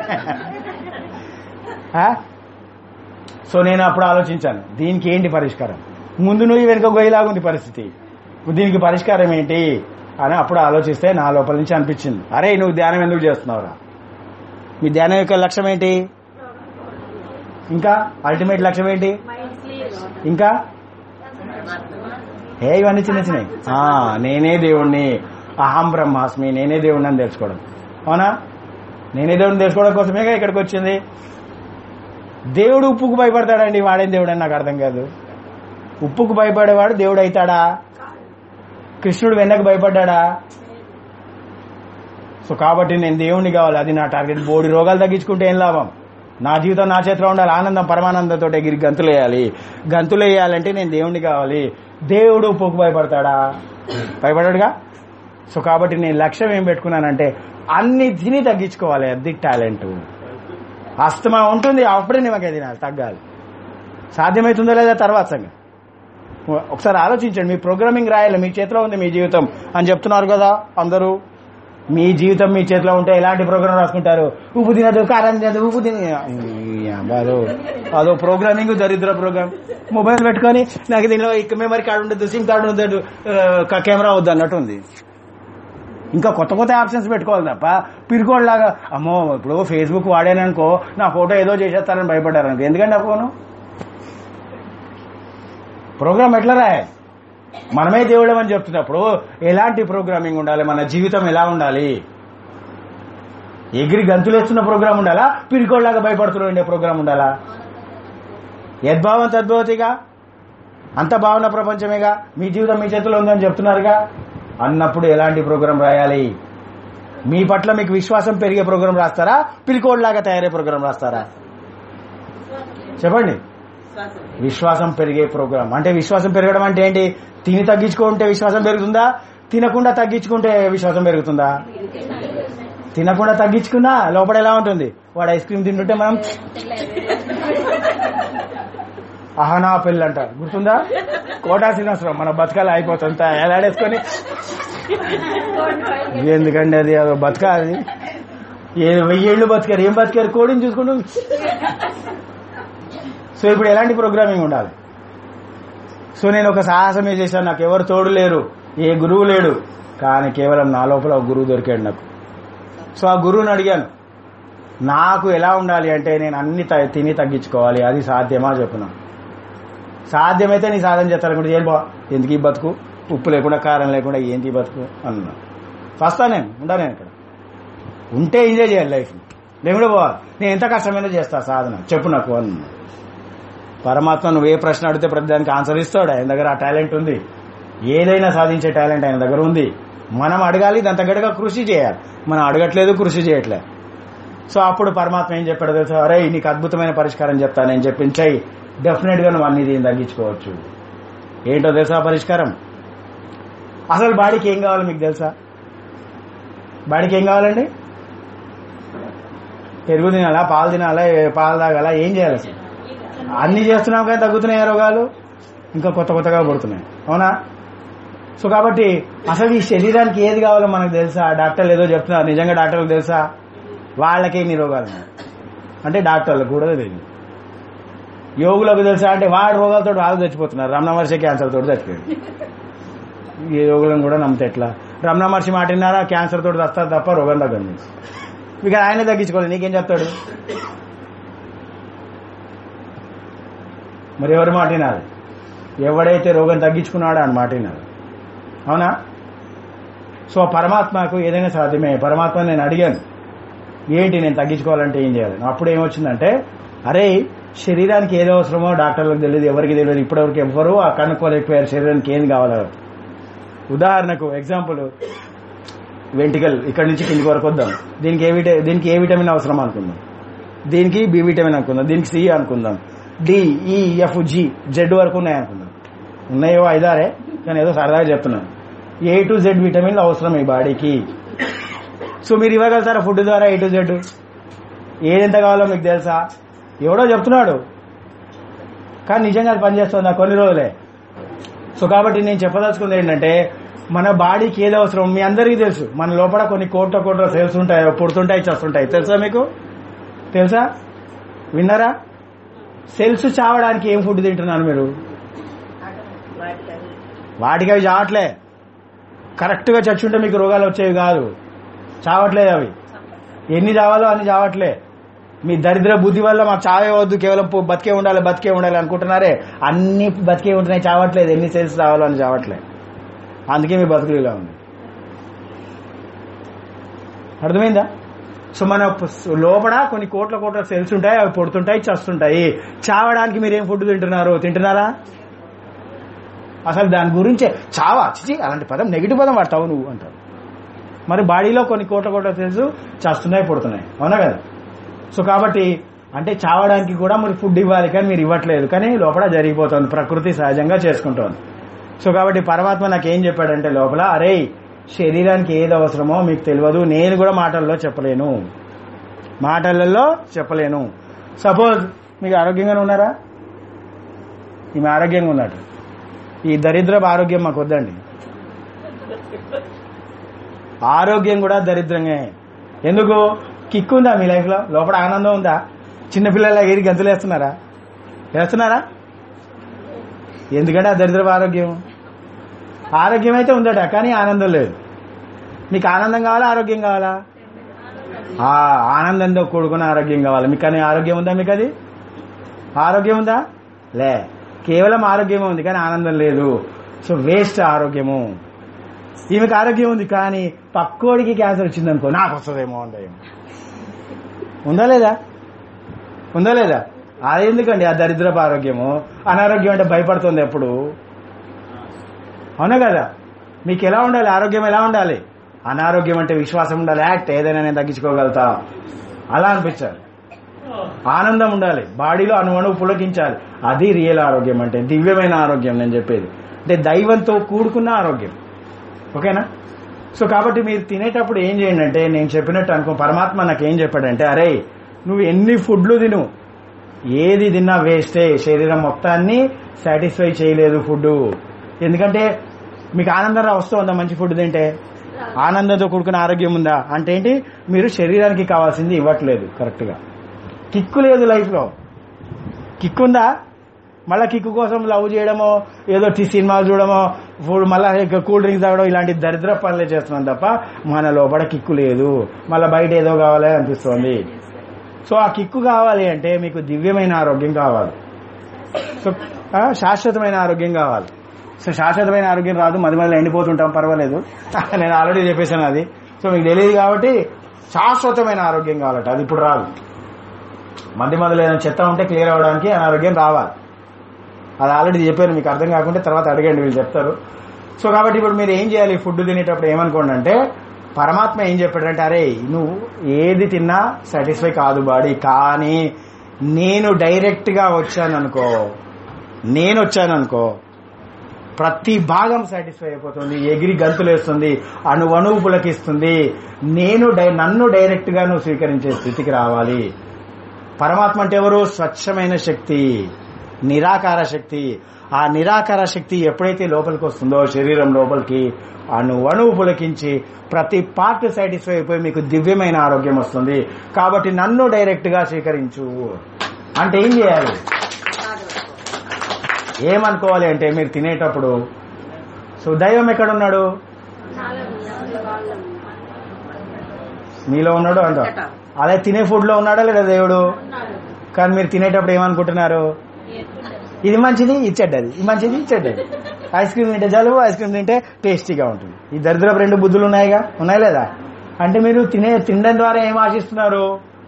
సో నేను అప్పుడు ఆలోచించాను, దీనికి ఏంటి పరిష్కారం? ముందు నువ్వు వెనుక గొయ్యిలాగుంది పరిస్థితి, దీనికి పరిష్కారం ఏంటి అని అప్పుడు ఆలోచిస్తే నా లోపల నుంచి అనిపించింది, అరే నువ్వు ధ్యానం ఎందుకు చేస్తున్నావురా? మీ ధ్యానం యొక్క లక్ష్యం ఏంటి? ఇంకా అల్టిమేట్ లక్ష్యం ఏంటి? ఇంకా ఏ ఇవన్నీ చిన్న చిన్నవి. నేనే దేవుణ్ణి, అహం బ్రహ్మాస్మి, నేనే దేవుణ్ణి అని తెలుసుకోవడం. అవునా? నేనే దేవుడిని తెలుసుకోవడం కోసమేగా ఇక్కడికి వచ్చింది. దేవుడు ఉప్పుకు భయపడతాడండి, వాడేం దేవుడు అని నాకు అర్థం కాదు. ఉప్పుకు భయపడేవాడు దేవుడు అవుతాడా? కృష్ణుడు వెన్నకు భయపడ్డా? సో కాబట్టి నేను దేవుణ్ణి కావాలి, అది నా టార్గెట్. బోడి రోగాలు తగ్గించుకుంటే ఏం లాభం? నా జీవితం నా చేతిలో ఉండాలి, ఆనందం పరమానందంతో ఎగిరి గంతులు వేయాలి. గంతులు వేయాలంటే నేను దేవుణ్ణి కావాలి. దేవుడు ఉప్పుకు భయపడతాడా? భయపడాడుగా. సో కాబట్టి నేను లక్ష్యం ఏం పెట్టుకున్నానంటే అన్ని తిని తగ్గించుకోవాలి. అది టాలెంట్. అస్తమా ఉంటుంది, అప్పుడే నిమ్మకాయ తినాలి, తగ్గాలి. సాధ్యమవుతుందో లేదా తర్వాత సంగతి. ఒకసారి ఆలోచించండి. మీ ప్రోగ్రామింగ్ రాయాలి, మీ చేతిలో ఉంది మీ జీవితం అని చెప్తున్నారు కదా అందరూ. మీ జీవితం మీ చేతిలో ఉంటే ఎలాంటి ప్రోగ్రామ్ రాసుకుంటారు? ఉప్పు తినదు, కారం తినదు, ఉప్పు తిన అదో అదో ప్రోగ్రామింగ్, దరిద్ర ప్రోగ్రామ్. మొబైల్ పెట్టుకొని నాకు దీనిలో మెమరీ కార్డు ఉండదు, సిమ్ కార్డు ఉండదు, కెమెరా వద్దు అన్నట్టు ఉంది. ఇంకా కొత్త కొత్త ఆప్షన్స్ పెట్టుకోవాలి తప్ప పిరుకోడ్లాగా అమ్మో ఇప్పుడు ఫేస్బుక్ వాడాననుకో నా ఫోటో ఏదో చేసేస్తారని భయపడ్డారనుకో, ఎందుకంటే ఆ ఫోను ప్రోగ్రామ్ ఎట్లా రాయాలి? మనమే దేవుళ్ళం అని చెప్తున్నప్పుడు ఎలాంటి ప్రోగ్రామింగ్ ఉండాలి? మన జీవితం ఎలా ఉండాలి? ఎగిరి గంతులేస్తున్న ప్రోగ్రామ్ ఉండాలా? పిరికోళ్లాగా భయపడుతూ ఉండే ప్రోగ్రామ్ ఉండాలా? యద్భావం తద్భవతిగా, అంత భావన ప్రపంచమేగా, మీ జీవితం మీ చేతిలో ఉందని చెప్తున్నారుగా. అన్నప్పుడు ఎలాంటి ప్రోగ్రాం రాయాలి? మీ పట్ల మీకు విశ్వాసం పెరిగే ప్రోగ్రాం రాస్తారా? పిరికోడ్లాగా తయారయ్యే ప్రోగ్రాం రాస్తారా? చెప్పండి. విశ్వాసం పెరిగే ప్రోగ్రాం అంటే విశ్వాసం పెరగడం అంటే ఏంటి? తిని తగ్గించుకుంటే విశ్వాసం పెరుగుతుందా? తినకుండా తగ్గించుకుంటే విశ్వాసం పెరుగుతుందా? తినకుండా తగ్గించుకున్నా లోపల ఎలా ఉంటుంది? వాడు ఐస్ క్రీమ్ తింటుంటే మనం అహనా పెళ్ళి అంటారు, గుర్తుందా? కోటా శ్రీనివాసరావు మన బతకాలు అయిపోతుంది ఎలాడేసుకొని, ఎందుకండి అది అదో బతకాలి. ఏ వెయ్యేళ్ళు బతికారు, ఏం బతికారు? కోడిని చూసుకుంటూ. సో ఇప్పుడు ఎలాంటి ప్రోగ్రామింగ్ ఉండాలి? సో నేను ఒక సాహసమే చేశాను, నాకు ఎవరు తోడు లేరు, ఏ గురువు లేడు, కానీ కేవలం నా లోపల ఒక గురువు దొరికాడు నాకు. సో ఆ గురువుని అడిగాను, నాకు ఎలా ఉండాలి అంటే నేను అన్ని తిని తగ్గించుకోవాలి, అది సాధ్యమా చెప్పున్నా. సాధ్యమైతే నీ సాధన చేస్తానుకుంటే చేయాలి బా, ఎందుకు ఈ బతుకు, ఉప్పు లేకుండా కారం లేకుండా ఏంటి బతుకు అన్నా. వస్తా నేను ఉండా, నేను ఇక్కడ ఉంటే ఎంజాయ్ చేయాలి లైఫ్, లేకుండా పోవాలి. నేను ఎంత కష్టమైనా చేస్తా సాధన, చెప్పు నాకు అన్నా. పరమాత్మ నువ్వు ఏ ప్రశ్న అడిగితే ప్రతి దానికి ఆన్సర్ ఇస్తాడు. ఆయన దగ్గర ఆ టాలెంట్ ఉంది, ఏదైనా సాధించే టాలెంట్ ఆయన దగ్గర ఉంది. మనం అడగాలి, దాని తగ్గట్టుగా కృషి చేయాలి. మనం అడగట్లేదు, కృషి చేయట్లేదు. సో అప్పుడు పరమాత్మ ఏం చెప్పాడు తెలుసా? అరే నీకు అద్భుతమైన పరిష్కారం చెప్తాను నేను చెప్పించాయి, డెఫినెట్ గా నువ్వు అన్ని దీన్ని తగ్గించుకోవచ్చు. ఏంటో తెలుసా పరిష్కారం? అసలు బాడీకి ఏం కావాలి మీకు తెలుసా? బాడీకి ఏం కావాలండి? పెరుగు తినాలా, పాలు తినాలా, పాలు తాగాలా, ఏం చేయాలి? అసలు అన్ని చేస్తున్నాం కానీ తగ్గుతున్నాయి రోగాలు, ఇంకా కొత్త కొత్తగా పడుతున్నాయి, అవునా? సో కాబట్టి అసలు ఈ శరీరానికి ఏది కావాలో మనకు తెలుసా? డాక్టర్లు ఏదో చెప్తున్నారు, నిజంగా డాక్టర్లకు తెలుసా? వాళ్ళకే ఇన్ని రోగాలు అంటే డాక్టర్లకు కూడా తెలియదు. యోగులకు తెలుసా అంటే వాడి రోగాలతో వాళ్ళు చచ్చిపోతున్నారు. రమణ మహర్షి క్యాన్సర్ తోటి చచ్చిపోయాడు. ఈ యోగులను కూడా నమ్మితే ఎట్లా? రమణ మహర్షి మాట విన్నారా? క్యాన్సర్ తోటి వస్తారు తప్ప రోగం తగ్గదు. ఇక ఆయనే తగ్గించుకోవాలి, నీకేం చెప్తాడు? మరి ఎవరి మాట వినాలి? ఎవడైతే రోగం తగ్గించుకున్నాడో అని మాట వినాలి, అవునా? సో పరమాత్మకు ఏదైనా సాధ్యమే. పరమాత్మ నేను అడిగాను, ఏంటి నేను తగ్గించుకోవాలంటే ఏం చేయాలి? అప్పుడు ఏమొచ్చిందంటే, అరే శరీరానికి ఏదో అవసరమో డాక్టర్లకు తెలియదు, ఎవరికి తెలియదు, ఇప్పటివరకు ఎవ్వరూ ఆ కనుక్కోలేకపోయారు శరీరానికి ఏం కావాలో. ఉదాహరణకు ఎగ్జాంపుల్, వెంటికల్ ఇక్కడి నుంచి కిందికి వరకు వద్దాం. దీనికి ఏ విట దీనికి ఏ విటమిన్ అవసరం అనుకుందాం, దీనికి బి విటమిన్ అనుకుందాం, దీనికి సి అనుకుందాం, డి ఈ ఎఫ్ జి జెడ్ వరకు ఉన్నాయి అనుకుందాం. ఉన్నాయో ఐదారే, కానీ ఏదో సరదాగా చెప్తున్నాను. ఏ టు జెడ్ విటమిన్లు అవసరం ఈ బాడీకి. సో మీరు ఇవ్వగలుగుతారా ఫుడ్ ద్వారా ఏ టు జెడ్? ఏదెంత కావాలో మీకు తెలుసా? ఎవడో చెప్తున్నాడు, కానీ నిజంగా అది పనిచేస్తుందా? కొన్ని రోజులే. సో కాబట్టి నేను చెప్పదలుచుకుంది ఏంటంటే, మన బాడీకి ఏది అవసరం మీ అందరికీ తెలుసు. మన లోపల కొన్ని కోట్ల కోట్ల సెల్స్ ఉంటాయి, పుడుతుంటాయి, చస్తుంటాయి. తెలుసా మీకు? తెలుసా? విన్నారా? సెల్స్ చావడానికి ఏం ఫుడ్ తింటున్నారు మీరు? వాటికి అవి చావట్లే. కరెక్ట్ గా చచ్చుంటే మీకు రోగాలు వచ్చేవి కాదు, చావట్లేదు అవి. ఎన్ని చావాలో అన్ని చావట్లే. మీ దరిద్ర బుద్ధి వల్ల మాకు చావే వద్దు, కేవలం బతికే ఉండాలి బతికే ఉండాలి అనుకుంటున్నారే, అన్ని బతికే ఉంటున్నాయి, చావట్లేదు. ఎన్ని సెల్స్ చావాలో అని చావట్లే. అందుకే మీ బతుకులు ఇలా ఉంది. అర్థమైందా? సో మన లోపల కొన్ని కోట్ల కోట్ల సెల్స్ ఉంటాయి, అవి పుడుతుంటాయి, చస్తుంటాయి. చావడానికి మీరేం ఫుడ్ తింటున్నారు? తింటున్నారా? అసలు దాని గురించే చావా చిచి అలాంటి పదం నెగిటివ్ పదం వాడతావు నువ్వు అంటారు. మరి బాడీలో కొన్ని కోట్ల కోట్ల సెల్స్ చస్తున్నాయి, పుడుతున్నాయి, అవునా కదా? సో కాబట్టి అంటే చావడానికి కూడా మరి ఫుడ్ ఇవ్వాలి, కానీ మీరు ఇవ్వట్లేదు, కానీ లోపల జరిగిపోతుంది, ప్రకృతి సహజంగా చేసుకుంటోంది. సో కాబట్టి పరమాత్మ నాకేం చెప్పాడంటే లోపల, అరే శరీరానికి ఏది అవసరమో మీకు తెలియదు, నేను కూడా మాటల్లో చెప్పలేను, మాటలలో చెప్పలేను. సపోజ్ మీకు ఆరోగ్యంగానే ఉన్నారా? ఈమె ఆరోగ్యంగా ఉన్నట్టు, ఈ దరిద్రపు ఆరోగ్యం మాకు వద్దండి. ఆరోగ్యం కూడా దరిద్రంగా. ఎందుకు? కిక్ ఉందా మీ లైఫ్ లో? లోపల ఆనందం ఉందా? చిన్నపిల్లల ఏది గంతులు వేస్తున్నారా? వేస్తున్నారా? ఎందుకంటే ఆ దరిద్రపు ఆరోగ్యం. ఆరోగ్యం అయితే ఉందట, కానీ ఆనందం లేదు. మీకు ఆనందం కావాలా, ఆరోగ్యం కావాలా? ఆ ఆనందంతో కూడుకున్న ఆరోగ్యం కావాలి మీకు. కానీ ఆరోగ్యం ఉందా మీకు? అది ఆరోగ్యం ఉందా? లే, కేవలం ఆరోగ్యమే ఉంది కానీ ఆనందం లేదు. సో వేస్ట్ ఆరోగ్యము. ఈమెకు ఆరోగ్యం ఉంది కానీ పక్కోడికి క్యాన్సర్ వచ్చిందనుకో నాకు వస్తుందేమో ఉందేమో. ఉందా లేదా? ఉందా లేదా? అది ఎందుకండి ఆ దరిద్రపు ఆరోగ్యము? అనారోగ్యం అంటే భయపడుతుంది ఎప్పుడు. అవునా కదా? మీకు ఎలా ఉండాలి? ఆరోగ్యం ఎలా ఉండాలి? అనారోగ్యం అంటే విశ్వాసం ఉండాలి. యాక్ట్ ఏదైనా నేను తగ్గించుకోగలుగుతా అలా అనిపించాలి. ఆనందం ఉండాలి, బాడీలో అణువణువు పులకించాలి. అది రియల్ ఆరోగ్యం అంటే, దివ్యమైన ఆరోగ్యం నేను చెప్పేది. అంటే దైవంతో కూడుకున్న ఆరోగ్యం. ఓకేనా? సో కాబట్టి మీరు తినేటప్పుడు ఏం చేయండి అంటే, నేను చెప్పినట్టు అనుకో, పరమాత్మ నాకు ఏం చెప్పాడంటే, అరే నువ్వు ఎన్ని ఫుడ్లు తిను, ఏది తిన్నా వేస్టే, శరీరం మొత్తాన్ని సాటిస్ఫై చేయలేదు ఫుడ్. ఎందుకంటే మీకు ఆనందం వస్తుందా మంచి ఫుడ్ తింటే? ఆనందంతో కూడుకున్న ఆరోగ్యం ఉందా అంటే ఏంటి? మీరు శరీరానికి కావాల్సింది ఇవ్వట్లేదు కరెక్ట్ గా. కిక్కు లేదు లైఫ్ లో. కిక్ ఉందా? మళ్ళా కిక్కు కోసం లవ్ చేయడమో, ఏదో సినిమాలు చూడమో, మళ్ళా కూల్ డ్రింక్స్ తాగడం, ఇలాంటి దరిద్ర పనులే చేస్తున్నాం తప్ప మన లోపల కిక్కు లేదు. మళ్ళీ బయట ఏదో కావాలి అనిపిస్తుంది. సో ఆ కిక్కు కావాలి అంటే మీకు దివ్యమైన ఆరోగ్యం కావాలి. సో శాశ్వతమైన ఆరోగ్యం కావాలి. సో శాశ్వతమైన ఆరోగ్యం రాదు, మధ్య మధ్యలో ఎండిపోతుంటాం, పర్వాలేదు, నేను ఆల్రెడీ చెప్పేశాను అది. సో మీకు తెలియదు కాబట్టి శాశ్వతమైన ఆరోగ్యం కావాలట, అది ఇప్పుడు రాదు. మధ్య మధ్యలో ఏదైనా చెత్త ఉంటే క్లియర్ అవడానికి అనారోగ్యం రావాలి. అది ఆల్రెడీ చెప్పాను, మీకు అర్థం కాకుంటే తర్వాత అడగండి, వీళ్ళు చెప్తారు. సో కాబట్టి ఇప్పుడు మీరు ఏం చేయాలి? ఫుడ్ తినేటప్పుడు ఏమనుకోండి అంటే, పరమాత్మ ఏం చెప్పాడంటే, అరే నువ్వు ఏది తిన్నా సాటిస్ఫై కాదు బాడీ, కానీ నేను డైరెక్ట్ గా వచ్చాననుకో, నేను వచ్చాననుకో ప్రతి భాగం సాటిస్ఫై అయిపోతుంది, ఎగిరి గంతులేస్తుంది, అణువణువు పులకిస్తుంది. నేను నన్ను డైరెక్ట్ గా నువ్వు స్వీకరించే స్థితికి రావాలి. పరమాత్మ అంటే ఎవరు? స్వచ్ఛమైన శక్తి, నిరాకార శక్తి. ఆ నిరాకార శక్తి ఎప్పుడైతే లోపలికి వస్తుందో శరీరం లోపలికి, అణువణువు పులకించి ప్రతి పార్ట్ సాటిస్ఫై అయిపోయి మీకు దివ్యమైన ఆరోగ్యం వస్తుంది. కాబట్టి నన్ను డైరెక్ట్ గా స్వీకరించు అంటే ఏం చేయాలి? ఏమనుకోవాలి అంటే, మీరు తినేటప్పుడు సో దైవం ఎక్కడున్నాడు? మీలో ఉన్నాడు అంట. అదే తినే ఫుడ్ లో ఉన్నాడా లేదా దేవుడు? కానీ మీరు తినేటప్పుడు ఏమనుకుంటున్నారు? ఇది మంచిది, ఇది చెడ్డది, ఇది మంచిది, ఇది చెడ్డది. ఐస్ క్రీమ్ తింటే జలుబు, ఐస్ క్రీమ్ తింటే టేస్టీగా ఉంటుంది. ఈ దరిద్రపు రెండు బుద్ధులు ఉన్నాయిగా, ఉన్నాయి లేదా? అంటే మీరు తినే తినడం ద్వారా ఏం ఆశిస్తున్నారు?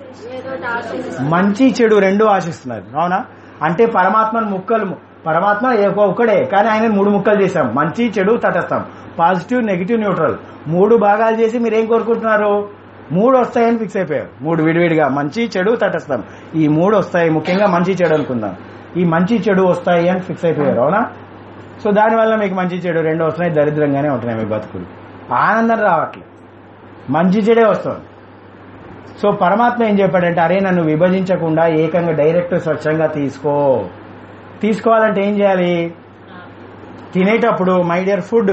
మంచి చెడు రెండు ఆశిస్తున్నారు. అవునా? అంటే పరమాత్మను ముక్కలు, పరమాత్మ ఒక్కడే కానీ ఆయన మూడు ముక్కలు చేశాం, మంచి చెడు తటస్థం, పాజిటివ్ నెగిటివ్ న్యూట్రల్. మూడు భాగాలు చేసి మీరేం కోరుకుంటున్నారు? మూడు వస్తాయని ఫిక్స్ అయిపోయారు. మూడు విడివిడిగా, మంచి చెడు తటస్థం, ఈ మూడు వస్తాయి. ముఖ్యంగా మంచి చెడు అనుకుందాం, ఈ మంచి చెడు వస్తాయి అని ఫిక్స్ అయిపోయారు. అవునా? సో దానివల్ల మీకు మంచి చెడు రెండు వస్తున్నాయి, దరిద్రంగానే ఉంటున్నాయి మీ బతుకులు, ఆనందం రావట్లేదు, మంచి చెడే వస్తుంది. సో పరమాత్మ ఏం చెప్పాడంటే, అరే నన్ను విభజించకుండా ఏకంగా డైరెక్ట్ స్వచ్ఛంగా తీసుకో. తీసుకోవాలంటే ఏం చేయాలి? తినేటప్పుడు మై డియర్ ఫుడ్,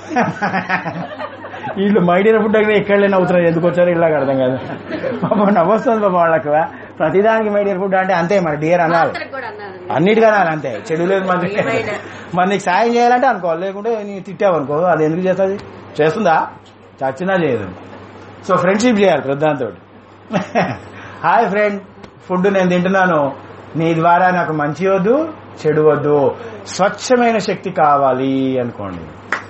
వీళ్ళు మై డియర్ ఫుడ్ దగ్గర ఎక్కడైనా అవుతున్నారు, ఎందుకు వచ్చారో ఇలాగ అర్థం కాదు. పాపం నవ్వొస్తుంది పాపం వాళ్ళకు. ప్రతిదానికి మై డియర్ ఫుడ్ అంటే అంతే, మరి డియర్ అనాలి, అన్నిటిగా అనాలి అంతే. చెడు లేదు మంది మరి నీకు సాయం చేయాలంటే అనుకోవాలి, లేకుంటే నీ తిట్టావనుకో అది ఎందుకు చేస్తుంది? చేస్తుందా? చచ్చినా చేయదు. సో ఫ్రెండ్షిప్ చేయాలి ప్రధానతో. హాయ్ ఫ్రెండ్, ఫుడ్ నేను తింటున్నాను, నీ ద్వారా నాకు మంచి వద్దు, చెడు వద్దు, స్వచ్ఛమైన శక్తి కావాలి అనుకోండి.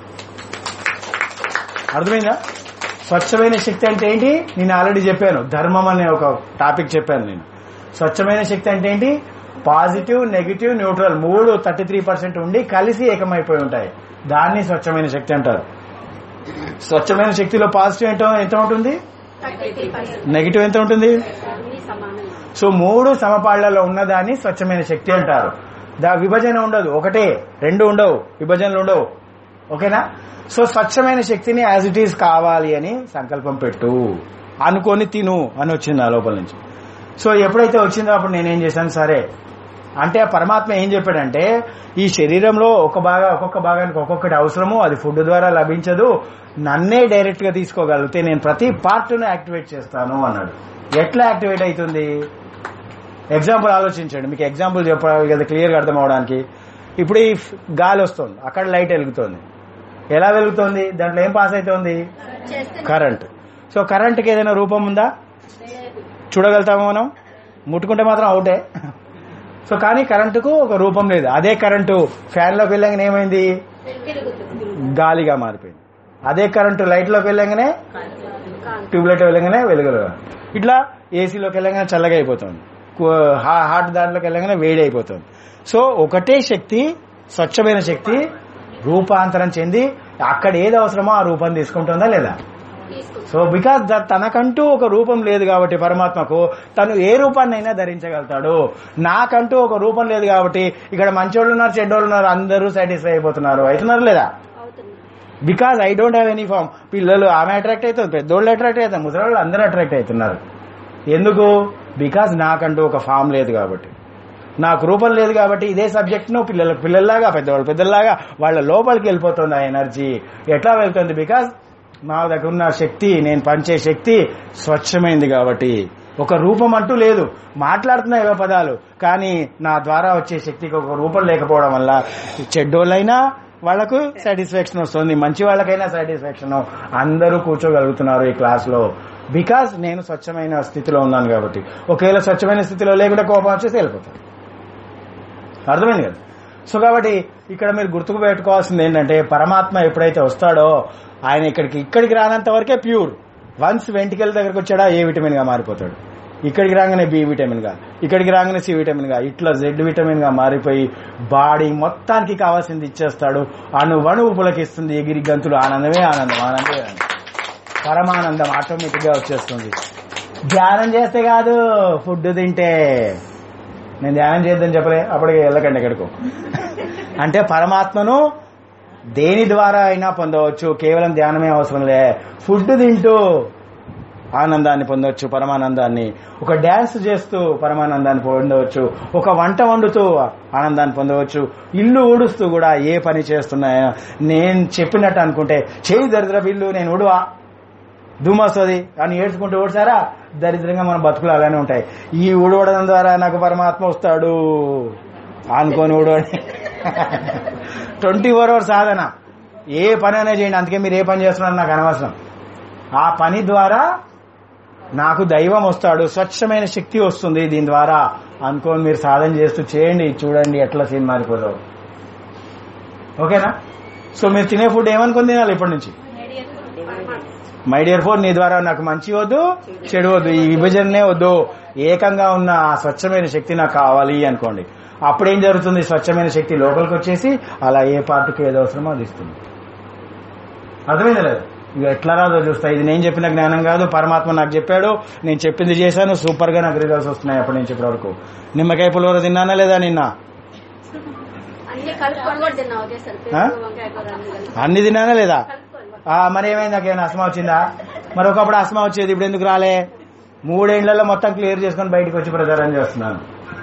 అర్థమైందా? స్వచ్ఛమైన శక్తి అంటే ఏంటి? నేను ఆల్రెడీ చెప్పాను, ధర్మం అనే ఒక టాపిక్ చెప్పాను నేను. స్వచ్ఛమైన శక్తి అంటే ఏంటి? పాజిటివ్ నెగిటివ్ న్యూట్రల్ మూడు థర్టీ త్రీ పర్సెంట్ ఉండి కలిసి ఏకమైపోయి ఉంటాయి, దాన్ని స్వచ్ఛమైన శక్తి అంటారు. స్వచ్ఛమైన శక్తిలో పాజిటివ్ ఎంత ఎంత ఉంటుంది, నెగిటివ్ ఎంత ఉంటుంది? సో మూడు సమపాళ్లలో ఉన్నదాన్ని స్వచ్ఛమైన శక్తి అంటారు. దా విభజన ఉండదు, ఒకటే, రెండు ఉండవు, విభజనలు ఉండవు. ఓకేనా? సో స్వచ్ఛమైన శక్తిని యాజ్ ఇట్ ఈజ్ కావాలి అని సంకల్పం పెట్టు, అనుకొని తిను అని వచ్చింది ఆ లోపల నుంచి. సో ఎప్పుడైతే వచ్చిందో అప్పుడు నేనేం చేశాను, సరే అంటే ఆ పరమాత్మ ఏం చెప్పాడంటే ఈ శరీరంలో ఒక భాగా ఒక్కొక్క భాగానికి ఒక్కొక్కటి అవసరము, అది ఫుడ్ ద్వారా లభించదు, నన్నే డైరెక్ట్ గా తీసుకోగలిగితే నేను ప్రతి పార్ట్ ను యాక్టివేట్ చేస్తాను అన్నాడు. ఎట్లా యాక్టివేట్ అవుతుంది? ఎగ్జాంపుల్ ఆలోచించండి, మీకు ఎగ్జాంపుల్ చెప్పాలి కదా క్లియర్ గా అర్థం అవడానికి. ఇప్పుడు ఈ గాలి వస్తుంది, అక్కడ లైట్ వెలుగుతుంది. ఎలా వెలుగుతుంది? దాంట్లో ఏం పాస్ అవుతుంది? కరెంట్. సో కరెంట్కి ఏదైనా రూపం ఉందా? చూడగలుగుతామా మనం? ముట్టుకుంటే మాత్రం అవుటే. సో కానీ కరెంటుకు ఒక రూపం లేదు. అదే కరెంటు ఫ్యాన్ లోకి వెళ్ళగానే ఏమైంది? గాలిగా మారిపోయింది. అదే కరెంటు లైట్ లోకి వెళ్ళగానే, ట్యూబ్లైట్ వెళ్ళగానే వెలుగులు. ఇట్లా ఏసీలోకి వెళ్ళగానే చల్లగా అయిపోతుంది, హాట్ దాంట్లోకి వెళ్ళగానే వేడి అయిపోతుంది. సో ఒకటే శక్తి, స్వచ్ఛమైన శక్తి రూపాంతరం చెంది అక్కడ ఏది అవసరమో ఆ రూపం తీసుకుంటుందా లేదా? సో బికాస్ తనకంటూ ఒక రూపం లేదు కాబట్టి పరమాత్మకు తను ఏ రూపాన్నైనా ధరించగలుగుతాడు. నాకంటూ ఒక రూపం లేదు కాబట్టి ఇక్కడ మంచోళ్ళు ఉన్నారు, చెడ్డోళ్ళు ఉన్నారు, అందరూ సాటిస్ఫై అయిపోతున్నారు. అవుతున్నారు లేదా? Because I don't have any form. పిల్లలు ఆమె అట్రాక్ట్ అవుతుంది, పెద్దోళ్ళు అట్రాక్ట్ అవుతారు, ముసలి అందరూ అట్రాక్ట్ అవుతున్నారు. ఎందుకు? బికాజ్ నాకంటూ ఒక ఫామ్ లేదు కాబట్టి, నాకు రూపం లేదు కాబట్టి ఇదే సబ్జెక్ట్ ను పిల్లలకు పిల్లల్లాగా, పెద్దవాళ్ళు పెద్దల్లాగా వాళ్ళ లోపలికి వెళ్ళిపోతుంది ఆ ఎనర్జీ. ఎట్లా వెళ్తుంది? బికాజ్ నా దగ్గర ఉన్న శక్తి, నేను పంచే శక్తి స్వచ్ఛమైంది కాబట్టి. ఒక రూపం అంటూ లేదు. మాట్లాడుతున్న ఏవో పదాలు, కానీ నా ద్వారా వచ్చే శక్తికి ఒక రూపం లేకపోవడం వల్ల చెడ్డోళ్ళైనా వాళ్లకు సాటిస్ఫాక్షన్ వస్తుంది, మంచి వాళ్ళకైనా సాటిస్ఫాక్షన్. అందరూ కూర్చోగలుగుతున్నారు ఈ క్లాస్ లో బికాజ్ నేను స్వచ్ఛమైన స్థితిలో ఉన్నాను కాబట్టి. ఒకవేళ స్వచ్ఛమైన స్థితిలో లేకుండా కోపం వచ్చేసి వెళ్ళిపోతాను. అర్థమైంది కదా? సో కాబట్టి ఇక్కడ మీరు గుర్తుకు పెట్టుకోవాల్సింది ఏంటంటే పరమాత్మ ఎప్పుడైతే వస్తాడో ఆయన ఇక్కడికి ఇక్కడికి రానంత వరకే ప్యూర్. వన్స్ వెంటికల్ దగ్గరకు వచ్చాడా ఏ విటమిన్ గా మారిపోతాడు. ఇక్కడికి రాగానే బి విటమిన్ గా, ఇక్కడికి రాగానే సి విటమిన్ గా, ఇట్లా జెడ్ విటమిన్ గా మారిపోయి బాడీ మొత్తానికి కావాల్సింది ఇచ్చేస్తాడు. అణు వణువు పులకిస్తుంది, ఎగిరి గంతులు. ఆనందమే ఆనందం, ఆనందమే ఆనందం, పరమానందం ఆటోమేటిక్ గా వచ్చేస్తుంది. ధ్యానం చేస్తే కాదు, ఫుడ్ తింటే. నేను ధ్యానం చేద్దని చెప్పలే, అప్పటికే వెళ్ళకండి ఎక్కడికో. అంటే పరమాత్మను దేని ద్వారా అయినా పొందవచ్చు, కేవలం ధ్యానమే అవసరం లే. ఫుడ్ తింటూ ఆనందాన్ని పొందవచ్చు, పరమానందాన్ని. ఒక డ్యాన్స్ చేస్తూ పరమానందాన్ని పొందవచ్చు, ఒక వంట వండుతూ ఆనందాన్ని పొందవచ్చు, ఇల్లు ఊడుస్తూ కూడా ఏ పని చేస్తున్నా నేను చెప్పినట్టు అనుకుంటే చేయి దరిద్రపు ఇల్లు నేను ఊడువా దుమస్తుంది అని ఏడ్చుకుంటూ ఊడ్చారా దరిద్రంగా మన బతుకులు అలానే ఉంటాయి. ఈ ఊడవడం ద్వారా నాకు పరమాత్మ వస్తాడు అనుకోని ఊడవని ట్వంటీ ఫోర్ అవర్స్ సాధన. ఏ పని అయినా చేయండి, అందుకే మీరు ఏ పని చేస్తున్నారు నాకు అనవసరం. ఆ పని ద్వారా నాకు దైవం వస్తాడు, స్వచ్ఛమైన శక్తి వస్తుంది దీని ద్వారా అనుకోని మీరు సాధన చేస్తూ చేయండి. చూడండి ఎట్లా సీన్ మారిపోతావు. ఓకేనా? సో మీరు తినే ఫుడ్ ఏమనుకుని తినాలి ఇప్పటి నుంచి? మై డియర్ ఫోర్, నీ ద్వారా నాకు మంచి వద్దు, చెడు వద్దు, ఈ విభజనే వద్దు, ఏకంగా ఉన్న ఆ స్వచ్ఛమైన శక్తి నాకు కావాలి అనుకోండి. అప్పుడేం జరుగుతుంది? స్వచ్ఛమైన శక్తి లోపలికి వచ్చేసి అలా ఏ పార్టీకి ఏదో అవసరమో అది ఇస్తుంది. అర్థమైంది లేదు? ఇక ఎట్లా రాదో చూస్తా. ఇది నేను చెప్పిన జ్ఞానం కాదు, పరమాత్మ నాకు చెప్పాడు, నేను చెప్పింది చేశాను, సూపర్ గా నాకు రిజల్ట్స్ వస్తున్నాయి అప్పటి నుంచి ఇప్పటి వరకు. నిమ్మకాయ పులిహోర తిన్నానా లేదా నిన్న? అన్ని తిన్నానా లేదా? మరి ఏమైంది? నాకేమైనా అస్మా వచ్చిందా? మరి ఒకప్పుడు అస్మా వచ్చేది, ఇప్పుడు ఎందుకు రాలే? మూడేళ్లలో మొత్తం క్లియర్ చేసుకుని బయటకు వచ్చి ప్రచారం చేస్తున్నాను.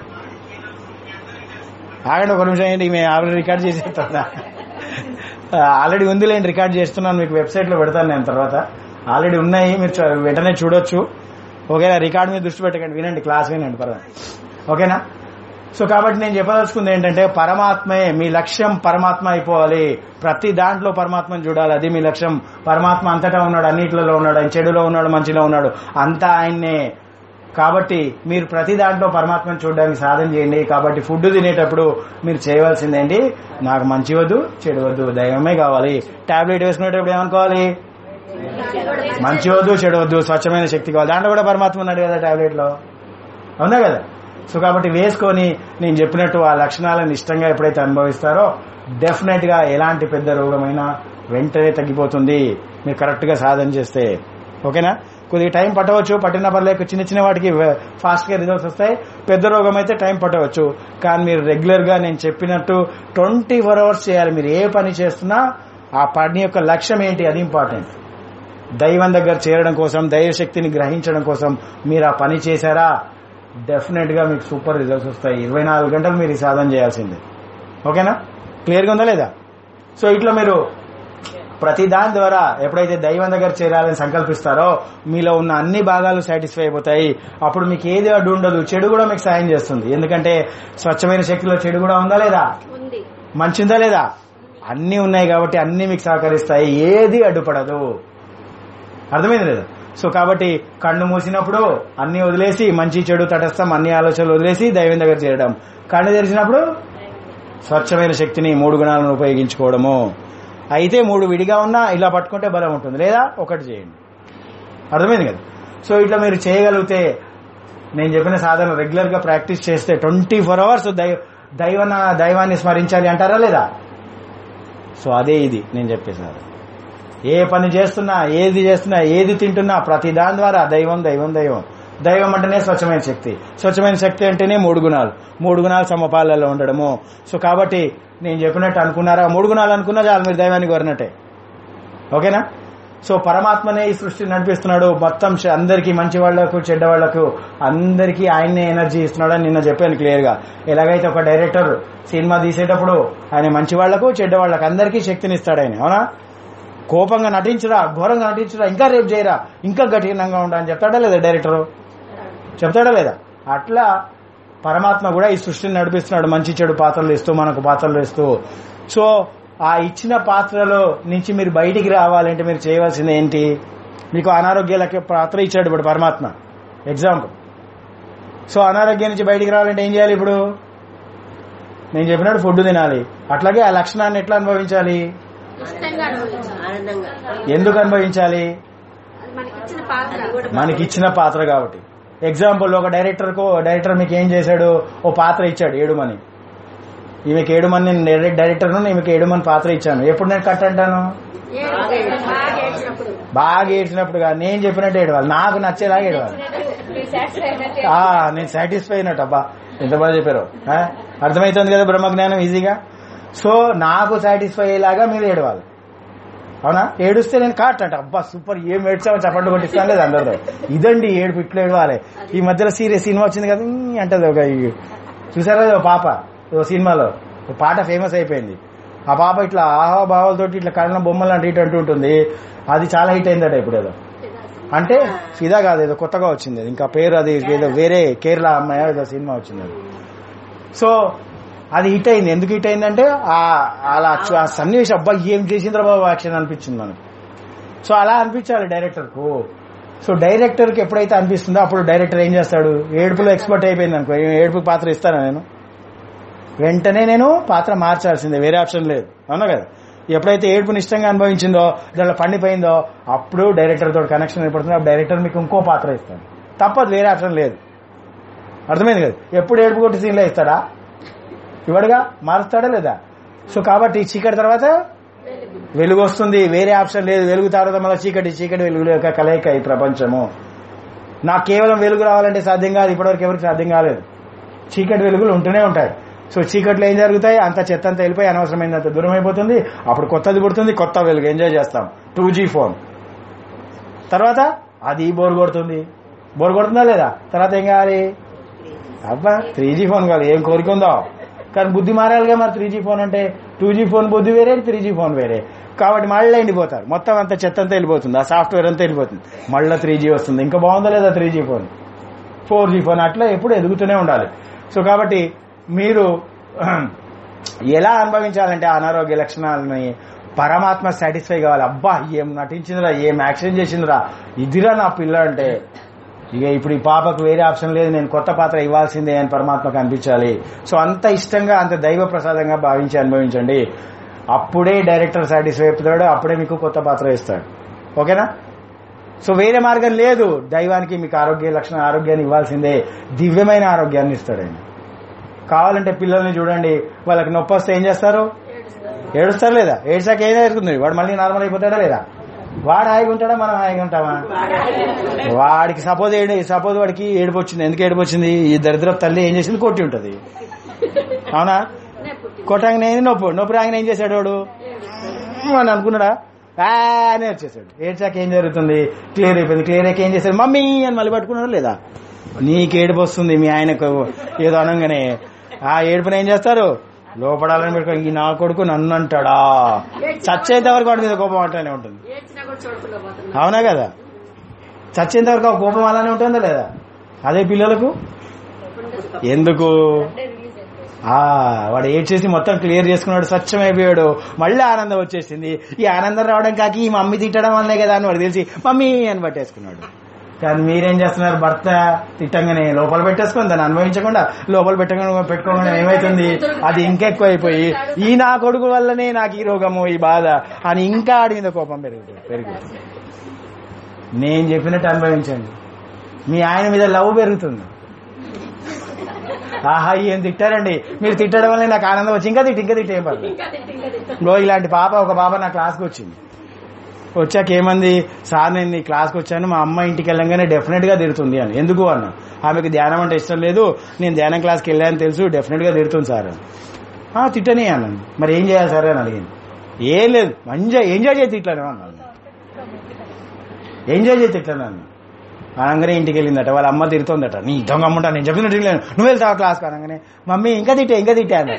ఆగండి ఒక నిమిషం. ఏంటి మేము ఆల్రెడీ రికార్డ్ చేసేస్తున్నా, ఆల్రెడీ ఉంది లేండి, రికార్డ్ చేస్తున్నాను, మీకు వెబ్సైట్ లో పెడతాను నేను తర్వాత. ఆల్రెడీ ఉన్నాయి, మీరు వెంటనే చూడొచ్చు. ఓకేనా? రికార్డ్ మీద దృష్టి పెట్టకండి, వినండి, క్లాస్ వినండి పర్వాలేదు. ఓకేనా? సో కాబట్టి నేను చెప్పదలుచుకుంది ఏంటంటే పరమాత్మే మీ లక్ష్యం. పరమాత్మ అయిపోవాలి, ప్రతి దాంట్లో పరమాత్మను చూడాలి, అది మీ లక్ష్యం. పరమాత్మ అంతటా ఉన్నాడు, అన్నిటిలో ఉన్నాడు, ఆయన చెడులో ఉన్నాడు, మంచిలో ఉన్నాడు, అంతా ఆయన్నే. కాబట్టి మీరు ప్రతి దాంట్లో పరమాత్మను చూడడానికి సాధన చేయండి. కాబట్టి ఫుడ్ తినేటప్పుడు మీరు చేయవలసిందేంటి? నాకు మంచి వద్దు, చెడు వద్దు, దైవమే కావాలి. టాబ్లెట్ వేసుకునేటప్పుడు ఏమనుకోవాలి? మంచి వద్దు, చెడు వద్దు, స్వచ్ఛమైన శక్తి కావాలి. దాంట్లో కూడా పరమాత్మ ఉన్నాడు కదా టాబ్లెట్ లో, అవునా కదా? సో కాబట్టి వేసుకొని నేను చెప్పినట్టు ఆ లక్షణాలను ఇష్టంగా ఎప్పుడైతే అనుభవిస్తారో డెఫినెట్ గా ఎలాంటి పెద్ద రోగమైనా వెంటనే తగ్గిపోతుంది మీరు కరెక్ట్ గా సాధన చేస్తే. ఓకేనా? కొద్దిగా టైం పట్టవచ్చు, పట్టిన పర్లేక చిన్న చిన్న వాటికి ఫాస్ట్ గా రిజల్ట్స్ వస్తాయి. పెద్ద రోగం అయితే టైం పట్టవచ్చు, కానీ మీరు రెగ్యులర్ గా నేను చెప్పినట్టు ట్వంటీ ఫోర్ అవర్స్ చేయాలి. మీరు ఏ పని చేస్తున్నా ఆ పని యొక్క లక్ష్యం ఏంటి, అది ఇంపార్టెంట్. దైవం దగ్గర చేరడం కోసం, దైవశక్తిని గ్రహించడం కోసం మీరు ఆ పని చేశారా డెఫినెట్ గా మీకు సూపర్ రిజల్ట్స్ వస్తాయి. ఇరవై నాలుగు గంటలు మీరు ఈ సాధన చేయాల్సిందే. ఓకేనా? క్లియర్గా ఉందా లేదా? సో ఇట్లా మీరు ప్రతి దాని ద్వారా ఎప్పుడైతే దైవం దగ్గర చేరాలని సంకల్పిస్తారో మీలో ఉన్న అన్ని భాగాలు సాటిస్ఫై అయిపోతాయి. అప్పుడు మీకు ఏది అడ్డు ఉండదు. చెడు కూడా మీకు సాయం చేస్తుంది. ఎందుకంటే స్వచ్ఛమైన శక్తిలో చెడు కూడా ఉందా లేదా? మంచి ఉందా లేదా? అన్ని ఉన్నాయి కాబట్టి అన్ని మీకు సహకరిస్తాయి. ఏది అడ్డుపడదు. అర్థమైంది లేదా? సో కాబట్టి కన్ను మూసినప్పుడు అన్ని వదిలేసి మంచి చెడు తటస్థం అన్ని ఆలోచనలు వదిలేసి దైవం దగ్గర చేరడం. కన్ను తెరిచినప్పుడు స్వచ్ఛమైన శక్తిని మూడు గుణాలను ఉపయోగించుకోవడము. అయితే మూడు విడిగా ఉన్నా ఇలా పట్టుకుంటే బలం ఉంటుంది, లేదా ఒకటి చేయండి. అర్థమైంది కదా? సో ఇట్లా మీరు చేయగలిగితే నేను చెప్పిన సాధన రెగ్యులర్ గా ప్రాక్టీస్ చేస్తే ట్వంటీ ఫోర్ అవర్స్ దైవ దైవాన్ని స్మరించాలి అంటారా లేదా? సో అదే ఇది నేను చెప్పేసాను. ఏ పని చేస్తున్నా, ఏది చేస్తున్నా, ఏది తింటున్నా ప్రతి దాని ద్వారా దైవం దైవం దైవం. దైవం అంటేనే స్వచ్ఛమైన శక్తి. స్వచ్ఛమైన శక్తి అంటేనే మూడు గుణాలు. మూడు గుణాలు సమపాలలో ఉండడము. సో కాబట్టి నేను చెప్పినట్టు అనుకున్నారా? మూడు గుణాలు అనుకున్నా చాలు మీరు దైవాన్ని కోరినట్టే. ఓకేనా? సో పరమాత్మనే ఈ సృష్టిని నడిపిస్తున్నాడు. మొత్తం అందరికీ, మంచి వాళ్లకు చెడ్డ వాళ్లకు అందరికీ ఆయన్నే ఎనర్జీ ఇస్తున్నాడు అని నిన్న చెప్పాను క్లియర్ గా. ఎలాగైతే ఒక డైరెక్టర్ సినిమా తీసేటప్పుడు ఆయన మంచి వాళ్లకు చెడ్డ వాళ్లకు అందరికీ శక్తిని ఇస్తాడు ఆయన. అవునా? కోపంగా నటించరా, ఘోరంగా నటించరా, ఇంకా రేపు చేయరా, ఇంకా కఠినంగా ఉండా అని చెప్తాడా లేదా డైరెక్టరు? చెప్తాడా లేదా? అట్లా పరమాత్మ కూడా ఈ సృష్టిని నడిపిస్తున్నాడు. మంచి చెడు పాత్రలు ఇస్తూ మనకు పాత్రలు ఇస్తూ. సో ఆ ఇచ్చిన పాత్రలో నుంచి మీరు బయటికి రావాలంటే మీరు చేయవలసింది ఏంటి? మీకు అనారోగ్యాలకి పాత్ర ఇచ్చాడు ఇప్పుడు పరమాత్మ, ఎగ్జాంపుల్. సో అనారోగ్యం నుంచి బయటికి రావాలంటే ఏం చేయాలి? ఇప్పుడు నేను చెప్పినట్టు ఫుడ్ తినాలి. అట్లాగే ఆ లక్షణాన్ని ఎట్లా అనుభవించాలి? ఎందుకు అనుభవించాలి? మనకిచ్చిన పాత్ర కాబట్టి. ఎగ్జాంపుల్, ఒక డైరెక్టర్ కు డైరెక్టర్ మీకు ఏం చేశాడు? ఓ పాత్ర ఇచ్చాడు ఏడుమని. ఈమెకి ఏడుమని, నేను డైరెక్టర్ ను ఈమెకి ఏడుమని పాత్ర ఇచ్చాను. ఎప్పుడు నేను కట్ అంటాను? బాగా ఏడ్చినప్పుడు. నేను చెప్పినట్టు ఏడవాలి, నాకు నచ్చేలాగా ఏడవాలి. నేను సాటిస్ఫై అయినట్టు. అబ్బా ఎంత బాగా చెప్పారు. అర్థమవుతుంది కదా బ్రహ్మజ్ఞానం ఈజీగా. సో నాకు సాటిస్ఫై అయ్యేలాగా మీరు ఏడవాలి. అవునా? ఏడుస్తే నేను కాట్ అంట, అబ్బా సూపర్, ఏం ఏడ్చామో చప్పట్లు కొట్టిస్తాను లేదు అందరితో. ఇదండి ఏడుపు, ఇట్లా ఏడవాలి. ఈ మధ్యలో సీరియస్ సినిమా వచ్చింది కదా అంటది ఒక, చూసారా ఓ పాప ఓ సినిమాలో ఒక పాట ఫేమస్ అయిపోయింది. ఆ పాప ఇట్లా ఆహాభావాలతో ఇట్లా కళ్ళ బొమ్మలు అంటే ఇటు అంటూ ఉంటుంది. అది చాలా హిట్ అయిందట ఇప్పుడు. ఏదో అంటే ఫిదా కాదు, ఏదో కొత్తగా వచ్చింది ఇంకా పేరు, అది ఏదో వేరే కేరళ అమ్మాయి ఏదో సినిమా వచ్చింది అది. సో అది హిట్ అయింది. ఎందుకు హిట్ అయిందంటే అలా ఆ సన్నివేశం, అబ్బా ఏం చేసింద్ర బాబు యాక్షన్ అనిపించింది మనకు. సో అలా అనిపించాలి డైరెక్టర్ కు. సో డైరెక్టర్ కి ఎప్పుడైతే అనిపిస్తుందో అప్పుడు డైరెక్టర్ ఏం చేస్తాడు? ఏడుపులో ఎక్స్పర్ట్ అయిపోయింది అనుకో, ఏడుపు పాత్ర ఇస్తాను నేను, వెంటనే నేను పాత్ర మార్చాల్సిందే, వేరే ఆప్షన్ లేదు. అవునా కదా? ఎప్పుడైతే ఏడుపుని ఇష్టంగా అనుభవించిందో, దాంట్లో పండిపోయిందో, అప్పుడు డైరెక్టర్ తోటి కనెక్షన్ ఏర్పడుతుంది. అప్పుడు డైరెక్టర్ మీకు ఇంకో పాత్ర ఇస్తాడు. తప్పదు, వేరే ఆప్షన్ లేదు. అర్థమైంది కదా? ఎప్పుడు ఏడుపు కొట్టి సీన్లో ఇస్తాడా? ఇవాడుగా మారుస్తాడా లేదా? సో కాబట్టి చీకటి తర్వాత వెలుగు వస్తుంది, వేరే ఆప్షన్ లేదు. వెలుగు తర్వాత మళ్ళీ చీకటి, చీకటి వెలుగు యొక్క కలయిక ఈ ప్రపంచము. నాకు కేవలం వెలుగు రావాలంటే సాధ్యం కాదు, ఇప్పటివరకు ఎవరికి సాధ్యం కాలేదు. చీకటి వెలుగులు ఉంటూనే ఉంటాయి. సో చీకట్లో ఏం జరుగుతాయి? అంత చెత్త అంతా వెళ్ళిపోయి అనవసరమైనంత దూరం అయిపోతుంది. అప్పుడు కొత్తది పుడుతుంది, కొత్త వెలుగు ఎంజాయ్ చేస్తాం. టూ జీ ఫోన్ తర్వాత అది బోర్ కొడుతుంది. బోర్ కొడుతుందా లేదా? తర్వాత ఏం కావాలి? అబ్బా త్రీ జీ ఫోన్ కావాలి. ఏం కోరిక ఉందో కానీ బుద్ధి మారాలిగా. మరి త్రీ జీ ఫోన్ అంటే టూ జీ ఫోన్ బుద్ధి వేరే, త్రీ జీ ఫోన్ వేరే. కాబట్టి మళ్ళీ ఎండిపోతారు. మొత్తం అంత చెత్త అంతా వెళ్ళిపోతుంది, ఆ సాఫ్ట్వేర్ అంతా వెళ్ళిపోతుంది. మళ్ళీ త్రీ జీ వస్తుంది. ఇంకా బాగుందా లేదా three G phone, four G phone, అట్లా ఎప్పుడు ఎదుగుతూనే ఉండాలి. సో కాబట్టి మీరు ఎలా అనుభవించాలంటే అనారోగ్య లక్షణాలని పరమాత్మ సాటిస్ఫై కావాలి. అబ్బా ఏం నటించిందిరా, ఏం యాక్షన్ చేసిందిరా, ఇదిరా నా పిల్ల అంటే. ఇక ఇప్పుడు ఈ పాపకు వేరే ఆప్షన్ లేదు, నేను కొత్త పాత్ర ఇవ్వాల్సిందే అని పరమాత్మకు అనిపించాలి. సో అంత ఇష్టంగా, అంత దైవ ప్రసాదంగా భావించి అనుభవించండి. అప్పుడే డైరెక్టర్ సాటిస్ఫై అవుతాడు, అప్పుడే మీకు కొత్త పాత్ర ఇస్తాడు. ఓకేనా? సో వేరే మార్గం లేదు. దైవానికి మీకు ఆరోగ్య లక్షణ ఆరోగ్యాన్ని ఇవ్వాల్సిందే, దివ్యమైన ఆరోగ్యాన్ని ఇస్తాడు ఆయన. కావాలంటే పిల్లల్ని చూడండి, వాళ్ళకి నొప్పి వస్తే ఏం చేస్తారు? ఏడుస్తారు లేదా? ఏడ్చాక ఏం జరుగుతుంది? వాడు మళ్ళీ నార్మల్ అయిపోతాడా లేదా? వాడు హాయిగా ఉంటాడా, మనం హాయిగా ఉంటామా? వాడికి సపోజ్ ఏడు సపోజ్ వాడికి ఏడుపు వచ్చింది. ఎందుకు ఏడుపు వచ్చింది? ఈ దరిద్ర తల్లి ఏం చేసింది? కొట్టి ఉంటది. అవునా? కొట్టంగానే నొప్పు నొప్పి రాగానే ఏం చేశాడు వాడు? అని అనుకున్నాడా? అని వచ్చేసాడు. ఏడ్చాక ఏం జరుగుతుంది? క్లియర్ అయిపోయింది. క్లియర్ అయ్యాక ఏం చేశాడు? మమ్మీ అని మళ్ళీ పట్టుకున్నాడు లేదా? నీకేడుపు వస్తుంది మీ ఆయనకు ఏదో అనగానే. ఆ ఏడుపుని ఏం చేస్తారు, లోపడాలని పెట్టుకో. ఈ నా కొడుకు నన్ను అంటాడా, చచ్చేంత వరకు వాడి మీద కోపం అట్లానే ఉంటుంది. అవునా కదా, చచ్చేంత వరకు ఆ కోపం అలానే ఉంటుందా లేదా? అదే పిల్లలకు ఎందుకు, ఆ వాడు ఏడ్చేసి మొత్తం క్లియర్ చేసుకున్నాడు, స్వచ్ఛమైపోయాడు, మళ్ళీ ఆనందం వచ్చేసింది. ఈ ఆనందం రావడం కాకి ఈ మమ్మీ తిట్టడం వల్లే కదా అని వాడు తెలిసి మమ్మీ అని పట్టేసుకున్నాడు. కానీ మీరేం చేస్తున్నారు, భర్త తిట్టంగానే లోపల పెట్టేసుకుని దాన్ని అనుభవించకుండా లోపల పెట్టకుండా పెట్టుకోకుండా ఏమైతుంది, అది ఇంకా ఎక్కువ అయిపోయి ఈ నా కొడుకు వల్లనే నాకు ఈ రోగము ఈ బాధ అని ఇంకా ఆడి మీద కోపం పెరుగుతుంది పెరుగుతుంది నేను చెప్పినట్టు అనుభవించండి, మీ ఆయన మీద లవ్ పెరుగుతుంది. ఆహా ఏం తిట్టారండి, మీరు తిట్టడం వల్ల నాకు ఆనందం వచ్చి ఇంకా తిట్టి ఇంకా తిట్టి ఏం పడుతుంది. ఇలాంటి పాప ఒక పాప నా క్లాస్కి వచ్చింది. వచ్చాక ఏమంది, సార్ నేను నీ క్లాస్కి వచ్చాను, మా అమ్మ ఇంటికి వెళ్ళంగానే డెఫినెట్ గా తిడుతుంది అని. ఎందుకు అన్నా, ఆమెకు ధ్యానం అంటే ఇష్టం లేదు, నేను ధ్యానం క్లాస్కి వెళ్ళాను తెలుసు, డెఫినెట్ గా తిడుతుంది సార్ అని. తిట్టనే అన్నాను. మరి ఏం చేయాలి సార్ అని అడిగింది. ఏం లేదు, ఎంజాయ్ ఎంజాయ్ చేసి తిట్టాను అన్నాను. ఎంజాయ్ చేసి తిట్టాను అన్న. అనగానే ఇంటికి వెళ్ళిందట, వాళ్ళ అమ్మ తిడుతుందట, నీ దొంగ అమ్ముంటా నేను చెప్పినట్టు లేదు, నువ్వు వెళ్తావా క్లాస్కి అనగానే మమ్మీ ఇంకా తిట్టే ఇంకా తిట్టా అన్నట.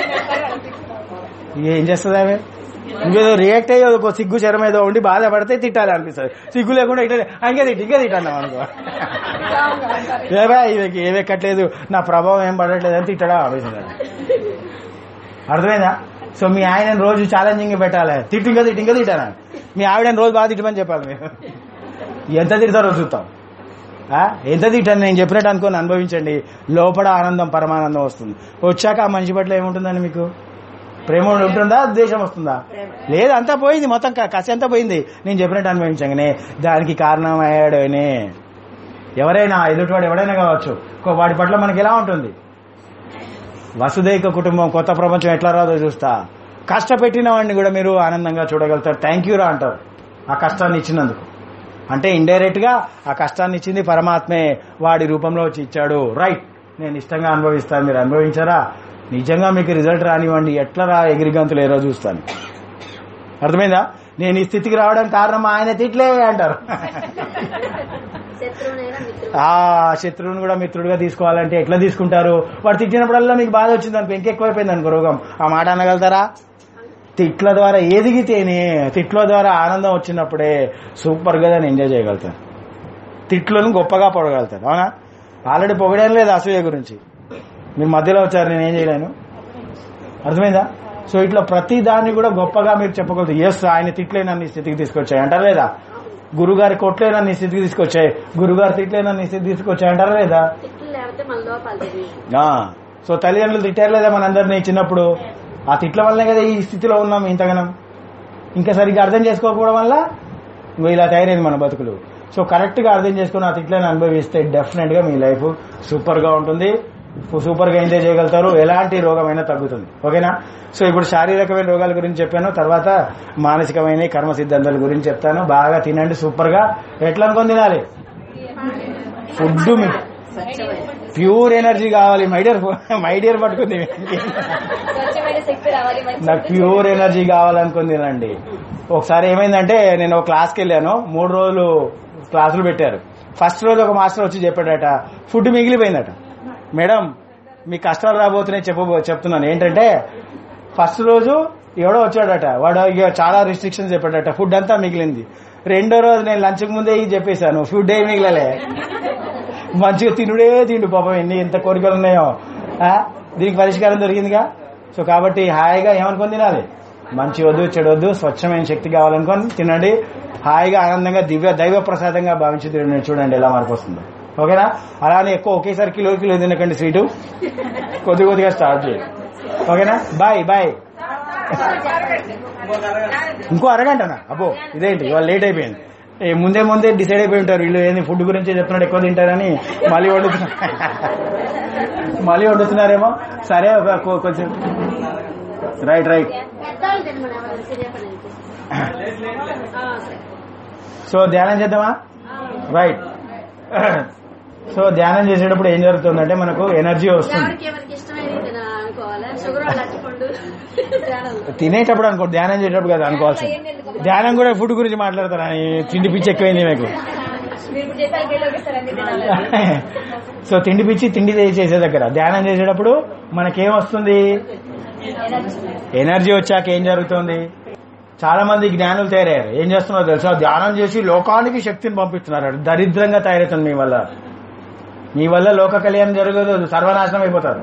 ఏం చేస్తుంది ఆమె, ఇంకేదో రియాక్ట్ అయ్యి ఒక సిగ్గు చరం ఏదో ఉండి బాధపడితే తిట్టాలి అనిపిస్తుంది. సిగ్గు లేకుండా ఇట్లా ఇంకా తిట్టి ఇంకా తిట్టాను అనుకో, ఏవా ఇవి ఏవెక్కట్లేదు నా ప్రభావం ఏం పడట్లేదు అని తిట్టడా అనిపిస్తుంది. అర్థమైందా? సో మీ ఆయన రోజు ఛాలెంజింగ్ పెట్టాలి, తిట్టి ఇంకా తిట్టి ఇంకా తిట్టాను. మీ ఆవిడని రోజు బాగా తిట్టమని చెప్పాలి. మీరు ఎంత తిడతారో చూస్తాం. ఎంత తిట్టాను నేను చెప్పినట్టు అనుకుని అనుభవించండి, లోపల ఆనందం పరమానందం వస్తుంది. వచ్చాక ఆ మనిషి పట్ల ఏముంటుందండి, మీకు ప్రేమ ఉంటుందా, ద్వేషం వస్తుందా? లేదు, అంతా పోయింది, మొత్తం కసి అంతా పోయింది. నేను చెప్పినట్టు అనుభవించగానే దానికి కారణం అయ్యాడనే. ఎవరైనా ఎదుటివాడు ఎవడైనా కావచ్చు, వాడి పట్ల మనకి ఎలా ఉంటుంది, వసుదైక కుటుంబం కొత్త ప్రపంచం ఎట్లా రాదో చూస్తా. కష్టపెట్టిన వాడిని కూడా మీరు ఆనందంగా చూడగలుగుతారు, థ్యాంక్ యూ రా అంటారు ఆ కష్టాన్ని ఇచ్చినందుకు. అంటే ఇండైరెక్ట్ గా ఆ కష్టాన్ని ఇచ్చింది పరమాత్మే, వాడి రూపంలో వచ్చి ఇచ్చాడు. రైట్, నేను ఇష్టంగా అనుభవిస్తాను, మీరు అనుభవించారా, నిజంగా మీకు రిజల్ట్ రానివ్వండి, ఎట్లా రా ఎగిరిగంతులు ఏరో చూస్తాను. అర్థమైందా? నేను ఈ స్థితికి రావడానికి కారణం ఆయన తిట్లే అంటారు. ఆ శత్రువుని కూడా మిత్రుడిగా తీసుకోవాలంటే ఎట్లా తీసుకుంటారు? వాడు తిట్టినప్పుడల్లా మీకు బాధ వచ్చింది అనుకో, ఇంకెక్కువైపోయింది అనుకో రోగం, ఆ మాట అనగలుగుతారా? తిట్ల ద్వారా ఎదిగితేనే, తిట్ల ద్వారా ఆనందం వచ్చినప్పుడే సూపర్ గా దాన్ని ఎంజాయ్ చేయగలుగుతారు, తిట్లను గొప్పగా పొడగలుగుతారు. అవునా? ఆల్రెడీ పొగడేం లేదు అసూయ గురించి, మీరు మధ్యలో వచ్చారు, నేనేం చేయలేను. అర్థమైందా? సో ఇట్లా ప్రతి దాన్ని కూడా గొప్పగా మీరు చెప్పగలుగుతారు. ఎస్, ఆయన తిట్లే నన్ను ఈ స్థితికి తీసుకొచ్చాయి అంటారా లేదా? గురుగారి కొట్లే నన్ను ఈ స్థితికి తీసుకొచ్చాయి, గురుగారి తిట్లే నన్ను ఈ స్థితికి తీసుకొచ్చాయి అంటారా లేదా? సో తల్లిదండ్రులు తిట్టారు లేదా మనందరినీ చిన్నప్పుడు? ఆ తిట్ల వల్లనే కదా ఈ స్థితిలో ఉన్నాం ఇంతగానం. ఇంకా సరిగ్గా అర్థం చేసుకోకపోవడం వల్ల ఇలా తయారైంది మన బతుకులు. సో కరెక్ట్ గా అర్థం చేసుకుని ఆ తిట్లను అనుభవిస్తే డెఫినెట్ గా మీ లైఫ్ సూపర్ గా ఉంటుంది, సూపర్ గా ఎంజాయ్ చేయగలుగుతారు, ఎలాంటి రోగమైనా తగ్గుతుంది. ఓకేనా? సో ఇప్పుడు శారీరకమైన రోగాల గురించి చెప్పాను, తర్వాత మానసికమైన కర్మ సిద్ధాంతాల గురించి చెప్తాను. బాగా తినండి సూపర్ గా. ఎట్లా అనుకొని తినాలి? ఫుడ్ మీకు ప్యూర్ ఎనర్జీ కావాలి. మై డియర్ మై డియర్ పట్టుకుంది, నాకు ప్యూర్ ఎనర్జీ కావాలనుకుని తినండి. ఒకసారి ఏమైందంటే, నేను ఒక క్లాస్కి వెళ్ళాను, మూడు రోజులు క్లాసులు పెట్టారు. ఫస్ట్ రోజు ఒక మాస్టర్ వచ్చి చెప్పాడట, ఫుడ్ మిగిలిపోయిందట. మేడం మీ కష్టాలు రాబోతున్నాయి చెప్ప చెప్తున్నాను ఏంటంటే, ఫస్ట్ రోజు ఎవడో వచ్చాడట, వాడు ఇక చాలా రిస్ట్రిక్షన్స్ చెప్పాడట, ఫుడ్ అంతా మిగిలింది. రెండో రోజు నేను లంచ్కి ముందే చెప్పేశాను, ఫుడ్ ఏ మిగిలలే, మంచిగా తినుడే తిండు. పాపం ఎన్ని ఎంత కోరికలు ఉన్నాయో, దీనికి పరిష్కారం దొరికిందిగా. సో కాబట్టి హాయిగా ఏమనుకొని తినాలి, మంచి వద్దు చెడొద్దు, స్వచ్ఛమైన శక్తి కావాలనుకొని తినండి. హాయిగా ఆనందంగా దివ్య దైవ ప్రసాదంగా భావించి తినండి. చూడండి ఎలా మార్పు వస్తుందో. ఓకేనా? అలానే ఎక్కువ ఒకేసారి కిలో కిలో తినకండి స్వీటు, కొద్ది కొద్దిగా స్టార్ట్ చేయండి. ఓకేనా? Bye bye. ఇంకో అరగంటనా? అబ్బో ఇదేంటి ఇవాళ లేట్ అయిపోయింది. ముందే ముందే డిసైడ్ అయిపోయి ఉంటారు వీళ్ళు, ఏంది ఫుడ్ గురించి చెప్తున్నాడు ఎక్కువ తింటారని మళ్ళీ వండుతున్నారు మళ్ళీ వండుతున్నారేమో. సరే కొంచెం రైట్ రైట్. సో ధ్యానం చేద్దామా? రైట్. సో ధ్యానం చేసేటప్పుడు ఏం జరుగుతుందంటే మనకు ఎనర్జీ వస్తుంది. తినేటప్పుడు అనుకో, ధ్యానం చేసేటప్పుడు కదా అనుకోవాల్సింది. ధ్యానం కూడా ఫుడ్ గురించి మాట్లాడతారని తిండి పిచ్చి ఎక్కువైంది మీకు. సో తిండి పిచ్చి తిండి చేసే దగ్గర ధ్యానం చేసేటప్పుడు మనకేం వస్తుంది? ఎనర్జీ వచ్చాక ఏం జరుగుతుంది? చాలా మంది జ్ఞానులు తయారయ్యారు. ఏం చేస్తున్నారో తెలుసా? ధ్యానం చేసి లోకానికి శక్తిని పంపిస్తున్నారు. దరిద్రంగా తయారవుతుంది మీ వల్ల. మీ వల్ల లోక కళ్యాణం జరగదు, సర్వనాశనం అయిపోతారు.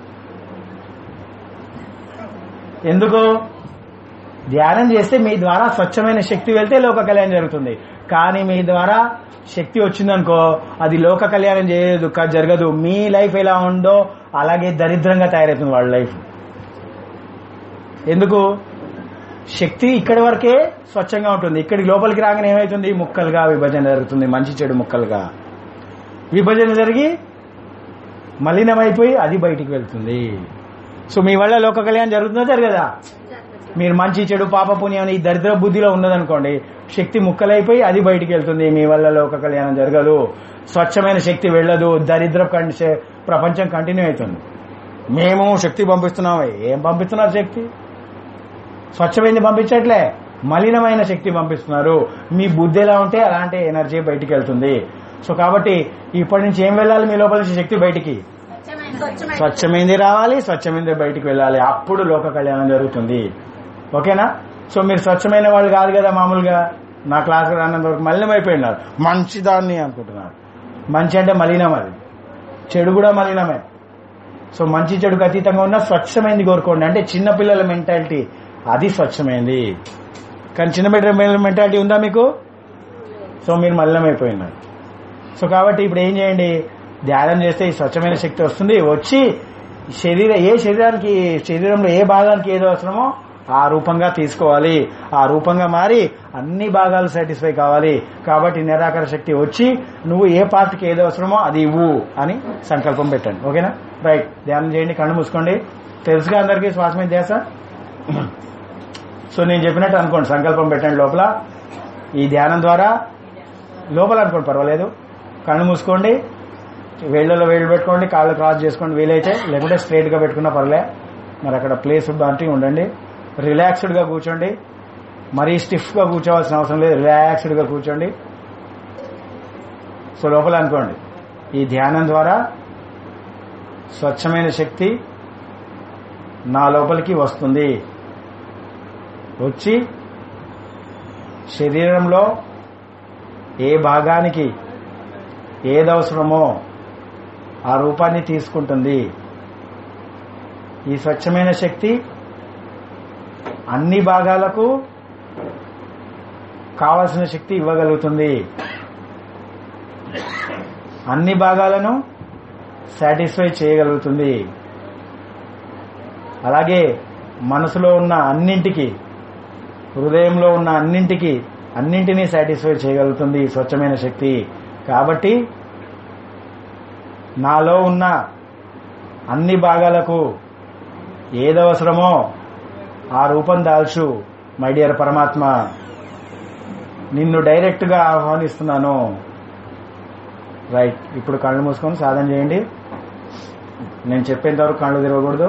ఎందుకు? ధ్యానం చేస్తే మీ ద్వారా స్వచ్ఛమైన శక్తి వెళ్తే లోక కళ్యాణం జరుగుతుంది. కానీ మీ ద్వారా శక్తి వచ్చిందనుకో అది లోక కళ్యాణం చేయదు, జరగదు. మీ లైఫ్ ఎలా ఉందో అలాగే దరిద్రంగా తయారవుతుంది వాళ్ళ లైఫ్. ఎందుకు? శక్తి ఇక్కడి వరకే స్వచ్ఛంగా ఉంటుంది. ఇక్కడికి లోపలికి రాగానే ఏమవుతుంది? ముక్కలుగా విభజన జరుగుతుంది. మంచి చెడు ముక్కలుగా విభజన జరిగి మలినమైపోయి అది బయటికి వెళ్తుంది. సో మీ వల్ల లోక కళ్యాణం జరుగుతుందా జరగదా? మీరు మంచి చెడు పాప పుణ్యం ఈ దరిద్ర బుద్ధిలో ఉన్నదనుకోండి, శక్తి ముక్కలైపోయి అది బయటికి వెళ్తుంది. మీ వల్ల లోక కళ్యాణం జరగదు, స్వచ్ఛమైన శక్తి వెళ్ళదు, దరిద్ర ప్రపంచం కంటిన్యూ అవుతుంది. మేము శక్తి పంపిస్తున్నాం. ఏం పంపిస్తున్నారు? శక్తి స్వచ్ఛమైంది పంపించట్లే, మలినమైన శక్తి పంపిస్తున్నారు. మీ బుద్ధి ఎలా ఉంటే అలాంటి ఎనర్జీ బయటికి వెళ్తుంది. సో కాబట్టి ఇప్పటి నుంచి ఏం వెళ్ళాలి? మీ లోపల నుంచి శక్తి బయటికి స్వచ్ఛమైంది రావాలి, స్వచ్ఛమైంది బయటికి వెళ్ళాలి. అప్పుడు లోక కళ్యాణం జరుగుతుంది. ఓకేనా? సో మీరు స్వచ్ఛమైన వాళ్ళు కాదు కదా. మామూలుగా నా క్లాస్ రానంత వరకు మలినమైపోయినారు. మంచిదాన్ని అనుకుంటున్నారు. మంచి అంటే మలినం, అది చెడు కూడా మలినమే. సో మంచి చెడుకు అతీతంగా ఉన్న స్వచ్ఛమైంది కోరుకోండి. అంటే చిన్నపిల్లల మెంటాలిటీ అది స్వచ్ఛమైంది. కానీ చిన్నపిల్లల మెంటాలిటీ ఉందా మీకు? సో మీరు మలినమైపోయినారు. సో కాబట్టి ఇప్పుడు ఏం చేయండి? ధ్యానం చేస్తే ఈ స్వచ్ఛమైన శక్తి వస్తుంది. వచ్చి శరీర ఏ శరీరానికి శరీరంలో ఏ భాగానికి ఏదో అవసరమో ఆ రూపంగా తీసుకోవాలి. ఆ రూపంగా మారి అన్ని భాగాలు సాటిస్ఫై కావాలి. కాబట్టి నిరాకార శక్తి వచ్చి నువ్వు ఏ పార్ట్కి ఏదో అవసరమో అది ఇవ్వు అని సంకల్పం పెట్టండి. ఓకేనా? రైట్. ధ్యానం చేయండి. కళ్ళు మూసుకోండి. తెలుసుగా అందరికీ శ్వాస మీద ధ్యాస. సో నేను చెప్పినట్టు అనుకోండి. సంకల్పం పెట్టండి లోపల. ఈ ధ్యానం ద్వారా లోపల అనుకోండి, పర్వాలేదు. కళ్ళు మూసుకోండి. వేళ్లలో వేళ్ళు పెట్టుకోండి. కాళ్ళు క్రాస్ చేసుకోండి వీలైతే, లేకుంటే స్ట్రైట్ గా పెట్టుకున్నా పర్లే. మరి అక్కడ ప్లేస్ బాంటి ఉండండి. రిలాక్స్డ్ గా కూర్చోండి. మరీ స్టిఫ్ గా కూర్చోవాల్సిన అవసరం లేదు. రిలాక్స్డ్ గా కూర్చోండి. సో లోపల అనుకోండి, ఈ ధ్యానం ద్వారా స్వచ్ఛమైన శక్తి నా లోపలికి వస్తుంది. వచ్చి శరీరంలో ఏ భాగానికి ఏదవసరమో ఆ రూపాన్ని తీసుకుంటుంది. ఈ స్వచ్ఛమైన శక్తి అన్ని భాగాలకు కావలసిన శక్తి ఇవ్వగలుగుతుంది. అన్ని భాగాలను సాటిస్ఫై చేయగలుగుతుంది. అలాగే మనసులో ఉన్న అన్నింటికి, హృదయంలో ఉన్న అన్నింటికి అన్నింటినీ సాటిస్ఫై చేయగలుగుతుంది స్వచ్ఛమైన శక్తి. కాబట్టి నాలో ఉన్న అన్ని భాగాలకు ఏదవసరమో ఆ రూపం దాల్చు. మై డియర్ పరమాత్మ, నిన్ను డైరెక్ట్ గా ఆహ్వానిస్తున్నాను. రైట్. ఇప్పుడు కళ్ళు మూసుకొని సాధన చేయండి. నేను చెప్పేంత వరకు కళ్ళు తెరవకూడదు.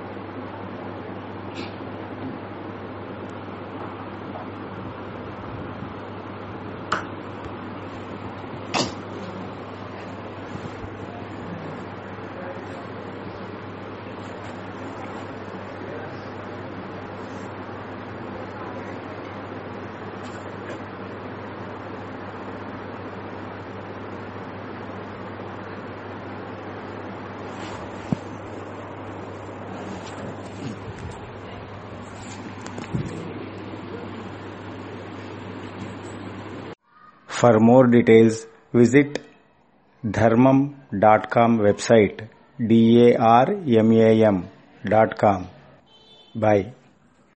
For more details, visit dharmam dot com website, D A R M A M dot com. Bye.